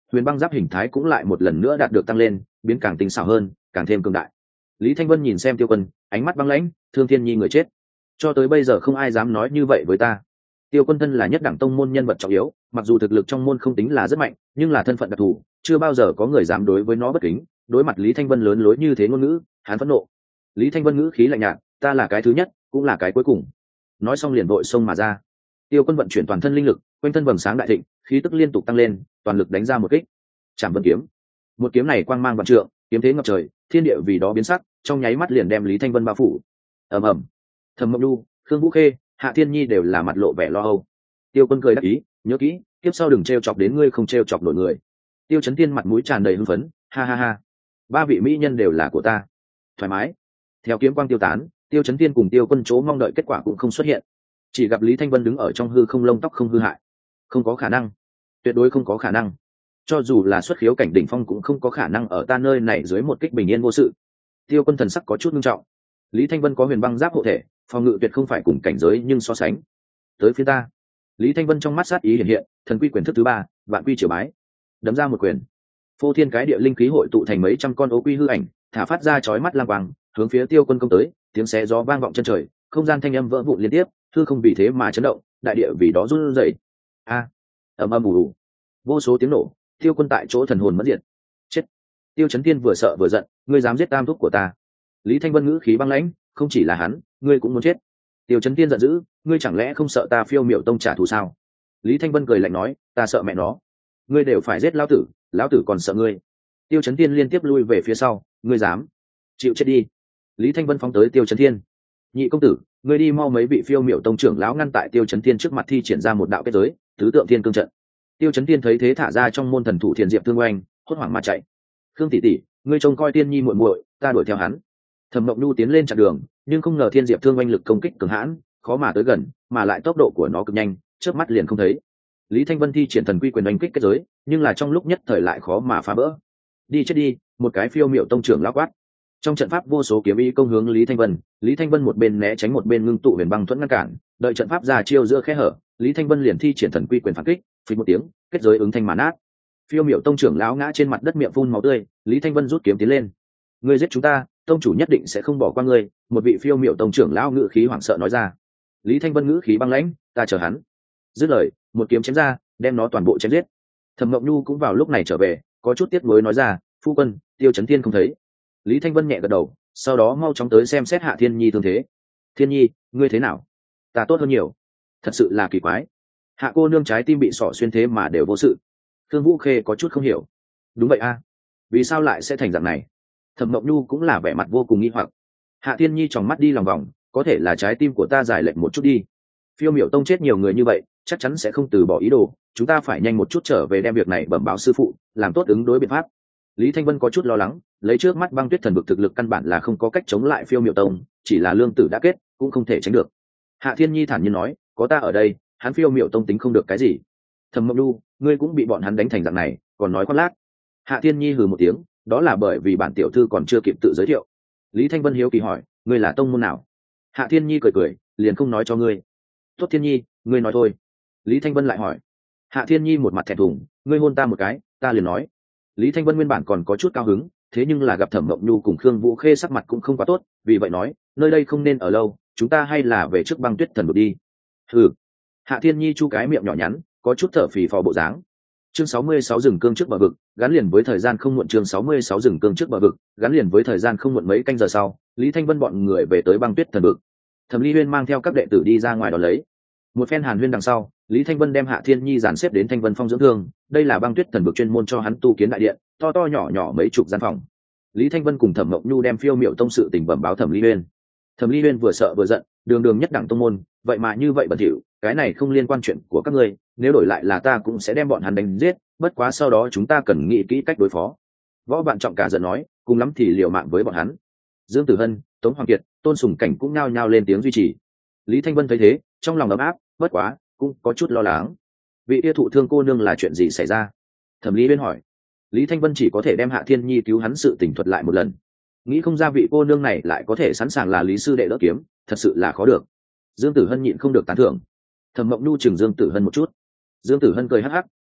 S1: huyền băng giáp hình thái cũng lại một lần nữa đạt được tăng lên, biến càng tinh xảo hơn, càng thêm cường đại. Lý Thanh Vân nhìn xem Tiêu Quân, ánh mắt băng lãnh, Thương Thiên Nhi người chết, cho tới bây giờ không ai dám nói như vậy với ta. Tiêu Quân thân là nhất đẳng tông môn nhân vật trọng yếu, mặc dù thực lực trong môn không tính là rất mạnh, nhưng là thân phận đặc thù, chưa bao giờ có người dám đối với nó bất kính. Đối mặt Lý Thanh Vân lớn lối như thế ngôn ngữ, hắn phẫn nộ. Lý Thanh Vân ngữ khí lạnh nhạt, ta là cái thứ nhất, cũng là cái cuối cùng. Nói xong liền vội xông mà ra. Tiêu Quân vận chuyển toàn thân linh lực, quanh thân vầng sáng đại thịnh, khí tức liên tục tăng lên, toàn lực đánh ra một kích. Trảm Vân kiếm. Một kiếm này quang mang vạn trượng, kiếm thế ngập trời, thiên địa vì đó biến sắc, trong nháy mắt liền đem Lý Thanh Vân bao phủ. Ầm ầm. Thẩm Mộng Nhu, Khương Vũ Khê, Hạ Thiên Nhi đều là mặt lộ vẻ lo âu. Tiêu Quân cười đáp ý, nhớ kỹ, tiếp sau đừng trêu chọc đến ngươi không trêu chọc nổi người. Tiêu Chấn Thiên mặt mũi tràn đầy hưng phấn, ha ha ha, ba vị mỹ nhân đều là của ta, thoải mái. Theo kiếm quang tiêu tán, Tiêu Chấn Thiên cùng Tiêu Quân chỗ mong đợi kết quả cũng không xuất hiện, chỉ gặp Lý Thanh Vân đứng ở trong hư không, lông tóc không hư hại. Không có khả năng, tuyệt đối không có khả năng, cho dù là xuất khiếu cảnh đỉnh phong cũng không có khả năng ở ta nơi này dưới một kích bình yên vô sự. Tiêu Quân thần sắc có chút nghiêm trọng. Lý Thanh Vân có huyền băng giáp hộ thể, phòng ngự tuyệt không phải cùng cảnh giới nhưng so sánh. Tới phía ta. Lý Thanh Vân trong mắt sát ý hiện hiện, thần quy quyền thức thứ 3, vạn quy triều bái. Đấm ra một quyền, phô thiên cái địa linh khí hội tụ thành mấy trăm con ố quy hư ảnh, thả phát ra chói mắt lang quang, hướng phía Tiêu Quân công tới, tiếng xé gió vang vọng chân trời, không gian thanh âm vỡ vụn liên tiếp, hư không vì thế mà chấn động, đại địa vì đó run rẩy. Ầm ầm ù ù, vô số tiếng nổ, Tiêu Quân tại chỗ thần hồn mất diệt. Chết. Tiêu Chấn Thiên vừa sợ vừa giận, ngươi dám giết tam thúc của ta. Lý Thanh Vân ngữ khí băng lãnh, không chỉ là hắn, ngươi cũng muốn chết. Tiêu Chấn Thiên giận dữ, ngươi chẳng lẽ không sợ ta Phiêu Miểu Tông trả thù sao? Lý Thanh Vân cười lạnh nói, ta sợ mẹ nó, ngươi đều phải giết lão tử còn sợ ngươi. Tiêu Chấn Thiên liên tiếp lui về phía sau, ngươi dám, chịu chết đi. Lý Thanh Vân phóng tới Tiêu Chấn Thiên, nhị công tử, ngươi đi mau mấy vị Phiêu Miểu Tông trưởng lão ngăn tại Tiêu Chấn Thiên trước mặt thi triển ra một đạo kết giới, tứ tượng thiên cương trận. Tiêu Chấn Thiên thấy thế thả ra trong môn thần thủ Thiền Diệp Thương Oanh, hốt hoảng mà chạy. Khương tỷ tỷ, ngươi trông coi Tiên Nhi muội muội, ta đuổi theo hắn. Thẩm Mộng Nhu tiến lên chặn đường, nhưng không ngờ Thiên Diệp Thương Oanh lực công kích cường hãn, khó mà tới gần, mà lại tốc độ của nó cực nhanh, chớp mắt liền không thấy. Lý Thanh Vân thi triển thần quy quyền đánh kích kết giới, nhưng là trong lúc nhất thời lại khó mà phá vỡ. Đi chết đi, một cái Phiêu Miểu Tông trưởng lão quát. Trong trận pháp vô số kiếm ý công hướng Lý Thanh Vân một bên né tránh một bên ngưng tụ huyền băng thuẫn ngăn cản, đợi trận pháp ra chiêu giữa khe hở, Lý Thanh Vân liền thi triển thần quy quyền phản kích, phình một tiếng, kết giới ứng thanh mà nát. Phiêu Miểu Tông trưởng lão ngã trên mặt đất miệng phun máu tươi, Lý Thanh Vân rút kiếm tiến lên. Ngươi giết chúng ta, tông chủ nhất định sẽ không bỏ qua ngươi, một vị Phiêu Miểu Tông trưởng lão ngữ khí hoảng sợ nói ra. Lý Thanh Vân ngữ khí băng lãnh, ta chờ hắn. Dứt lời, một kiếm chém ra, đem nó toàn bộ chém giết. Thẩm Mộng Nhu cũng vào lúc này trở về, có chút tiếc nuối nói ra, phu quân, Tiêu Chấn Thiên không thấy. Lý Thanh Vân nhẹ gật đầu, sau đó mau chóng tới xem xét Hạ Thiên Nhi thương thế. Thiên Nhi, ngươi thế nào? Ta tốt hơn nhiều. Thật sự là kỳ quái. Hạ cô nương trái tim bị sỏ xuyên thế mà đều vô sự. Thương Vũ Khê có chút không hiểu. Đúng vậy a, vì sao lại sẽ thành dạng này? Thẩm Mộng Nhu cũng là vẻ mặt vô cùng nghi hoặc. Hạ Thiên Nhi tròng mắt đi lòng vòng, có thể là trái tim của ta giải lệch một chút đi. Phiêu Miểu Tông chết nhiều người như vậy, chắc chắn sẽ không từ bỏ ý đồ, chúng ta phải nhanh một chút trở về đem việc này bẩm báo sư phụ, làm tốt ứng đối biện pháp. Lý Thanh Vân có chút lo lắng, lấy trước mắt Băng Tuyết thần vực thực lực căn bản là không có cách chống lại Phiêu Miểu Tông, chỉ là lương tử đã kết, cũng không thể tránh được. Hạ Thiên Nhi thản nhiên nói, có ta ở đây, hắn Phiêu Miểu Tông tính không được cái gì. Thẩm Mộng Nhu, ngươi cũng bị bọn hắn đánh thành dạng này, còn nói khoác lác. Hạ Thiên Nhi hừ một tiếng, đó là bởi vì bản tiểu thư còn chưa kịp tự giới thiệu. Lý Thanh Vân hiếu kỳ hỏi, ngươi là tông môn nào? Hạ Thiên Nhi cười cười, liền không nói cho ngươi. Tốt Thiên Nhi, ngươi nói thôi. Lý Thanh Vân lại hỏi. Hạ Thiên Nhi một mặt thẹn thùng, ngươi hôn ta một cái, ta liền nói. Lý Thanh Vân nguyên bản còn có chút cao hứng, thế nhưng là gặp Thẩm Mộng Nhu cùng Khương Vũ Khê sắc mặt cũng không quá tốt, vì vậy nói, nơi đây không nên ở lâu, chúng ta hay là về trước Băng Tuyết thần vực đi. Hừ. Hạ Thiên Nhi chu cái miệng nhỏ nhắn, có chút thở phì phò bộ dáng. Chương 66 rừng cương trước bờ vực, gắn liền với thời gian không muộn. Chương 66 rừng cương trước bờ vực, gắn liền với thời gian không muộn. Mấy canh giờ sau, Lý Thanh Vân bọn người về tới Băng Tuyết thần vực. Thẩm Ly Huyên mang theo các đệ tử đi ra ngoài đón lấy. Một phen hàn huyên đằng sau, Lý Thanh Vân đem Hạ Thiên Nhi dàn xếp đến Thanh Vân Phong dưỡng thương, đây là Băng Tuyết thần vực chuyên môn cho hắn tu kiến đại điện, to to nhỏ nhỏ mấy chục gian phòng. Lý Thanh Vân cùng Thẩm Mộng Nhu đem Phiêu Miểu Tông sự tình bẩm báo Thẩm Ly Huyên. Thẩm Ly Huyên vừa sợ vừa giận, đường đường nhất đẳng tông môn, vậy mà như vậy bẩn thỉu, cái này không liên quan chuyện của các ngươi, nếu đổi lại là ta cũng sẽ đem bọn hắn đánh giết, bất quá sau đó chúng ta cần nghĩ kỹ cách đối phó. Võ Vạn Trọng cả giận nói, cùng lắm thì liều mạng với bọn hắn. Dương Tử Hân, Tống Hoàng Kiệt, Tôn Sùng Cảnh cũng nhao nhao lên tiếng duy trì. Lý Thanh Vân thấy thế, trong lòng ấm áp, bất quá cũng có chút lo lắng. Vị yêu thụ thương cô nương là chuyện gì xảy ra? Thẩm Lý Huyên hỏi. Lý Thanh Vân chỉ có thể đem Hạ Thiên Nhi cứu hắn sự tình thuật lại một lần. Nghĩ không ra vị cô nương này lại có thể sẵn sàng là Lý sư đệ đỡ kiếm, thật sự là khó được. Dương Tử Hân nhịn không được tán thưởng. Thẩm Mộng Nhu chừng Dương Tử Hân một chút. Dương Tử Hân cười hắc hắc,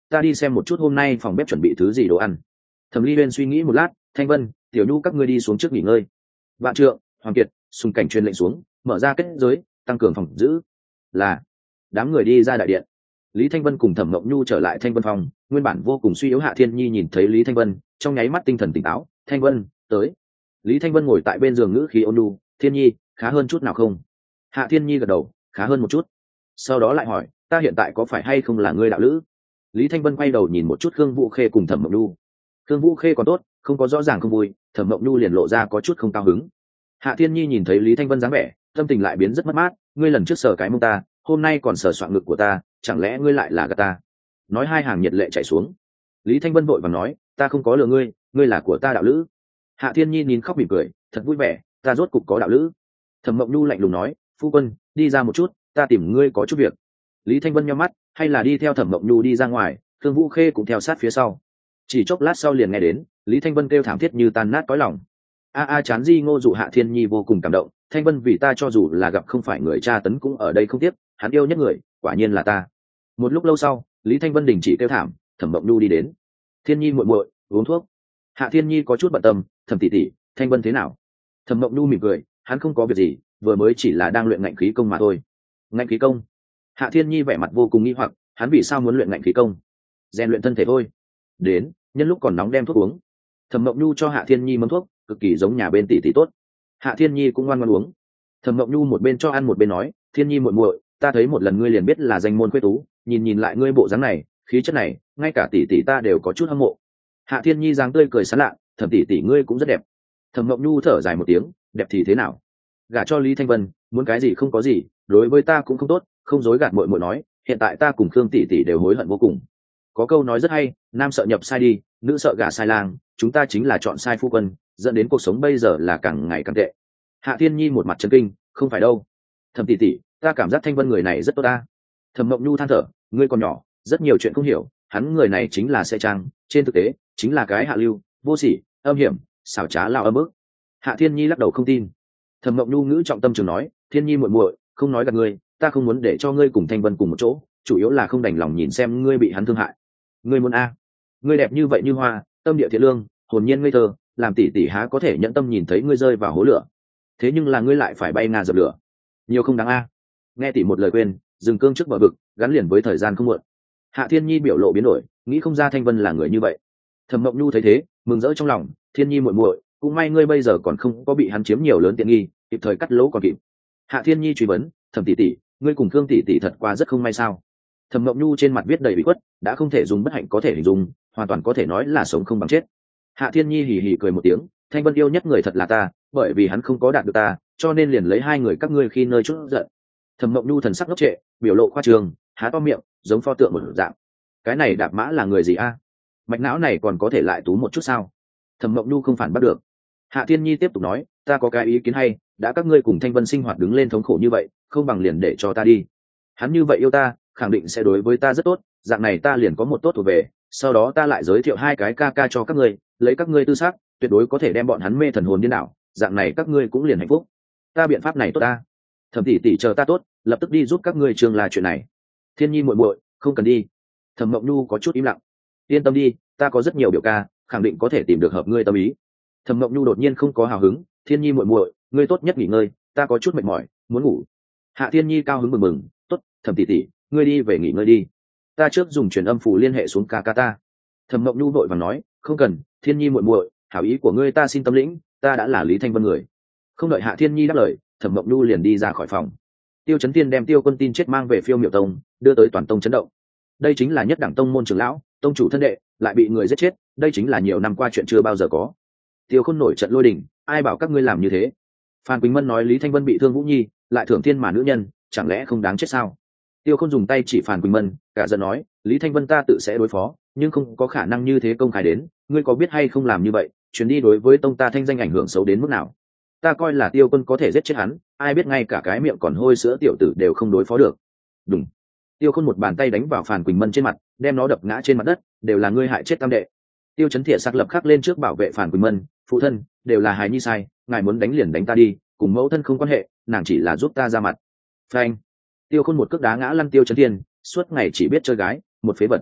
S1: ta đi xem một chút hôm nay phòng bếp chuẩn bị thứ gì đồ ăn. Thẩm Ly Uyên suy nghĩ một lát, Thanh Vân, Tiểu Nhu các ngươi đi xuống trước nghỉ ngơi. Vạn Trượng, Hoàng Kiệt, xung cảnh truyền lệnh xuống, mở ra kết giới, tăng cường phòng giữ. Là. Đám người đi ra đại điện. Lý Thanh Vân cùng Thẩm Mộng Nhu trở lại Thanh Vân phòng, nguyên bản vô cùng suy yếu Hạ Thiên Nhi nhìn thấy Lý Thanh Vân, trong nháy mắt tinh thần tỉnh táo. Thanh Vân, tới. Lý Thanh Vân ngồi tại bên giường ngữ khí ôn nhu, Thiên Nhi, khá hơn chút nào không? Hạ Thiên Nhi gật đầu, khá hơn một chút. Sau đó lại hỏi, ta hiện tại có phải hay không là ngươi đạo lữ? Lý Thanh Vân quay đầu nhìn một chút Khương Vũ Khê cùng Thẩm Mộng Nhu. Khương Vũ Khê còn tốt, không có rõ ràng không vui, Thẩm Mộng Nhu liền lộ ra có chút không cao hứng. Hạ Thiên Nhi nhìn thấy Lý Thanh Vân dáng vẻ, tâm tình lại biến rất mất mát, ngươi lần trước sờ cái mông ta, hôm nay còn sờ soạng ngực của ta, chẳng lẽ ngươi lại là gạt ta? Nói hai hàng nhiệt lệ chảy xuống. Lý Thanh Vân vội vàng nói, ta không có lừa ngươi, ngươi là của ta đạo lữ. Hạ Thiên Nhi nín khóc mỉm cười, thật vui vẻ, ta rốt cục có đạo lữ. Thẩm Mộng Nhu lạnh lùng nói, phu quân, đi ra một chút, ta tìm ngươi có chút việc. Lý Thanh Vân nhíu mắt, hay là đi theo Thẩm Mộng Nhu đi ra ngoài, Thương Vũ Khê cũng theo sát phía sau. Chỉ chốc lát sau liền nghe đến Lý Thanh Vân kêu thảm thiết như tan nát cõi lòng. Chán Di Ngô dụ Hạ Thiên Nhi vô cùng cảm động, Thanh Vân vì ta cho dù là gặp không phải người cha tấn cũng ở đây không tiếc, hắn yêu nhất người, quả nhiên là ta. Một lúc lâu sau, Lý Thanh Vân đình chỉ kêu thảm, Thẩm Mộng Nhu đi đến. Thiên Nhi muội muội, uống thuốc. Hạ Thiên Nhi có chút bận tâm, Thẩm tỷ tỷ, Thanh Vân thế nào? Thẩm Mộng Nhu mỉm cười, hắn không có việc gì, vừa mới chỉ là đang luyện ngạnh khí công mà thôi. Ngạnh khí công? Hạ Thiên Nhi vẻ mặt vô cùng nghi hoặc, hắn vì sao muốn luyện ngạnh khí công? Rèn luyện thân thể thôi. Đến, nhân lúc còn nóng đem thuốc uống. Thẩm Mộng Nhu cho Hạ Thiên Nhi mâm thuốc, cực kỳ giống nhà bên tỷ tỷ tốt. Hạ Thiên Nhi cũng ngoan ngoãn uống. Thẩm Mộng Nhu một bên cho ăn một bên nói, Thiên Nhi muội muội, ta thấy một lần ngươi liền biết là danh môn quê tú, nhìn lại ngươi bộ dáng này, khí chất này, ngay cả tỷ tỷ ta đều có chút hâm mộ. Hạ Thiên Nhi dáng tươi cười sán lạ, Thẩm tỷ tỷ ngươi cũng rất đẹp. Thẩm Mộng Nhu thở dài một tiếng, đẹp thì thế nào? Gả cho Lý Thanh Vân, muốn cái gì không có gì, đối với ta cũng không tốt, không dối gạt muội muội nói, hiện tại ta cùng Khương tỷ tỷ đều hối hận vô cùng. Có câu nói rất hay, nam sợ nhập sai đi, nữ sợ gả sai lang, chúng ta chính là chọn sai phu quân, dẫn đến cuộc sống bây giờ là càng ngày càng tệ. Hạ Thiên Nhi một mặt chấn kinh, không phải đâu. Thẩm tỷ tỷ, ta cảm giác Thanh Vân người này rất tốt ta. Thẩm Mộng Nhu than thở, ngươi còn nhỏ, rất nhiều chuyện không hiểu, hắn người này chính là xe trang, trên thực tế chính là cái hạ lưu, vô sỉ, âm hiểm, xảo trá lao âm ức. Hạ Thiên Nhi lắc đầu không tin. Thẩm Mộng Nhu ngữ trọng tâm trường nói, Thiên Nhi muội muội, không nói gạt ngươi, ta không muốn để cho ngươi cùng Thanh Vân cùng một chỗ, chủ yếu là không đành lòng nhìn xem ngươi bị hắn thương hại. Ngươi muốn ngươi đẹp như vậy như hoa, tâm địa thiện lương, hồn nhiên ngây thơ, làm tỷ tỷ há có thể nhẫn tâm nhìn thấy ngươi rơi vào hố lửa. Thế nhưng là ngươi lại phải bay ngàn dập lửa, nhiều không đáng nghe tỷ một lời quên, dừng cương trước bờ vực, gắn liền với thời gian không muộn. Hạ Thiên Nhi biểu lộ biến đổi, nghĩ không ra Thanh Vân là người như vậy. Thẩm Mộng Nhu thấy thế, mừng rỡ trong lòng, Thiên Nhi muội muội, cũng may ngươi bây giờ còn không có bị hắn chiếm nhiều lớn tiện nghi, kịp thời cắt lỗ còn kịp. Hạ Thiên Nhi truy vấn, Thẩm tỷ tỷ, ngươi cùng Khương tỷ tỷ thật qua rất không may sao? Thẩm Mộng Nhu trên mặt viết đầy bị khuất, đã không thể dùng bất hạnh có thể hình dung, hoàn toàn có thể nói là sống không bằng chết. Hạ Thiên Nhi hì hì cười một tiếng, Thanh Vân yêu nhất người thật là ta, bởi vì hắn không có đạt được ta, cho nên liền lấy hai người các ngươi khi nơi chút giận. Thẩm Mộng Nhu thần sắc ngốc trệ, biểu lộ khoa trương, há to miệng, giống pho tượng một dạng. Cái này Đạp Mã là người gì mạch não này còn có thể lại tú một chút sao? Thẩm Mộng Nhu không phản bắt được. Hạ Thiên Nhi tiếp tục nói, ta có cái ý kiến hay, đã các ngươi cùng Thanh Vân sinh hoạt đứng lên thống khổ như vậy, không bằng liền để cho ta đi. Hắn như vậy yêu ta, khẳng định sẽ đối với ta rất tốt, dạng này ta liền có một tốt thuộc về, sau đó ta lại giới thiệu hai cái ca ca cho các ngươi, lấy các ngươi tư xác, tuyệt đối có thể đem bọn hắn mê thần hồn điên đảo, dạng này các ngươi cũng liền hạnh phúc. Ta biện pháp này tốt ta. Thẩm tỷ tỷ chờ ta tốt, lập tức đi giúp các ngươi trường là chuyện này. Thiên Nhi muội muội, không cần đi. Thẩm Mộng Nhu có chút im lặng. Yên tâm đi, ta có rất nhiều biểu ca, khẳng định có thể tìm được hợp ngươi tâm ý. Thẩm Mộng Nhu đột nhiên không có hào hứng, Thiên Nhi muội muội, ngươi tốt nhất nghỉ ngơi, ta có chút mệt mỏi, muốn ngủ. Hạ Thiên Nhi cao hứng mừng mừng, tốt, Thẩm tỷ tỷ, ngươi đi về nghỉ ngơi đi, ta trước dùng truyền âm phù liên hệ xuống ca ca ta. Thẩm Mộng Nhu vội vàng nói, không cần, Thiên Nhi muội muội, hảo ý của ngươi ta xin tâm lĩnh, ta đã là Lý Thanh Vân người. Không đợi Hạ Thiên Nhi đáp lời, Thẩm Mộng Nhu liền đi ra khỏi phòng. Tiêu Chấn Tiên đem Tiêu Quân tin chết mang về Phiêu Miểu Tông, đưa tới toàn tông chấn động. Đây chính là nhất đẳng tông môn trưởng lão, tông chủ thân đệ, lại bị người giết chết, đây chính là nhiều năm qua chuyện chưa bao giờ có. Tiêu Khôn nổi trận lôi đình, ai bảo các ngươi làm như thế? Phan Quỳnh Mân nói Lý Thanh Vân bị thương Vũ Nhi, lại thưởng thiên mà nữ nhân, chẳng lẽ không đáng chết sao? Tiêu Khôn dùng tay chỉ Phan Quỳnh Mân, cả giận nói, Lý Thanh Vân ta tự sẽ đối phó, nhưng không có khả năng như thế công khai đến, ngươi có biết hay không làm như vậy, chuyến đi đối với tông ta thanh danh ảnh hưởng xấu đến mức nào? Ta coi là Tiêu Quân có thể giết chết hắn, ai biết ngay cả cái miệng còn hôi sữa tiểu tử đều không đối phó được. Đúng. Tiêu Khôn một bàn tay đánh vào Phan Quỳnh Mân trên mặt, đem nó đập ngã trên mặt đất, đều là ngươi hại chết tam đệ. Tiêu Chấn Thiện sắc lập khắc lên trước bảo vệ Phan Quỳnh Mân, phụ thân, đều là hài nhi sai, ngài muốn đánh liền đánh ta đi, cùng mẫu thân không quan hệ, nàng chỉ là giúp ta ra mặt. Phanh. Tiêu Khôn một cước đá ngã lăn Tiêu Chấn Thiên, suốt ngày chỉ biết chơi gái, một phế vật.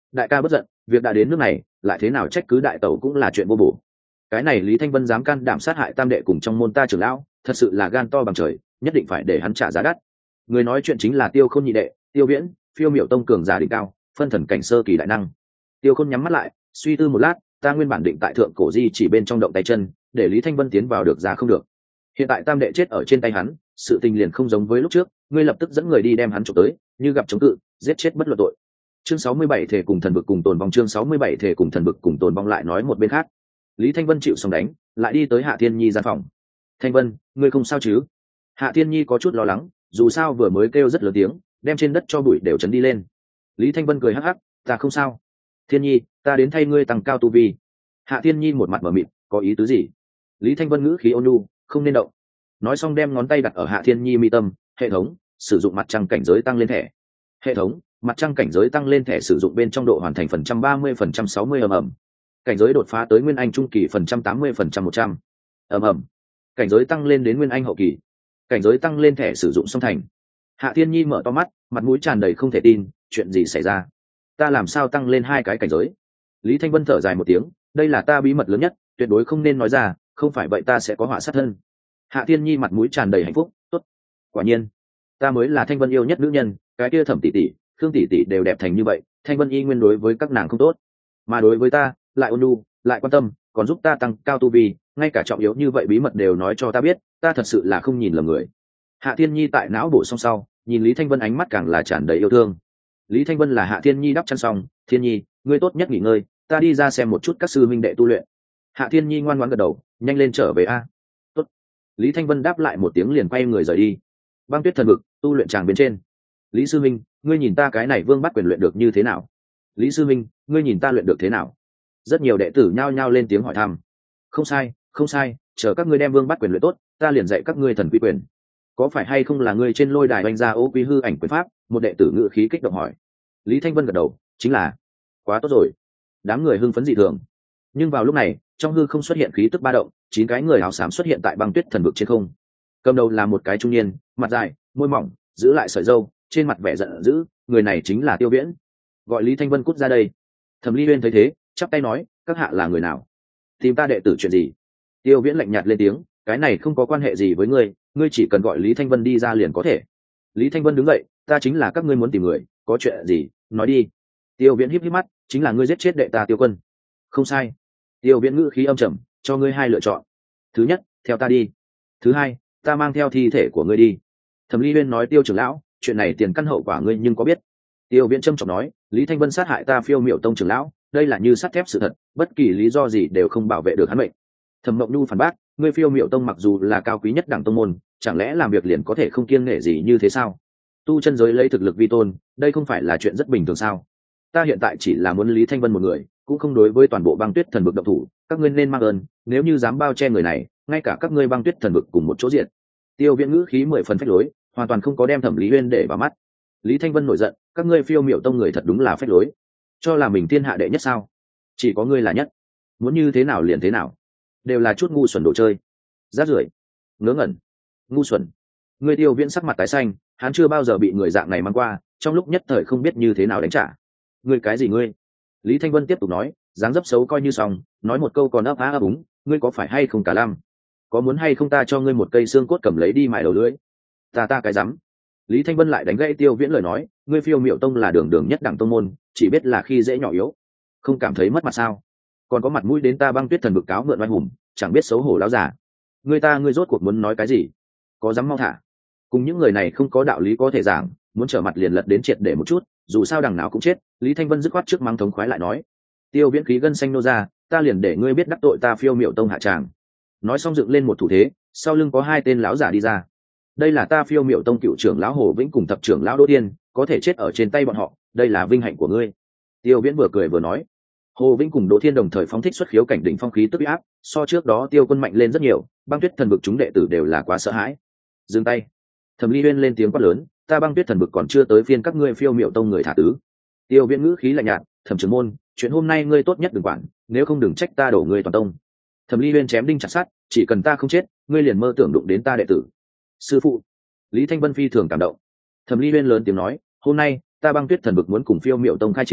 S1: đại ca bất giận, việc đã đến nước này lại thế nào trách cứ đại tẩu cũng là chuyện vô bổ. Cái này Lý Thanh Vân dám can đảm sát hại tam đệ cùng trong môn ta trưởng lão, thật sự là gan to bằng trời, nhất định phải để hắn trả giá đắt. Người nói chuyện chính là Tiêu Khôn nhị đệ, Tiêu Viễn, Phiêu Miểu tông cường giả đỉnh cao, phân thần cảnh sơ kỳ đại năng. Tiêu Khôn nhắm mắt lại, suy tư một lát, ta nguyên bản định tại thượng cổ di chỉ bên trong động tay chân, để Lý Thanh Vân tiến vào được ra không được. Hiện tại tam đệ chết ở trên tay hắn, sự tình liền không giống với lúc trước, ngươi lập tức dẫn người đi đem hắn trộm tới, như gặp chống cự, giết chết bất luận tội. Chương 67 thể cùng thần vực cùng tồn vong, chương 67 thể cùng thần vực cùng tồn vong. Lại nói một bên khác, Lý Thanh Vân chịu xong đánh, lại đi tới Hạ Thiên Nhi gian phòng. Thanh Vân, ngươi không sao chứ? Hạ Thiên Nhi có chút lo lắng, dù sao vừa mới kêu rất lớn tiếng, đem trên đất cho bụi đều chấn đi lên. Lý Thanh Vân cười hắc hắc, ta không sao. Thiên Nhi, ta đến thay ngươi tăng cao tu vi. Hạ Thiên Nhi một mặt mở mịt, có ý tứ gì? Lý Thanh Vân ngữ khí ôn nhu, không nên động. Nói xong đem ngón tay đặt ở Hạ Thiên Nhi mi tâm, hệ thống sử dụng mặt trăng cảnh giới tăng lên thẻ. Hệ thống mặt trăng cảnh giới tăng lên thẻ sử dụng bên trong độ hoàn thành phần trăm 30% 60 ầm. Cảnh giới đột phá tới nguyên anh trung kỳ phần trăm 80% 100 ầm. Cảnh giới tăng lên đến nguyên anh hậu kỳ. Cảnh giới tăng lên thẻ sử dụng song thành. Hạ Thiên Nhi mở to mắt, mặt mũi tràn đầy không thể tin, chuyện gì xảy ra? Ta làm sao tăng lên 2 cái cảnh giới? Lý Thanh Vân thở dài một tiếng, đây là ta bí mật lớn nhất, tuyệt đối không nên nói ra, không phải vậy ta sẽ có họa sát thân. Hạ Thiên Nhi mặt mũi tràn đầy hạnh phúc, tốt, quả nhiên, ta mới là Thanh Vân yêu nhất nữ nhân, cái kia Thẩm tỷ tỷ, Khương tỷ tỷ đều đẹp thành như vậy, Thanh Vân y nguyên đối với các nàng không tốt, mà đối với ta, lại ôn nhu, lại quan tâm, còn giúp ta tăng cao tu vi, ngay cả trọng yếu như vậy bí mật đều nói cho ta biết, ta thật sự là không nhìn lầm người. Hạ Thiên Nhi tại não bổ xong sau, nhìn Lý Thanh Vân ánh mắt càng là tràn đầy yêu thương. Lý Thanh Vân là Hạ Thiên Nhi đắp chăn xong, Thiên Nhi, ngươi tốt nhất nghỉ ngơi, ta đi ra xem một chút các sư minh đệ tu luyện. Hạ Thiên Nhi ngoan ngoãn gật đầu, nhanh lên trở về a. Tốt. Lý Thanh Vân đáp lại một tiếng liền quay người rời đi. Băng Tuyết thần vực, tu luyện tràng bên trên. Lý sư minh, ngươi nhìn ta cái này vương bắt quyền luyện được như thế nào? Lý sư minh, ngươi nhìn ta luyện được thế nào? Rất nhiều đệ tử nhao nhao lên tiếng hỏi thăm. Không sai, không sai, chờ các ngươi đem vương bắt quyền luyện tốt, ta liền dạy các ngươi thần quy quyền. Có phải hay không là ngươi trên lôi đài oanh ra ô quy hư ảnh quyền pháp? Một đệ tử ngự khí kích động hỏi. Lý Thanh Vân gật đầu, chính là. Quá tốt rồi. Đám người hưng phấn dị thường. Nhưng vào lúc này, trong hư không xuất hiện khí tức ba động, 9 cái người áo xám xuất hiện tại băng tuyết thần vực trên không. Cầm đầu là một cái trung niên, mặt dài, môi mỏng, giữ lại sợi râu, trên mặt vẻ giận dữ, người này chính là Tiêu Viễn. Gọi Lý Thanh Vân cút ra đây. Thẩm Ly Uyên thấy thế, chắp tay nói, các hạ là người nào? Tìm ta đệ tử chuyện gì? Tiêu Viễn lạnh nhạt lên tiếng, cái này không có quan hệ gì với ngươi, ngươi chỉ cần gọi Lý Thanh Vân đi ra liền có thể. Lý Thanh Vân đứng dậy, ta chính là các ngươi muốn tìm người, có chuyện gì, nói đi. Tiêu Viễn híp híp mắt, chính là ngươi giết chết đệ ta Tiêu Quân. Không sai. Tiêu Viễn ngữ khí âm trầm, cho ngươi 2 lựa chọn. Thứ nhất, theo ta đi. Thứ hai, ta mang theo thi thể của ngươi đi. Thẩm Ly Uyên nói, Tiêu trưởng lão, chuyện này tiền căn hậu quả ngươi nhưng có biết? Tiêu Viễn trầm trọng nói, Lý Thanh Vân sát hại ta Phiêu Miểu tông trưởng lão, đây là như sắt thép sự thật, bất kỳ lý do gì đều không bảo vệ được hắn mệnh. Thẩm Mộng Nhu phản bác, ngươi Phiêu Miểu tông mặc dù là cao quý nhất đẳng tông môn, chẳng lẽ làm việc liền có thể không kiêng nể gì như thế sao? Tu chân giới lấy thực lực vi tôn, đây không phải là chuyện rất bình thường sao? Ta hiện tại chỉ là muốn Lý Thanh Vân một người, cũng không đối với toàn bộ băng tuyết thần vực động thủ, các ngươi nên mang ơn, nếu như dám bao che người này, ngay cả các ngươi băng tuyết thần vực cùng một chỗ diện. Tiêu Viễn ngữ khí 10 phần phách lối, hoàn toàn không có đem Thẩm Lý Uyên để vào mắt. Lý Thanh Vân nổi giận, các ngươi Phiêu Miểu tông người thật đúng là phách lối, cho là mình thiên hạ đệ nhất sao? Chỉ có ngươi là nhất, muốn như thế nào liền thế nào, đều là chút ngu xuẩn đồ chơi, rác rưởi, ngớ ngẩn, ngu xuẩn. Ngươi Tiêu Viễn sắc mặt tái xanh, hắn chưa bao giờ bị người dạng này mang qua, trong lúc nhất thời không biết như thế nào đánh trả. Ngươi cái gì ngươi? Lý Thanh Vân tiếp tục nói, dáng dấp xấu coi như xong, nói một câu còn ấp á ấp úng, ngươi có phải hay không cả lăm? Có muốn hay không ta cho ngươi một cây xương cốt cầm lấy đi mài đầu lưỡi? Ta cái rắm. Lý Thanh Vân lại đánh gãy Tiêu Viễn lời nói, ngươi Phiêu Miểu tông là đường đường nhất đẳng tông môn, chỉ biết là khi dễ nhỏ yếu, không cảm thấy mất mặt sao? Còn có mặt mũi đến ta băng tuyết thần vực cáo mượn oai hùng, chẳng biết xấu hổ láo giả. Ngươi rốt cuộc muốn nói cái gì? Có dám mau thả? Cùng những người này không có đạo lý có thể giảng, muốn trở mặt liền lật đến triệt để một chút, dù sao đằng nào cũng chết. Lý Thanh Vân dứt khoát trước mắng thống khoái lại nói, Tiêu Viễn khí gân xanh nô ra, ta liền để ngươi biết đắc tội ta Phiêu Miểu tông hạ tràng. Nói xong dựng lên một thủ thế, sau lưng có 2 tên lão giả đi ra. Đây là ta Phiêu Miểu tông cựu trưởng lão Hồ Vĩnh cùng thập trưởng lão Đỗ Tiên, có thể chết ở trên tay bọn họ, đây là vinh hạnh của ngươi. Tiêu Viễn vừa cười vừa nói. Hồ Vĩnh cùng Đỗ Thiên đồng thời phóng thích xuất khiếu cảnh đỉnh phong khí tức uy áp, so trước đó Tiêu Quân mạnh lên rất nhiều, băng tuyết thần vực chúng đệ tử đều là quá sợ hãi. Dừng tay. Thẩm Ly Uyên lên tiếng quát lớn, ta băng tuyết thần vực còn chưa tới phiên các ngươi Phiêu Miểu tông người thả tứ. Tiêu Viễn ngữ khí lạnh nhạt, Thẩm trưởng môn, chuyện hôm nay ngươi tốt nhất đừng quản, nếu không đừng trách ta đổ ngươi toàn tông. Thẩm Ly Uyên chém đinh chặt sắt, chỉ cần ta không chết, ngươi liền mơ tưởng đụng đến ta đệ tử. Sư phụ. Lý Thanh Vân phi thường cảm động. Thẩm Ly Uyên lớn tiếng nói, hôm nay ta băng tuyết thần vực muốn cùng Phiêu Miểu tông khai chiến,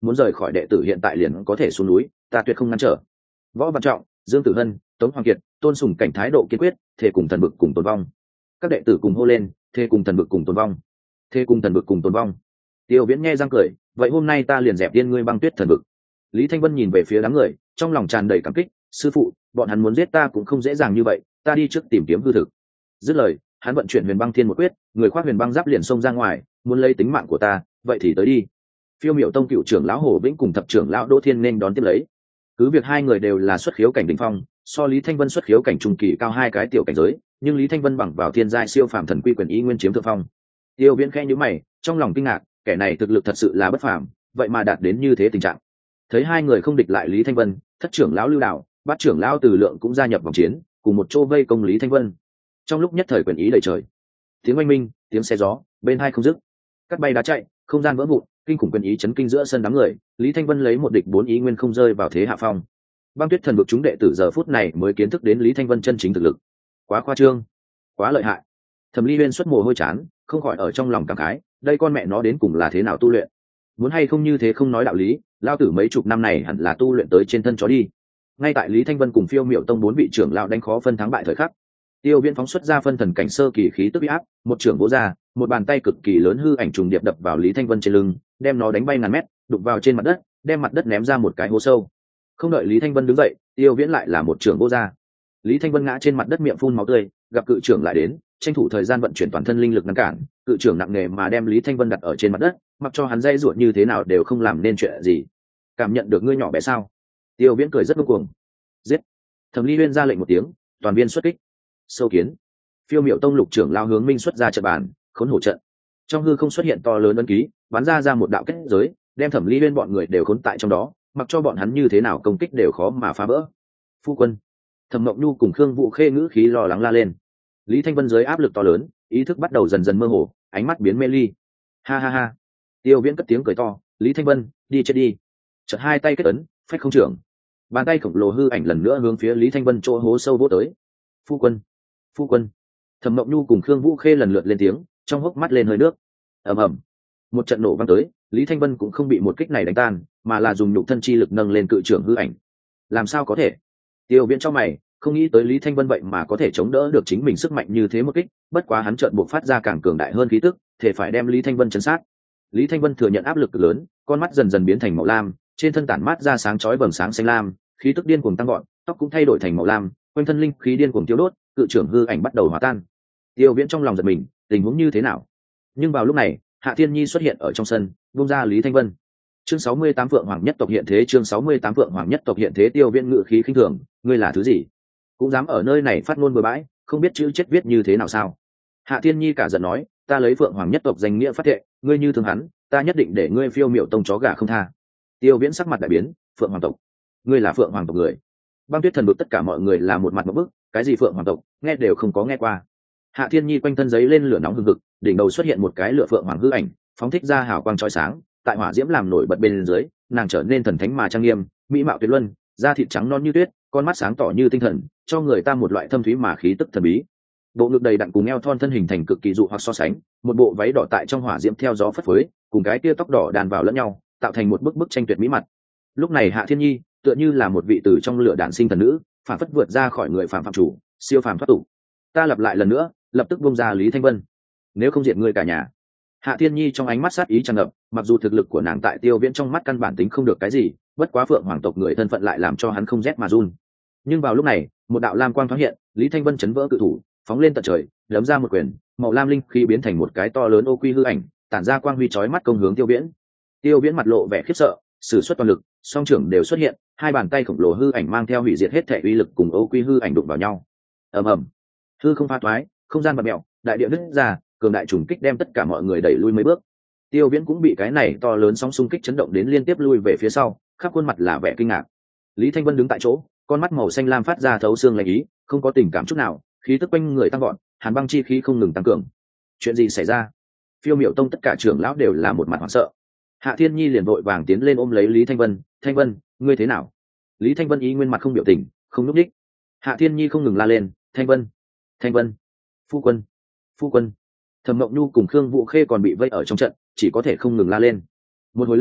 S1: muốn rời khỏi đệ tử hiện tại liền có thể xuống núi, ta tuyệt không ngăn trở. Võ Văn Trọng, Dương Tử Hân, Tống Hoàng Kiệt, Tôn Sùng Cảnh thái độ kiên quyết, thề cùng thần bực cùng tồn vong. Các đệ tử cùng hô lên, thề cùng thần bực cùng tồn vong, thề cùng thần bực cùng tồn vong. Tiêu Viễn nghe răng cười, vậy hôm nay ta liền dẹp tiên ngươi băng tuyết thần bực. Lý Thanh Vân nhìn về phía đám người, trong lòng tràn đầy cảm kích, sư phụ, bọn hắn muốn giết ta cũng không dễ dàng như vậy, ta đi trước tìm kiếm hư thực. Dứt lời, hắn vận chuyển huyền băng thiên một quyết, người khoác huyền băng giáp liền xông ra ngoài, muốn lấy tính mạng của ta, vậy thì tới đi. Phiêu Miểu Tông cựu trưởng lão Hồ Vĩnh cùng thập trưởng lão Đỗ Thiên nên đón tiếp lấy. Cứ việc hai người đều là xuất khiếu cảnh đỉnh phong, so Lý Thanh Vân xuất khiếu cảnh trung kỳ cao hai cái tiểu cảnh giới, nhưng Lý Thanh Vân bằng vào thiên giai siêu phàm thần quy quyền ý nguyên chiếm thượng phong. Tiêu Viễn khẽ nhíu mày, trong lòng kinh ngạc, kẻ này thực lực thật sự là bất phàm, vậy mà đạt đến như thế tình trạng. Thấy hai người không địch lại Lý Thanh Vân, thất trưởng lão Lưu Đạo, bát trưởng lão Từ Lượng cũng gia nhập vòng chiến, cùng một chỗ vây công Lý Thanh Vân. Trong lúc nhất thời quyền ý đầy trời, tiếng oanh minh, tiếng xe gió, bên hai không dứt, cắt bay đá chạy, không gian vỡ vụn, kinh khủng quyền ý chấn kinh giữa sân đám người. Lý Thanh Vân lấy một địch bốn ý nguyên không rơi vào thế hạ phong. Băng tuyết thần vực chúng đệ tử giờ phút này mới kiến thức đến Lý Thanh Vân chân chính thực lực. Quá khoa trương, quá lợi hại. Thẩm Ly Uyên xuất mồ hôi chán, không khỏi ở trong lòng cảm khái, đây con mẹ nó đến cùng là thế nào tu luyện? Muốn hay không như thế không nói đạo lý, lao tử mấy chục năm này hẳn là tu luyện tới trên thân chó đi. Ngay tại Lý Thanh Vân cùng Phiêu Miểu Tông bốn vị trưởng lão đánh khó phân thắng bại thời khắc, Tiêu Viễn phóng xuất ra phân thần cảnh sơ kỳ khí tức uy áp, một trưởng vỗ ra, một bàn tay cực kỳ lớn hư ảnh trùng điệp đập vào Lý Thanh Vân trên lưng, đem nó đánh bay ngàn mét, đụng vào trên mặt đất, đem mặt đất ném ra một cái hố sâu. Không đợi Lý Thanh Vân đứng dậy, Tiêu Viễn lại là một trưởng vỗ ra. Lý Thanh Vân ngã trên mặt đất miệng phun máu tươi, gặp cự trưởng lại đến, tranh thủ thời gian vận chuyển toàn thân linh lực ngăn cản, cự trưởng nặng nề mà đem Lý Thanh Vân đặt ở trên mặt đất, mặc cho hắn dây ruột như thế nào đều không làm nên chuyện gì. Cảm nhận được ngươi nhỏ bé sao? Tiêu Viễn cười rất ngông cuồng. Giết! Thẩm Ly Uyên ra lệnh một tiếng, toàn viên xuất kích. Sâu kiến. Phiêu Miểu Tông lục trưởng lao hướng minh xuất ra trận bàn, khốn hổ trận. Trong hư không xuất hiện to lớn ấn ký, bắn ra một đạo kết giới, đem Thẩm Ly Uyên bọn người đều khốn tại trong đó, mặc cho bọn hắn như thế nào công kích đều khó mà phá vỡ. Phu quân. Thẩm Mộng Nhu cùng Khương Vũ Khê ngữ khí lo lắng la lên. Lý Thanh Vân dưới áp lực to lớn, ý thức bắt đầu dần dần mơ hồ, ánh mắt biến mê ly. Ha ha ha. Tiêu Viễn cất tiếng cười to, Lý Thanh Vân, đi chết đi. Chợt hai tay kết ấn, phách không trưởng. Bàn tay khổng lồ hư ảnh lần nữa hướng phía Lý Thanh Vân chỗ hố sâu vỗ tới. Phu quân, phu quân. Thẩm Mộng Nhu cùng Khương Vũ Khê lần lượt lên tiếng, trong hốc mắt lên hơi nước. Ầm ầm. Một trận nổ vang tới, Lý Thanh Vân cũng không bị một kích này đánh tan, mà là dùng nhục thân chi lực nâng lên cự trưởng hư ảnh. Làm sao có thể? Tiêu Viễn cho mày, không nghĩ tới Lý Thanh Vân vậy mà có thể chống đỡ được chính mình sức mạnh như thế một kích, bất quá hắn chợt buộc phát ra càng cường đại hơn khí tức, thể phải đem Lý Thanh Vân chấn sát. Lý Thanh Vân thừa nhận áp lực cực lớn, con mắt dần dần biến thành màu lam, trên thân tản mát ra sáng chói vầng sáng xanh lam, khí tức điên cuồng tăng gọn, tóc cũng thay đổi thành màu lam, quanh thân linh khí điên cuồng tiêu đốt, cự trưởng hư ảnh bắt đầu hòa tan. Tiêu Viễn trong lòng giật mình, tình huống như thế nào? Nhưng vào lúc này, Hạ Thiên Nhi xuất hiện ở trong sân, vung ra Lý Thanh Vân. Chương 68 Phượng Hoàng nhất tộc hiện thế, chương 68 Phượng Hoàng nhất tộc hiện thế. Tiêu Viễn ngự khí khinh thường, ngươi là thứ gì? Cũng dám ở nơi này phát ngôn bừa bãi, không biết chữ chết viết như thế nào sao? Hạ Thiên Nhi cả giận nói, ta lấy Phượng Hoàng nhất tộc danh nghĩa phát thệ, ngươi như thương hắn, ta nhất định để ngươi Phiêu Miểu Tông chó gà không tha. Tiêu Viễn sắc mặt đại biến, Phượng Hoàng tộc? Ngươi là Phượng Hoàng tộc người? Băng Tuyết Thần bực tất cả mọi người là một mặt một bức, cái gì Phượng Hoàng tộc, nghe đều không có nghe qua. Hạ Thiên Nhi quanh thân giấy lên lửa nóng hừng hực, đỉnh đầu xuất hiện một cái lửa phượng hoàng hư ảnh, phóng thích ra hào quang chói sáng, tại hỏa diễm làm nổi bật bên dưới, nàng trở nên thần thánh mà trang nghiêm, mỹ mạo tuyệt luân, da thịt trắng non như tuyết, con mắt sáng tỏ như tinh thần, cho người ta một loại thâm thúy mà khí tức thần bí. Bộ ngực đầy đặn cùng eo thon thân hình thành cực kỳ dụ hoặc so sánh, một bộ váy đỏ tại trong hỏa diễm theo gió phất phới, cùng cái tia tóc đỏ đàn vào lẫn nhau, tạo thành một bức tranh tuyệt mỹ mặt. Lúc này Hạ Thiên Nhi tựa như là một vị tử trong lửa đạn sinh thần nữ, phản phất vượt ra khỏi người phàm phạm chủ, siêu phàm thoát tục. Ta lặp lại lần nữa, lập tức buông ra Lý Thanh Vân, nếu không diệt ngươi cả nhà. Hạ Thiên Nhi trong ánh mắt sát ý tràn ngập, mặc dù thực lực của nàng tại Tiêu Viễn trong mắt căn bản tính không được cái gì, bất quá Phượng Hoàng tộc người thân phận lại làm cho hắn không rét mà run. Nhưng vào lúc này, một đạo lam quang thoáng hiện, Lý Thanh Vân chấn vỡ cự thủ, phóng lên tận trời, đấm ra một quyền, màu lam linh khí biến thành một cái to lớn ô quy hư ảnh, tản ra quang huy chói mắt công hướng Tiêu Viễn. Tiêu Viễn mặt lộ vẻ khiếp sợ, sử xuất toàn lực, song trưởng đều xuất hiện, hai bàn tay khổng lồ hư ảnh mang theo hủy diệt hết thể uy lực cùng ô quy hư ảnh đụng vào nhau. Ầm ầm, hư không pha thoái, không gian bật mèo, đại địa nứt ra, cường đại trùng kích đem tất cả mọi người đẩy lui mấy bước. Tiêu Viễn cũng bị cái này to lớn sóng xung kích chấn động đến liên tiếp lui về phía sau, khắp khuôn mặt là vẻ kinh ngạc. Lý Thanh Vân đứng tại chỗ, con mắt màu xanh lam phát ra thấu xương lạnh ý, không có tình cảm chút nào, khí tức quanh người tăng gọn, hàn băng chi khí không ngừng tăng cường. Chuyện gì xảy ra? Phiêu Miểu Tông tất cả trưởng lão đều là một mặt hoảng sợ. Hạ Thiên Nhi liền vội vàng tiến lên ôm lấy Lý Thanh Vân, "Thanh Vân, ngươi thế nào?" Lý Thanh Vân ý nguyên mặt không biểu tình, không nhúc nhích. Hạ Thiên Nhi không ngừng la lên, "Thanh Vân, Thanh Vân, phu quân, phu quân." Thẩm Mộng Nhu cùng Khương Vũ Khê còn bị vây ở trong trận, chỉ có thể không ngừng la lên. Một hồi lâu,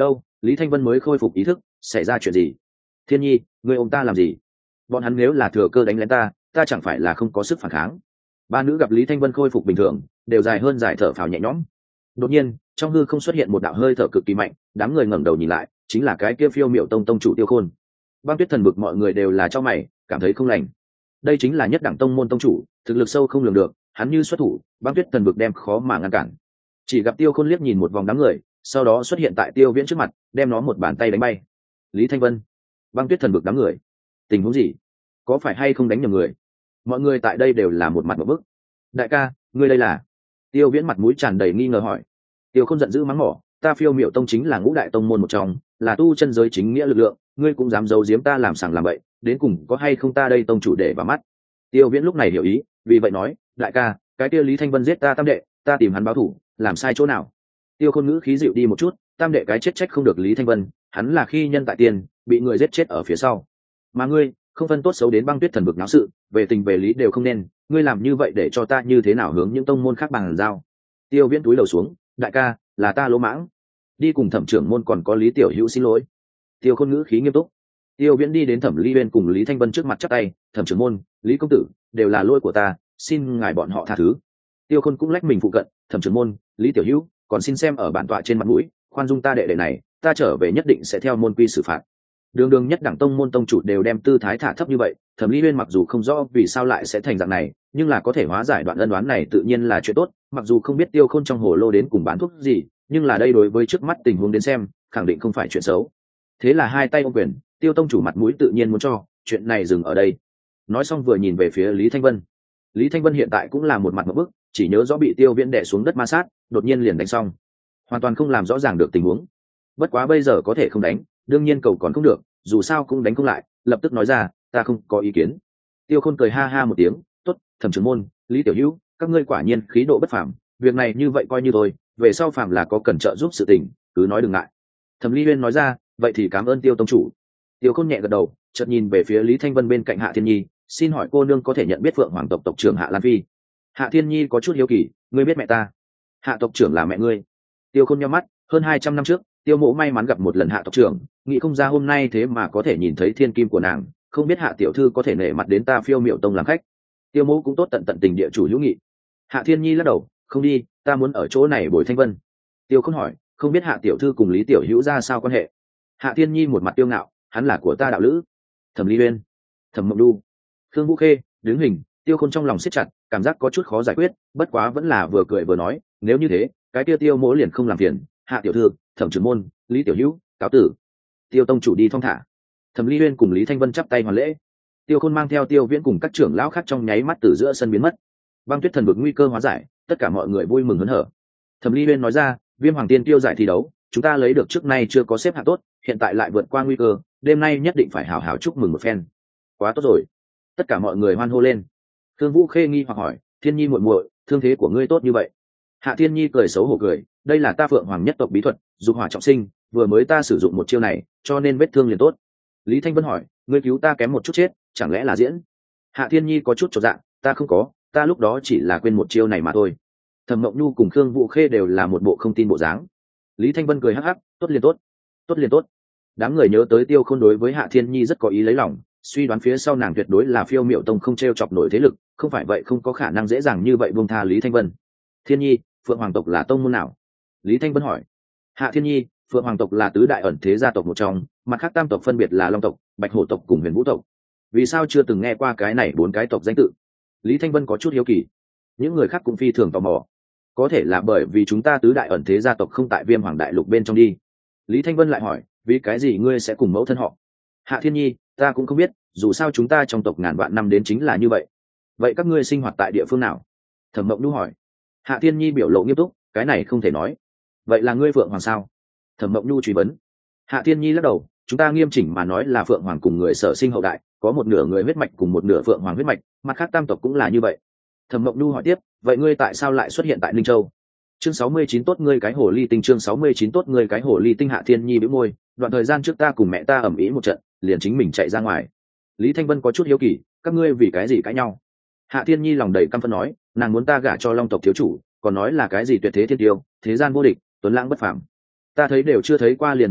S1: Lý Thanh Vân mới khôi phục ý thức, xảy ra chuyện gì? Thiên Nhi, ngươi ôm ta làm gì? Bọn hắn nếu là thừa cơ đánh lén ta chẳng phải là không có sức phản kháng. Ba nữ gặp Lý Thanh Vân khôi phục bình thường, đều dài hơn giải thở phào nhẹ nhõm. Đột nhiên, trong hư không xuất hiện một đạo hơi thở cực kỳ mạnh, đám người ngẩng đầu nhìn lại, chính là cái kia Phiêu Miểu Tông tông chủ Tiêu Khôn. Băng Tuyết Thần Vực mọi người đều là cho mày, cảm thấy không lành. Đây chính là nhất đẳng tông môn tông chủ, thực lực sâu không lường được, hắn như xuất thủ, Băng Tuyết Thần Vực đem khó mà ngăn cản. Chỉ gặp Tiêu Khôn liếc nhìn một vòng đám người, sau đó xuất hiện tại Tiêu Viễn trước mặt, đem nó một bàn tay đánh bay. Lý Thanh Vân, Băng Tuyết Thần Vực đám người, tình huống gì? Có phải hay không đánh nhầm người? Mọi người tại đây đều là một mặt một bức. Đại ca, ngươi đây là? Tiêu Viễn mặt mũi tràn đầy nghi ngờ hỏi. Tiêu Khôn giận dữ mắng mỏ, ta Phiêu Miểu Tông chính là ngũ đại tông môn một trong, là tu chân giới chính nghĩa lực lượng, ngươi cũng dám giấu giếm ta làm sằng làm bậy, đến cùng có hay không ta đây tông chủ để vào mắt? Tiêu Viễn lúc này hiểu ý, vì vậy nói, đại ca, cái kia Lý Thanh Vân giết ta tam đệ, ta tìm hắn báo thù, làm sai chỗ nào? Tiêu Khôn ngữ khí dịu đi một chút, tam đệ cái chết trách không được Lý Thanh Vân, hắn là khi nhân tại tiền, bị người giết chết ở phía sau. Mà ngươi, không phân tốt xấu đến Băng Tuyết Thần Vực náo sự, về tình về lý đều không nên, ngươi làm như vậy để cho ta như thế nào hướng những tông môn khác bằng giao? Tiêu Viễn túi đầu xuống, đại ca, là ta lỗ mãng, đi cùng Thẩm trưởng môn còn có Lý tiểu hữu xin lỗi. Tiêu Khôn ngữ khí nghiêm túc. Tiêu Viễn đi đến Thẩm Ly Uyên cùng Lý Thanh Vân trước mặt chắp tay, Thẩm trưởng môn, Lý công tử, đều là lỗi của ta, xin ngài bọn họ tha thứ. Tiêu Khôn cũng lách mình phụ cận, Thẩm trưởng môn, Lý tiểu hữu, còn xin xem ở bản tọa trên mặt mũi, khoan dung ta đệ đệ này, ta trở về nhất định sẽ theo môn quy xử phạt. Đường đường nhất đẳng tông môn tông chủ đều đem tư thái thả thấp như vậy, Thẩm Ly Uyên mặc dù không rõ vì sao lại sẽ thành dạng này, nhưng là có thể hóa giải đoạn ân oán này tự nhiên là chuyện tốt, mặc dù không biết Tiêu Khôn trong hồ lô đến cùng bán thuốc gì, nhưng là đây đối với trước mắt tình huống đến xem, khẳng định không phải chuyện xấu. Thế là hai tay ôm quyền, Tiêu tông chủ mặt mũi tự nhiên muốn cho, chuyện này dừng ở đây. Nói xong vừa nhìn về phía Lý Thanh Vân. Lý Thanh Vân hiện tại cũng là một mặt một bức, chỉ nhớ rõ bị Tiêu Viễn đè xuống đất ma sát, đột nhiên liền đánh xong, hoàn toàn không làm rõ ràng được tình huống. Bất quá bây giờ có thể không đánh, đương nhiên cầu còn không được, dù sao cũng đánh không lại, lập tức nói ra, ta không có ý kiến. Tiêu Khôn cười ha ha một tiếng, tốt, Thẩm trưởng môn, Lý tiểu hữu, các ngươi quả nhiên khí độ bất phàm, việc này như vậy coi như thôi, về sau phàm là có cần trợ giúp sự tình, cứ nói đừng ngại. Thẩm Ly Uyên nói ra, vậy thì cảm ơn Tiêu tông chủ. Tiêu Khôn nhẹ gật đầu, chợt nhìn về phía Lý Thanh Vân bên cạnh Hạ Thiên Nhi, xin hỏi cô nương có thể nhận biết Phượng Hoàng tộc tộc trưởng Hạ Lan Phi? Hạ Thiên Nhi có chút hiếu kỳ, ngươi biết mẹ ta? Hạ tộc trưởng là mẹ ngươi? Tiêu Khôn nhíu mắt, hơn 200 năm trước, Tiêu Mộ may mắn gặp một lần Hạ tộc trưởng, nghĩ không ra hôm nay thế mà có thể nhìn thấy thiên kim của nàng, không biết Hạ tiểu thư có thể nể mặt đến ta Phiêu Miểu Tông làm khách. Tiêu Mộ cũng tốt tận tận tình địa chủ hữu nghị. Hạ Thiên Nhi lắc đầu, không đi, ta muốn ở chỗ này bồi Thanh Vân. Tiêu Khôn hỏi, không biết Hạ tiểu thư cùng Lý tiểu hữu ra sao quan hệ? Hạ Thiên Nhi một mặt tiêu ngạo, hắn là của ta đạo lữ. Thẩm Ly Uyên, Thẩm Mộng Đu, Khương Vũ Khê đứng hình. Tiêu Khôn trong lòng siết chặt, cảm giác có chút khó giải quyết, bất quá vẫn là vừa cười vừa nói, nếu như thế, cái kia Tiêu Mỗ liền không làm phiền. Hạ tiểu thư, Thẩm trưởng môn, Lý tiểu hữu, cáo tử. Tiêu tông chủ đi thong thả. Thẩm Ly Uyên cùng Lý Thanh Vân chắp tay hoàn lễ. Tiêu Khôn mang theo Tiêu Viễn cùng các trưởng lão khác trong nháy mắt từ giữa sân biến mất. Băng Tuyết Thần Vực nguy cơ hóa giải, tất cả mọi người vui mừng hớn hở. Thẩm Ly Uyên nói ra, Viêm Hoàng Tiên tiêu giải thi đấu, chúng ta lấy được trước nay chưa có xếp hạng tốt, hiện tại lại vượt qua nguy cơ, đêm nay nhất định phải hào hào chúc mừng một phen. Quá tốt rồi. Tất cả mọi người hoan hô lên. Thương Vũ Khê nghi hoặc hỏi, Thiên Nhi muội muội, thương thế của ngươi tốt như vậy? Hạ Thiên Nhi cười xấu hổ cười, đây là ta Phượng Hoàng nhất tộc bí thuật, dục hỏa trọng sinh, vừa mới ta sử dụng một chiêu này, cho nên vết thương liền tốt. Lý Thanh Vân hỏi, ngươi cứu ta kém một chút chết, chẳng lẽ là diễn? Hạ Thiên Nhi có chút chột dạ, ta không có, ta lúc đó chỉ là quên một chiêu này mà thôi. Thẩm Mộng Nhu cùng Khương Vũ Khê đều là một bộ không tin bộ dáng. Lý Thanh Vân cười hắc hắc, tốt liền tốt, tốt liền tốt. Đám người nhớ tới Tiêu Khôn đối với Hạ Thiên Nhi rất có ý lấy lòng, suy đoán phía sau nàng tuyệt đối là Phiêu Miểu Tông không treo chọc nổi thế lực, không phải vậy không có khả năng dễ dàng như vậy buông tha Lý Thanh Vân. Thiên Nhi, Phượng Hoàng tộc là tông môn nào? Lý Thanh Vân hỏi. Hạ Thiên Nhi, Phượng Hoàng tộc là tứ đại ẩn thế gia tộc một trong, mặt khác tam tộc phân biệt là Long tộc, Bạch Hổ tộc cùng Huyền Vũ tộc. Vì sao chưa từng nghe qua cái này bốn cái tộc danh tự? Lý Thanh Vân có chút hiếu kỳ. Những người khác cũng phi thường tò mò. Có thể là bởi vì chúng ta tứ đại ẩn thế gia tộc không tại Viêm Hoàng đại lục bên trong đi. Lý Thanh Vân lại hỏi, vì cái gì ngươi sẽ cùng mẫu thân họ? Hạ Thiên Nhi, ta cũng không biết, dù sao chúng ta trong tộc ngàn vạn năm đến chính là như vậy. Vậy các ngươi sinh hoạt tại địa phương nào? Thẩm Mộng Nhu hỏi. Hạ Thiên Nhi biểu lộ nghiêm túc, cái này không thể nói. Vậy là ngươi Phượng Hoàng sao? Thẩm Mộng Nhu truy vấn. Hạ Thiên Nhi lắc đầu, chúng ta nghiêm chỉnh mà nói là Phượng Hoàng cùng người sở sinh hậu đại, có một nửa người huyết mạch cùng một nửa Phượng Hoàng huyết mạch, mặt khác tam tộc cũng là như vậy. Thẩm Mộng Nhu hỏi tiếp, vậy ngươi tại sao lại xuất hiện tại Ninh Châu? Chương 69 tốt ngươi cái hồ ly tinh, chương 69 tốt ngươi cái hồ ly tinh. Hạ Thiên Nhi bĩu môi, đoạn thời gian trước ta cùng mẹ ta ầm ĩ một trận, liền chính mình chạy ra ngoài. Lý Thanh Vân có chút hiếu kỳ, các ngươi vì cái gì cãi nhau? Hạ Thiên Nhi lòng đầy căm phẫn nói, nàng muốn ta gả cho Long tộc thiếu chủ, còn nói là cái gì tuyệt thế thiên tiêu, thế gian vô địch, tuấn lãng bất phàm. Ta thấy đều chưa thấy qua liền muốn gả,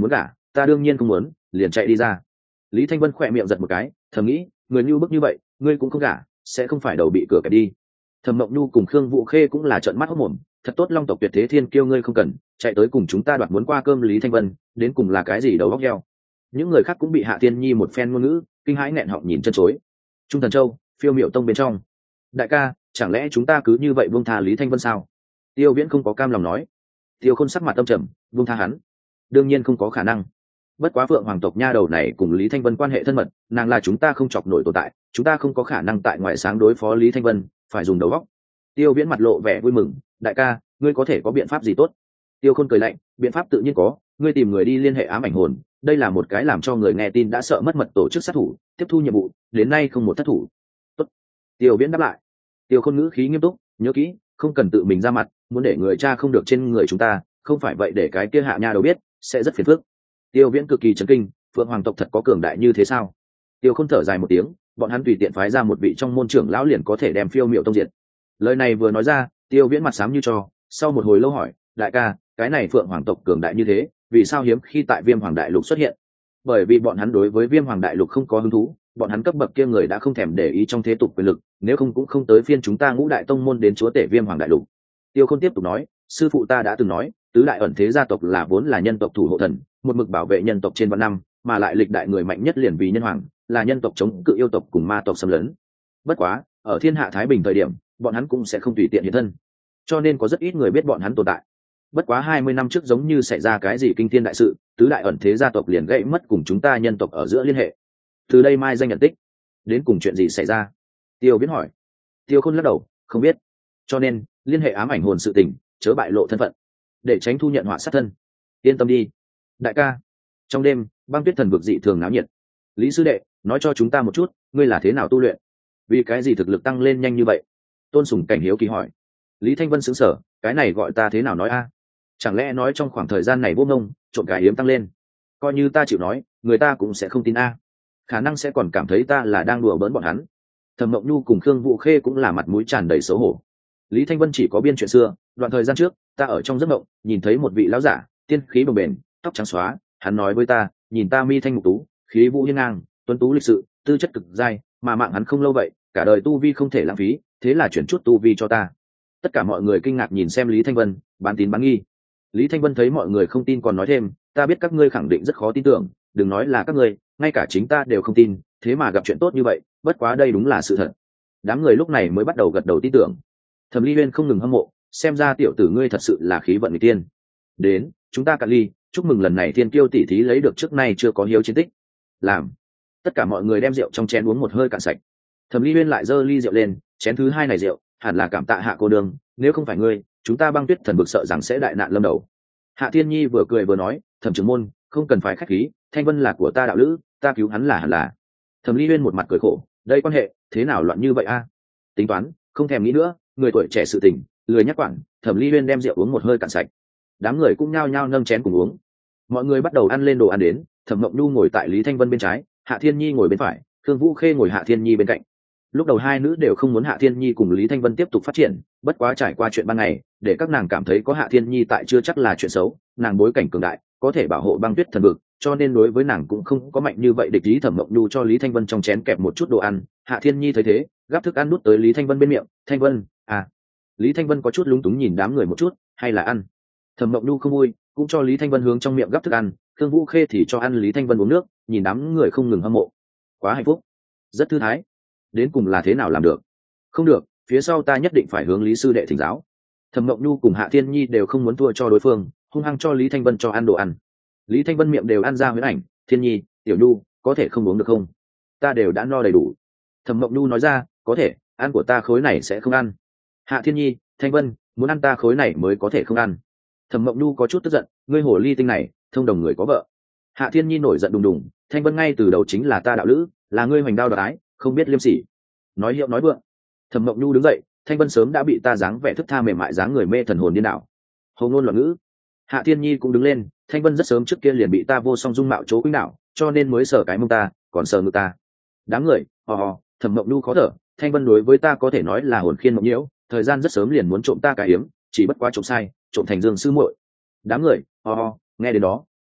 S1: ta đương nhiên không muốn, liền chạy đi ra. Lý Thanh Vân khỏe miệng giật một cái, thầm nghĩ, người như bức như vậy, ngươi cũng không gả, sẽ không phải đầu bị cửa kẹp đi. Thẩm Mộng Nhu cùng Khương Vũ Khê cũng là trợn mắt hốt mồm, thật tốt Long tộc tuyệt thế thiên kiêu ngươi không cần, chạy tới cùng chúng ta đoạt muốn qua cơm Lý Thanh Vân, đến cùng là cái gì đầu óc heo. Những người khác cũng bị Hạ Thiên Nhi một phen ngôn ngữ, kinh hãi nghẹn họng nhìn chân chối. Trung Thần Châu, Phiêu Miểu Tông bên trong. Đại ca, chẳng lẽ chúng ta cứ như vậy buông tha Lý Thanh Vân sao? Tiêu Viễn không có cam lòng nói. Tiêu Khôn sắc mặt tâm trầm, buông tha hắn, đương nhiên không có khả năng. Bất quá Phượng hoàng tộc nha đầu này cùng Lý Thanh Vân quan hệ thân mật, nàng là chúng ta không chọc nổi tồn tại, chúng ta không có khả năng tại ngoại sáng đối phó Lý Thanh Vân, phải dùng đầu óc. Tiêu Viễn mặt lộ vẻ vui mừng, đại ca, ngươi có thể có biện pháp gì tốt? Tiêu Khôn cười lạnh, biện pháp tự nhiên có, ngươi tìm người đi liên hệ ám ảnh hồn, đây là một cái làm cho người nghe tin đã sợ mất mật tổ chức sát thủ, tiếp thu nhiệm vụ, đến nay không một thất thủ. Tốt. Tiêu Viễn đáp lại. Tiêu Khôn ngữ khí nghiêm túc, nhớ kỹ, không cần tự mình ra mặt, muốn để người cha không được trên người chúng ta, không phải vậy để cái kia Hạ nha đầu biết, sẽ rất phiền phức. Tiêu Viễn cực kỳ chấn kinh, Phượng hoàng tộc thật có cường đại như thế sao? Tiêu Khôn thở dài một tiếng, bọn hắn tùy tiện phái ra một vị trong môn trưởng lão liền có thể đem Phiêu Miểu Tông diệt. Lời này vừa nói ra, Tiêu Viễn mặt xám như tro, sau một hồi lâu hỏi, đại ca, cái này Phượng hoàng tộc cường đại như thế, vì sao hiếm khi tại Viêm Hoàng Đại Lục xuất hiện? Bởi vì bọn hắn đối với Viêm Hoàng Đại Lục không có hứng thú, bọn hắn cấp bậc kia người đã không thèm để ý trong thế tục quyền lực, nếu không cũng không tới phiên chúng ta Ngũ Đại Tông môn đến chúa tể Viêm Hoàng Đại Lục. Tiêu Khôn tiếp tục nói, sư phụ ta đã từng nói, tứ đại ẩn thế gia tộc là vốn là nhân tộc thủ hộ thần, một mực bảo vệ nhân tộc trên vạn năm, mà lại lịch đại người mạnh nhất liền vì nhân hoàng, là nhân tộc chống cự yêu tộc cùng ma tộc xâm lấn. Bất quá, ở thiên hạ thái bình thời điểm, bọn hắn cũng sẽ không tùy tiện hiện thân, cho nên có rất ít người biết bọn hắn tồn tại. Bất quá 20 năm trước giống như xảy ra cái gì kinh thiên đại sự, tứ đại ẩn thế gia tộc liền gãy mất cùng chúng ta nhân tộc ở giữa liên hệ. Từ đây mai danh nhận tích, đến cùng chuyện gì xảy ra? Tiêu Viễn hỏi. Tiêu Khôn lắc đầu, không biết. Cho nên, liên hệ ám ảnh hồn sự tình, chớ bại lộ thân phận, để tránh thu nhận họa sát thân. Yên tâm đi. Đại ca. Trong đêm, băng tuyết thần vực dị thường náo nhiệt. Lý sư đệ, nói cho chúng ta một chút, ngươi là thế nào tu luyện? Vì cái gì thực lực tăng lên nhanh như vậy? Tôn Sùng Cảnh hiếu kỳ hỏi. Lý Thanh Vân sững sờ, cái này gọi ta thế nào nói a? Chẳng lẽ nói trong khoảng thời gian này vô ngông trộm cái hiếm tăng lên, coi như ta chịu nói, người ta cũng sẽ không tin a, khả năng sẽ còn cảm thấy ta là đang đùa bỡn bọn hắn. Thẩm Mộng Nhu cùng Khương Vũ Khê cũng là mặt mũi tràn đầy xấu hổ. Lý Thanh Vân chỉ có biên chuyện xưa, đoạn thời gian trước ta ở trong giấc mộng nhìn thấy một vị lão giả, tiên khí bồng bềnh, tóc trắng xóa, hắn nói với ta, nhìn ta mi thanh mục tú, khí vũ hiên ngang, tuấn tú lịch sự, tư chất cực giai, mà mạng hắn không lâu vậy, cả đời tu vi không thể lãng phí, thế là chuyển chút tu vi cho ta. Tất cả mọi người kinh ngạc nhìn xem Lý Thanh Vân, bán tín bán nghi. Lý Thanh Vân thấy mọi người không tin còn nói thêm, ta biết các ngươi khẳng định rất khó tin tưởng, đừng nói là các ngươi, ngay cả chính ta đều không tin, thế mà gặp chuyện tốt như vậy, bất quá đây đúng là sự thật. Đám người lúc này mới bắt đầu gật đầu tin tưởng. Thẩm Ly Uyên không ngừng hâm mộ, xem ra tiểu tử ngươi thật sự là khí vận người tiên. Đến, chúng ta cạn ly, chúc mừng lần này thiên kiêu tỷ thí lấy được trước nay chưa có hiếu chiến tích. Làm. Tất cả mọi người đem rượu trong chén uống một hơi cạn sạch. Thẩm Ly Uyên lại giơ ly rượu lên, chén thứ hai này rượu, hẳn là cảm tạ Hạ cô đương, nếu không phải ngươi, chúng ta băng tuyết thần vực sợ rằng sẽ đại nạn lâm đầu. Hạ Thiên Nhi vừa cười vừa nói, Thẩm trưởng môn, không cần phải khách khí, Thanh Vân là của ta đạo lữ, ta cứu hắn là hẳn là. Thẩm Ly Uyên một mặt cười khổ, đây quan hệ thế nào loạn như vậy a? Tính toán, không thèm nghĩ nữa, người tuổi trẻ sự tình, lười nhắc quản. Thẩm Ly Uyên đem rượu uống một hơi cạn sạch. Đám người cũng nhao nhao nâng chén cùng uống. Mọi người bắt đầu ăn lên đồ ăn đến, Thẩm Mộng Nhu ngồi tại Lý Thanh Vân bên trái, Hạ Thiên Nhi ngồi bên phải, Khương Vũ Khê ngồi Hạ Thiên Nhi bên cạnh. Lúc đầu hai nữ đều không muốn Hạ Thiên Nhi cùng Lý Thanh Vân tiếp tục phát triển, bất quá trải qua chuyện ban ngày, để các nàng cảm thấy có Hạ Thiên Nhi tại chưa chắc là chuyện xấu, nàng bối cảnh cường đại, có thể bảo hộ băng tuyết thần vực, cho nên đối với nàng cũng không có mạnh như vậy địch ý. Thẩm Mộng Nhu cho Lý Thanh Vân trong chén kẹp một chút đồ ăn, Hạ Thiên Nhi thấy thế, gắp thức ăn nuốt tới Lý Thanh Vân bên miệng. Thanh Vân, à. Lý Thanh Vân có chút lúng túng nhìn đám người một chút, hay là ăn. Thẩm Mộng Nhu không vui, cũng cho Lý Thanh Vân hướng trong miệng gắp thức ăn, Khương Vũ Khê thì cho ăn Lý Thanh Vân uống nước, nhìn đám người không ngừng hâm mộ. Quá hạnh phúc, rất thư thái. Đến cùng là thế nào làm được? Không được, phía sau ta nhất định phải hướng Lý sư đệ thỉnh giáo. Thẩm Mộng Nhu cùng Hạ Thiên Nhi đều không muốn thua cho đối phương, hung hăng cho Lý Thanh Vân cho ăn đồ ăn. Lý Thanh Vân miệng đều ăn ra huyễn ảnh, Thiên Nhi, Tiểu Nhu, có thể không uống được không? Ta đều đã no đầy đủ. Thẩm Mộng Nhu nói ra, có thể, ăn của ta khối này sẽ không ăn. Hạ Thiên Nhi, Thanh Vân, muốn ăn ta khối này mới có thể không ăn. Thẩm Mộng Nhu có chút tức giận, ngươi hồ ly tinh này, thông đồng người có vợ. Hạ Thiên Nhi nổi giận đùng đùng, Thanh Vân ngay từ đầu chính là ta đạo lữ, là ngươi hoành đao đoạt ái, không biết liêm sỉ. Nói hiệu nói vượng. Thẩm Mộng Nhu đứng dậy, Thanh Vân sớm đã bị ta dáng vẻ thức tha mềm mại dáng người mê thần hồn điên đảo. Hầu ngôn loạn ngữ. Hạ Thiên Nhi cũng đứng lên, Thanh Vân rất sớm trước kia liền bị ta vô song dung mạo chố quýnh đảo, cho nên mới sờ cái mông ta, còn sờ ngực ta. Đám người, Thẩm Mộng Nhu khó thở, Thanh Vân đối với ta có thể nói là hồn khiên mộng nhiễu, thời gian rất sớm liền muốn trộm ta cả yếm, chỉ bất quá trộm sai, trộm thành Dương sư muội. Đám người, nghe đến đó,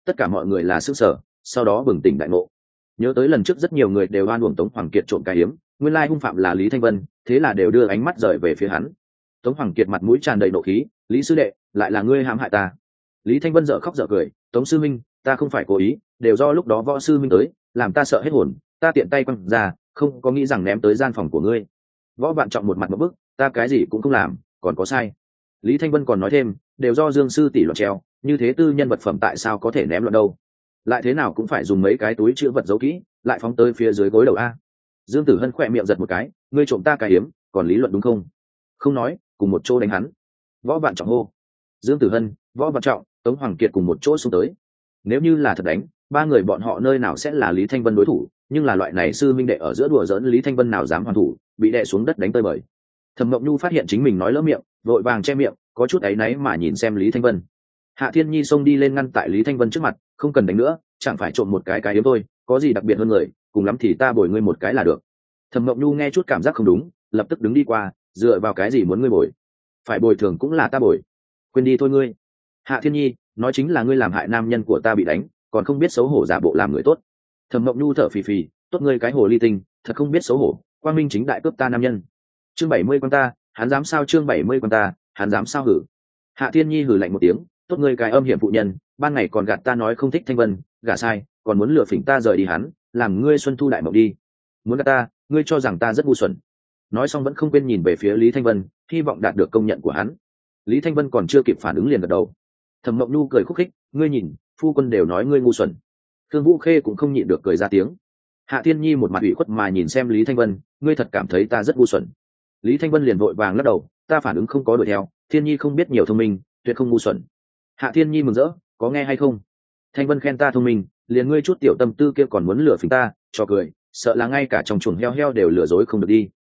S1: tất cả mọi người là sức sở, sau đó bừng tỉnh đại ngộ. Nhớ tới lần trước rất nhiều người đều oan uổng Tống Hoàng Kiệt trộm cái hiếm, nguyên lai hung phạm là Lý Thanh Vân, thế là đều đưa ánh mắt rời về phía hắn. Tống Hoàng Kiệt mặt mũi tràn đầy nộ khí, Lý sư đệ, lại là ngươi hãm hại ta. Lý Thanh Vân dở khóc dở cười, Tống sư minh, ta không phải cố ý, đều do lúc đó võ sư minh tới, làm ta sợ hết hồn, ta tiện tay quăng ra, không có nghĩ rằng ném tới gian phòng của ngươi. Võ Vạn Trọng một mặt một bức, ta cái gì cũng không làm, còn có sai. Lý Thanh Vân còn nói thêm, đều do Dương sư tỷ loạn treo, như thế tư nhân vật phẩm tại sao có thể ném loạn đâu? Lại thế nào cũng phải dùng mấy cái túi chữ vật giấu kỹ, lại phóng tới phía dưới gối đầu a. Dương Tử Hân khỏe miệng giật một cái, ngươi trộm ta cái hiếm, còn lý luận đúng không? Không nói, cùng một chỗ đánh hắn. Võ Vạn Trọng hô. Dương Tử Hân, Võ Vạn Trọng, Tống Hoàng Kiệt cùng một chỗ xuống tới. Nếu như là thật đánh, ba người bọn họ nơi nào sẽ là Lý Thanh Vân đối thủ, nhưng là loại này sư minh đệ ở giữa đùa giỡn, Lý Thanh Vân nào dám hoàn thủ, bị đè xuống đất đánh tơi bời. Thẩm Mộng Nhu phát hiện chính mình nói lỡ miệng, vội vàng che miệng, có chút áy náy mà nhìn xem Lý Thanh Vân. Hạ Thiên Nhi xông đi lên ngăn tại Lý Thanh Vân trước mặt, không cần đánh nữa, chẳng phải trộm một cái hiếm thôi, có gì đặc biệt hơn người, cùng lắm thì ta bồi ngươi một cái là được. Thẩm Mộng Nhu nghe chút cảm giác không đúng, lập tức đứng đi qua, dựa vào cái gì muốn ngươi bồi? Phải bồi thường cũng là ta bồi. Quên đi thôi ngươi. Hạ Thiên Nhi, nói chính là ngươi làm hại nam nhân của ta bị đánh, còn không biết xấu hổ giả bộ làm người tốt. Thẩm Mộng Nhu thở phì phì, tốt ngươi cái hồ ly tinh, thật không biết xấu hổ, quang minh chính đại cướp ta nam nhân. Chương 70 quan ta, hắn dám sao? Chương 70 quan ta, hắn dám sao hử? Hạ Thiên Nhi hử lạnh một tiếng, tốt ngươi cái âm hiểm phụ nhân, ban ngày còn gạt ta nói không thích Thanh Vân, gả sai, còn muốn lừa phỉnh ta rời đi hắn, làm ngươi xuân thu đại mộng đi. Muốn gạt ta, ngươi cho rằng ta rất ngu xuẩn. Nói xong vẫn không quên nhìn về phía Lý Thanh Vân, hy vọng đạt được công nhận của hắn. Lý Thanh Vân còn chưa kịp phản ứng liền gật đầu. Thẩm Mộng Nhu cười khúc khích, ngươi nhìn, phu quân đều nói ngươi ngu xuẩn. Thương Vũ Khê cũng không nhịn được cười ra tiếng. Hạ Thiên Nhi một mặt ủy khuất mà nhìn xem Lý Thanh Vân, ngươi thật cảm thấy ta rất ngu xuẩn? Lý Thanh Vân liền vội vàng lắc đầu, ta phản ứng không có đuổi theo, Thiên Nhi không biết nhiều thông minh, tuyệt không ngu xuẩn. Hạ Thiên Nhi mừng rỡ, có nghe hay không? Thanh Vân khen ta thông minh, liền ngươi chút tiểu tâm tư kia còn muốn lừa phỉnh ta, cho cười, sợ là ngay cả trong chuồng heo heo đều lừa dối không được đi.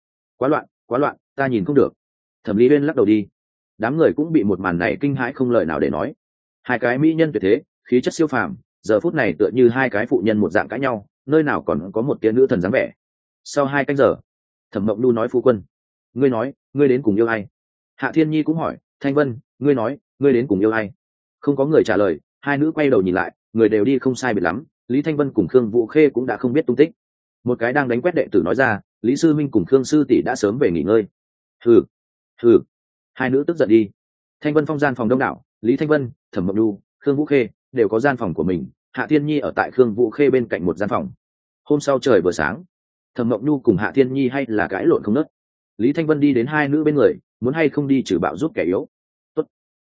S1: Quá loạn, ta nhìn không được. Thẩm Lý Uyên lắc đầu đi. Đám người cũng bị một màn này kinh hãi không lời nào để nói. Hai cái mỹ nhân tuyệt thế, khí chất siêu phàm, giờ phút này tựa như hai cái phụ nhân một dạng cãi nhau, nơi nào còn có một tia nữ thần dáng vẻ. Sau 2 canh giờ, Thẩm Mộng Nhu nói, phu quân, ngươi nói, ngươi đến cùng yêu ai? Hạ Thiên Nhi cũng hỏi, Thanh Vân, ngươi nói, ngươi đến cùng yêu ai? Không có người trả lời, hai nữ quay đầu nhìn lại, người đều đi không sai biệt lắm, Lý Thanh Vân cùng Khương Vũ Khê cũng đã không biết tung tích. Một cái đang đánh quét đệ tử nói ra, Lý sư minh cùng Khương sư tỷ đã sớm về nghỉ ngơi. Hừ. Hai nữ tức giận đi. Thanh Vân Phong gian phòng đông đảo, Lý Thanh Vân, Thẩm Mộng Nhu, Khương Vũ Khê đều có gian phòng của mình, Hạ Thiên Nhi ở tại Khương Vũ Khê bên cạnh một gian phòng. Hôm sau trời vừa sáng, Thẩm Mộng Nhu cùng Hạ Thiên Nhi hay là cãi lộn không nớt. Lý Thanh Vân đi đến hai nữ bên người, muốn hay không đi trừ bạo giúp kẻ yếu. Tốt.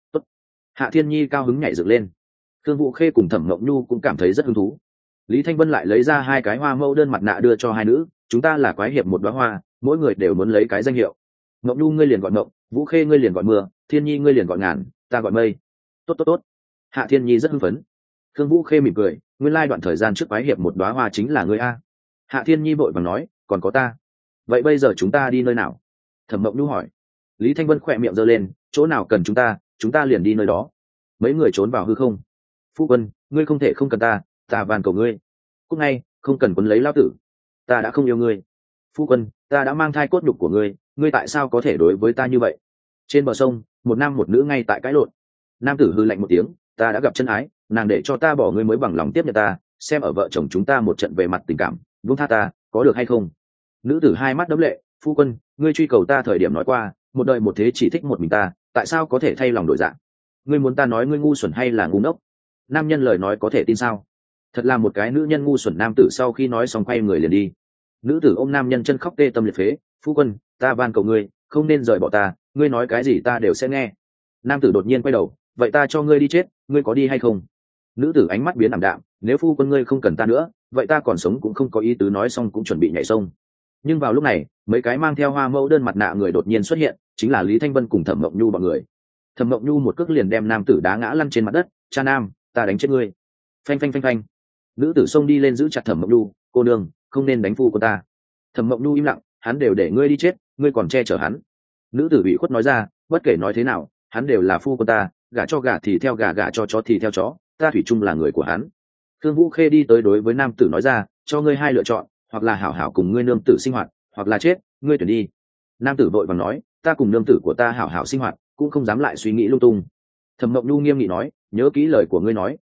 S1: Hạ Thiên Nhi cao hứng nhảy dựng lên. Khương Vũ Khê cùng Thẩm Mộng Nhu cũng cảm thấy rất hứng thú. Lý Thanh Vân lại lấy ra 2 cái hoa mẫu đơn mặt nạ đưa cho hai nữ, chúng ta là quái hiệp một đóa hoa, mỗi người đều muốn lấy cái danh hiệu. Mộng Nhu ngươi liền gọi Mộng, Vũ Khê ngươi liền gọi mưa, Thiên Nhi ngươi liền gọi ngàn, ta gọi mây. Tốt. Hạ Thiên Nhi rất hưng phấn. Khương Vũ Khê mỉm cười, nguyên lai đoạn thời gian trước quái hiệp một đóa hoa chính là ngươi a. Hạ Thiên Nhi vội vàng nói, còn có ta. Vậy bây giờ chúng ta đi nơi nào? Thẩm Mộng Nhu hỏi. Lý Thanh Vân khỏe miệng giơ lên, chỗ nào cần chúng ta liền đi nơi đó. Mấy người trốn vào hư không. Phu quân, ngươi không thể không cần ta van cầu ngươi. Cúc ngay, không cần quấn lấy lao tử. Ta đã không yêu ngươi. Phu quân, ta đã mang thai cốt nhục của ngươi, ngươi tại sao có thể đối với ta như vậy? Trên bờ sông, một nam một nữ ngay tại cãi lộn. Nam tử hư lạnh một tiếng, ta đã gặp chân ái, nàng để cho ta bỏ ngươi mới bằng lòng tiếp nhận ta, xem ở vợ chồng chúng ta một trận về mặt tình cảm, vung tha ta, có được hay không? Nữ tử hai mắt đẫm lệ, phu quân, ngươi truy cầu ta thời điểm nói qua, một đời một thế chỉ thích một mình ta, tại sao có thể thay lòng đổi dạng? Ngươi muốn ta nói ngươi ngu xuẩn hay là ngu ngốc? Nam nhân lời nói có thể tin sao? Thật là một cái nữ nhân ngu xuẩn. Nam tử sau khi nói xong quay người liền đi. Nữ tử ôm nam nhân chân khóc tê tâm liệt phế, phu quân, ta van cầu ngươi, không nên rời bỏ ta, ngươi nói cái gì ta đều sẽ nghe. Nam tử đột nhiên quay đầu, vậy ta cho ngươi đi chết, ngươi có đi hay không? Nữ tử ánh mắt biến ảm đạm, nếu phu quân ngươi không cần ta nữa, vậy ta còn sống cũng không có ý tứ. Nói xong cũng chuẩn bị nhảy sông. Nhưng vào lúc này, mấy cái mang theo hoa mẫu đơn mặt nạ người đột nhiên xuất hiện, chính là Lý Thanh Vân cùng Thẩm Mộng Nhu bọn người. Thẩm Mộng Nhu một cước liền đem nam tử đá ngã lăn trên mặt đất, cha nam, ta đánh chết ngươi. Phanh. Nữ tử xông đi lên giữ chặt Thẩm Mộng Nhu, cô nương, không nên đánh phu của ta. Thẩm Mộng Nhu im lặng, hắn đều để ngươi đi chết, ngươi còn che chở hắn. Nữ tử bị khuất nói ra, bất kể nói thế nào, hắn đều là phu của ta, gả cho gả thì theo gả, gả cho chó thì theo chó, ta thủy chung là người của hắn. Thương Vũ Khê đi tới đối với nam tử nói ra, cho ngươi 2 lựa chọn, hoặc là hảo hảo cùng ngươi nương tử sinh hoạt, hoặc là chết, ngươi tuyển đi. Nam tử vội vàng nói, ta cùng nương tử của ta hảo hảo sinh hoạt, cũng không dám lại suy nghĩ lung tung. Thẩm Mộng Nhu nghiêm nghị nói, nhớ kỹ lời của ngươi nói,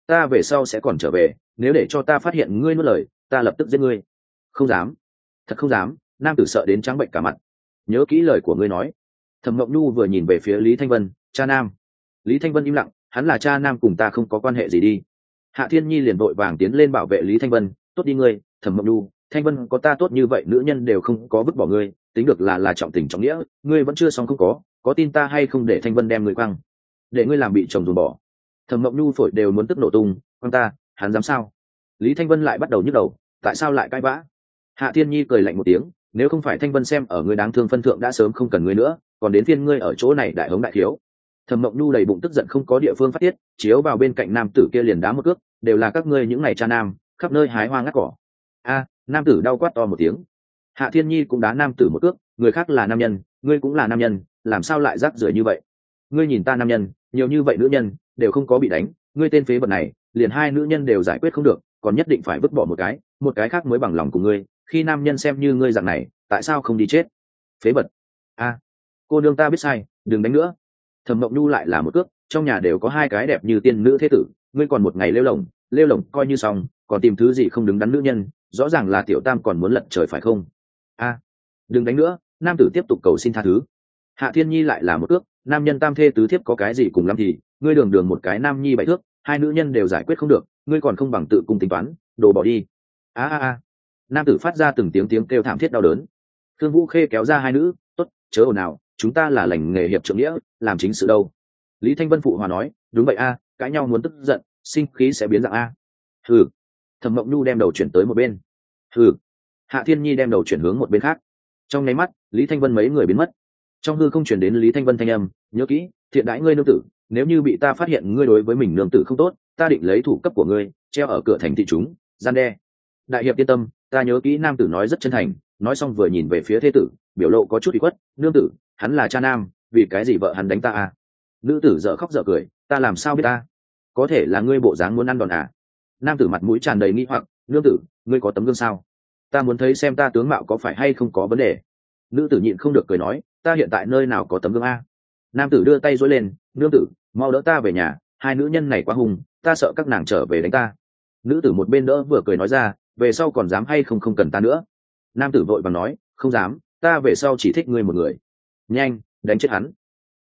S1: ta về sau sẽ còn trở về, nếu để cho ta phát hiện ngươi nuốt lời, ta lập tức giết ngươi. Không dám, thật không dám. Nam tử sợ đến trắng bệnh cả mặt. Nhớ kỹ lời của ngươi nói. Thẩm Mộng Nhu vừa nhìn về phía Lý Thanh Vân, cha nam. Lý Thanh Vân im lặng, hắn là cha nam cùng ta không có quan hệ gì đi. Hạ Thiên Nhi liền vội vàng tiến lên bảo vệ Lý Thanh Vân. Tốt đi ngươi, Thẩm Mộng Nhu, Thanh Vân có ta tốt như vậy nữ nhân đều không có vứt bỏ ngươi, tính được là trọng tình trọng nghĩa, ngươi vẫn chưa xong không có tin ta hay không để Thanh Vân đem ngươi quăng, để ngươi làm bị chồng dồn bỏ. Thẩm Mộng Nhu phổi đều muốn tức nổ tung, quăng ta, hắn dám sao? Lý Thanh Vân lại bắt đầu nhức đầu, tại sao lại cãi vã? Hạ Thiên Nhi cười lạnh một tiếng, nếu không phải Thanh Vân xem ở ngươi đáng thương phân thượng đã sớm không cần ngươi nữa, còn đến phiên ngươi ở chỗ này đại hống đại thiếu. Thẩm Mộng Nhu đầy bụng tức giận không có địa phương phát tiết, chiếu vào bên cạnh nam tử kia liền đá một cước, đều là các ngươi những ngày cha nam, khắp nơi hái hoa ngắt cỏ. A, nam tử đau quát to một tiếng. Hạ Thiên Nhi cũng đá nam tử một cước, người khác là nam nhân, ngươi cũng là nam nhân, làm sao lại rác rưởi như vậy? Ngươi nhìn ta nam nhân, nhiều như vậy nữ nhân đều không có bị đánh, ngươi tên phế vật này, liền hai nữ nhân đều giải quyết không được, còn nhất định phải vứt bỏ một cái khác mới bằng lòng cùng ngươi, khi nam nhân xem như ngươi dạng này, tại sao không đi chết? Phế vật. A, cô nương ta biết sai, đừng đánh nữa. Thẩm Mộng Nhu lại là một cước, trong nhà đều có hai cái đẹp như tiên nữ thế tử, ngươi còn một ngày lêu lổng coi như xong, còn tìm thứ gì không đứng đắn nữ nhân, rõ ràng là tiểu tam còn muốn lật trời phải không? A, đừng đánh nữa. Nam tử tiếp tục cầu xin tha thứ. Hạ Thiên Nhi lại là một cước, nam nhân tam thê tứ thiếp có cái gì cùng lắm thì, ngươi đường đường một cái nam nhi bảy thước, hai nữ nhân đều giải quyết không được, ngươi còn không bằng tự cùng tính toán, đồ bỏ đi. A. Nam tử phát ra từng tiếng kêu thảm thiết đau đớn. Thương Vũ Khê kéo ra hai nữ, tốt, chớ ồn nào, chúng ta là lành nghề hiệp trượng nghĩa, làm chính sự đâu. Lý Thanh Vân phụ hòa nói, đúng vậy a, cãi nhau muốn tức giận, sinh khí sẽ biến dạng a. Hừ. Thẩm Mộng Nhu đem đầu chuyển tới một bên. Hừ. Hạ Thiên Nhi đem đầu chuyển hướng một bên khác. Trong nháy mắt, Lý Thanh Vân mấy người biến mất. Trong hư không chuyển đến Lý Thanh Vân thanh âm, nhớ kỹ, thiện đãi ngươi nương tử, nếu như bị ta phát hiện ngươi đối với mình nương tử không tốt, ta định lấy thủ cấp của ngươi treo ở cửa thành thị chúng, gian đe. Đại hiệp yên tâm, ta nhớ kỹ. Nam tử nói rất chân thành, nói xong vừa nhìn về phía thế tử, biểu lộ có chút ủy khuất, nương tử, hắn là cha nam, vì cái gì vợ hắn đánh ta à? Nữ tử dở khóc dở cười, ta làm sao biết ta? Có thể là ngươi bộ dáng muốn ăn đòn à? Nam tử mặt mũi tràn đầy nghi hoặc, nương tử, ngươi có tấm gương sao? Ta muốn thấy xem ta tướng mạo có phải hay không có vấn đề. Nữ tử nhịn không được cười nói, ta hiện tại nơi nào có tấm gương a? Nam tử đưa tay dối lên, nương tử, mau đỡ ta về nhà, hai nữ nhân này quá hung, ta sợ các nàng trở về đánh ta. Nữ tử một bên đỡ vừa cười nói ra, về sau còn dám hay không cần ta nữa. Nam tử vội vàng nói, không dám, ta về sau chỉ thích ngươi một người. Nhanh, đánh chết hắn.